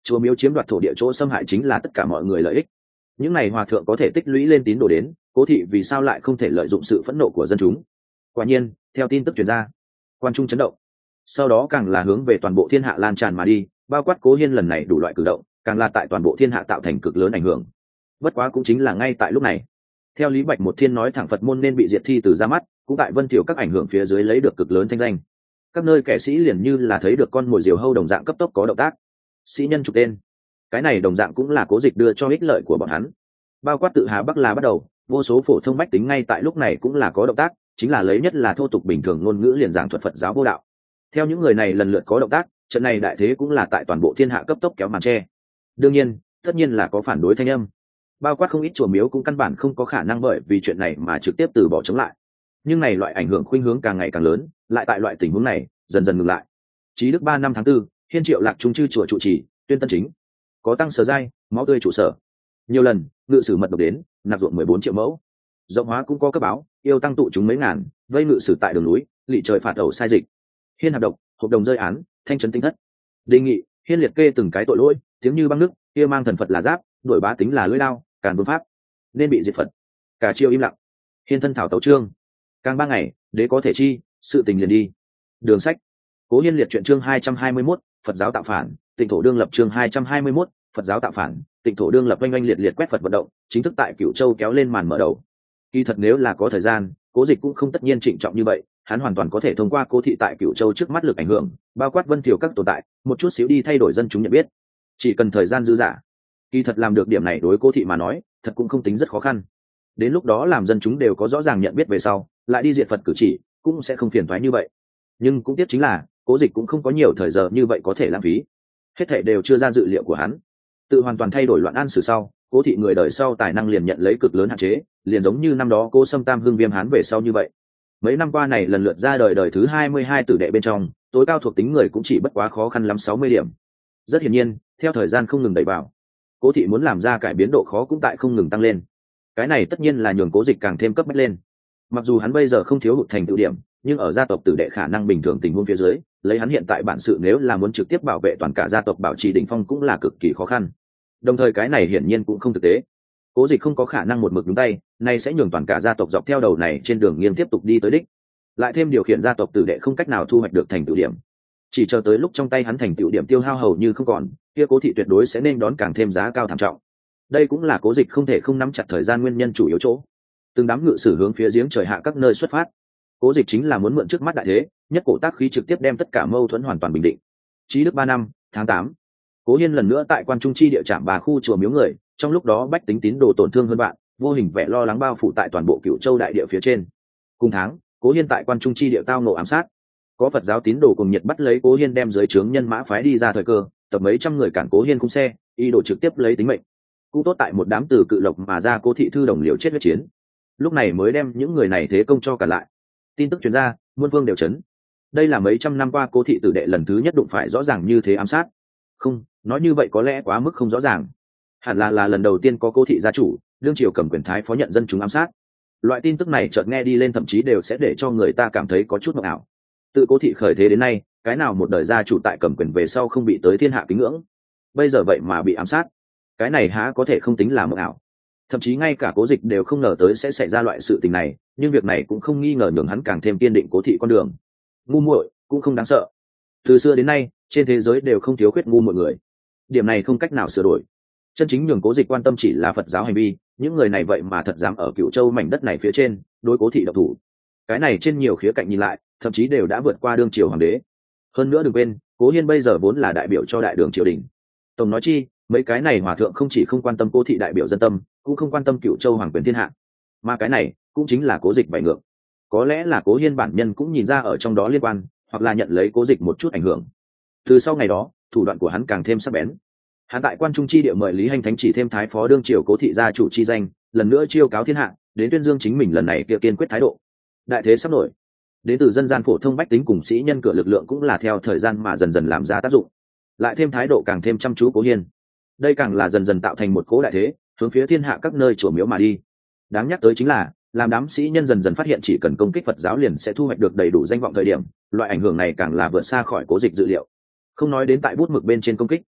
chùa miếu chiếm đoạt thổ địa chỗ xâm hại chính là tất cả mọi người lợi ích. Những này hòa thượng có thể tích lũy lên tín đồ đến, cố thị vì sao lại không thể lợi dụng sự phẫn nộ của dân chúng? Quả nhiên, theo tin tức truyền ra, quan trung chấn động, sau đó càng là hướng về toàn bộ thiên hạ lan tràn mà đi, bao quát Cố Hiên lần này đủ loại cử động, càng là tại toàn bộ thiên hạ tạo thành cực lớn ảnh hưởng. Bất quá cũng chính là ngay tại lúc này, theo Lý Bạch một thiên nói thẳng Phật môn nên bị diệt thi từ ra mắt, cũng tại Vân Thiểu các ảnh hưởng phía dưới lấy được cực lớn thanh danh. Các nơi kẻ sĩ liền như là thấy được con mồi diều hâu đồng dạng cấp tốc có động tác. Sĩ nhân chụp tên, cái này đồng dạng cũng là Cố Dịch đưa cho ích lợi của bọn hắn. Bao quát tự Hà Bắc là bắt đầu, vô số phổ thông bách tính ngay tại lúc này cũng là có động tác, chính là lấy nhất là thô tục bình thường ngôn ngữ liền giảng thuật Phật giáo vô đạo. Theo những người này lần lượt có động tác, trận này đại thế cũng là tại toàn bộ thiên hạ cấp tốc kéo màn che. Đương nhiên, tất nhiên là có phản đối thanh âm. Bao quát không ít chùa miếu cũng căn bản không có khả năng bởi vì chuyện này mà trực tiếp từ bỏ chống lại. Nhưng này loại ảnh hưởng khuynh hướng càng ngày càng lớn, lại tại loại tình huống này dần dần ngừng lại. Chí Đức ba năm tháng tư, Hiên Triệu Lạc Trung chư chùa trụ trì, tuyên tân chính, có tăng sở giai, máu tươi trụ sở. Nhiều lần, ngự sử mật độc đến, nạp ruộng mười bốn triệu mẫu. Rộng hóa cũng có cấp báo, yêu tăng tụ chúng mấy ngàn, vây ngự sử tại đường núi, lỵ trời phạt ẩu sai dịch. Hiên hạp độc, hợp đồng rơi án, thanh trấn tinh thất. Đề nghị, Hiên liệt kê từng cái tội lỗi, tiếng như băng nước, kia mang thần Phật là giáp, đổi bá tính là lưỡi đao, càn vương pháp, nên bị diệt Phật. Cả triều im lặng. Hiên thân thảo tấu chương. Càng ba ngày, đế có thể chi, sự tình liền đi. Đường sách. Cố Hiên liệt truyện chương hai trăm hai mươi mốt, Phật giáo tạo phản, Tịnh thổ đương lập chương hai trăm hai mươi mốt, Phật giáo tạo phản, Tịnh thổ đương lập oanh oanh liệt liệt quét Phật vận động, chính thức tại Cửu Châu kéo lên màn mở đầu. Kỳ thật nếu là có thời gian, Cố Dịch cũng không tất nhiên trịnh trọng như vậy, hắn hoàn toàn có thể thông qua Cố thị tại Cửu Châu trước mắt lực ảnh hưởng, bao quát Vân Thiểu các tồn tại, một chút xíu đi thay đổi dân chúng nhận biết. Chỉ cần thời gian dư dả. Kỳ thật làm được điểm này đối Cố thị mà nói, thật cũng không tính rất khó khăn. Đến lúc đó làm dân chúng đều có rõ ràng nhận biết về sau, lại đi diệt Phật cử chỉ, cũng sẽ không phiền toái như vậy. Nhưng cũng tiếc chính là, Cố Dịch cũng không có nhiều thời giờ như vậy có thể lãng phí. Hết thảy đều chưa ra dự liệu của hắn. Tự hoàn toàn thay đổi loạn an sử sau, Cố thị người đời sau tài năng liền nhận lấy cực lớn hạn chế, liền giống như năm đó Cố Sâm Tam Hưng Viêm Hán về sau như vậy. Mấy năm qua này lần lượt ra đời đời thứ hai mươi hai tử đệ bên trong, tối cao thuộc tính người cũng chỉ bất quá khó khăn lắm sáu mươi điểm. Rất hiển nhiên, theo thời gian không ngừng đẩy vào, Cố thị muốn làm ra cải biến độ khó cũng tại không ngừng tăng lên. Cái này tất nhiên là nhường Cố Dịch càng thêm cấp bách lên. Mặc dù hắn bây giờ không thiếu hụt thành tựu điểm, nhưng ở gia tộc tử đệ khả năng bình thường tình huống phía dưới, lấy hắn hiện tại bản sự nếu là muốn trực tiếp bảo vệ toàn cả gia tộc bảo trì đỉnh phong cũng là cực kỳ khó khăn. Đồng thời cái này hiển nhiên cũng không thực tế. Cố Dịch không có khả năng một mực đúng tay, nay sẽ nhường toàn cả gia tộc dọc theo đầu này trên đường nghiêng tiếp tục đi tới đích. Lại thêm điều khiển gia tộc tử đệ không cách nào thu hoạch được thành tựu điểm. Chỉ chờ tới lúc trong tay hắn thành tựu điểm tiêu hao hầu như không còn, kia Cố thị tuyệt đối sẽ nên đón càng thêm giá cao thảm trọng. Đây cũng là Cố Dịch không thể không nắm chặt thời gian nguyên nhân chủ yếu chỗ. Từng đám ngự sử hướng phía giếng trời hạ các nơi xuất phát. Cố Dịch chính là muốn mượn trước mắt đại thế, nhất cổ tác khí trực tiếp đem tất cả mâu thuẫn hoàn toàn bình định. Chí Đức ba năm, tháng tám, Cố Hiên lần nữa tại Quan Trung chi địa trạm bà khu chùa miếu người, trong lúc đó bách tính tín đồ tổn thương hơn bạn, vô hình vẻ lo lắng bao phủ tại toàn bộ Cửu Châu đại địa phía trên. Cùng tháng, Cố Hiên tại Quan Trung chi địa tao ngộ ám sát. Có Phật giáo tín đồ cùng nhiệt bắt lấy Cố Hiên đem dưới trướng nhân mã phái đi ra thời cơ, tập mấy trăm người cản Cố Hiên cung xe, y đồ trực tiếp lấy tính mệnh. Cũng tốt tại một đám từ cự lộc mà ra Cố thị thư đồng liều chết huyết chiến. Lúc này mới đem những người này thế công cho cả lại. Tin tức truyền ra, muôn vương đều chấn. Đây là mấy trăm năm qua Cố thị tử đệ lần thứ nhất đụng phải rõ ràng như thế ám sát. Không, nói như vậy có lẽ quá mức không rõ ràng. Hẳn là là lần đầu tiên có Cố thị gia chủ, đương triều cầm quyền thái phó nhận dân chúng ám sát. Loại tin tức này chợt nghe đi lên thậm chí đều sẽ để cho người ta cảm thấy có chút mộng ảo. Tự Cố thị khởi thế đến nay, cái nào một đời gia chủ tại cầm quyền về sau không bị tới thiên hạ kính ngưỡng. Bây giờ vậy mà bị ám sát. Cái này há có thể không tính là mộng ảo. Thậm chí ngay cả Cố Dịch đều không ngờ tới sẽ xảy ra loại sự tình này, nhưng việc này cũng không nghi ngờ nhường hắn càng thêm kiên định Cố thị con đường. Ngu muội cũng không đáng sợ. Từ xưa đến nay, trên thế giới đều không thiếu khuyết ngu muội người. Điểm này không cách nào sửa đổi. Chân chính nhường Cố Dịch quan tâm chỉ là Phật giáo hành vi, những người này vậy mà thật dám ở Cửu Châu mảnh đất này phía trên, đối Cố thị độc thủ. Cái này trên nhiều khía cạnh nhìn lại, thậm chí đều đã vượt qua đương triều hoàng đế. Hơn nữa đừng quên, Cố Hiên bây giờ vốn là đại biểu cho đại đường triều đình. Tổng nói chi, mấy cái này hòa thượng không chỉ không quan tâm Cố thị đại biểu dân tâm, cũng không quan tâm Cửu Châu hoàng quyền thiên hạ. Mà cái này cũng chính là Cố Dịch bày ngược. Có lẽ là Cố Hiên bản nhân cũng nhìn ra ở trong đó liên quan, hoặc là nhận lấy Cố Dịch một chút ảnh hưởng. Từ sau ngày đó, thủ đoạn của hắn càng thêm sắc bén. Hắn tại Quan Trung chi địa mời Lý Hành Thánh chỉ thêm thái phó đương triều Cố thị gia chủ chi danh, lần nữa chiêu cáo thiên hạ, đến tuyên dương chính mình lần này kia kiên quyết thái độ. Đại thế sắp nổi. Đến từ dân gian phổ thông bách tính cùng sĩ nhân cửa lực lượng cũng là theo thời gian mà dần dần làm ra tác dụng. Lại thêm thái độ càng thêm chăm chú Cố Hiên. Đây càng là dần dần tạo thành một cỗ đại thế, hướng phía thiên hạ các nơi chùa miếu mà đi. Đáng nhắc tới chính là, làm đám sĩ nhân dần dần phát hiện chỉ cần công kích Phật giáo liền sẽ thu hoạch được đầy đủ danh vọng thời điểm, loại ảnh hưởng này càng là vượt xa khỏi Cố Dịch dự liệu. Không nói đến tại bút mực bên trên công kích,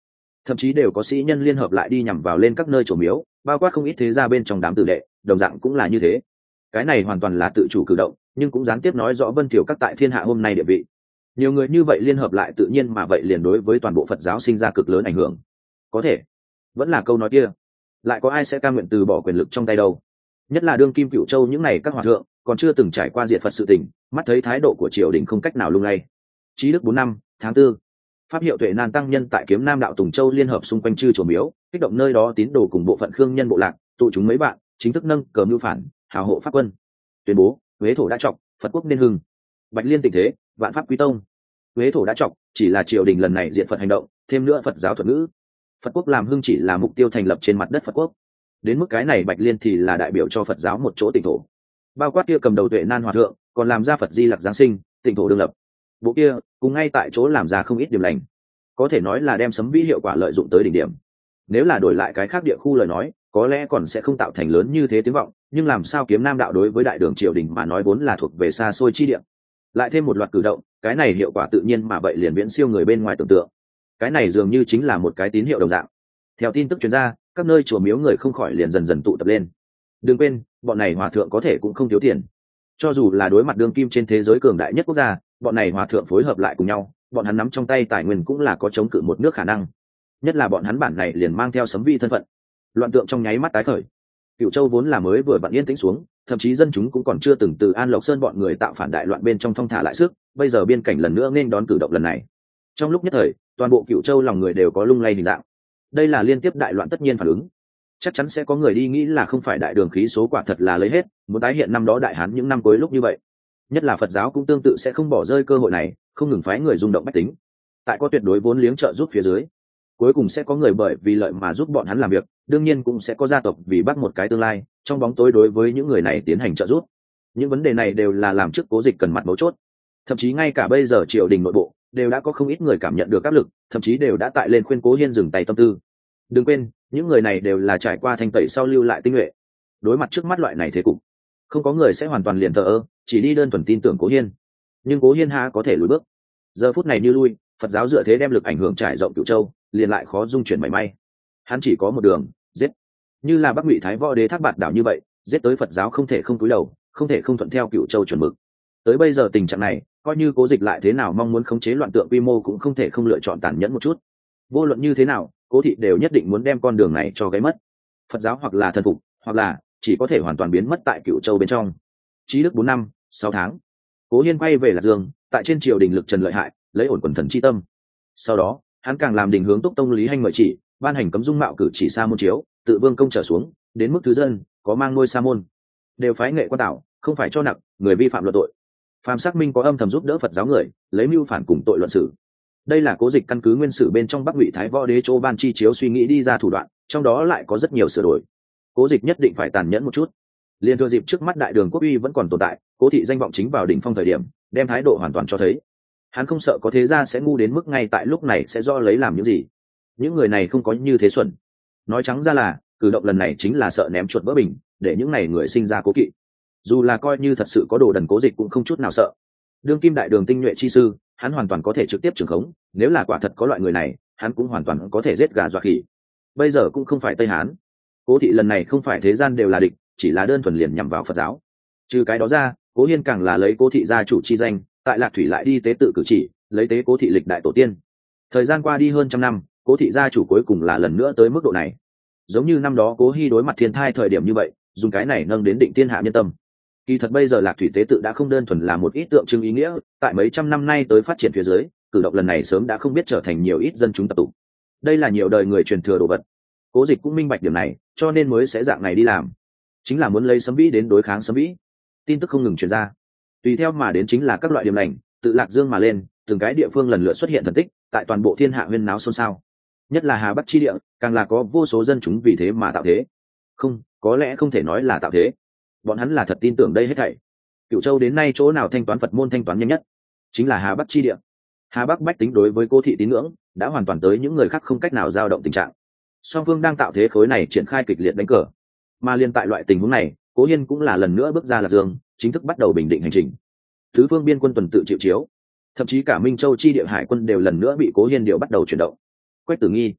thậm chí đều có sĩ nhân liên hợp lại đi nhằm vào lên các nơi chùa miếu, bao quát không ít thế gia bên trong đám tử đệ, đồng dạng cũng là như thế. Cái này hoàn toàn là tự chủ cử động, nhưng cũng gián tiếp nói rõ Vân Thiểu các tại thiên hạ hôm nay địa vị. Nhiều người như vậy liên hợp lại tự nhiên mà vậy liền đối với toàn bộ Phật giáo sinh ra cực lớn ảnh hưởng. Có thể, vẫn là câu nói kia, lại có ai sẽ cam nguyện từ bỏ quyền lực trong tay đâu? Nhất là đương kim Cửu Châu những này các hòa thượng còn chưa từng trải qua diệt Phật sự tình, mắt thấy thái độ của triều đình không cách nào lung lay. Chí Đức bốn năm tháng tư, pháp hiệu Tuệ Nan tăng nhân tại Kiếm Nam đạo Tùng Châu liên hợp xung quanh chư chùa miếu, kích động nơi đó tín đồ cùng bộ phận khương nhân bộ lạc, tụ chúng mấy bạn, chính thức nâng cờ mưu phản, hào hộ pháp quân, tuyên bố Huế thổ đã trọng, Phật quốc nên hưng, Bạch Liên tịnh thế, vạn pháp quý tông. Huế thổ đã trọng chỉ là triều đình lần này diện Phật hành động, thêm nữa Phật giáo thuật ngữ. Phật quốc làm hưng chỉ là mục tiêu thành lập trên mặt đất Phật quốc. Đến mức cái này Bạch Liên thì là đại biểu cho Phật giáo một chỗ tịnh thổ. Bao quát kia cầm đầu Tuệ Nan hòa thượng, còn làm ra Phật Di Lặc giáng sinh, tịnh thổ đương lập. Bộ kia cùng ngay tại chỗ làm ra không ít điểm lành, có thể nói là đem sấm vĩ hiệu quả lợi dụng tới đỉnh điểm. Nếu là đổi lại cái khác địa khu lời nói, có lẽ còn sẽ không tạo thành lớn như thế tiếng vọng, nhưng làm sao Kiếm Nam đạo đối với đại đường triều đình mà nói vốn là thuộc về xa xôi chi địa, lại thêm một loạt cử động, cái này hiệu quả tự nhiên mà vậy liền viễn siêu người bên ngoài tưởng tượng. Cái này dường như chính là một cái tín hiệu đồng dạng. Theo tin tức truyền ra, các nơi chùa miếu người không khỏi liền dần dần tụ tập lên. Đừng quên, bọn này hòa thượng có thể cũng không thiếu tiền. Cho dù là đối mặt đương kim trên thế giới cường đại nhất quốc gia, bọn này hòa thượng phối hợp lại cùng nhau, bọn hắn nắm trong tay tài nguyên cũng là có chống cự một nước khả năng. Nhất là bọn hắn bản này liền mang theo sấm vi thân phận. Loạn tượng trong nháy mắt tái khởi. Cửu Châu vốn là mới vừa vặn yên tĩnh xuống, thậm chí dân chúng cũng còn chưa từng từ An Lộc Sơn bọn người tạo phản đại loạn bên trong thong thả lại sức, bây giờ biên cảnh lần nữa nên đón cử động lần này. Trong lúc nhất thời, toàn bộ Cửu Châu lòng người đều có lung lay hình dạng. Đây là liên tiếp đại loạn tất nhiên phản ứng. Chắc chắn sẽ có người đi nghĩ là không phải đại đường khí số quả thật là lấy hết, muốn tái hiện năm đó đại hán những năm cuối lúc như vậy. Nhất là Phật giáo cũng tương tự sẽ không bỏ rơi cơ hội này, không ngừng phái người rung động bách tính. Tại có tuyệt đối vốn liếng trợ giúp phía dưới, cuối cùng sẽ có người bởi vì lợi mà giúp bọn hắn làm việc, đương nhiên cũng sẽ có gia tộc vì bắt một cái tương lai, trong bóng tối đối với những người này tiến hành trợ giúp. Những vấn đề này đều là làm trước Cố Dịch cần mặt mấu chốt. Thậm chí ngay cả bây giờ triều đình nội bộ đều đã có không ít người cảm nhận được áp lực, thậm chí đều đã tại lên khuyên Cố Hiên dừng tay tâm tư. Đừng quên, những người này đều là trải qua thanh tẩy sau lưu lại tinh nhuệ. Đối mặt trước mắt loại này thế cục, không có người sẽ hoàn toàn liền thờ ơ, chỉ đi đơn thuần tin tưởng Cố Hiên. Nhưng Cố Hiên há có thể lùi bước? Giờ phút này như lui, Phật giáo dựa thế đem lực ảnh hưởng trải rộng Cửu Châu, liền lại khó dung chuyển mảy may. Hắn chỉ có một đường, giết. Như là Bắc Ngụy Thái Võ Đế Thác Bạt đảo như vậy, giết tới Phật giáo không thể không cúi đầu, không thể không thuận theo Cửu Châu chuẩn mực. Tới bây giờ tình trạng này, coi như Cố Dịch lại thế nào mong muốn khống chế loạn tượng quy mô cũng không thể không lựa chọn tàn nhẫn một chút. Vô luận như thế nào, Cố thị đều nhất định muốn đem con đường này cho gáy mất. Phật giáo hoặc là thần phục, hoặc là chỉ có thể hoàn toàn biến mất tại Cửu Châu bên trong. Chí Đức bốn năm, sáu tháng. Cố Hiên quay về Lạc Dương, tại trên triều đình lực trần lợi hại, lấy ổn quần thần chi tâm. Sau đó, hắn càng làm đình hướng Túc Tông Lý Hành mời chỉ, ban hành cấm dung mạo cử chỉ sa môn chiếu, tự vương công trở xuống, đến mức thứ dân có mang ngôi sa môn, đều phái nghệ quan tạo, không phải cho nặng người vi phạm luận tội. Phạm xác minh có âm thầm giúp đỡ Phật giáo người, lấy mưu phản cùng tội luận xử. Đây là Cố Dịch căn cứ nguyên sử bên trong Bắc Ngụy Thái Võ Đế Chỗ ban chi chiếu suy nghĩ đi ra thủ đoạn, trong đó lại có rất nhiều sửa đổi. Cố Dịch nhất định phải tàn nhẫn một chút. Liên thừa dịp trước mắt đại đường quốc uy vẫn còn tồn tại, Cố thị danh vọng chính vào đỉnh phong thời điểm, đem thái độ hoàn toàn cho thấy. Hắn không sợ có thế gia sẽ ngu đến mức ngay tại lúc này sẽ do lấy làm những gì. Những người này không có như thế xuẩn. Nói trắng ra là, cử động lần này chính là sợ ném chuột vỡ bình, để những này người sinh ra cố kỵ. Dù là coi như thật sự có đồ đần Cố Dịch cũng không chút nào sợ. Đương kim đại đường tinh nhuệ chi sư, hắn hoàn toàn có thể trực tiếp trưởng khống, nếu là quả thật có loại người này, hắn cũng hoàn toàn có thể giết gà dọa khỉ. Bây giờ cũng không phải Tây Hán. Cố thị lần này không phải thế gian đều là địch, chỉ là đơn thuần liền nhằm vào Phật giáo. Trừ cái đó ra, Cố Hiên càng là lấy Cố thị gia chủ chi danh, tại Lạc Thủy lại đi tế tự cử chỉ, lấy tế Cố thị lịch đại tổ tiên. Thời gian qua đi hơn trăm năm, Cố thị gia chủ cuối cùng là lần nữa tới mức độ này. Giống như năm đó Cố Hi đối mặt thiên thai thời điểm như vậy, dùng cái này nâng đến định thiên hạ nhân tâm. Kỳ thật bây giờ Lạc Thủy tế tự đã không đơn thuần là một ít tượng trưng ý nghĩa, tại mấy trăm năm nay tới phát triển phía dưới, cử động lần này sớm đã không biết trở thành nhiều ít dân chúng tập tụ. Đây là nhiều đời người truyền thừa đồ vật. Cố Dịch cũng minh bạch điểm này, cho nên mới sẽ dạng này đi làm, chính là muốn lấy Sấm Vĩ đến đối kháng Sấm Vĩ. Tin tức không ngừng truyền ra, tùy theo mà đến chính là các loại điểm lành, tự Lạc Dương mà lên, từng cái địa phương lần lượt xuất hiện thần tích, tại toàn bộ thiên hạ huyên náo xôn xao. Nhất là Hà Bắc chi địa, càng là có vô số dân chúng vì thế mà tạo thế. Không, có lẽ không thể nói là tạo thế. Bọn hắn là thật tin tưởng đây hết thảy. Cửu Châu đến nay chỗ nào thanh toán Phật môn thanh toán nhanh nhất, chính là Hà Bắc chi địa. Hà Bắc bách tính đối với Cố thị tín ngưỡng đã hoàn toàn tới những người khác không cách nào dao động tình trạng. Song phương đang tạo thế khối này triển khai kịch liệt đánh cờ, mà liên tại loại tình huống này, Cố Hiên cũng là lần nữa bước ra Lạc Dương, chính thức bắt đầu bình định hành trình. Tứ phương biên quân tuần tự chịu chiếu, thậm chí cả Minh Châu chi địa hải quân đều lần nữa bị Cố Hiên điều bắt đầu chuyển động. Quách Tử Nghi,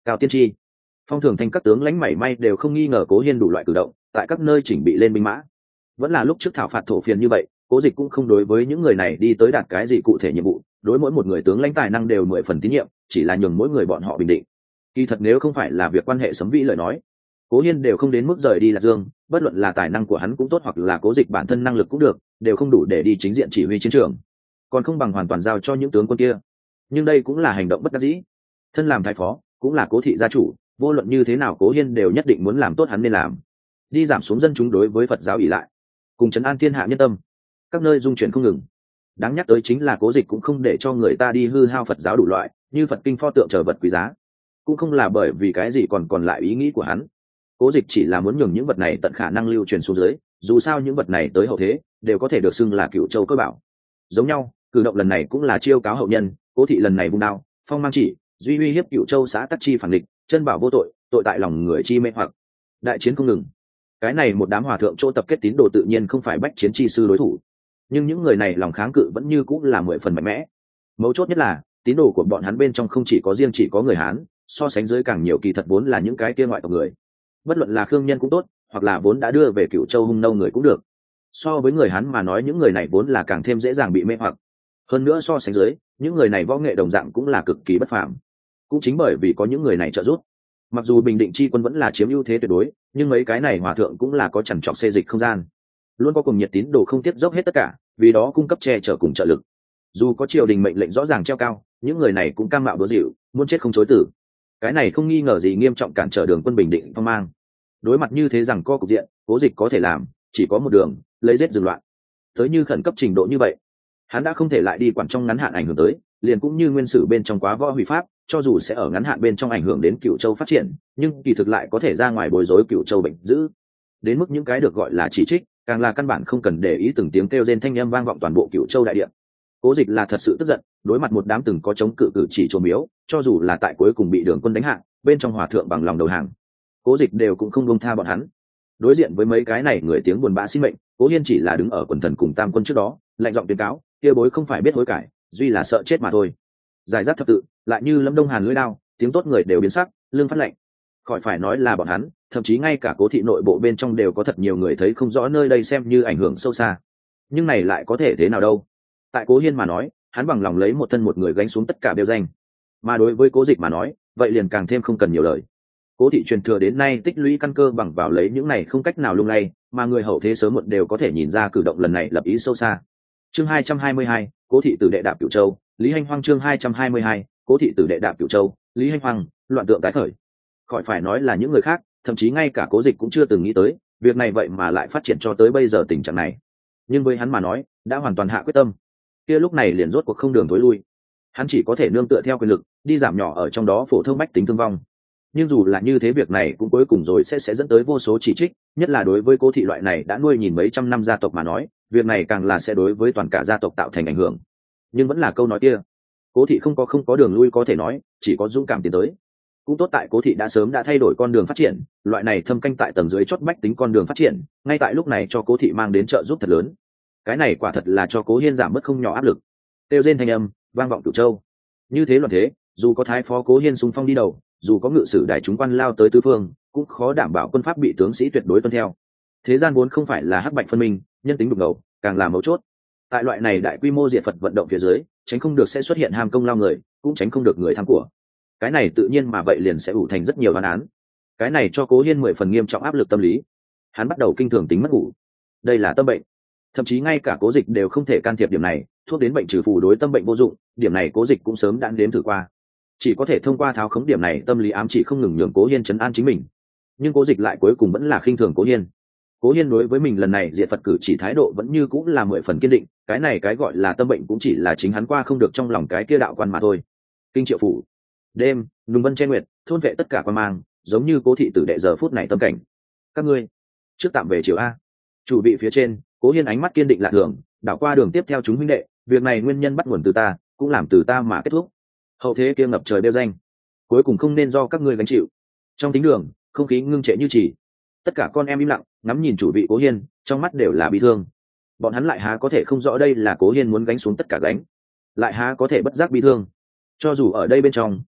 Cao tiên tri, Phong Thường Thanh các tướng lãnh mảy may đều không nghi ngờ Cố Hiên đủ loại cử động, tại các nơi chỉnh bị lên binh mã. Vẫn là lúc trước thảo phạt thổ phiền như vậy, Cố Dịch cũng không đối với những người này đi tới đạt cái gì cụ thể nhiệm vụ, đối mỗi một người tướng lãnh tài năng đều mười phần tín nhiệm, chỉ là nhường mỗi người bọn họ bình định. Kỳ thật nếu không phải là việc quan hệ sấm vĩ lời nói, Cố Hiên đều không đến mức rời đi Lạc Dương, bất luận là tài năng của hắn cũng tốt hoặc là Cố Dịch bản thân năng lực cũng được, đều không đủ để đi chính diện chỉ huy chiến trường, còn không bằng hoàn toàn giao cho những tướng quân kia. Nhưng đây cũng là hành động bất đắc dĩ. Thân làm thái phó, cũng là Cố thị gia chủ, vô luận như thế nào Cố Hiên đều nhất định muốn làm tốt hắn nên làm, đi giảm xuống dân chúng đối với Phật giáo ỷ lại, cùng trấn an thiên hạ nhân tâm. Các nơi dung chuyển không ngừng. Đáng nhắc tới chính là Cố Dịch cũng không để cho người ta đi hư hao Phật giáo đủ loại, như Phật kinh pho tượng trở vật quý giá, cũng không là bởi vì cái gì còn còn lại ý nghĩ của hắn. Cố Dịch chỉ là muốn nhường những vật này tận khả năng lưu truyền xuống dưới, dù sao những vật này tới hậu thế đều có thể được xưng là Cửu Châu cơ bảo. Giống nhau, cử động lần này cũng là chiêu cáo hậu nhân, Cố thị lần này vung đao, phong mang chỉ, duy uy hiếp Cửu Châu xã tắc chi phản địch, chân bảo vô tội, tội tại lòng người chi mê hoặc. Đại chiến không ngừng. Cái này một đám hòa thượng chỗ tập kết tín đồ tự nhiên không phải bách chiến chi sư đối thủ, nhưng những người này lòng kháng cự vẫn như cũng là mười phần mạnh mẽ. Mấu chốt nhất là tín đồ của bọn hắn bên trong không chỉ có riêng chỉ có người Hán, so sánh dưới càng nhiều kỳ thật vốn là những cái kia ngoại tộc người, bất luận là khương nhân cũng tốt, hoặc là vốn đã đưa về Cửu Châu hung nô người cũng được. So với người Hán mà nói, những người này vốn là càng thêm dễ dàng bị mê hoặc. Hơn nữa so sánh dưới, những người này võ nghệ đồng dạng cũng là cực kỳ bất phàm. Cũng chính bởi vì có những người này trợ giúp, mặc dù Bình Định chi quân vẫn là chiếm ưu thế tuyệt đối, nhưng mấy cái này hòa thượng cũng là có chằn trọc xê dịch không gian, luôn có cùng nhiệt tín đồ không tiếp dốc hết tất cả, vì đó cung cấp che chở cùng trợ lực. Dù có triều đình mệnh lệnh rõ ràng treo cao, những người này cũng cam mạo đố dịu, muốn chết không chối tử. Cái này không nghi ngờ gì nghiêm trọng cản trở đường quân Bình Định phong mang. Đối mặt như thế rằng co cục diện, Cố Dịch có thể làm chỉ có một đường, lấy giết dừng loạn. Tới như khẩn cấp trình độ như vậy, hắn đã không thể lại đi quản trong ngắn hạn ảnh hưởng tới, liền cũng như nguyên sử bên trong quá võ hủy pháp, cho dù sẽ ở ngắn hạn bên trong ảnh hưởng đến Cửu Châu phát triển, nhưng kỳ thực lại có thể ra ngoài bối rối Cửu Châu bệnh dữ. Đến mức những cái được gọi là chỉ trích, càng là căn bản không cần để ý từng tiếng kêu rên thanh âm vang vọng toàn bộ Cửu Châu đại địa. Cố Dịch là thật sự tức giận, đối mặt một đám từng có chống cự cử chỉ trộm miếu, cho dù là tại cuối cùng bị đường quân đánh hạ, bên trong hòa thượng bằng lòng đầu hàng, Cố Dịch đều cũng không buông tha bọn hắn. Đối diện với mấy cái này người tiếng buồn bã xin mệnh, Cố Hiên chỉ là đứng ở quần thần cùng tam quân trước đó, lạnh giọng tuyên cáo, kia bối không phải biết hối cải, duy là sợ chết mà thôi. Giải rác thập tự, lại như Lâm Đông Hàn lưỡi đao, tiếng tốt người đều biến sắc, lương phát lệnh. Khỏi phải nói là bọn hắn, thậm chí ngay cả Cố thị nội bộ bên trong đều có thật nhiều người thấy không rõ nơi đây xem như ảnh hưởng sâu xa. Nhưng này lại có thể thế nào đâu? Tại Cố Hiên mà nói, hắn bằng lòng lấy một thân một người gánh xuống tất cả đều danh. Mà đối với Cố Dịch mà nói, vậy liền càng thêm không cần nhiều lời. Cố thị truyền thừa đến nay tích lũy căn cơ bằng vào lấy những này không cách nào lung lay, mà người hậu thế sớm muộn đều có thể nhìn ra cử động lần này lập ý sâu xa. Chương hai trăm hai mươi hai, Cố thị tử đệ đạp Cửu Châu, Lý Hành Hoang. Chương hai trăm hai mươi hai, Cố thị tử đệ đạp Cửu Châu, Lý Hành Hoang, loạn tượng tái khởi. Khỏi phải nói là những người khác, thậm chí ngay cả Cố Dịch cũng chưa từng nghĩ tới, việc này vậy mà lại phát triển cho tới bây giờ tình trạng này. Nhưng với hắn mà nói, đã hoàn toàn hạ quyết tâm. Kia lúc này liền rốt cuộc không đường thối lui. Hắn chỉ có thể nương tựa theo quyền lực, đi giảm nhỏ ở trong đó phổ thông bách tính thương vong. Nhưng dù là như thế, việc này cũng cuối cùng rồi sẽ sẽ dẫn tới vô số chỉ trích, nhất là đối với Cố thị loại này đã nuôi nhìn mấy trăm năm gia tộc mà nói, việc này càng là sẽ đối với toàn cả gia tộc tạo thành ảnh hưởng. Nhưng vẫn là câu nói kia, Cố thị không có không có đường lui có thể nói, chỉ có dũng cảm tiến tới. Cũng tốt tại Cố thị đã sớm đã thay đổi con đường phát triển, loại này thâm canh tại tầng dưới chót bách tính con đường phát triển, ngay tại lúc này cho Cố thị mang đến trợ giúp thật lớn. Cái này quả thật là cho Cố Hiên giảm bớt không nhỏ áp lực. Tiêu rên thanh âm vang vọng Cửu Châu. Như thế loạn thế, dù có thái phó Cố Hiên xung phong đi đầu, dù có ngự sử đại chúng quan lao tới tứ phương, cũng khó đảm bảo quân pháp bị tướng sĩ tuyệt đối tuân theo. Thế gian vốn không phải là hắc bạch phân minh, nhân tính đục ngầu, càng là mấu chốt. Tại loại này đại quy mô diệt Phật vận động phía dưới, tránh không được sẽ xuất hiện ham công lao người, cũng tránh không được người tham của. Cái này tự nhiên mà vậy liền sẽ ủ thành rất nhiều án án. Cái này cho Cố Hiên mười phần nghiêm trọng áp lực tâm lý. Hắn bắt đầu kinh thường tính mất ngủ. Đây là tâm bệnh. Thậm chí ngay cả Cố Dịch đều không thể can thiệp điểm này, thuốc đến bệnh trừ phù đối tâm bệnh vô dụng, điểm này Cố Dịch cũng sớm đã đếm thử qua. Chỉ có thể thông qua tháo khống điểm này tâm lý ám chỉ không ngừng nhường Cố Hiên trấn an chính mình. Nhưng Cố Dịch lại cuối cùng vẫn là khinh thường Cố Hiên. Cố Hiên đối với mình lần này diệt Phật cử chỉ thái độ vẫn như cũng là mười phần kiên định, cái này cái gọi là tâm bệnh cũng chỉ là chính hắn qua không được trong lòng cái kia đạo quan mà thôi. Kinh Triệu phủ, đêm, nùng vân che nguyệt, thôn vệ tất cả quan mang, giống như Cố thị tử đệ giờ phút này tâm cảnh. Các ngươi trước tạm về chiều a. Chủ vị phía trên, Cố Hiên ánh mắt kiên định lạ thường, đảo qua đường tiếp theo chúng huynh đệ, việc này nguyên nhân bắt nguồn từ ta, cũng làm từ ta mà kết thúc. Hậu thế kia ngập trời đeo danh, cuối cùng không nên do các ngươi gánh chịu. Trong tính đường, không khí ngưng trệ như chỉ. Tất cả con em im lặng, ngắm nhìn chủ vị Cố Hiên, trong mắt đều là bi thương. Bọn hắn lại há có thể không rõ đây là Cố Hiên muốn gánh xuống tất cả gánh, lại há có thể bất giác bi thương. Cho dù ở đây bên trong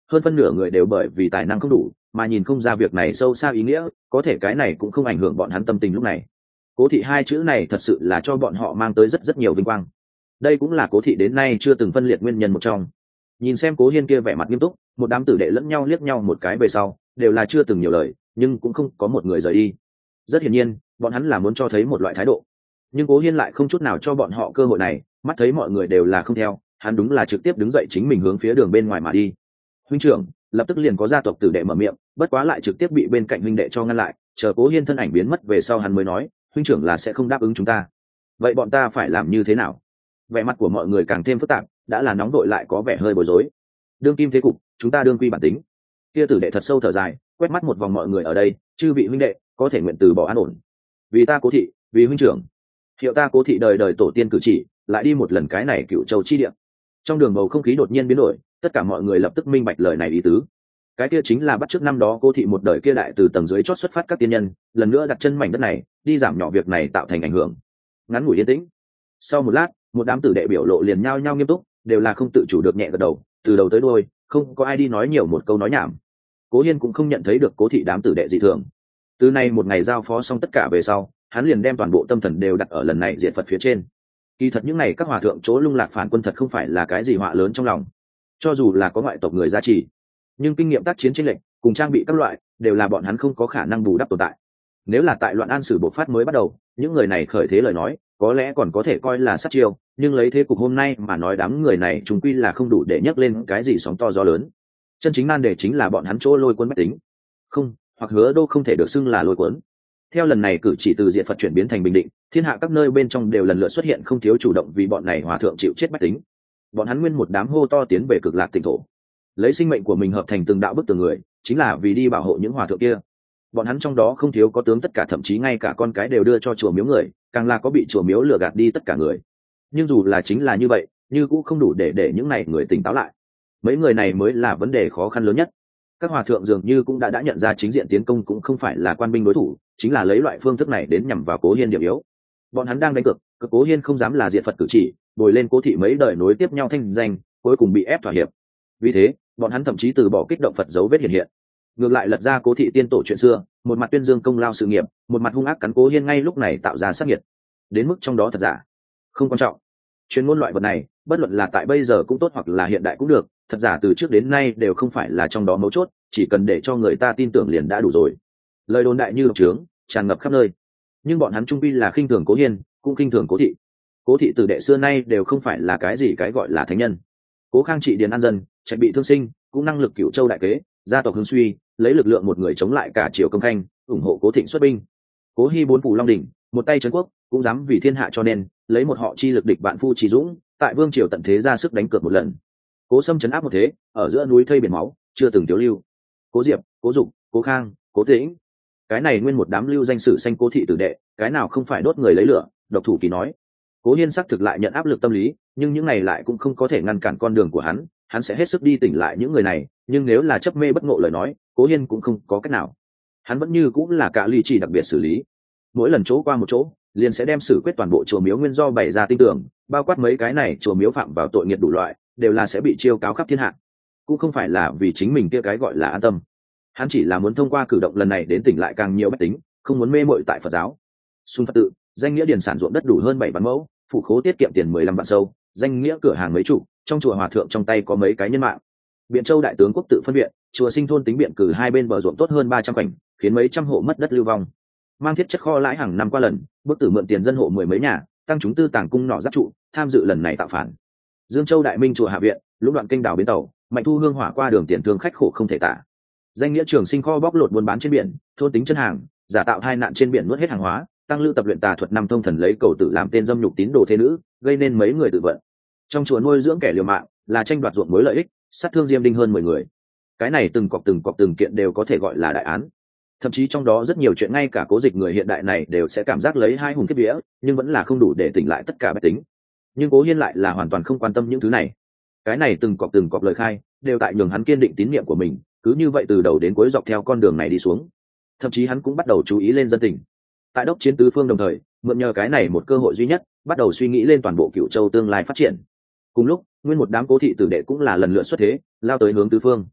hơn phân nửa người đều bởi vì tài năng không đủ mà nhìn không ra việc này sâu xa ý nghĩa, có thể cái này cũng không ảnh hưởng bọn hắn tâm tình lúc này. Cố thị hai chữ này thật sự là cho bọn họ mang tới rất rất nhiều vinh quang. Đây cũng là Cố thị đến nay chưa từng phân liệt nguyên nhân một trong. Nhìn xem Cố Hiên kia vẻ mặt nghiêm túc, một đám tử đệ lẫn nhau liếc nhau một cái về sau, đều là chưa từng nhiều lời, nhưng cũng không có một người rời đi. Rất hiển nhiên, bọn hắn là muốn cho thấy một loại thái độ. Nhưng Cố Hiên lại không chút nào cho bọn họ cơ hội này, mắt thấy mọi người đều là không theo, hắn đúng là trực tiếp đứng dậy chính mình hướng phía đường bên ngoài mà đi. Huynh trưởng, lập tức liền có gia tộc tử đệ mở miệng, bất quá lại trực tiếp bị bên cạnh huynh đệ cho ngăn lại, chờ Cố Hiên thân ảnh biến mất về sau hắn mới nói, huynh trưởng là sẽ không đáp ứng chúng ta. Vậy bọn ta phải làm như thế nào? Vẻ mặt của mọi người càng thêm phức tạp, đã là nóng đội lại có vẻ hơi bối rối. Đương kim thế cục, chúng ta đương quy bản tính. Kia tử đệ thật sâu thở dài, quét mắt một vòng mọi người ở đây, chư vị huynh đệ, có thể nguyện từ bỏ an ổn. Vì ta Cố thị, vì huynh trưởng, hiệu ta Cố thị đời đời tổ tiên cử chỉ, lại đi một lần cái này Cựu Châu chi địa. Trong đường bầu không khí đột nhiên biến đổi, tất cả mọi người lập tức minh bạch lời này ý tứ. Cái kia chính là bắt chước năm đó Cố thị một đời kia đại từ tầng dưới chót xuất phát các tiên nhân, lần nữa đặt chân mảnh đất này, đi giảm nhỏ việc này tạo thành ảnh hưởng. Ngắn ngủi yên tĩnh. Sau một lát, một đám tử đệ biểu lộ liền nhao nhao nghiêm túc, đều là không tự chủ được nhẹ gật đầu, từ đầu tới đuôi, không có ai đi nói nhiều một câu nói nhảm. Cố Hiên cũng không nhận thấy được Cố thị đám tử đệ dị thường. Từ nay một ngày giao phó xong tất cả về sau, hắn liền đem toàn bộ tâm thần đều đặt ở lần này diện Phật phía trên. Kỳ thật những này các hòa thượng chỗ lung lạc phản quân thật không phải là cái gì họa lớn trong lòng. Cho dù là có ngoại tộc người gia trì, nhưng kinh nghiệm tác chiến chênh lệch cùng trang bị các loại đều là bọn hắn không có khả năng bù đắp tồn tại. Nếu là tại loạn an sử bộc phát mới bắt đầu, những người này khởi thế lời nói, có lẽ còn có thể coi là sát chiêu, nhưng lấy thế cục hôm nay mà nói đám người này chúng quy là không đủ để nhấc lên cái gì sóng to gió lớn. Chân chính nan đề chính là bọn hắn chỗ lôi cuốn bách tính. Không, hoặc Hứa Đô không thể được xưng là lôi cuốn. Theo lần này cử chỉ từ diện Phật chuyển biến thành bình định, thiên hạ các nơi bên trong đều lần lượt xuất hiện không thiếu chủ động vì bọn này hòa thượng chịu chết bách tính. Bọn hắn nguyên một đám hô to tiến về cực lạc tỉnh thổ, lấy sinh mệnh của mình hợp thành từng đạo bức tường người, chính là vì đi bảo hộ những hòa thượng kia. Bọn hắn trong đó không thiếu có tướng tất cả, thậm chí ngay cả con cái đều đưa cho chùa miếu người, càng là có bị chùa miếu lừa gạt đi tất cả người. Nhưng dù là chính là như vậy, như cũng không đủ để để những này người tỉnh táo lại. Mấy người này mới là vấn đề khó khăn lớn nhất. Các hòa thượng dường như cũng đã đã nhận ra chính diện tiến công cũng không phải là quan binh đối thủ, chính là lấy loại phương thức này đến nhằm vào Cố Hiên điểm yếu. Bọn hắn đang đánh cược, cực Cố Hiên không dám là diện Phật cử chỉ, bồi lên Cố thị mấy đời nối tiếp nhau thanh danh, cuối cùng bị ép thỏa hiệp. Vì thế, bọn hắn thậm chí từ bỏ kích động Phật dấu vết hiện hiện, ngược lại lật ra Cố thị tiên tổ chuyện xưa, một mặt tuyên dương công lao sự nghiệp, một mặt hung ác cắn Cố Hiên ngay lúc này tạo ra sát nhiệt. Đến mức trong đó thật giả không quan trọng. Chuyên môn loại vật này, bất luận là tại bây giờ cũng tốt hoặc là hiện đại cũng được, thật giả từ trước đến nay đều không phải là trong đó mấu chốt, chỉ cần để cho người ta tin tưởng liền đã đủ rồi. Lời đồn đại như độc trướng, tràn ngập khắp nơi. Nhưng bọn hắn trung quy là khinh thường Cố Hiên, cũng khinh thường Cố thị. Cố thị từ đệ xưa nay đều không phải là cái gì cái gọi là thánh nhân. Cố Khang trị điền an dân, trạch bị thương sinh, cũng năng lực Cửu Châu đại kế, gia tộc hướng suy, lấy lực lượng một người chống lại cả triều công khanh, ủng hộ Cố Thịnh xuất binh. Cố Hi bốn phủ long đỉnh, một tay trấn quốc, cũng dám vì thiên hạ cho nên lấy một họ chi lực địch vạn phu chỉ dũng, tại vương triều tận thế ra sức đánh cược một lần. Cố Sâm chấn áp một thế, ở giữa núi thây biển máu, chưa từng thiếu lưu. Cố Diệp, Cố Dục, Cố Khang, Cố Tĩnh, cái này nguyên một đám lưu danh sử xanh Cố thị tử đệ, cái nào không phải đốt người lấy lửa, độc thủ kỳ nói. Cố Hiên xác thực lại nhận áp lực tâm lý, nhưng những này lại cũng không có thể ngăn cản con đường của hắn, hắn sẽ hết sức đi tỉnh lại những người này, nhưng nếu là chấp mê bất ngộ lời nói, Cố Hiên cũng không có cách nào. Hắn vẫn như cũng là cả ly chỉ đặc biệt xử lý. Mỗi lần chỗ qua một chỗ, liền sẽ đem xử quyết toàn bộ chùa miếu nguyên do bày ra tin tưởng, bao quát mấy cái này chùa miếu phạm vào tội nghiệp đủ loại, đều là sẽ bị chiêu cáo khắp thiên hạ. Cũng không phải là vì chính mình kia cái gọi là an tâm, hắn chỉ là muốn thông qua cử động lần này đến tỉnh lại càng nhiều bách tính, không muốn mê mội tại Phật giáo. Xung Phật tự, danh nghĩa điền sản ruộng đất đủ hơn bảy vạn mẫu, phủ khố tiết kiệm tiền mười lăm vạn sâu, danh nghĩa cửa hàng mấy chủ, trong chùa hòa thượng trong tay có mấy cái nhân mạng. Biện Châu đại tướng quốc tự phân viện, chùa Sinh thôn tính biện cử hai bên bờ ruộng tốt hơn ba trăm khoảnh, khiến mấy trăm hộ mất đất lưu vong. Mang thiết chất kho lãi hàng năm qua lần, bức tử mượn tiền dân hộ mười mấy nhà, tăng chúng tư tàng cung nọ giáp trụ, tham dự lần này tạo phản. Dương Châu đại minh chùa hạ viện, lũng đoạn kênh đào bến tàu, mạnh thu hương hỏa qua đường tiền thương khách khổ không thể tả. Danh nghĩa trường sinh kho bóc lột buôn bán trên biển, thôn tính chân hàng, giả tạo hai nạn trên biển nuốt hết hàng hóa, tăng lưu tập luyện tà thuật năm thông thần lấy cầu tử làm tên dâm nhục tín đồ thế nữ, gây nên mấy người tự vận. Trong chùa nuôi dưỡng kẻ liều mạng, là tranh đoạt ruộng mối lợi ích, sát thương diêm đinh hơn mười người. Cái này từng cọc từng cọc từng kiện đều có thể gọi là đại án. Thậm chí trong đó rất nhiều chuyện ngay cả Cố Dịch người hiện đại này đều sẽ cảm giác lấy hai hùng kiếp vía, nhưng vẫn là không đủ để tỉnh lại tất cả bách tính. Nhưng Cố Hiên lại là hoàn toàn không quan tâm những thứ này. Cái này từng cọc từng cọc lời khai đều tại nhường hắn kiên định tín nhiệm của mình, cứ như vậy từ đầu đến cuối dọc theo con đường này đi xuống. Thậm chí hắn cũng bắt đầu chú ý lên dân tình. Tại đốc chiến tứ phương đồng thời, mượn nhờ cái này một cơ hội duy nhất, bắt đầu suy nghĩ lên toàn bộ Cửu Châu tương lai phát triển. Cùng lúc, nguyên một đám Cố thị tử đệ cũng là lần lượt xuất thế, lao tới hướng tứ phương.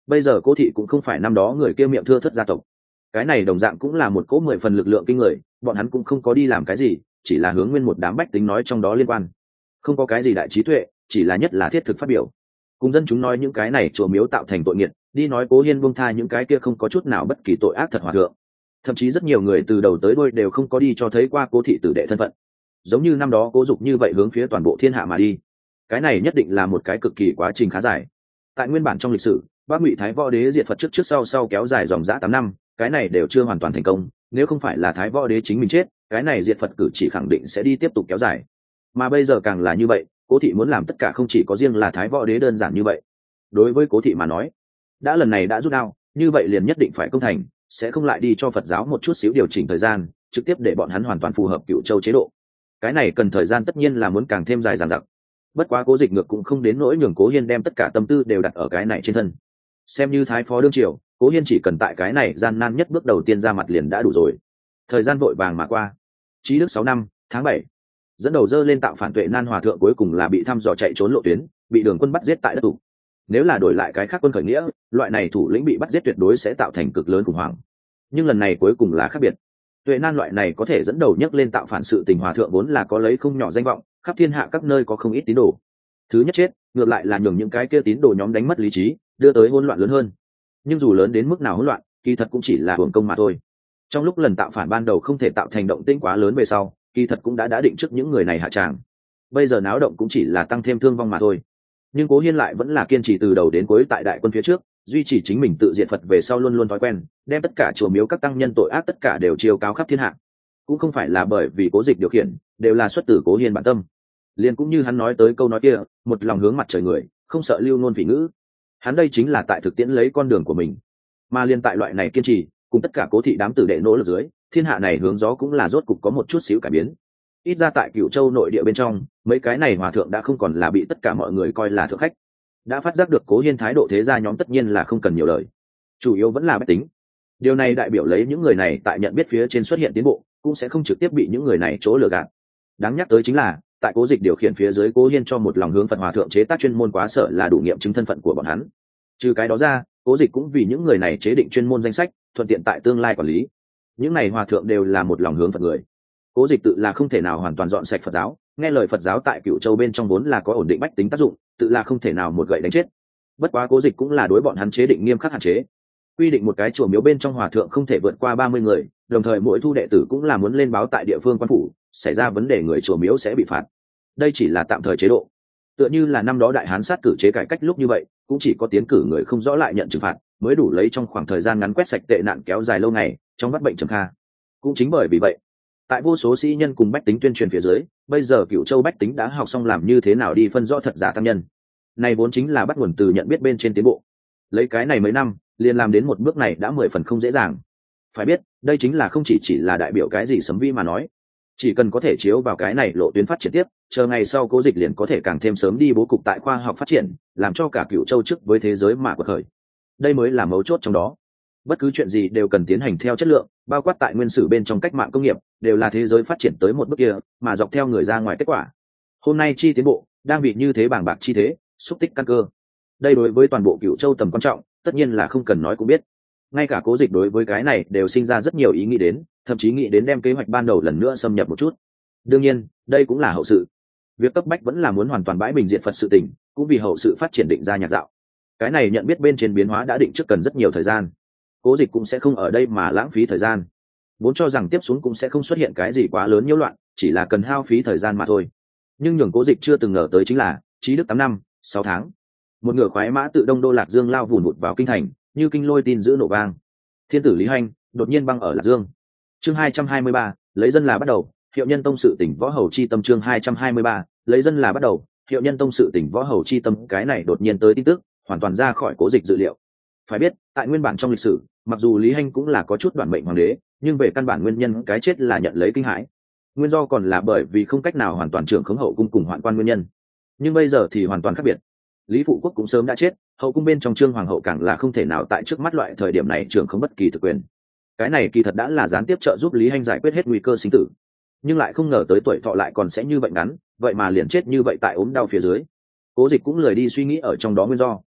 bây giờ cố thị cũng không phải năm đó người kia miệng thưa thất gia tộc, cái này đồng dạng cũng là một cỗ mười phần lực lượng kinh người, bọn hắn cũng không có đi làm cái gì, chỉ là hướng nguyên một đám bách tính nói trong đó liên quan, không có cái gì đại trí tuệ, chỉ là nhất là thiết thực phát biểu cùng dân chúng nói những cái này chùa miếu tạo thành tội nghiệt, đi nói Cố Hiên buông tha những cái kia không có chút nào bất kỳ tội ác thật hòa thượng. Thậm chí rất nhiều người từ đầu tới đuôi đều không có đi cho thấy qua Cố thị tử đệ thân phận, giống như năm đó Cố Dục như vậy hướng phía toàn bộ thiên hạ mà đi. Cái này nhất định là một cái cực kỳ quá trình khá dài. Tại nguyên bản trong lịch sử, Bắc Ngụy Thái Võ Đế diệt Phật trước trước sau sau kéo dài dòng dã tám năm, cái này đều chưa hoàn toàn thành công, nếu không phải là Thái Võ Đế chính mình chết, cái này diệt Phật cử chỉ khẳng định sẽ đi tiếp tục kéo dài. Mà bây giờ càng là như vậy, Cố thị muốn làm tất cả không chỉ có riêng là Thái Võ Đế đơn giản như vậy. Đối với Cố thị mà nói, đã lần này đã rút đao, như vậy liền nhất định phải công thành, sẽ không lại đi cho Phật giáo một chút xíu điều chỉnh thời gian, trực tiếp để bọn hắn hoàn toàn phù hợp Cửu Châu chế độ. Cái này cần thời gian tất nhiên là muốn càng thêm dài dằng dặc. Bất quá Cố Dịch Ngược cũng không đến nỗi nhường Cố Hiên đem tất cả tâm tư đều đặt ở cái này trên thân. Xem như thái phó đương triều, Cố Hiên chỉ cần tại cái này gian nan nhất bước đầu tiên ra mặt liền đã đủ rồi. Thời gian vội vàng mà qua. Chí Đức sáu năm, tháng bảy, dẫn đầu dơ lên tạo phản Tuệ Nan hòa thượng cuối cùng là bị thăm dò chạy trốn lộ tuyến, bị Đường Quân bắt giết tại đất tù. Nếu là đổi lại cái khác quân khởi nghĩa, loại này thủ lĩnh bị bắt giết tuyệt đối sẽ tạo thành cực lớn khủng hoảng. Nhưng lần này cuối cùng là khác biệt. Tuệ Nan loại này có thể dẫn đầu nhấc lên tạo phản sự tình hòa thượng vốn là có lấy không nhỏ danh vọng, khắp thiên hạ các nơi có không ít tín đồ. Thứ nhất chết, ngược lại là nhường những cái kia tín đồ nhóm đánh mất lý trí, đưa tới hỗn loạn lớn hơn. Nhưng dù lớn đến mức nào hỗn loạn, kỳ thật cũng chỉ là hưởng công mà thôi. Trong lúc lần tạo phản ban đầu không thể tạo thành động tĩnh quá lớn về sau, kỳ thật cũng đã đã định trước những người này hạ tràng. Bây giờ náo động cũng chỉ là tăng thêm thương vong mà thôi. Nhưng Cố Hiên lại vẫn là kiên trì từ đầu đến cuối tại đại quân phía trước, duy trì chính mình tự diệt Phật về sau luôn luôn thói quen, đem tất cả chùa miếu các tăng nhân tội ác tất cả đều chiêu cáo khắp thiên hạ. Cũng không phải là bởi vì Cố Dịch điều khiển, đều là xuất từ Cố Hiên bản tâm. Liền cũng như hắn nói tới câu nói kia, một lòng hướng mặt trời người, không sợ lưu ngôn phỉ ngữ. Hắn đây chính là tại thực tiễn lấy con đường của mình. Mà liên tại loại này kiên trì, cùng tất cả Cố thị đám tử đệ nỗ lực dưới, thiên hạ này hướng gió cũng là rốt cục có một chút xíu cải biến. Ít ra tại Cửu Châu nội địa bên trong, mấy cái này hòa thượng đã không còn là bị tất cả mọi người coi là thượng khách. Đã phát giác được Cố Hiên thái độ thế gia nhóm tất nhiên là không cần nhiều lời, chủ yếu vẫn là bách tính. Điều này đại biểu lấy những người này tại nhận biết phía trên xuất hiện tiến bộ, cũng sẽ không trực tiếp bị những người này chỗ lừa gạt. Đáng nhắc tới chính là, tại Cố Dịch điều khiển phía dưới, Cố Hiên cho một lòng hướng Phật hòa thượng chế tác chuyên môn quá sở là đủ nghiệm chứng thân phận của bọn hắn. Trừ cái đó ra, Cố Dịch cũng vì những người này chế định chuyên môn danh sách, thuận tiện tại tương lai quản lý. Những này hòa thượng đều là một lòng hướng Phật người. Cố Dịch tự là không thể nào hoàn toàn dọn sạch Phật giáo, nghe lời Phật giáo tại Cửu Châu bên trong vốn là có ổn định bách tính tác dụng, tự là không thể nào một gậy đánh chết. Bất quá Cố Dịch cũng là đối bọn hắn chế định nghiêm khắc hạn chế, quy định một cái chùa miếu bên trong hòa thượng không thể vượt qua ba mươi người, đồng thời mỗi thu đệ tử cũng là muốn lên báo tại địa phương quan phủ, xảy ra vấn đề người chùa miếu sẽ bị phạt. Đây chỉ là tạm thời chế độ, tựa như là năm đó Đại Hán sát cử chế cải cách lúc như vậy, cũng chỉ có tiến cử người không rõ lại nhận trừng phạt, mới đủ lấy trong khoảng thời gian ngắn quét sạch tệ nạn kéo dài lâu ngày trong bắt bệnh trầm kha. Cũng chính bởi vì vậy, tại vô số sĩ nhân cùng bách tính tuyên truyền phía dưới, bây giờ Cửu Châu bách tính đã học xong làm như thế nào đi phân rõ thật giả tăng nhân. Này vốn chính là bắt nguồn từ nhận biết bên trên tiến bộ. Lấy cái này mấy năm, liền làm đến một bước này đã mười phần không dễ dàng. Phải biết, đây chính là không chỉ chỉ là đại biểu cái gì sấm vi mà nói, chỉ cần có thể chiếu vào cái này lộ tuyến phát triển tiếp, chờ ngày sau Cố Dịch liền có thể càng thêm sớm đi bố cục tại khoa học phát triển, làm cho cả Cửu Châu trước với thế giới mà quật khởi. Đây mới là mấu chốt trong đó. Bất cứ chuyện gì đều cần tiến hành theo chất lượng, bao quát tại nguyên sử bên trong cách mạng công nghiệp, đều là thế giới phát triển tới một bước kia, mà dọc theo người ra ngoài kết quả. Hôm nay chi tiến bộ, đang bị như thế bàng bạc chi thế, xúc tích căn cơ. Đây đối với toàn bộ Cửu Châu tầm quan trọng, tất nhiên là không cần nói cũng biết. Ngay cả Cố Dịch đối với cái này đều sinh ra rất nhiều ý nghĩ đến, thậm chí nghĩ đến đem kế hoạch ban đầu lần nữa xâm nhập một chút. Đương nhiên, đây cũng là hậu sự. Việc cấp bách vẫn là muốn hoàn toàn bãi bình diện Phật sự tình, cũng vì hậu sự phát triển định ra nhạc dạo. Cái này nhận biết bên trên biến hóa đã định trước cần rất nhiều thời gian. Cố Dịch cũng sẽ không ở đây mà lãng phí thời gian. Vốn cho rằng tiếp xuống cũng sẽ không xuất hiện cái gì quá lớn nhiễu loạn, chỉ là cần hao phí thời gian mà thôi. Nhưng nhường Cố Dịch chưa từng ngờ tới chính là, Chí Đức tám năm, sáu tháng, một ngựa khoái mã tự Đông Đô Lạc Dương lao vùn vụt vào kinh thành, như kinh lôi tin dữ nổ vang. Thiên tử Lý Hành đột nhiên băng ở Lạc Dương. Chương hai trăm hai mươi ba, lấy dân là bắt đầu, hiệu nhân tông sự tỉnh võ hầu chi tâm. Chương hai trăm hai mươi ba, lấy dân là bắt đầu, hiệu nhân tông sự tỉnh võ hầu chi tâm. Cái này đột nhiên tới tin tức, hoàn toàn ra khỏi Cố Dịch dự liệu. Phải biết, tại nguyên bản trong lịch sử, mặc dù Lý Hành cũng là có chút đoạn mệnh hoàng đế, nhưng về căn bản nguyên nhân cái chết là nhận lấy kinh hãi. Nguyên do còn là bởi vì không cách nào hoàn toàn trưởng khống hậu cung cùng hoạn quan nguyên nhân. Nhưng bây giờ thì hoàn toàn khác biệt. Lý Phụ Quốc cũng sớm đã chết, hậu cung bên trong Trương hoàng hậu càng là không thể nào tại trước mắt loại thời điểm này trưởng không bất kỳ thực quyền. Cái này kỳ thật đã là gián tiếp trợ giúp Lý Hành giải quyết hết nguy cơ sinh tử, nhưng lại không ngờ tới tuổi thọ lại còn sẽ như vậy ngắn, vậy mà liền chết như vậy tại ốm đau phía dưới. Cố Dịch cũng lười đi suy nghĩ ở trong đó nguyên do.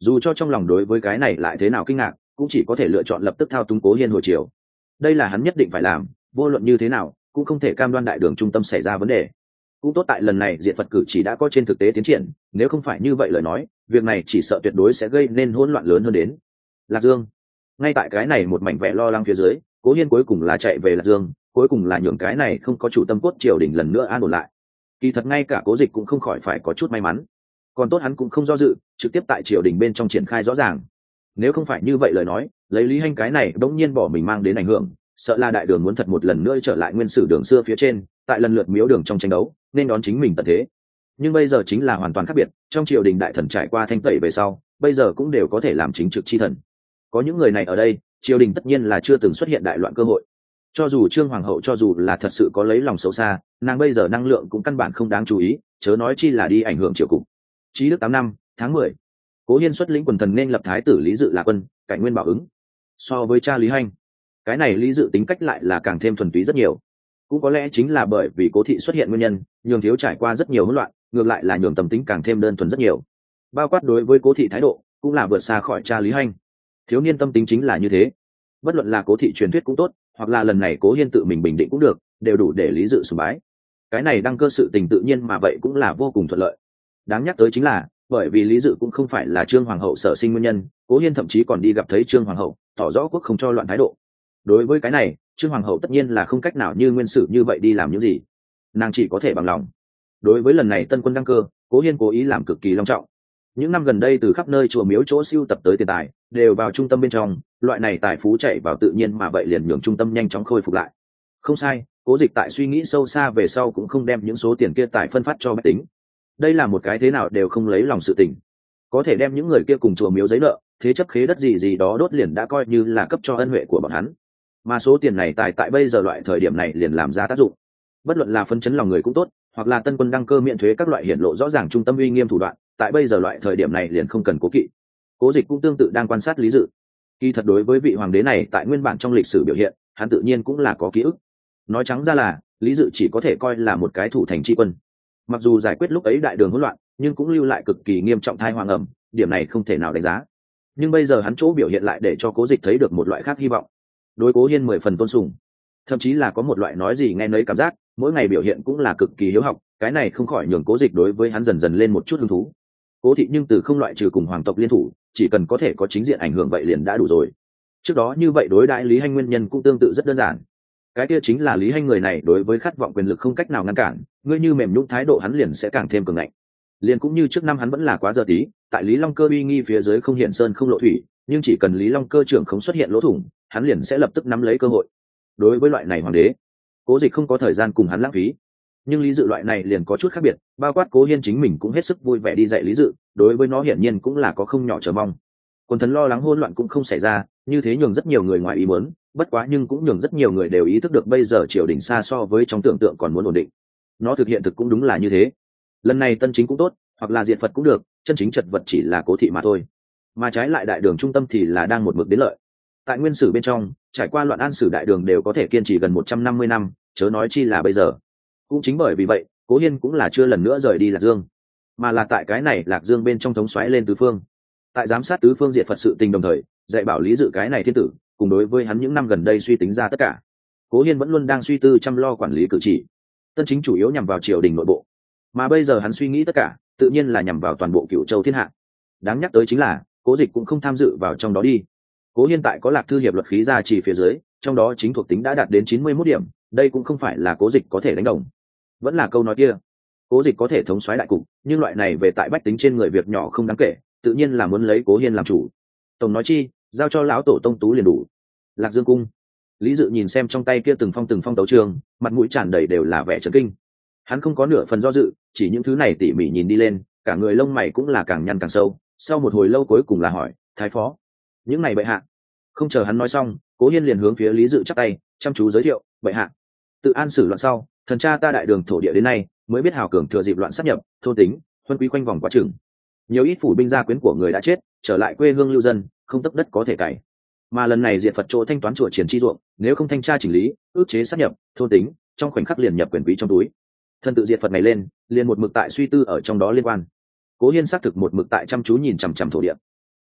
dù cho trong lòng đối với cái này lại thế nào kinh ngạc, cũng chỉ có thể lựa chọn lập tức thao túng Cố Hiên hồi chiều. Đây là hắn nhất định phải làm, vô luận như thế nào cũng không thể cam đoan đại đường trung tâm xảy ra vấn đề. Cũng tốt tại lần này diện Phật cử chỉ đã có trên thực tế tiến triển, nếu không phải như vậy lời nói, việc này chỉ sợ tuyệt đối sẽ gây nên hỗn loạn lớn hơn đến. Lạc Dương. Ngay tại cái này một mảnh vẻ lo lắng phía dưới, Cố Hiên cuối cùng là chạy về Lạc Dương, cuối cùng là nhường cái này không có chủ tâm cốt triều đình lần nữa an ổn lại. Kỳ thật ngay cả Cố Dịch cũng không khỏi phải có chút may mắn. Còn tốt hắn cũng không do dự, trực tiếp tại triều đình bên trong triển khai rõ ràng. Nếu không phải như vậy lời nói, lấy Lý Hanh cái này đống nhiên bỏ mình mang đến ảnh hưởng, sợ là đại đường muốn thật một lần nữa trở lại nguyên sử đường xưa phía trên, tại lần lượt miếu đường trong tranh đấu, nên đón chính mình tận thế. Nhưng bây giờ chính là hoàn toàn khác biệt, trong triều đình đại thần trải qua thanh tẩy về sau, bây giờ cũng đều có thể làm chính trực chi thần. Có những người này ở đây, triều đình tất nhiên là chưa từng xuất hiện đại loạn cơ hội. Cho dù Trương hoàng hậu cho dù là thật sự có lấy lòng xấu xa, nàng bây giờ năng lượng cũng căn bản không đáng chú ý, chớ nói chi là đi ảnh hưởng triều cục. Chí đức tám năm, tháng mười, Cố Hiên xuất lĩnh quần thần nên lập thái tử Lý Dự là quân, cạnh nguyên bảo ứng. So với cha Lý Hanh, cái này Lý Dự tính cách lại là càng thêm thuần túy rất nhiều. Cũng có lẽ chính là bởi vì Cố thị xuất hiện nguyên nhân, nhường thiếu trải qua rất nhiều hỗn loạn, ngược lại là nhường tâm tính càng thêm đơn thuần rất nhiều. Bao quát đối với Cố thị thái độ cũng là vượt xa khỏi cha Lý Hanh. Thiếu niên tâm tính chính là như thế, bất luận là Cố thị truyền thuyết cũng tốt, hoặc là lần này Cố Hiên tự mình bình định cũng được, đều đủ để Lý Dự sùng bái. Cái này đăng cơ sự tình tự nhiên mà vậy cũng là vô cùng thuận lợi. Đáng nhắc tới chính là, bởi vì Lý Dự cũng không phải là Trương hoàng hậu sở sinh nguyên nhân, Cố Hiên thậm chí còn đi gặp thấy Trương hoàng hậu, tỏ rõ quốc không cho loạn thái độ. Đối với cái này, Trương hoàng hậu tất nhiên là không cách nào như nguyên sử như vậy đi làm những gì, nàng chỉ có thể bằng lòng. Đối với lần này tân quân đăng cơ, Cố Hiên cố ý làm cực kỳ long trọng. Những năm gần đây từ khắp nơi chùa miếu chỗ siêu tập tới tiền tài đều vào trung tâm bên trong, loại này tài phú chạy vào tự nhiên mà vậy liền nhường trung tâm nhanh chóng khôi phục lại. Không sai, Cố Dịch tại suy nghĩ sâu xa về sau cũng không đem những số tiền kia tài phân phát cho bách tính. Đây là một cái thế nào đều không lấy lòng sự tình. Có thể đem những người kia cùng chùa miếu giấy nợ, thế chấp khế đất gì gì đó đốt liền đã coi như là cấp cho ân huệ của bọn hắn. Mà số tiền này tài tại bây giờ loại thời điểm này liền làm ra tác dụng. Bất luận là phấn chấn lòng người cũng tốt, hoặc là tân quân đăng cơ miễn thuế các loại hiển lộ rõ ràng trung tâm uy nghiêm thủ đoạn, tại bây giờ loại thời điểm này liền không cần cố kỵ. Cố Dịch cũng tương tự đang quan sát Lý Dự. Kỳ thật đối với vị hoàng đế này tại nguyên bản trong lịch sử biểu hiện, hắn tự nhiên cũng là có ký ức. Nói trắng ra là, Lý Dự chỉ có thể coi là một cái thủ thành tri quân. Mặc dù giải quyết lúc ấy đại đường hỗn loạn, nhưng cũng lưu lại cực kỳ nghiêm trọng thai hoàng ẩm, điểm này không thể nào đánh giá. Nhưng bây giờ hắn chỗ biểu hiện lại để cho Cố Dịch thấy được một loại khác hy vọng. Đối Cố Hiên mười phần tôn sùng, thậm chí là có một loại nói gì nghe nấy cảm giác, mỗi ngày biểu hiện cũng là cực kỳ hiếu học, cái này không khỏi nhường Cố Dịch đối với hắn dần dần lên một chút hứng thú. Cố thị nhưng từ không loại trừ cùng hoàng tộc liên thủ, chỉ cần có thể có chính diện ảnh hưởng vậy liền đã đủ rồi. Trước đó như vậy đối đãi Lý Hanh nguyên nhân cũng tương tự rất đơn giản. Cái kia chính là Lý Hanh người này đối với khát vọng quyền lực không cách nào ngăn cản, ngươi như mềm nhũn thái độ hắn liền sẽ càng thêm cường ngạnh. Liền cũng như trước năm hắn vẫn là quá giờ tí, tại Lý Long Cơ uy nghi phía dưới không hiện sơn không lộ thủy, nhưng chỉ cần Lý Long Cơ trưởng không xuất hiện lỗ thủng, hắn liền sẽ lập tức nắm lấy cơ hội. Đối với loại này hoàng đế, Cố Dịch không có thời gian cùng hắn lãng phí. Nhưng Lý Dự loại này liền có chút khác biệt, bao quát Cố Hiên chính mình cũng hết sức vui vẻ đi dạy Lý Dự, đối với nó hiển nhiên cũng là có không nhỏ chờ mong. Quần thần lo lắng hỗn loạn cũng không xảy ra, như thế nhường rất nhiều người ngoài ý muốn, bất quá nhưng cũng nhường rất nhiều người đều ý thức được bây giờ triều đình xa so với trong tưởng tượng còn muốn ổn định. Nó thực hiện thực cũng đúng là như thế. Lần này tân chính cũng tốt, hoặc là diệt Phật cũng được, chân chính chật vật chỉ là Cố thị mà thôi. Mà trái lại đại đường trung tâm thì là đang một mực đến lợi. Tại nguyên sử bên trong, trải qua loạn an sử đại đường đều có thể kiên trì gần một trăm năm mươi năm, chớ nói chi là bây giờ. Cũng chính bởi vì vậy, Cố Hiên cũng là chưa lần nữa rời đi Lạc Dương, mà là tại cái này Lạc Dương bên trong thống xoáy lên tứ phương. Tại giám sát tứ phương diệt Phật sự tình đồng thời, dạy bảo Lý Dự cái này thiên tử, cùng đối với hắn những năm gần đây suy tính ra tất cả. Cố Hiên vẫn luôn đang suy tư chăm lo quản lý cử chỉ. Tân chính chủ yếu nhằm vào triều đình nội bộ, mà bây giờ hắn suy nghĩ tất cả, tự nhiên là nhằm vào toàn bộ Cửu Châu thiên hạ. Đáng nhắc tới chính là, Cố Dịch cũng không tham dự vào trong đó đi. Cố Hiên tại có Lạc Thư hiệp luật khí gia trì phía dưới, trong đó chính thuộc tính đã đạt đến chín mươi mốt điểm, đây cũng không phải là Cố Dịch có thể đánh đồng. Vẫn là câu nói kia, Cố Dịch có thể thống soái đại cục, nhưng loại này về tại bách tính trên người việc nhỏ không đáng kể, tự nhiên là muốn lấy Cố Hiên làm chủ. Tổng nói chi, giao cho lão tổ tông tú liền đủ. Lạc Dương cung, Lý Dự nhìn xem trong tay kia từng phong từng phong tấu chương, mặt mũi tràn đầy đều là vẻ chấn kinh. Hắn không có nửa phần do dự, chỉ những thứ này tỉ mỉ nhìn đi lên, cả người lông mày cũng là càng nhăn càng sâu. Sau một hồi lâu cuối cùng là hỏi, thái phó, những này bệ hạ. Không chờ hắn nói xong, Cố Hiên liền hướng phía Lý Dự chắp tay, chăm chú giới thiệu, bệ hạ, tự an xử loạn sau, thần cha ta đại đường thổ địa đến nay mới biết hào cường thừa dịp loạn sát nhập, thôn tính, huân quý quanh vòng quá chừng. Nhiều ít phủ binh gia quyến của người đã chết, trở lại quê hương lưu dân, không tấc đất có thể cày. Mà lần này diệt Phật chỗ thanh toán chùa triển chi ruộng, nếu không thanh tra chỉnh lý, ước chế sát nhập, thôn tính, trong khoảnh khắc liền nhập quyền quý trong túi. Thân tự diệt Phật này lên, liền một mực tại suy tư ở trong đó liên quan. Cố Hiên xác thực một mực tại chăm chú nhìn chằm chằm thổ địa.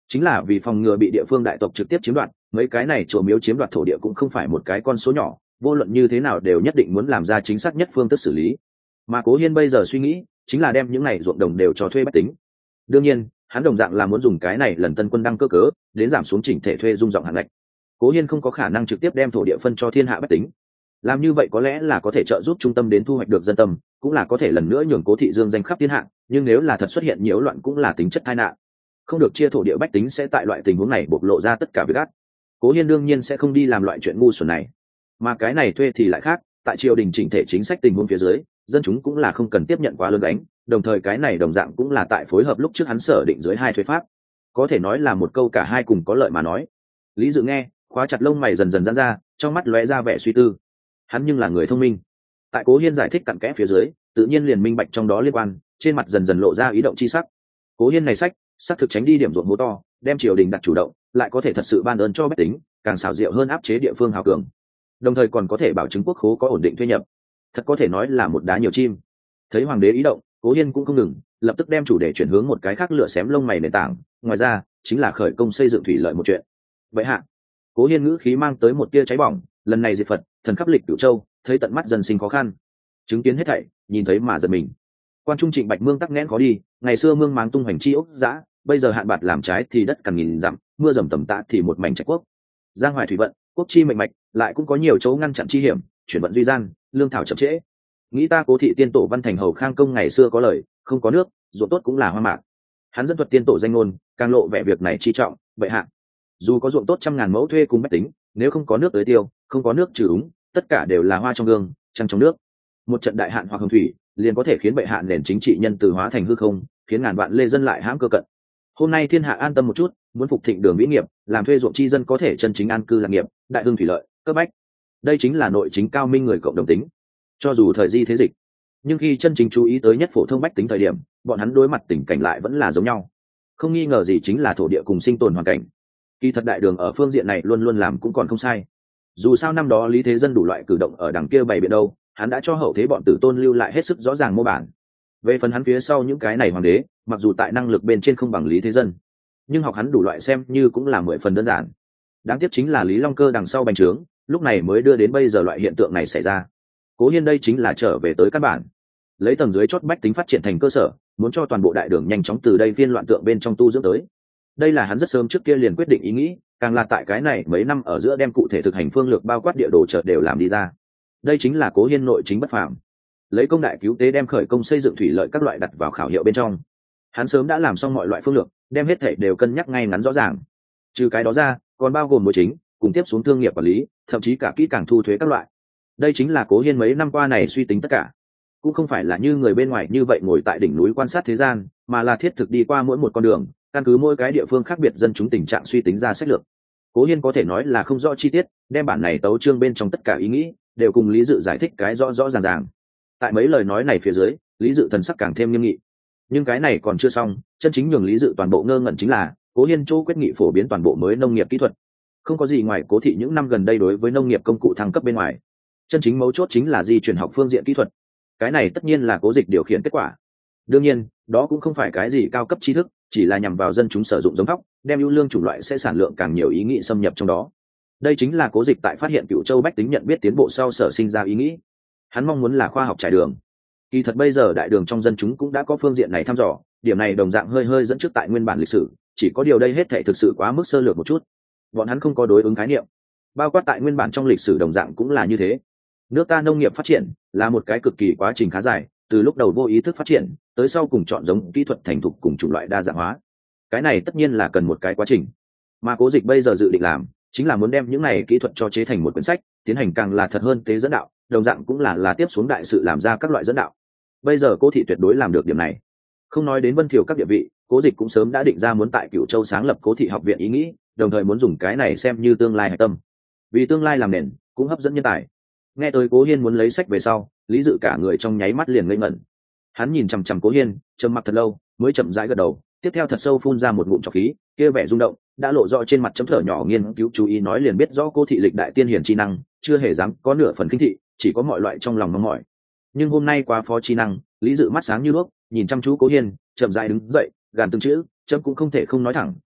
chính là vì phòng ngừa bị địa phương đại tộc trực tiếp chiếm đoạt. Mấy cái này chùa miếu chiếm đoạt thổ địa cũng không phải một cái con số nhỏ, vô luận như thế nào đều nhất định muốn làm ra chính xác nhất phương thức xử lý. Mà Cố Hiên bây giờ suy nghĩ chính là đem những này ruộng đồng đều cho thuê bách tính. Đương nhiên hắn đồng dạng là muốn dùng cái này lần tân quân đăng cơ cớ đến giảm xuống chỉnh thể thuê dung rộng hạn ngạch. Cố Hiên không có khả năng trực tiếp đem thổ địa phân cho thiên hạ bách tính, làm như vậy có lẽ là có thể trợ giúp trung tâm đến thu hoạch được dân tâm, cũng là có thể lần nữa nhường Cố thị dương danh khắp thiên hạ, nhưng nếu là thật xuất hiện nhiễu loạn cũng là tính chất tai nạn. Không được chia thổ địa bách tính sẽ tại loại tình huống này bộc lộ ra tất cả việc ác. Cố Hiên đương nhiên sẽ không đi làm loại chuyện ngu xuẩn này, mà cái này thuê thì lại khác. Tại triều đình chỉnh thể chính sách tình huống phía dưới, dân chúng cũng là không cần tiếp nhận quá lớn đánh, đồng thời cái này đồng dạng cũng là tại phối hợp lúc trước hắn sở định dưới hai thuế pháp, có thể nói là một câu cả hai cùng có lợi mà nói. Lý Dự nghe, khóa chặt lông mày dần dần giãn ra, trong mắt lóe ra vẻ suy tư. Hắn nhưng là người thông minh, tại Cố Hiên giải thích cặn kẽ phía dưới, tự nhiên liền minh bạch trong đó liên quan, trên mặt dần dần lộ ra ý động chi sắc. Cố Hiên này sách xác thực tránh đi điểm ruộng hố to, đem triều đình đặt chủ động, lại có thể thật sự ban ơn cho bách tính, càng xảo diệu hơn áp chế địa phương hào cường, đồng thời còn có thể bảo chứng quốc khố có ổn định thuê nhập, thật có thể nói là một đá nhiều chim. Thấy hoàng đế ý động, Cố Hiên cũng không ngừng, lập tức đem chủ đề chuyển hướng một cái khác lửa xém lông mày nền tảng, ngoài ra chính là khởi công xây dựng thủy lợi một chuyện. Vậy hạ, Cố Hiên ngữ khí mang tới một tia cháy bỏng, lần này diệt Phật thần khắp lịch Cửu Châu, thấy tận mắt dân sinh khó khăn, chứng kiến hết thảy, nhìn thấy mà giật mình. Quan trung Trịnh Bạch Mương tắc nghẽn khó đi, ngày xưa mương máng tung hoành chi ốc dã, bây giờ hạn bạt làm trái thì đất cằn nghìn dặm, mưa dầm tầm tạ thì một mảnh trạch quốc. Giang hoài thủy vận, quốc chi mệnh mạch, lại cũng có nhiều chỗ ngăn chặn chi hiểm, chuyển vận duy gian, lương thảo chậm trễ. Nghĩ ta Cố thị tiên tổ Văn Thành hầu Khang công ngày xưa có lời, không có nước, ruộng tốt cũng là hoa mạc. Hắn dẫn thuật tiên tổ danh ngôn, càng lộ vẻ việc này chi trọng. Vậy hạ, dù có ruộng tốt trăm ngàn mẫu thuê cùng bách tính, nếu không có nước tưới tiêu, không có nước trừ úng, tất cả đều là hoa trong gương, trăng trong nước. Một trận đại hạn hoặc hồng thủy, liền có thể khiến bệ hạ nền chính trị nhân từ hóa thành hư không, khiến ngàn vạn lê dân lại hãm cơ cận. Hôm nay thiên hạ an tâm một chút, muốn phục thịnh đường vĩ nghiệp, làm thuê ruộng chi dân có thể chân chính an cư lạc nghiệp, đại hưng thủy lợi, cấp bách. Đây chính là nội chính cao minh người cộng đồng tính. Cho dù thời di thế dịch, nhưng khi chân chính chú ý tới nhất phổ thông bách tính thời điểm, bọn hắn đối mặt tình cảnh lại vẫn là giống nhau. Không nghi ngờ gì chính là thổ địa cùng sinh tồn hoàn cảnh. Kỳ thật đại đường ở phương diện này luôn luôn làm cũng còn không sai. Dù sao năm đó Lý Thế Dân đủ loại cử động ở đằng kia bày biện đâu, hắn đã cho hậu thế bọn tử tôn lưu lại hết sức rõ ràng mô bản. Về phần hắn phía sau những cái này hoàng đế, mặc dù tại năng lực bên trên không bằng Lý Thế Dân, nhưng học hắn đủ loại xem như cũng là mười phần đơn giản. Đáng tiếc chính là Lý Long Cơ đằng sau bành trướng, lúc này mới đưa đến bây giờ loại hiện tượng này xảy ra. Cố Hiên đây chính là trở về tới căn bản, lấy tầng dưới chót bách tính phát triển thành cơ sở, muốn cho toàn bộ đại đường nhanh chóng từ đây phiên loạn tượng bên trong tu dưỡng tới. Đây là hắn rất sớm trước kia liền quyết định ý nghĩ, càng là tại cái này mấy năm ở giữa đem cụ thể thực hành phương lược bao quát địa đồ chợt đều làm đi ra. Đây chính là Cố Hiên nội chính bất phàm, lấy công đại cứu tế đem khởi công xây dựng thủy lợi các loại đặt vào khảo hiệu bên trong. Hắn sớm đã làm xong mọi loại phương lược, đem hết thể đều cân nhắc ngay ngắn rõ ràng. Trừ cái đó ra, còn bao gồm mối chính, cùng tiếp xuống thương nghiệp quản lý, thậm chí cả kỹ càng thu thuế các loại. Đây chính là Cố Hiên mấy năm qua này suy tính tất cả, cũng không phải là như người bên ngoài như vậy ngồi tại đỉnh núi quan sát thế gian, mà là thiết thực đi qua mỗi một con đường, căn cứ mỗi cái địa phương khác biệt dân chúng tình trạng suy tính ra sách lược. Cố Hiên có thể nói là không rõ chi tiết, đem bản này tấu chương bên trong tất cả ý nghĩ đều cùng Lý Dự giải thích cái rõ rõ ràng ràng. Tại mấy lời nói này phía dưới, Lý Dự thần sắc càng thêm nghiêm nghị. Nhưng cái này còn chưa xong, chân chính nhường Lý Dự toàn bộ ngơ ngẩn chính là Cố Hiên chỗ quyết nghị phổ biến toàn bộ mới nông nghiệp kỹ thuật. Không có gì ngoài Cố thị những năm gần đây đối với nông nghiệp công cụ thăng cấp bên ngoài, chân chính mấu chốt chính là di chuyển học phương diện kỹ thuật. Cái này tất nhiên là Cố Dịch điều khiển kết quả. Đương nhiên, đó cũng không phải cái gì cao cấp tri thức, chỉ là nhằm vào dân chúng sử dụng giống thóc, đem ưu lương chủng loại sẽ sản lượng càng nhiều ý nghĩ xâm nhập trong đó. Đây chính là Cố Dịch tại phát hiện Cửu Châu bách tính nhận biết tiến bộ sau sở sinh ra ý nghĩ. Hắn mong muốn là khoa học trải đường. Kỳ thật bây giờ đại đường trong dân chúng cũng đã có phương diện này thăm dò, điểm này đồng dạng hơi hơi dẫn trước tại nguyên bản lịch sử, chỉ có điều đây hết thảy thực sự quá mức sơ lược một chút. Bọn hắn không có đối ứng khái niệm. Bao quát tại nguyên bản trong lịch sử đồng dạng cũng là như thế. Nước ta nông nghiệp phát triển là một cái cực kỳ quá trình khá dài, từ lúc đầu vô ý thức phát triển, tới sau cùng chọn giống kỹ thuật thành thục cùng chủng loại đa dạng hóa. Cái này tất nhiên là cần một cái quá trình. Mà Cố Dịch bây giờ dự định làm, chính là muốn đem những này kỹ thuật cho chế thành một quyển sách, tiến hành càng là thật hơn tế dẫn đạo, đồng dạng cũng là là tiếp xuống đại sự làm ra các loại dẫn đạo. Bây giờ Cố thị tuyệt đối làm được điểm này. Không nói đến Vân Thiều các địa vị, Cố Dịch cũng sớm đã định ra muốn tại Cửu Châu sáng lập Cố thị học viện ý nghĩ, đồng thời muốn dùng cái này xem như tương lai hải tâm. Vì tương lai làm nền, cũng hấp dẫn nhân tài. Nghe tới Cố Hiên muốn lấy sách về sau, Lý Dự cả người trong nháy mắt liền ngây ngẩn. Hắn nhìn chằm chằm Cố Hiên, trầm mặc thật lâu, mới chậm rãi gật đầu, tiếp theo thật sâu phun ra một ngụm trọc khí, kia vẻ rung động đã lộ rõ trên mặt, chấm thở nhỏ nghiên cứu chú ý nói liền biết rõ Cố thị lịch đại tiên hiển chi năng, chưa hề dám có nửa phần khinh thị, chỉ có mọi loại trong lòng mong mỏi. Nhưng hôm nay quá phó chi năng, Lý Dự mắt sáng như đuốc, nhìn chăm chú Cố Hiên, chậm rãi đứng dậy, gàn từng chữ, chấm cũng không thể không nói thẳng,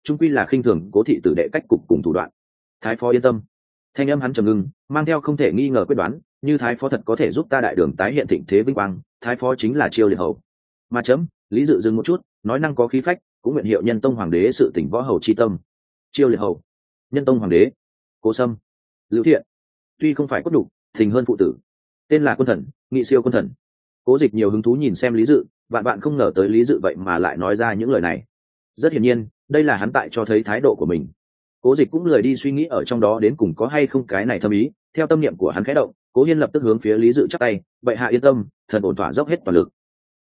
trung quy là khinh thường cố thị tử đệ cách cục cùng thủ đoạn. Thái phó yên tâm. Thanh âm hắn trầm ngưng, mang theo không thể nghi ngờ quyết đoán, như thái phó thật có thể giúp ta đại đường tái hiện thịnh thế vinh quang, thái phó chính là Chiêu Liệt Hầu. Mà chấm, Lý Dự dừng một chút, nói năng có khí phách, cũng nguyện hiệu nhân tông hoàng đế sự tỉnh võ hầu chi tâm. Chiêu Liệt Hầu, nhân tông hoàng đế, Cố Sâm, Lưu Thiện, tuy không phải cốt đủ, tình hơn phụ tử, tên là quân thần, nghị siêu quân thần. Cố Dịch nhiều hứng thú nhìn xem Lý Dự, vạn bạn không ngờ tới Lý Dự vậy mà lại nói ra những lời này. Rất hiển nhiên, đây là hắn tại cho thấy thái độ của mình. Cố Dịch cũng lười đi suy nghĩ ở trong đó đến cùng có hay không cái này thâm ý, theo tâm niệm của hắn khẽ động, Cố Hiên lập tức hướng phía Lý Dự chắp tay, "Bệ hạ yên tâm, thần ổn thỏa dốc hết toàn lực."